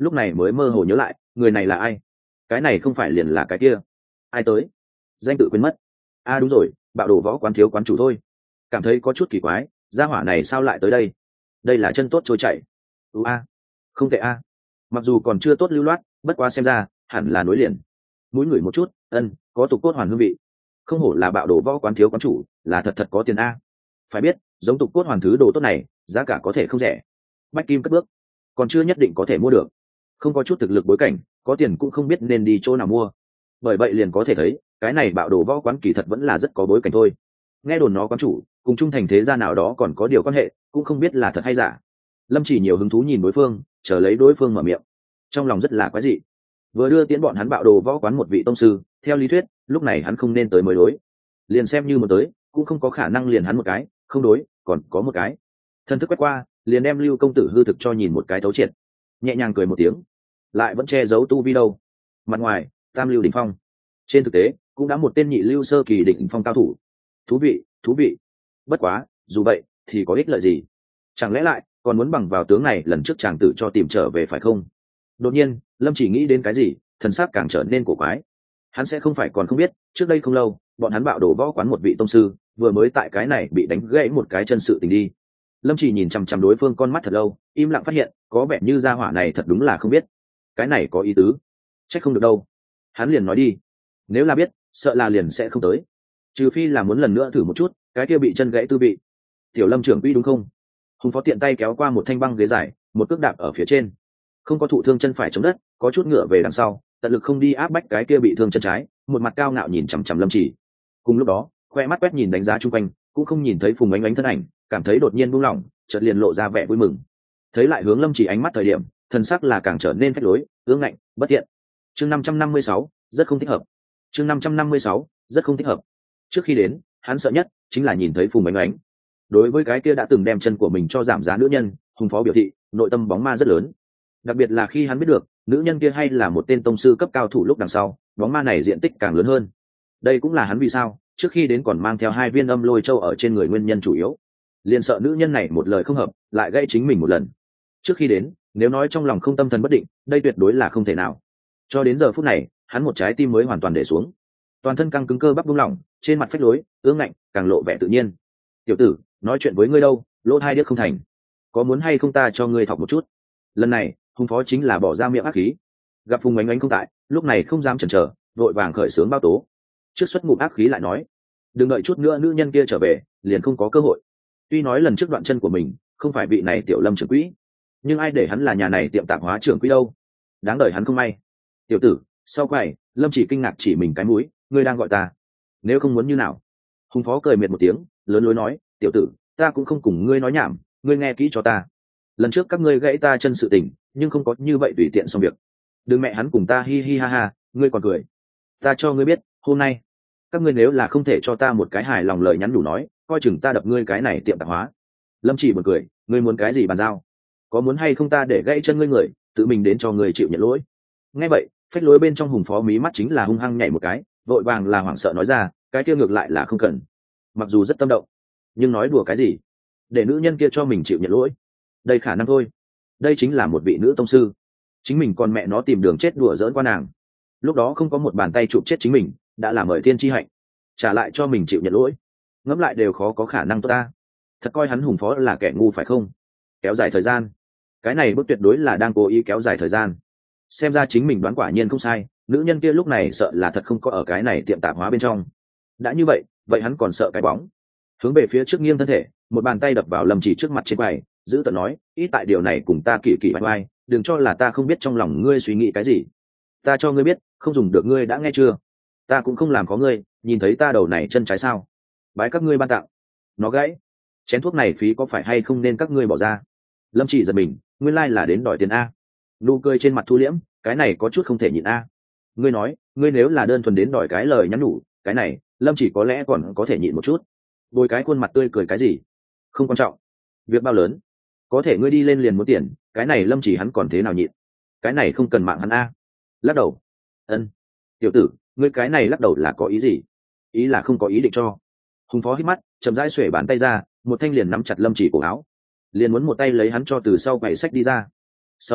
lúc này mới mơ hồ nhớ lại người này là ai. Cái này không phải liền là cái kia. Ai tới? Danh tự quên mất. À đúng rồi, bạo đồ võ quán thiếu quán chủ thôi. Cảm thấy có chút kỳ quái, gia hỏa này sao lại tới đây? Đây là chân tốt trôi chảy. Ừ a, không tệ a. Mặc dù còn chưa tốt lưu loát, bất quá xem ra hẳn là nối liền. Mũi ngửi một chút, ân, có tục cốt hoàn hương vị. Không hổ là bạo đồ võ quán thiếu quán chủ, là thật thật có tiền a. Phải biết, giống tục cốt hoàn thứ đồ tốt này, giá cả có thể không rẻ. Bách kim cất bước, còn chưa nhất định có thể mua được. Không có chút thực lực bối cảnh, có tiền cũng không biết nên đi chỗ nào mua. Bởi vậy liền có thể thấy, cái này bạo đồ võ quán kỳ thật vẫn là rất có bối cảnh thôi. Nghe đồn nó quán chủ cùng trung thành thế gia nào đó còn có điều quan hệ, cũng không biết là thật hay giả. Lâm Chỉ nhiều hứng thú nhìn đối phương, chờ lấy đối phương mở miệng, trong lòng rất là quái dị. Vừa đưa tiễn bọn hắn bạo đồ võ quán một vị tông sư, theo lý thuyết lúc này hắn không nên tới mới đối. Liền xem như một tới, cũng không có khả năng liền hắn một cái, không đối, còn có một cái. Thân thức quét qua, liền đem Lưu công tử hư thực cho nhìn một cái thấu triệt, nhẹ nhàng cười một tiếng, lại vẫn che giấu tu vi đâu. Mặt ngoài tam lưu đỉnh phong, trên thực tế cũng đã một tên nhị lưu sơ kỳ đỉnh phong cao thủ. Thú vị, thú vị. Bất quá dù vậy thì có ích lợi gì? Chẳng lẽ lại còn muốn bằng vào tướng này lần trước chàng tử cho tìm trở về phải không? Đột nhiên Lâm Chỉ nghĩ đến cái gì, thần sắc càng trở nên cổ quái. Hắn sẽ không phải còn không biết, trước đây không lâu bọn hắn bạo đổ võ quán một vị tông sư vừa mới tại cái này bị đánh gãy một cái chân sự tình đi. Lâm Chỉ nhìn chằm chằm đối phương con mắt thật lâu, im lặng phát hiện có vẻ như gia hỏa này thật đúng là không biết. Cái này có ý tứ, chắc không được đâu. Hắn liền nói đi, nếu là biết sợ là liền sẽ không tới, trừ phi là muốn lần nữa thử một chút cái kia bị chân gãy tư vị. Tiểu Lâm trưởng uy đúng không? Hùng Phó tiện tay kéo qua một thanh băng ghế dài, một cước đạp ở phía trên, không có thụ thương chân phải chống đất, có chút ngựa về đằng sau, tận lực không đi áp bách cái kia bị thương chân trái, một mặt cao ngạo nhìn chằm chằm Lâm Chỉ. Cùng lúc đó khoe mắt quét nhìn đánh giá chung quanh, cũng không nhìn thấy Phùng Ánh Ánh thân ảnh, cảm thấy đột nhiên buông lỏng, chợt liền lộ ra vẻ vui mừng. Thấy lại hướng Lâm Chỉ ánh mắt thời điểm, thần sắc là càng trở nên phách lối, ương ngạnh, bất thiện. Chương năm trăm năm mươi sáu, rất không thích hợp. Chương năm trăm năm mươi sáu, rất không thích hợp. Trước khi đến, hắn sợ nhất chính là nhìn thấy Phùng Ánh Ánh. Đối với cái kia đã từng đem chân của mình cho giảm giá nữ nhân, Hùng Phó biểu thị nội tâm bóng ma rất lớn. Đặc biệt là khi hắn biết được nữ nhân kia hay là một tên tông sư cấp cao thủ lúc đằng sau, bóng ma này diện tích càng lớn hơn. Đây cũng là hắn vì sao trước khi đến còn mang theo hai viên âm lôi châu ở trên người nguyên nhân chủ yếu. Liền sợ nữ nhân này một lời không hợp lại gây chính mình một lần. Trước khi đến nếu nói trong lòng không tâm thần bất định, đây tuyệt đối là không thể nào. Cho đến giờ phút này hắn một trái tim mới hoàn toàn để xuống, toàn thân căng cứng cơ bắp buông lỏng, trên mặt phách lối ương ngạnh càng lộ vẻ tự nhiên. Tiểu tử, nói chuyện với ngươi đâu, lỗ hai điếc không thành, có muốn hay không ta cho ngươi thọc một chút? Lần này Hùng Phó chính là bỏ ra miệng ác khí. Gặp Phùng Ánh Ánh không tại, lúc này không dám chần chờ, vội vàng khởi xướng bao tố. Trước xuất ngụm ác khí lại nói, đừng đợi chút nữa nữ nhân kia trở về liền không có cơ hội. Tuy nói lần trước đoạn chân của mình không phải vị này Tiểu Lâm trưởng quỹ, nhưng ai để hắn là nhà này tiệm tạp hóa trưởng quỹ đâu. Đáng đời hắn không may. Tiểu tử, sau quầy Lâm Chỉ kinh ngạc chỉ mình cái mũi, ngươi đang gọi ta? Nếu không muốn như nào? Hùng Phó cười miệt một tiếng, lớn lối nói, tiểu tử, ta cũng không cùng ngươi nói nhảm, ngươi nghe kỹ cho ta. Lần trước các ngươi gãy ta chân sự tình, nhưng không có như vậy tùy tiện xong việc. Đừng mẹ hắn cùng ta hi hi ha ha, ngươi còn cười. Ta cho ngươi biết, hôm nay các ngươi nếu là không thể cho ta một cái hài lòng lời nhắn đủ nói, coi chừng ta đập ngươi cái này tiệm tạp hóa. Lâm Chỉ buồn cười, ngươi muốn cái gì bàn giao? Có muốn hay không ta để gãy chân ngươi người, tự mình đến cho ngươi chịu nhận lỗi? Nghe vậy phách lối bên trong Hùng Phó mí mắt chính là hung hăng nhảy một cái, vội vàng là hoảng sợ nói ra, cái kia ngược lại là không cần. Mặc dù rất tâm động, nhưng nói đùa cái gì, để nữ nhân kia cho mình chịu nhận lỗi, đây khả năng thôi. Đây chính là một vị nữ tông sư, chính mình còn mẹ nó tìm đường chết đùa giỡn qua nàng, lúc đó không có một bàn tay chụp chết chính mình đã là mời thiên chi hạnh, trả lại cho mình chịu nhận lỗi, ngẫm lại đều khó có khả năng tốt ta. Thật coi hắn Hùng Phó là kẻ ngu phải không? Kéo dài thời gian, cái này bước tuyệt đối là đang cố ý kéo dài thời gian. Xem ra chính mình đoán quả nhiên không sai, nữ nhân kia lúc này sợ là thật không có ở cái này tiệm tạp hóa bên trong. Đã như vậy vậy hắn còn sợ cái bóng. Hướng về phía trước nghiêng thân thể, một bàn tay đập vào Lâm Chỉ trước mặt trên quầy, giữ tợn nói, ít tại điều này cùng ta kỳ kỳ bại oai, đừng cho là ta không biết trong lòng ngươi suy nghĩ cái gì. Ta cho ngươi biết, không dùng được, ngươi đã nghe chưa? Ta cũng không làm có ngươi, nhìn thấy ta đầu này chân trái sao? Bái các ngươi ban tặng. Nó gãy, chén thuốc này phí có phải hay không nên các ngươi bỏ ra? Lâm Chỉ giật mình, nguyên lai là đến đòi tiền a. Nụ cười trên mặt thu liễm, cái này có chút không thể nhịn a. Ngươi nói, ngươi nếu là đơn thuần đến đòi cái lời nhắn nhủ, cái này Lâm Chỉ có lẽ còn có thể nhịn một chút. Bồi cái khuôn mặt tươi cười cái gì? Không quan trọng. Việc bao lớn, có thể ngươi đi lên liền muốn tiền, cái này Lâm Chỉ hắn còn thế nào nhịn? Cái này không cần mạng hắn a. Lắc đầu. Ân. Tiểu tử, ngươi cái này lắc đầu là có ý gì? Ý là không có ý định cho. Hùng Phó hít mắt, chậm rãi xuể bàn tay ra, một thanh liền nắm chặt Lâm Chỉ cổ áo, liền muốn một tay lấy hắn cho từ sau quầy sách đi ra. Sau đó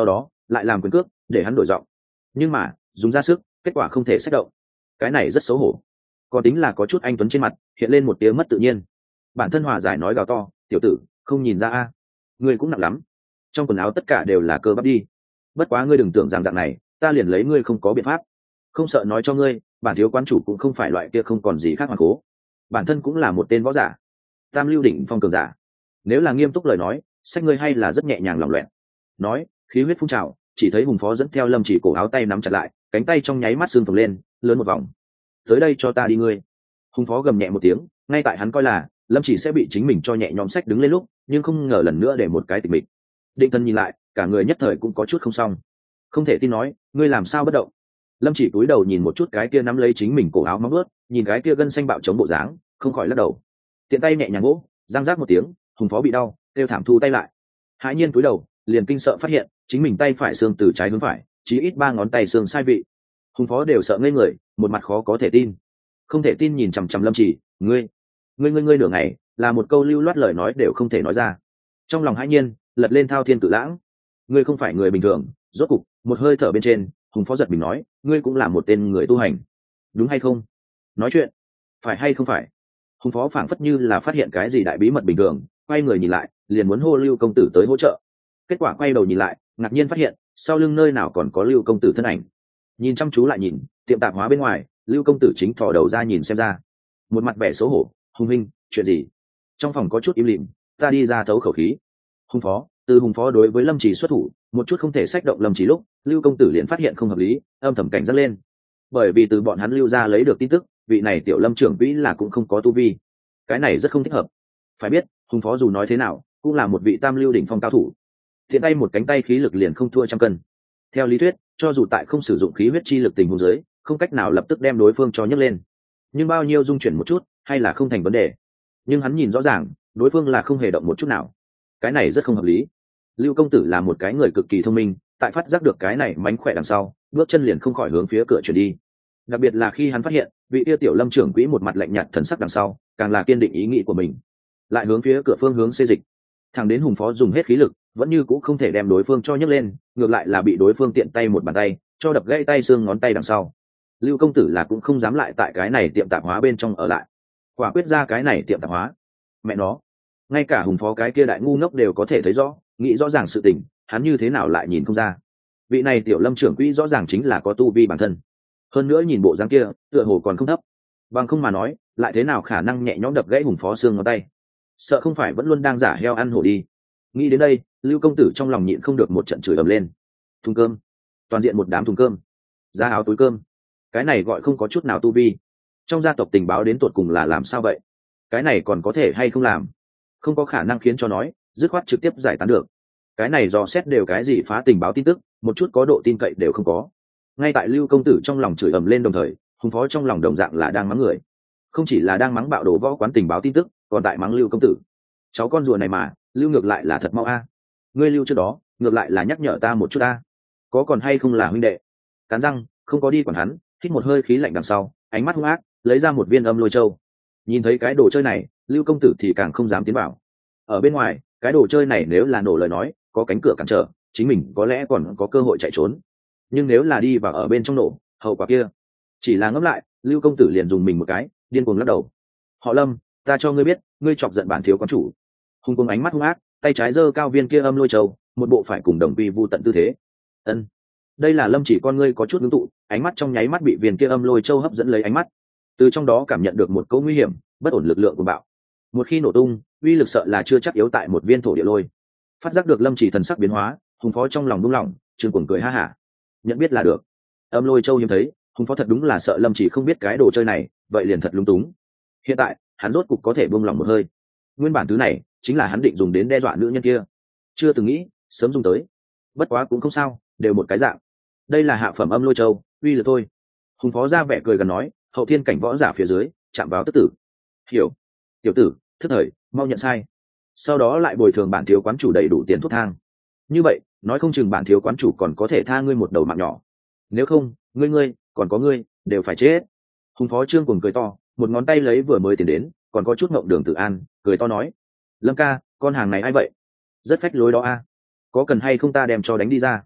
lại làm quyền cước để hắn đổi giọng, nhưng mà dùng ra sức kết quả không thể xét động. Cái này rất xấu hổ. Còn tính là có chút anh tuấn trên mặt hiện lên một tiếng mất tự nhiên. Bản thân hòa giải nói gào to, tiểu tử không nhìn ra a à. Ngươi cũng nặng lắm, trong quần áo tất cả đều là cơ bắp đi. Bất quá ngươi đừng tưởng rằng dạng này ta liền lấy ngươi không có biện pháp. Không sợ nói cho ngươi, bản thiếu quán chủ cũng không phải loại kia không còn gì khác hoàn cố, bản thân cũng là một tên võ giả, tam lưu đỉnh phong cường giả. Nếu là nghiêm túc lời nói, sách ngươi hay là rất nhẹ nhàng lỏng loẹn. Nói khí huyết phun trào, chỉ thấy hùng phó dẫn theo Lâm Chỉ cổ áo tay nắm chặt lại, cánh tay trong nháy mắt xương phồng lên lớn một vòng. Tới đây cho ta đi ngươi. Hùng phó gầm nhẹ một tiếng, ngay tại hắn coi là Lâm Chỉ sẽ bị chính mình cho nhẹ nhõm sách đứng lên lúc, nhưng không ngờ lần nữa để một cái tịch mịch. Định Thần nhìn lại, cả người nhất thời cũng có chút không xong. Không thể tin nói, ngươi làm sao bất động? Lâm Chỉ cúi đầu nhìn một chút cái kia nắm lấy chính mình cổ áo móng ướt, nhìn cái kia gân xanh bạo chống bộ dáng, không khỏi lắc đầu. Tiện tay nhẹ nhàng gỗ, răng rác một tiếng, hùng phó bị đau, kêu thảm thu tay lại. Hãi nhiên cúi đầu, liền kinh sợ phát hiện, chính mình tay phải xương từ trái hướng phải, chí ít ba ngón tay xương sai vị. Hùng phó đều sợ ngây người, một mặt khó có thể tin. Không thể tin nhìn chằm chằm Lâm Chỉ, ngươi, ngươi ngươi ngươi nửa ngày, là một câu lưu loát lời nói đều không thể nói ra. Trong lòng hãi nhiên, lật lên thao thiên cự lãng. Ngươi không phải người bình thường, rốt cục, một hơi thở bên trên, hùng phó giật mình nói, ngươi cũng là một tên người tu hành, đúng hay không? Nói chuyện, phải hay không phải? Hùng phó phảng phất như là phát hiện cái gì đại bí mật bình thường, quay người nhìn lại, liền muốn hô Lưu công tử tới hỗ trợ. Kết quả quay đầu nhìn lại, ngạc nhiên phát hiện sau lưng nơi nào còn có Lưu công tử thân ảnh. Nhìn chăm chú lại nhìn, tiệm tạp hóa bên ngoài, Lưu công tử chính thò đầu ra nhìn xem ra, một mặt vẻ xấu hổ. Hùng huynh, chuyện gì? Trong phòng có chút im lìm, ta đi ra thấu khẩu khí. Hùng phó, từ hùng phó đối với Lâm Chỉ xuất thủ, một chút không thể sách động Lâm Chỉ lúc, Lưu công tử liền phát hiện không hợp lý, âm thầm cảnh giác lên. Bởi vì từ bọn hắn Lưu ra lấy được tin tức, vị này tiểu Lâm trưởng quỹ là cũng không có tu vi, cái này rất không thích hợp. Phải biết, hùng phó dù nói thế nào cũng là một vị tam lưu đỉnh phong cao thủ, thiện tay một cánh tay khí lực liền không thua trăm cân. Theo lý thuyết, cho dù tại không sử dụng khí huyết chi lực tình huống dưới, không cách nào lập tức đem đối phương cho nhấc lên, nhưng bao nhiêu dung chuyển một chút hay là không thành vấn đề. Nhưng hắn nhìn rõ ràng, đối phương là không hề động một chút nào, cái này rất không hợp lý. Lưu công tử là một cái người cực kỳ thông minh, tại phát giác được cái này mánh khỏe đằng sau, bước chân liền không khỏi hướng phía cửa chuyển đi. Đặc biệt là khi hắn phát hiện vị tiêu tiểu Lâm trưởng quỹ một mặt lạnh nhạt thần sắc đằng sau, càng là kiên định ý nghĩ của mình, lại hướng phía cửa phương hướng xê dịch. Thằng đến hùng phó dùng hết khí lực, vẫn như cũ không thể đem đối phương cho nhấc lên, ngược lại là bị đối phương tiện tay một bàn tay cho đập gãy tay xương ngón tay đằng sau. Lưu công tử là cũng không dám lại tại cái này tiệm tạp hóa bên trong ở lại, quả quyết ra cái này tiệm tạp hóa. Mẹ nó, ngay cả hùng phó cái kia đại ngu ngốc đều có thể thấy rõ, nghĩ rõ ràng sự tình, hắn như thế nào lại nhìn không ra? Vị này tiểu Lâm trưởng quỹ rõ ràng chính là có tu vi bản thân, hơn nữa nhìn bộ dáng kia tựa hồ còn không thấp, bằng không mà nói lại thế nào khả năng nhẹ nhõm đập gãy hùng phó xương ngón tay? Sợ không phải vẫn luôn đang giả heo ăn hổ đi. Nghĩ đến đây, Lưu công tử trong lòng nhịn không được một trận chửi ầm lên. Thùng cơm, toàn diện một đám thùng cơm, giá áo túi cơm, cái này gọi không có chút nào tu vi. Trong gia tộc tình báo đến tột cùng là làm sao vậy? Cái này còn có thể hay không làm? Không có khả năng khiến cho nói dứt khoát trực tiếp giải tán được. Cái này dò xét đều cái gì phá tình báo tin tức, một chút có độ tin cậy đều không có. Ngay tại Lưu công tử trong lòng chửi ầm lên đồng thời, hùng phó trong lòng đồng dạng là đang mắng người, không chỉ là đang mắng bạo đồ võ quán tình báo tin tức, còn tại mắng Lưu công tử. Cháu con rùa này mà, Lưu ngược lại là thật mau a. Ngươi Lưu trước đó ngược lại là nhắc nhở ta một chút a, có còn hay không là huynh đệ. Cắn răng không có đi quản hắn, hít một hơi khí lạnh đằng sau, ánh mắt hung ác lấy ra một viên âm lôi châu. Nhìn thấy cái đồ chơi này, Lưu công tử thì càng không dám tiến vào. Ở bên ngoài, cái đồ chơi này nếu là nổ lời nói, có cánh cửa cản trở, chính mình có lẽ còn có cơ hội chạy trốn. Nhưng nếu là đi vào ở bên trong nổ, hậu quả kia, chỉ là ngẫm lại, Lưu công tử liền dùng mình một cái, điên cuồng lắc đầu. Họ Lâm, ta cho ngươi biết, ngươi chọc giận bản thiếu quán chủ. Hùng cuồng ánh mắt hung ác, tay trái giơ cao viên kia âm lôi châu, một bộ phải cùng đồng quy vu tận tư thế. Ân, đây là Lâm Chỉ con ngươi có chút ngưng tụ, ánh mắt trong nháy mắt bị viên kia âm lôi châu hấp dẫn lấy ánh mắt, từ trong đó cảm nhận được một cỗ nguy hiểm, bất ổn lực lượng của bạo. Một khi nổ tung, uy lực sợ là chưa chắc yếu tại một viên thổ địa lôi. Phát giác được Lâm Chỉ thần sắc biến hóa, hùng phó trong lòng buông lỏng, trương cuồng cười ha hả. Nhận biết là được. Âm lôi châu hiếm thấy, hùng phó thật đúng là sợ Lâm Chỉ không biết cái đồ chơi này, vậy liền thật lung túng. Hiện tại hắn rốt cục có thể buông lòng một hơi. Nguyên bản thứ này chính là hắn định dùng đến đe dọa nữ nhân kia, chưa từng nghĩ sớm dùng tới. Bất quá cũng không sao, đều một cái dạng. Đây là hạ phẩm âm lôi châu, uy lực thôi. Hùng phó ra vẻ cười gần nói, hậu thiên cảnh võ giả phía dưới chạm vào tức tử. Hiểu. Tiểu tử thức thời, mau nhận sai, sau đó lại bồi thường bản thiếu quán chủ đầy đủ tiền thuốc thang. Như vậy nói không chừng bản thiếu quán chủ còn có thể tha ngươi một đầu mạng nhỏ, nếu không ngươi ngươi còn có ngươi đều phải chết. Hùng phó trương cùng cười to, một ngón tay lấy vừa mới tiền đến còn có chút ngộng đường tự an, cười to nói, Lâm ca, con hàng này ai vậy? Rất phách lối đó a, có cần hay không ta đem cho đánh đi ra?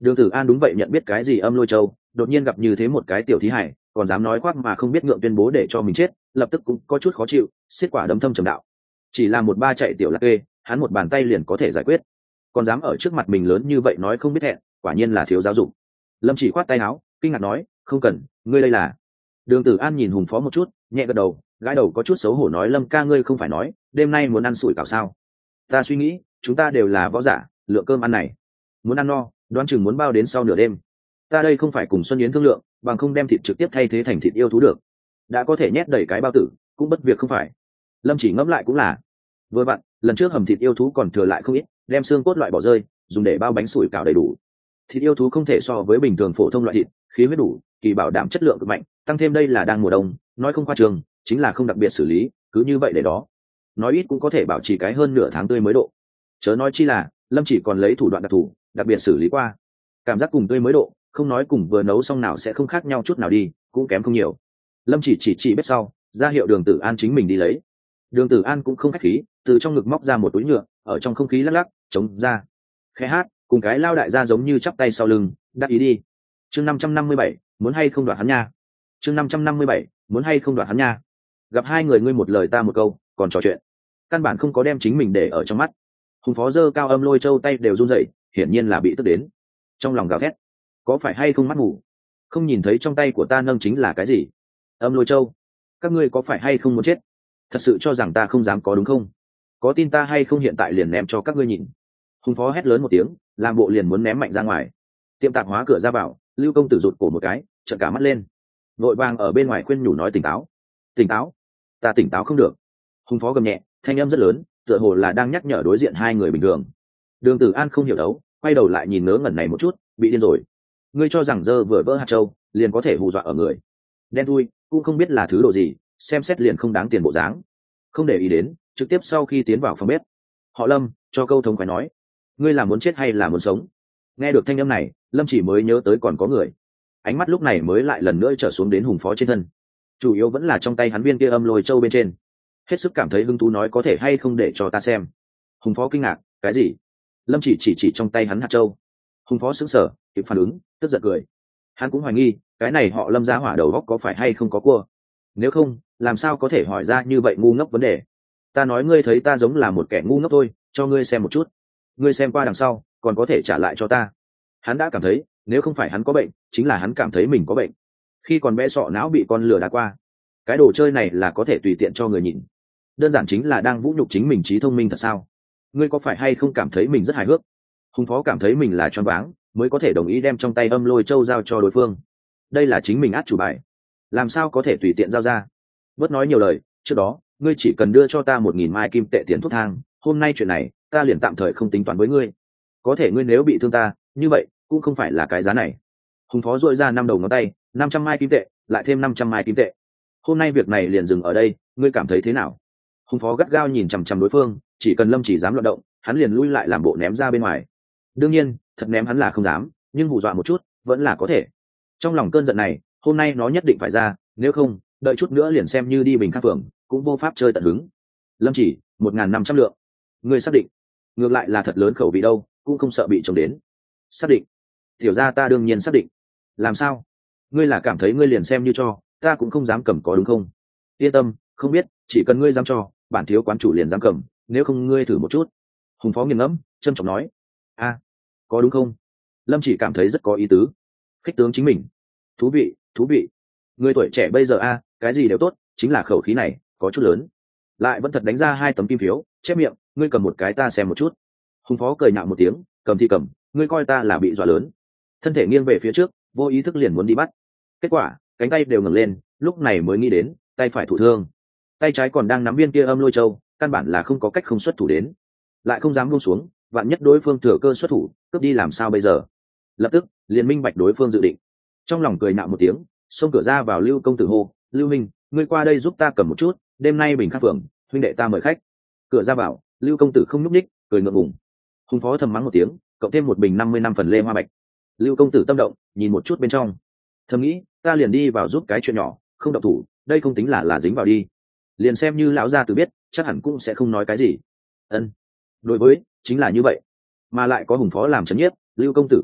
Đường Tử An đúng vậy nhận biết cái gì Âm Lôi Châu, đột nhiên gặp như thế một cái tiểu thí hải, còn dám nói khoác mà không biết ngượng tuyên bố để cho mình chết, lập tức cũng có chút khó chịu, xiết quả đấm thâm trầm đạo. Chỉ là một ba chạy tiểu lạc kê, hắn một bàn tay liền có thể giải quyết, còn dám ở trước mặt mình lớn như vậy nói không biết hẹn, quả nhiên là thiếu giáo dục. Lâm Chỉ khoát tay áo, kinh ngạc nói, không cần, ngươi đây là. Đường Tử An nhìn Hùng Phó một chút, nhẹ gật đầu, gãi đầu có chút xấu hổ nói, Lâm ca ngươi không phải nói đêm nay muốn ăn sủi cảo sao? Ta suy nghĩ chúng ta đều là võ giả, lượng cơm ăn này muốn ăn no, đoán chừng muốn bao đến sau nửa đêm. Ta đây không phải cùng Xuân Yến thương lượng, bằng không đem thịt trực tiếp thay thế thành thịt yêu thú được, đã có thể nhét đầy cái bao tử, cũng bất việc không phải. Lâm Chỉ ngẫm lại cũng là, vừa vặn lần trước hầm thịt yêu thú còn thừa lại không ít, đem xương cốt loại bỏ rơi, dùng để bao bánh sủi cảo đầy đủ. Thịt yêu thú không thể so với bình thường phổ thông loại thịt, khí huyết đủ, kỳ bảo đảm chất lượng cực mạnh, tăng thêm đây là đang mùa đông, nói không khoa trương, chính là không đặc biệt xử lý, cứ như vậy để đó, nói ít cũng có thể bảo trì cái hơn nửa tháng tươi mới độ. Chớ nói chi là Lâm Chỉ còn lấy thủ đoạn đặc thù, đặc biệt xử lý qua, cảm giác cùng tươi mới độ, không nói cùng vừa nấu xong nào sẽ không khác nhau chút nào đi, cũng kém không nhiều. Lâm Chỉ chỉ chỉ bếp sau, ra hiệu Đường Tử An chính mình đi lấy. Đường Tử An cũng không khách khí, từ trong ngực móc ra một túi nhựa, ở trong không khí lắc lắc, chống ra, khẽ hát, cùng cái lao đại gia giống như chắp tay sau lưng, đắc ý đi. Chương năm trăm năm mươi bảy, muốn hay không đoạt hắn nha. Chương năm trăm năm mươi bảy, muốn hay không đoạt hắn nha. Gặp hai người ngươi một lời ta một câu, còn trò chuyện, căn bản không có đem chính mình để ở trong mắt. Hùng Phó giơ cao Âm Lôi Châu tay đều run rẩy, hiển nhiên là bị tức đến, trong lòng gào thét, có phải hay không mắt mù, không nhìn thấy trong tay của ta nâng chính là cái gì? Âm Lôi Châu, các ngươi có phải hay không muốn chết? Thật sự cho rằng ta không dám có đúng không? Có tin ta hay không hiện tại liền ném cho các ngươi nhìn. Hùng Phó hét lớn một tiếng, làm bộ liền muốn ném mạnh ra ngoài. Tiệm tạp hóa cửa ra vào, Lưu công tử rụt cổ một cái, trợn cả mắt lên, vội vàng ở bên ngoài khuyên nhủ nói, tỉnh táo, tỉnh táo, ta tỉnh táo không được. Hùng Phó gầm nhẹ, thanh âm rất lớn, tựa hồ là đang nhắc nhở đối diện hai người bình thường. Đường Tử An không hiểu đấu, quay đầu lại nhìn ngớ ngẩn này một chút, bị điên rồi. Ngươi cho rằng dơ vừa vỡ hạt châu liền có thể hù dọa ở người, đen thui cũng không biết là thứ đồ gì, xem xét liền không đáng tiền bộ dáng. Không để ý đến, trực tiếp sau khi tiến vào phòng bếp, họ Lâm cho câu thống khoái nói, ngươi là muốn chết hay là muốn sống? Nghe được thanh âm này, Lâm Chỉ mới nhớ tới còn có người, ánh mắt lúc này mới lại lần nữa trở xuống đến Hùng Phó trên thân, chủ yếu vẫn là trong tay hắn viên kia Âm Lôi Châu bên trên, hết sức cảm thấy hứng thú nói, có thể hay không để cho ta xem. Hùng Phó kinh ngạc, cái gì? Lâm Chỉ chỉ chỉ trong tay hắn hạt châu. Hùng Phó sững sờ, kịp phản ứng, tức giận cười. Hắn cũng hoài nghi cái này họ Lâm gia hỏa đầu góc có phải hay không có cua, nếu không làm sao có thể hỏi ra như vậy ngu ngốc vấn đề. Ta nói ngươi thấy ta giống là một kẻ ngu ngốc thôi, cho ngươi xem một chút, ngươi xem qua đằng sau còn có thể trả lại cho ta. Hắn đã cảm thấy nếu không phải hắn có bệnh, chính là hắn cảm thấy mình có bệnh. Khi còn bé sọ não bị con lừa đá qua, cái đồ chơi này là có thể tùy tiện cho người nhìn, đơn giản chính là đang vũ nhục chính mình trí thông minh thật sao? Ngươi có phải hay không cảm thấy mình rất hài hước? Hùng Phó cảm thấy mình là choáng váng, mới có thể đồng ý đem trong tay Âm Lôi Châu giao cho đối phương. Đây là chính mình át chủ bài, làm sao có thể tùy tiện giao ra? Bớt nói nhiều lời, trước đó ngươi chỉ cần đưa cho ta một nghìn mai kim tệ tiền thuốc thang, hôm nay chuyện này ta liền tạm thời không tính toán với ngươi. Có thể ngươi nếu bị thương ta, như vậy cũng không phải là cái giá này. Hùng Phó duỗi ra năm đầu ngón tay, năm trăm mai kim tệ, lại thêm năm trăm mai kim tệ. Hôm nay việc này liền dừng ở đây, ngươi cảm thấy thế nào? Hùng Phó gắt gao nhìn chằm chằm đối phương, chỉ cần Lâm Chỉ dám loạn động, hắn liền lui lại làm bộ ném ra bên ngoài. Đương nhiên, thật ném hắn là không dám, nhưng hù dọa một chút vẫn là có thể. Trong lòng cơn giận này, hôm nay nó nhất định phải ra, nếu không, đợi chút nữa liền xem như đi Bình Khang phường, cũng vô pháp chơi tận hứng. Lâm Chỉ, một ngàn năm trăm lượng. Ngươi xác định? Ngược lại là thật lớn khẩu vị đâu, cũng không sợ bị trông đến. Xác định. Tiểu gia ta đương nhiên xác định. Làm sao? Ngươi là cảm thấy ngươi liền xem như cho, ta cũng không dám cầm có đúng không? Yên tâm, không biết, chỉ cần ngươi dám cho, bản thiếu quán chủ liền dám cầm, nếu không ngươi thử một chút. Hùng Phó nghiền ngẫm, trân trọng nói. A, có đúng không? Lâm Chỉ cảm thấy rất có ý tứ, khích tướng chính mình. Thú vị, thú vị. Người tuổi trẻ bây giờ a, cái gì đều tốt, chính là khẩu khí này có chút lớn. Lại vẫn thật đánh ra hai tấm kim phiếu, chép miệng, ngươi cầm một cái ta xem một chút. Hùng Phó cười nhạo một tiếng, cầm thì cầm, ngươi coi ta là bị dọa lớn. Thân thể nghiêng về phía trước, vô ý thức liền muốn đi bắt. Kết quả, cánh tay đều ngẩng lên, lúc này mới nghĩ đến, tay phải thụ thương, tay trái còn đang nắm viên kia Âm Lôi Châu, căn bản là không có cách không xuất thủ đến, lại không dám buông xuống, vạn nhất đối phương thừa cơ xuất thủ, cướp đi làm sao bây giờ? Lập tức liền minh bạch đối phương dự định, trong lòng cười nạo một tiếng, xông cửa ra vào Lưu công tử hô, Lưu Minh, ngươi qua đây giúp ta cầm một chút, đêm nay Bình Khang phường huynh đệ ta mời khách. Cửa ra vào, Lưu công tử không nhúc ních, cười ngượng ngùng. Hùng Phó thầm mắng một tiếng, cộng thêm một bình năm mươi năm phần lê hoa bạch. Lưu công tử tâm động, nhìn một chút bên trong, thầm nghĩ, ta liền đi vào giúp cái chuyện nhỏ, không động thủ, đây không tính là là dính vào đi, liền xem như lão gia tử biết, chắc hẳn cũng sẽ không nói cái gì. Ân, đối với chính là như vậy, mà lại có Hùng Phó làm chấn nhiếp, Lưu công tử cảm thấy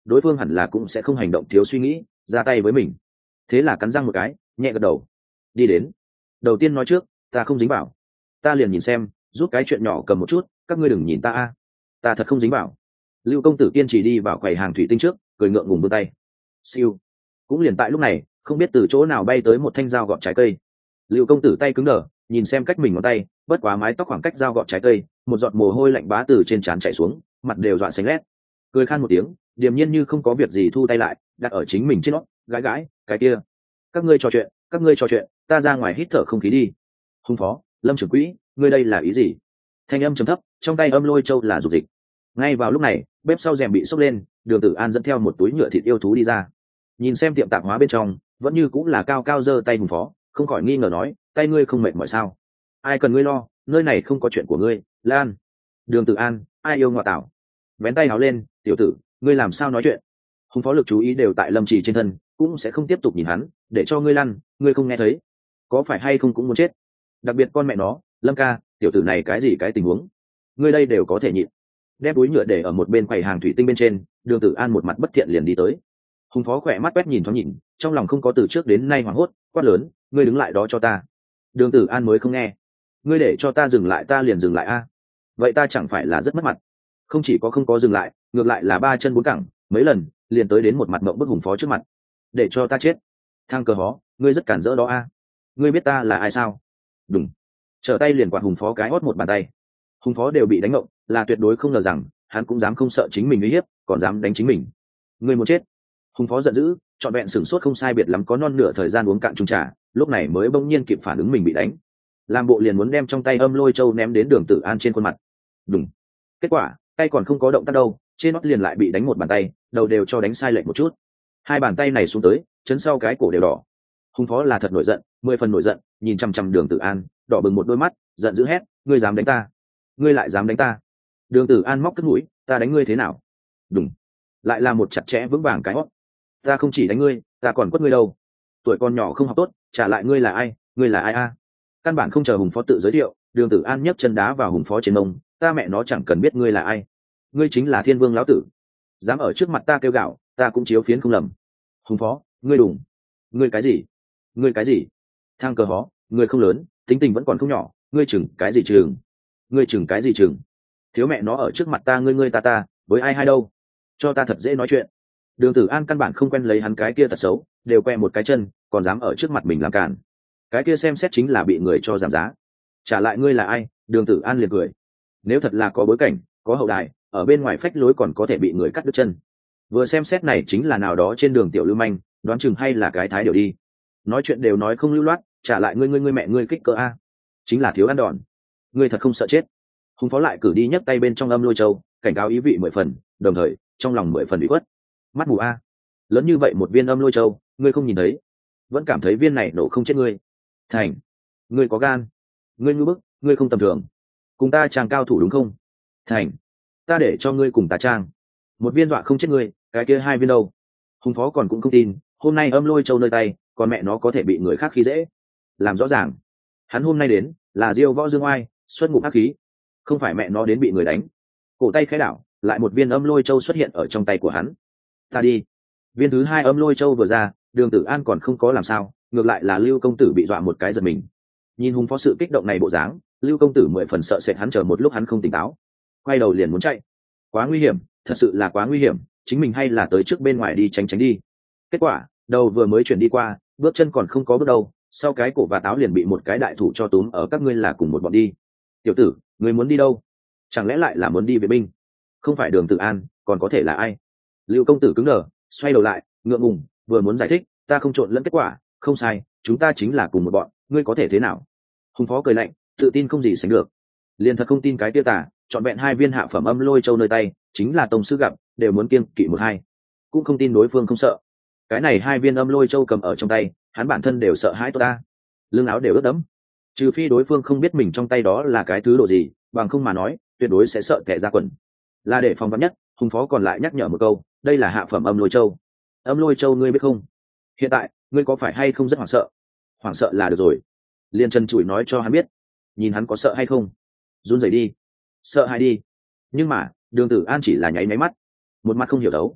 đối phương hẳn là cũng sẽ không hành động thiếu suy nghĩ ra tay với mình. Thế là cắn răng một cái, nhẹ gật đầu. Đi đến. Đầu tiên nói trước, ta không dính vào. Ta liền nhìn xem, giúp cái chuyện nhỏ cầm một chút, các ngươi đừng nhìn ta a. Ta thật không dính vào. Lưu công tử kiên trì đi vào quầy hàng thủy tinh trước, cười ngượng ngùng vươn tay. Siêu. Cũng liền tại lúc này, không biết từ chỗ nào bay tới một thanh dao gọt trái cây. Lưu công tử tay cứng đờ, nhìn xem cách mình ngón tay, bất quá mái tóc khoảng cách dao gọt trái cây, một giọt mồ hôi lạnh bá từ trên trán chảy xuống, mặt đều dọa xanh lét. Cười khan một tiếng, điềm nhiên như không có việc gì thu tay lại, đặt ở chính mình trên nót, gãi gãi, cái kia. Các ngươi trò chuyện, các ngươi trò chuyện, ta ra ngoài hít thở không khí đi. Hùng phó, Lâm trưởng quỹ, ngươi đây là ý gì? Thanh âm trầm thấp, trong tay âm lôi châu là dục dịch. Ngay vào lúc này, bếp sau rèm bị xốc lên, Đường Tử An dẫn theo một túi nhựa thịt yêu thú đi ra. Nhìn xem tiệm tạp hóa bên trong, vẫn như cũng là cao cao giơ tay Hùng phó, không khỏi nghi ngờ nói, tay ngươi không mệt mỏi sao? Ai cần ngươi lo, nơi này không có chuyện của ngươi, Lan. Đường Tử An, ai yêu ngọa tảo. Vén tay háo lên, tiểu tử, ngươi làm sao nói chuyện? Hùng phó lực chú ý đều tại Lâm Trì trên thân, cũng sẽ không tiếp tục nhìn hắn, để cho ngươi lăn, ngươi không nghe thấy, có phải hay không cũng muốn chết. Đặc biệt con mẹ nó, Lâm ca, tiểu tử này cái gì cái tình huống, ngươi đây đều có thể nhịn. Đem túi nhựa để ở một bên quầy hàng thủy tinh bên trên, Đường Tử An một mặt bất thiện liền đi tới. Hùng phó khỏe mắt quét nhìn thoáng nhìn, trong lòng không có từ trước đến nay hoảng hốt, quát lớn, ngươi đứng lại đó cho ta. Đường Tử An mới không nghe. Ngươi để cho ta dừng lại ta liền dừng lại a. Vậy ta chẳng phải là rất mất mặt? Không chỉ có không có dừng lại, ngược lại là ba chân bốn cẳng, mấy lần liền tới đến một mặt mộng bức Hùng phó trước mặt. Để cho ta chết? Thang cờ hó, ngươi rất cản rỡ đó a. Ngươi biết ta là ai sao? Đúng. Trở tay liền quạt Hùng phó cái hót một bàn tay. Hùng phó đều bị đánh ngộng, là tuyệt đối không ngờ rằng hắn cũng dám không sợ chính mình uy hiếp, còn dám đánh chính mình. Ngươi muốn chết? Hùng phó giận dữ, trọn vẹn sửng sốt không sai biệt lắm có non nửa thời gian uống cạn chung trà, lúc này mới bỗng nhiên kịp phản ứng mình bị đánh, làm bộ liền muốn đem trong tay âm lôi châu ném đến Đường Tử An trên khuôn mặt. Đúng. Kết quả tay còn không có động tác đâu, trên nót liền lại bị đánh một bàn tay, đầu đều cho đánh sai lệch một chút, hai bàn tay này xuống tới chấn sau cái cổ đều đỏ. Hùng phó là thật nổi giận, mười phần nổi giận, nhìn chằm chằm Đường Tử An, đỏ bừng một đôi mắt, giận dữ hét, ngươi dám đánh ta? Ngươi lại dám đánh ta? Đường Tử An móc cất mũi, ta đánh ngươi thế nào? Đúng. Lại là một chặt chẽ vững vàng cái hót. Ta không chỉ đánh ngươi, ta còn quất ngươi đâu. Tuổi con nhỏ không học tốt, trả lại ngươi là ai? Ngươi là ai a? Căn bản không chờ Hùng phó tự giới thiệu, Đường Tử An nhấc chân đá vào Hùng phó trên mông, ta mẹ nó chẳng cần biết ngươi là ai, ngươi chính là Thiên Vương lão tử, dám ở trước mặt ta kêu gạo, ta cũng chiếu phiến không lầm. Hùng phó, ngươi đùng. Ngươi cái gì? Ngươi cái gì? Thang cờ hó, ngươi không lớn, tính tình vẫn còn không nhỏ, ngươi chừng cái gì chừng? Ngươi chừng cái gì chừng? Thiếu mẹ nó ở trước mặt ta ngươi ngươi ta ta, với ai hay đâu? Cho ta thật dễ nói chuyện. Đường Tử An căn bản không quen lấy hắn cái kia tật xấu, đều que một cái chân, còn dám ở trước mặt mình làm cản. Cái kia xem xét chính là bị người cho giảm giá. Trả lại ngươi là ai? Đường Tử An liền cười. Nếu thật là có bối cảnh, có hậu đài, ở bên ngoài phách lối còn có thể bị người cắt đứt chân. Vừa xem xét này chính là nào đó trên đường tiểu lưu manh, đoán chừng hay là cái thái điều đi. Nói chuyện đều nói không lưu loát, trả lại ngươi ngươi ngươi mẹ ngươi kích cỡ a. Chính là thiếu ăn đòn. Ngươi thật không sợ chết. Hùng phó lại cử đi nhấc tay bên trong âm lôi châu, cảnh cáo ý vị mười phần, đồng thời trong lòng mười phần bị khuất. Mắt mù a. Lớn như vậy một viên âm lôi châu, ngươi không nhìn thấy, vẫn cảm thấy viên này nổ không chết ngươi. Thành, ngươi có gan, ngươi ngu bức, ngươi không tầm thường, cùng ta chàng cao thủ đúng không? Thành, ta để cho ngươi cùng ta trang, một viên dọa không chết ngươi, cái kia hai viên đâu? Hùng phó còn cũng không tin, hôm nay âm lôi châu nơi tay, còn mẹ nó có thể bị người khác khi dễ. Làm rõ ràng, hắn hôm nay đến là diêu võ dương oai, xuất ngũ ác khí, không phải mẹ nó đến bị người đánh. Cổ tay khẽ đảo, lại một viên âm lôi châu xuất hiện ở trong tay của hắn. Ta đi. Viên thứ hai âm lôi châu vừa ra, Đường Tử An còn không có làm sao, ngược lại là Lưu công tử bị dọa một cái giật mình. Nhìn Hùng phó sự kích động này bộ dáng, Lưu công tử mười phần sợ sệt hắn chờ một lúc hắn không tỉnh táo, quay đầu liền muốn chạy. Quá nguy hiểm, thật sự là quá nguy hiểm, chính mình hay là tới trước bên ngoài đi tránh tránh đi. Kết quả đầu vừa mới chuyển đi qua, bước chân còn không có bước đâu, sau cái cổ và táo liền bị một cái đại thủ cho túm ở, các ngươi là cùng một bọn đi. Tiểu tử, ngươi muốn đi đâu? Chẳng lẽ lại là muốn đi vệ binh? Không phải Đường Tử An, còn có thể là ai? Lưu công tử cứng đờ, xoay đầu lại, ngượng ngùng, vừa muốn giải thích, ta không trộn lẫn kết quả, không sai, chúng ta chính là cùng một bọn, ngươi có thể thế nào? Hùng phó cười lạnh, tự tin không gì sánh được. Liền thật không tin cái tiêu tả, chọn vẹn hai viên hạ phẩm âm lôi châu nơi tay, chính là tông sư gặp, đều muốn kiêng kỵ một hai. Cũng không tin đối phương không sợ. Cái này hai viên âm lôi châu cầm ở trong tay, hắn bản thân đều sợ hãi tôi ta. Lưng áo đều ướt đẫm. Trừ phi đối phương không biết mình trong tay đó là cái thứ độ gì, bằng không mà nói, tuyệt đối sẽ sợ kẻ ra quần. Là để phòng vắn nhất, Hùng phó còn lại nhắc nhở một câu, đây là hạ phẩm âm lôi châu. Âm lôi châu ngươi biết không? Hiện tại, ngươi có phải hay không rất hoảng sợ? Hoảng sợ là được rồi. Liên chân chùi nói cho hắn biết, nhìn hắn có sợ hay không. Run rẩy đi, sợ hãi đi. Nhưng mà Đường Tử An chỉ là nháy máy mắt, một mắt không hiểu đấu.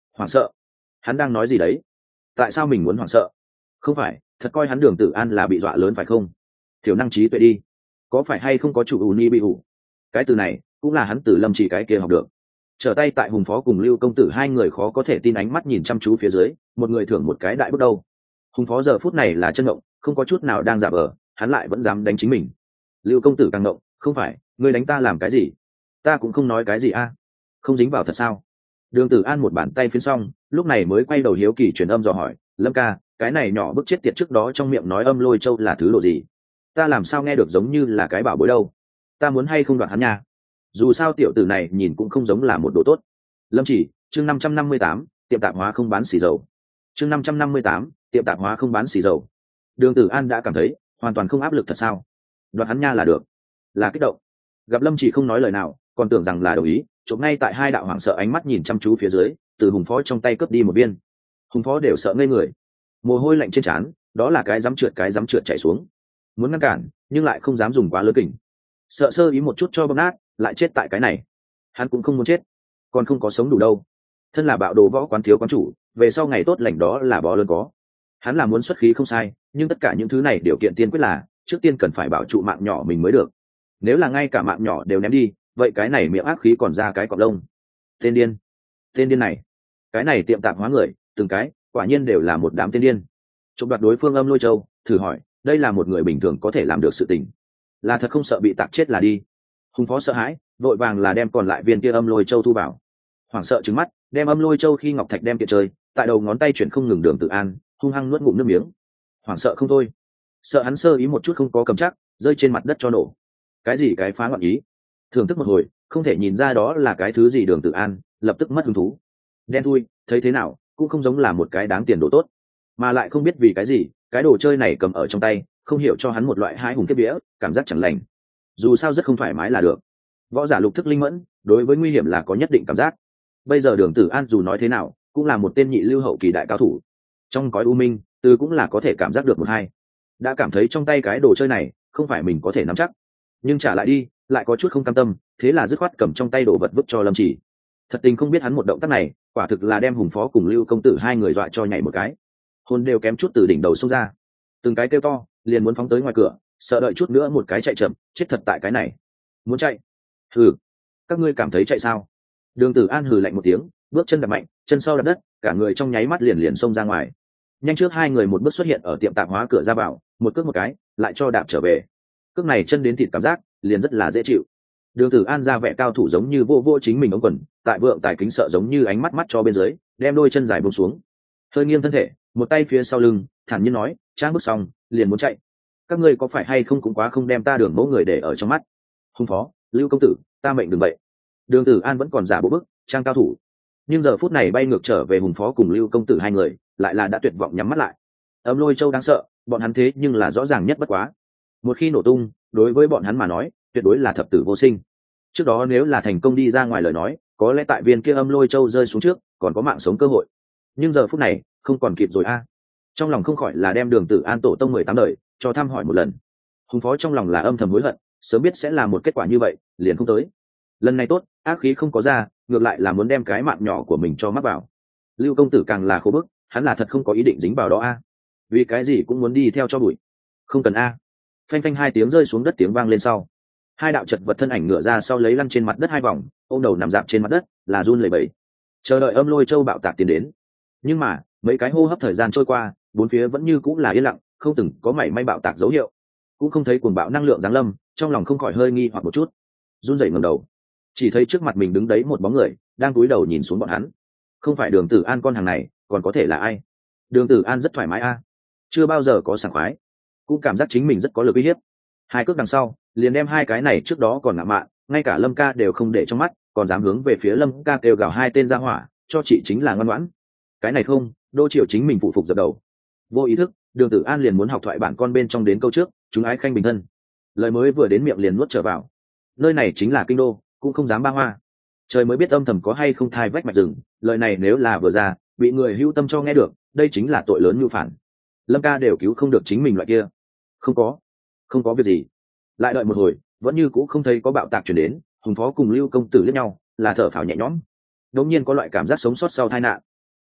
Hoảng sợ? Hắn đang nói gì đấy? Tại sao mình muốn hoảng sợ? Không phải thật coi hắn Đường Tử An là bị dọa lớn phải không? Thiểu năng trí tuệ đi, có phải hay không có chủ ủ ni bị ủ? Cái từ này cũng là hắn từ Lâm Chỉ cái kia học được. Trở tay tại Hùng Phó cùng Lưu công tử hai người khó có thể tin ánh mắt nhìn chăm chú phía dưới, một người thưởng một cái đại bước đầu. Hùng Phó giờ phút này là chân động, không có chút nào đang giả vờ, hắn lại vẫn dám đánh chính mình. Lưu công tử càng động, không phải ngươi đánh ta làm cái gì? Ta cũng không nói cái gì a. Không dính vào thật sao? Đường Tử An một bàn tay phiến xong, lúc này mới quay đầu hiếu kỳ truyền âm dò hỏi, Lâm ca, cái này nhỏ bức chết tiệt trước đó trong miệng nói âm lôi châu là thứ độ gì? Ta làm sao nghe được giống như là cái bảo bối đâu? Ta muốn hay không đoạt hắn nha? Dù sao tiểu tử này nhìn cũng không giống là một đồ tốt. Lâm Chỉ, chương năm trăm năm mươi tám, tiệm tạp hóa không bán xì dầu. Chương năm trăm năm mươi tám, tiệm tạp hóa không bán xì dầu. Đường Tử An đã cảm thấy hoàn toàn không áp lực thật sao? Đoạt hắn nha là được. Là kích động. Gặp Lâm Chỉ không nói lời nào, còn tưởng rằng là đồng ý, chụp ngay tại hai đạo hoảng sợ ánh mắt nhìn chăm chú phía dưới, từ Hùng Phó trong tay cướp đi một viên. Hùng Phó đều sợ ngây người, mồ hôi lạnh trên trán, đó là cái dám trượt cái dám trượt chảy xuống. Muốn ngăn cản, nhưng lại không dám dùng quá lớn kình. Sợ sơ ý một chút cho bóp nát, lại chết tại cái này. Hắn cũng không muốn chết, còn không có sống đủ đâu. Thân là bạo đồ võ quán thiếu quán chủ, về sau ngày tốt lành đó là bó lớn có. Hắn là muốn xuất khí không sai, nhưng tất cả những thứ này điều kiện tiên quyết là trước tiên cần phải bảo trụ mạng nhỏ mình mới được. Nếu là ngay cả mạng nhỏ đều ném đi, vậy cái này miệng ác khí còn ra cái cọp lông. Tên điên, tên điên này, cái này tiệm tạp hóa người, từng cái quả nhiên đều là một đám tên điên. Chụp đoạt đối phương âm lôi châu, thử hỏi đây là một người bình thường có thể làm được sự tình, là thật không sợ bị tạc chết là đi. Hùng Phó sợ hãi, vội vàng là đem còn lại viên kia âm lôi châu thu vào. Hoảng sợ trừng mắt, đem âm lôi châu khi ngọc thạch đem kiện chơi, tại đầu ngón tay chuyển không ngừng. Đường Tử An hung hăng nuốt ngụm nước miếng, hoảng sợ không thôi, sợ hắn sơ ý một chút không có cầm chắc, rơi trên mặt đất cho nổ. Cái gì cái phá ngọn ý? Thưởng thức một hồi, không thể nhìn ra đó là cái thứ gì. Đường Tử An lập tức mất hứng thú. Đen thui, thấy thế nào cũng không giống là một cái đáng tiền đồ tốt, mà lại không biết vì cái gì cái đồ chơi này cầm ở trong tay không hiểu cho hắn một loại hãi hùng kiếp vía, cảm giác chẳng lành. Dù sao rất không thoải mái là được. Võ giả lục thức linh mẫn, đối với nguy hiểm là có nhất định cảm giác. Bây giờ Đường Tử An dù nói thế nào cũng là một tên nhị lưu hậu kỳ đại cao thủ, trong cõi u minh từ cũng là có thể cảm giác được một hai. Đã cảm thấy trong tay cái đồ chơi này không phải mình có thể nắm chắc, nhưng trả lại đi lại có chút không cam tâm, thế là dứt khoát cầm trong tay đồ vật vứt cho Lâm Chỉ. Thật tình không biết hắn một động tác này quả thực là đem Hùng Phó cùng Lưu công tử hai người dọa cho nhảy một cái, hồn đều kém chút từ đỉnh đầu xông ra, từng cái kêu to liền muốn phóng tới ngoài cửa, sợ đợi chút nữa một cái chạy chậm chết thật tại cái này. Muốn chạy? Hừ, các ngươi cảm thấy chạy sao? Đường Tử An hừ lạnh một tiếng, bước chân đạp mạnh, chân sau đạp đất, cả người trong nháy mắt liền liền xông ra ngoài. Nhanh trước hai người một bước xuất hiện ở tiệm tạp hóa cửa ra vào, một cước một cái lại cho đạp trở về. Cước này chân đến thịt cảm giác liền rất là dễ chịu. Đường Tử An ra vẻ cao thủ giống như vô vô chính mình ống quần, tại vượng tài kính sợ giống như ánh mắt mắt cho bên dưới, đem đôi chân dài buông xuống, hơi nghiêng thân thể, một tay phía sau lưng, thản nhiên nói, trang bước xong liền muốn chạy. Các ngươi có phải hay không cũng quá không đem ta Đường mẫu người để ở trong mắt. Hùng Phó, Lưu công tử, ta mệnh đừng vậy. Đường Tử An vẫn còn giả bộ bức trang cao thủ, nhưng giờ phút này bay ngược trở về Hùng Phó cùng Lưu công tử hai người lại là đã tuyệt vọng nhắm mắt lại. Âm lôi châu đáng sợ, bọn hắn thế nhưng là rõ ràng nhất bất quá. Một khi nổ tung, đối với bọn hắn mà nói tuyệt đối là thập tử vô sinh. Trước đó nếu là thành công đi ra ngoài lời nói, có lẽ tại viên kia âm lôi châu rơi xuống trước còn có mạng sống cơ hội, nhưng giờ phút này không còn kịp rồi a. Trong lòng không khỏi là đem Đường Tử An tổ tông mười tám đời cho thăm hỏi một lần. Hùng Phó trong lòng là âm thầm hối hận, sớm biết sẽ là một kết quả như vậy liền không tới. Lần này tốt, ác khí không có ra, ngược lại là muốn đem cái mạng nhỏ của mình cho mắc vào. Lưu công tử càng là khổ bức, hắn là thật không có ý định dính vào đó a. Vì cái gì cũng muốn đi theo cho bụi. Không cần a. Phanh phanh hai tiếng rơi xuống đất, tiếng vang lên sau, hai đạo chật vật thân ảnh ngựa ra sau lấy lăn trên mặt đất hai vòng, ôm đầu nằm dạp trên mặt đất là run lẩy bẩy, chờ đợi âm lôi châu bạo tạc tiến đến. Nhưng mà mấy cái hô hấp thời gian trôi qua, bốn phía vẫn như cũng là yên lặng, không từng có mảy may bạo tạc dấu hiệu, cũng không thấy cuồng bạo năng lượng giáng lâm. Trong lòng không khỏi hơi nghi hoặc một chút, run rẩy ngẩng đầu, chỉ thấy trước mặt mình đứng đấy một bóng người đang cúi đầu nhìn xuống bọn hắn. Không phải Đường Tử An con hàng này còn có thể là ai? Đường Tử An rất thoải mái a, chưa bao giờ có sảng khoái, cũng cảm giác chính mình rất có lực uy hiếp. Hai cước đằng sau liền đem hai cái này trước đó còn ngạo mạn, ngay cả Lâm ca đều không để trong mắt, còn dám hướng về phía Lâm ca kêu gào hai tên ra hỏa, cho chị chính là ngoan ngoãn. Cái này không, đô triệu chính mình phụ phục dập đầu. Vô ý thức, Đường Tử An liền muốn học thoại bản con bên trong đến câu trước, chúng ái khanh bình thân. Lời mới vừa đến miệng liền nuốt trở vào. Nơi này chính là kinh đô, cũng không dám ba hoa. Trời mới biết âm thầm có hay không thai vách mạch rừng, lời này nếu là vừa ra, bị người hưu tâm cho nghe được, đây chính là tội lớn như phản. Lâm ca đều cứu không được chính mình loại kia. Không có, không có việc gì. Lại đợi một hồi, vẫn như cũ không thấy có bạo tạc chuyển đến. Hùng Phó cùng Lưu công tử liếc nhau, là thở phào nhẹ nhõm. Đống nhiên có loại cảm giác sống sót sau tai nạn.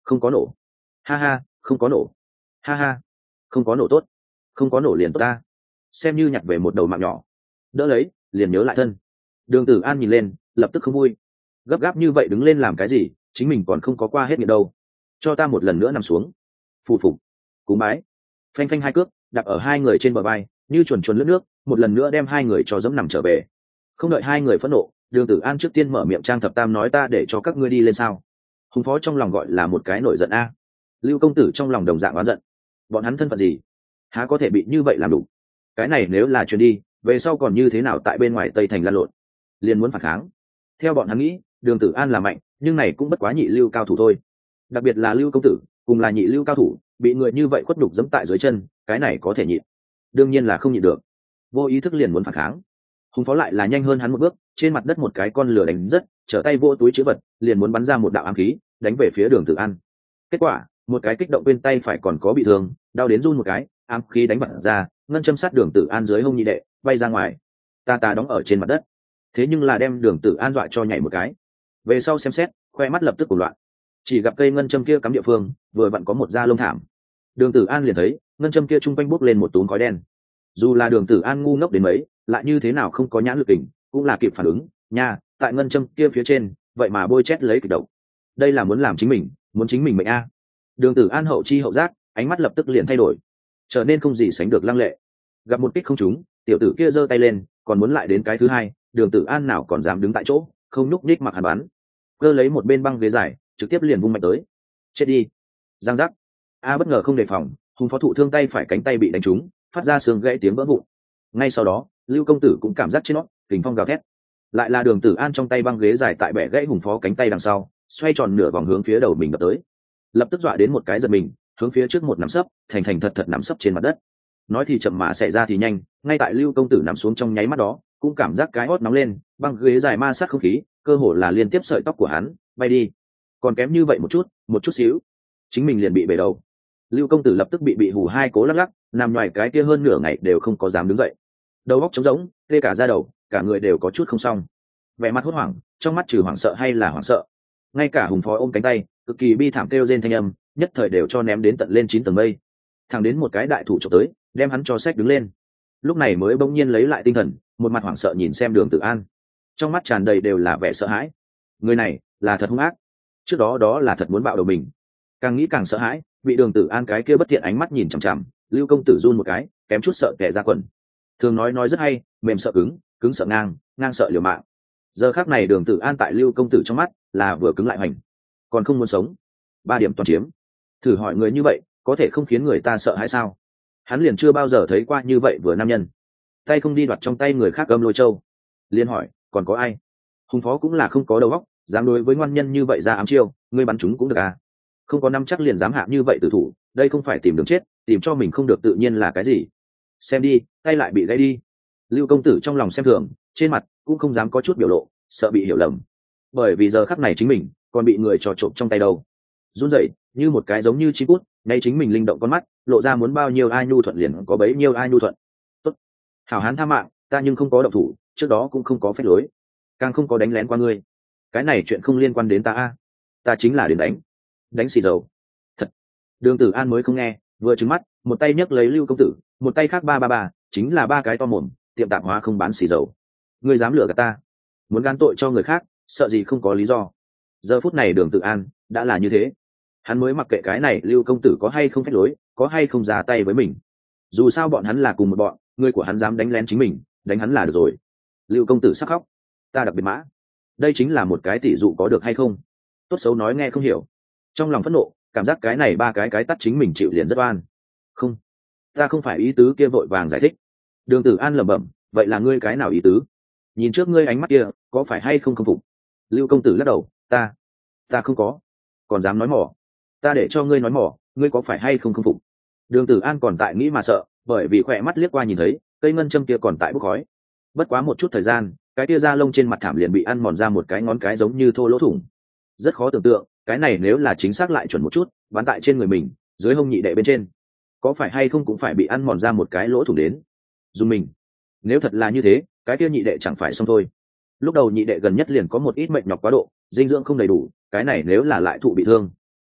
không có nổ. Ha ha, không có nổ. Ha ha, không có nổ tốt. Không có nổ liền tốt ta, xem như nhặt về một đầu mạng nhỏ. Đỡ lấy, liền nhớ lại thân. Đường Tử An nhìn lên, lập tức không vui. Gấp gáp như vậy đứng lên làm cái gì, chính mình còn không có qua hết nghiện đâu. Cho ta một lần nữa nằm xuống. Phù phục. Cú bái. Phanh phanh hai cước đặt ở hai người trên bờ vai, như chuồn chuồn lướt nước, một lần nữa đem hai người cho dẫm nằm trở về. Không đợi hai người phẫn nộ, Đường Tử An trước tiên mở miệng trang thập tam nói ta để cho các ngươi đi lên sao. Hùng phó trong lòng gọi là một cái nổi giận a. Lưu công tử trong lòng đồng dạng oán giận. Bọn hắn thân phận gì, há có thể bị như vậy làm đủ. Cái này nếu là chuyến đi về sau còn như thế nào tại bên ngoài Tây Thành lăn lộn, liền muốn phản kháng. Theo bọn hắn nghĩ, Đường Tử An là mạnh, nhưng này cũng bất quá nhị lưu cao thủ thôi. Đặc biệt là Lưu công tử cùng là nhị lưu cao thủ, bị người như vậy khuất đục dẫm tại dưới chân, cái này có thể nhịn, đương nhiên là không nhịn được. Vô ý thức liền muốn phản kháng. Hùng phó lại là nhanh hơn hắn một bước, trên mặt đất một cái con lửa đánh rất, trở tay vô túi chữ vật, liền muốn bắn ra một đạo ám khí, đánh về phía Đường Tử An. Kết quả, một cái kích động bên tay phải còn có bị thương, đau đến run một cái, ám khí đánh bật ra, ngân châm sát Đường Tử An dưới hông nhị đệ, bay ra ngoài. Ta ta đóng ở trên mặt đất, thế nhưng là đem Đường Tử An dọa cho nhảy một cái. Về sau xem xét, khoe mắt lập tức cuồng loạn. Chỉ gặp cây ngân châm kia cắm địa phương, vừa vặn có một da lông thảm. Đường Tử An liền thấy, ngân châm kia trung quanh bốc lên một túm khói đen. Dù là Đường Tử An ngu ngốc đến mấy, lại như thế nào không có nhãn lực đỉnh, cũng là kịp phản ứng, nha, tại ngân châm kia phía trên, vậy mà bôi chét lấy kịch độc. Đây là muốn làm chính mình, muốn chính mình mệnh a. Đường Tử An hậu chi hậu giác, ánh mắt lập tức liền thay đổi, trở nên không gì sánh được lăng lệ. Gặp một kích không trúng, tiểu tử kia giơ tay lên, còn muốn lại đến cái thứ hai, Đường Tử An nào còn dám đứng tại chỗ, không nhúc nhích mặc hắn bắn. Cơ lấy một bên băng ghế dài, trực tiếp liền vung mạnh tới. Chết đi. Giang giác. A bất ngờ không đề phòng, Hùng phó thụ thương tay phải cánh tay bị đánh trúng, phát ra xương gãy tiếng vỡ vụn. Ngay sau đó, Lưu công tử cũng cảm giác trên nó, kình phong gào thét. Lại là Đường Tử An trong tay băng ghế dài tại bẻ gãy Hùng phó cánh tay đằng sau, xoay tròn nửa vòng hướng phía đầu mình đập tới. Lập tức dọa đến một cái giật mình, hướng phía trước một nắm sấp, thành thành thật thật nắm sấp trên mặt đất. Nói thì chậm mà xảy ra thì nhanh, ngay tại Lưu công tử nằm xuống trong nháy mắt đó, cũng cảm giác cái hót nóng lên, băng ghế dài ma sát không khí, cơ hồ là liên tiếp sợi tóc của hắn bay đi. Còn kém như vậy một chút, một chút xíu, chính mình liền bị bể đầu. Lưu công tử lập tức bị bị hù hai cố lắc lắc, nằm ngoài cái kia hơn nửa ngày đều không có dám đứng dậy. Đầu óc trống rỗng, tê cả da đầu, cả người đều có chút không xong. Vẻ mặt hốt hoảng, trong mắt trừ hoảng sợ hay là hoảng sợ. Ngay cả Hùng phó ôm cánh tay, cực kỳ bi thảm kêu rên thanh âm, nhất thời đều cho ném đến tận lên chín tầng mây. Thẳng đến một cái đại thủ chụp tới, đem hắn cho xách đứng lên. Lúc này mới bỗng nhiên lấy lại tinh thần, một mặt hoảng sợ nhìn xem Đường Tử An, trong mắt tràn đầy đều là vẻ sợ hãi. Người này là thật hung ác, trước đó đó là thật muốn bạo đầu mình. Càng nghĩ càng sợ hãi, bị Đường Tử An cái kia bất thiện ánh mắt nhìn chằm chằm, Lưu công tử run một cái, kém chút sợ tè ra quần. Thường nói nói rất hay, mềm sợ cứng, cứng sợ ngang, ngang sợ liều mạng. Giờ khắc này Đường Tử An tại Lưu công tử trong mắt là vừa cứng lại hoành, còn không muốn sống. Ba điểm toàn chiếm. Thử hỏi người như vậy có thể không khiến người ta sợ hãi sao? Hắn liền chưa bao giờ thấy qua như vậy vừa nam nhân, tay không đi đoạt trong tay người khác gâm lôi châu. Liên hỏi còn có ai? Hùng phó cũng là không có đầu óc, dám đối với ngoan nhân như vậy ra ám chiêu, ngươi bắn chúng cũng được à? Không có năm chắc liền dám hạ như vậy tử thủ, đây không phải tìm đường chết, tìm cho mình không được tự nhiên là cái gì? Xem đi, tay lại bị gãy đi. Lưu công tử trong lòng xem thường, trên mặt cũng không dám có chút biểu lộ, sợ bị hiểu lầm. Bởi vì giờ khắc này chính mình còn bị người trò trộm trong tay đâu. Run rẩy như một cái giống như chim cút, nay chính mình linh động con mắt, lộ ra muốn bao nhiêu ai nhu thuận liền có bấy nhiêu ai nhu thuận. Tốt, hảo hán tha mạng, ta nhưng không có động thủ, trước đó cũng không có phép lối, càng không có đánh lén qua ngươi. Cái này chuyện không liên quan đến ta a, ta chính là đến đánh, đánh xì dầu. Thật. Đường Tử An mới không nghe, vừa trừng mắt, một tay nhấc lấy Lưu công tử, một tay khác ba ba ba, chính là ba cái to mồm, tiệm tạp hóa không bán xì dầu. Ngươi dám lừa gạt ta, muốn gan tội cho người khác, sợ gì không có lý do. Giờ phút này Đường Tử An đã là như thế, hắn mới mặc kệ cái này Lưu công tử có hay không phép lối, có hay không ra tay với mình. Dù sao bọn hắn là cùng một bọn, người của hắn dám đánh lén chính mình, đánh hắn là được rồi. Lưu công tử sắc khóc, ta đặc biệt mã, đây chính là một cái tỷ dụ có được hay không? Tốt xấu nói nghe không hiểu. Trong lòng phẫn nộ, cảm giác cái này ba cái cái tắt chính mình chịu liền rất oan. Không, ta không phải ý tứ kia, vội vàng giải thích. Đường Tử An lẩm bẩm, vậy là ngươi cái nào ý tứ? Nhìn trước ngươi ánh mắt kia, có phải hay không không phục? Lưu công tử lắc đầu, ta, ta không có. Còn dám nói mỏ? Ta để cho ngươi nói mỏ, ngươi có phải hay không không phục? Đường Tử An còn tại nghĩ mà sợ, bởi vì khỏe mắt liếc qua nhìn thấy cây ngân châm kia còn tại bốc khói. Bất quá một chút thời gian, cái tia da lông trên mặt thảm liền bị ăn mòn ra một cái ngón cái giống như thô lỗ thủng. Rất khó tưởng tượng, cái này nếu là chính xác lại chuẩn một chút, bắn tại trên người mình, dưới hông nhị đệ bên trên, có phải hay không cũng phải bị ăn mòn ra một cái lỗ thủng đến. Dùng mình, nếu thật là như thế, cái kia nhị đệ chẳng phải xong thôi. Lúc đầu nhị đệ gần nhất liền có một ít mệt nhọc quá độ, dinh dưỡng không đầy đủ, cái này nếu là lại thụ bị thương,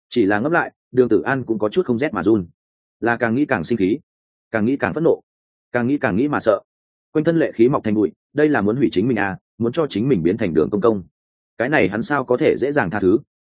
chỉ là ngẫm lại đường tử an cũng có chút không rét mà run, là càng nghĩ càng sinh khí, càng nghĩ càng phẫn nộ, càng nghĩ càng nghĩ mà sợ. Quanh thân lệ khí mọc thành bụi, đây là muốn hủy chính mình à, muốn cho chính mình biến thành đường công công. Cái này hắn sao có thể dễ dàng tha thứ.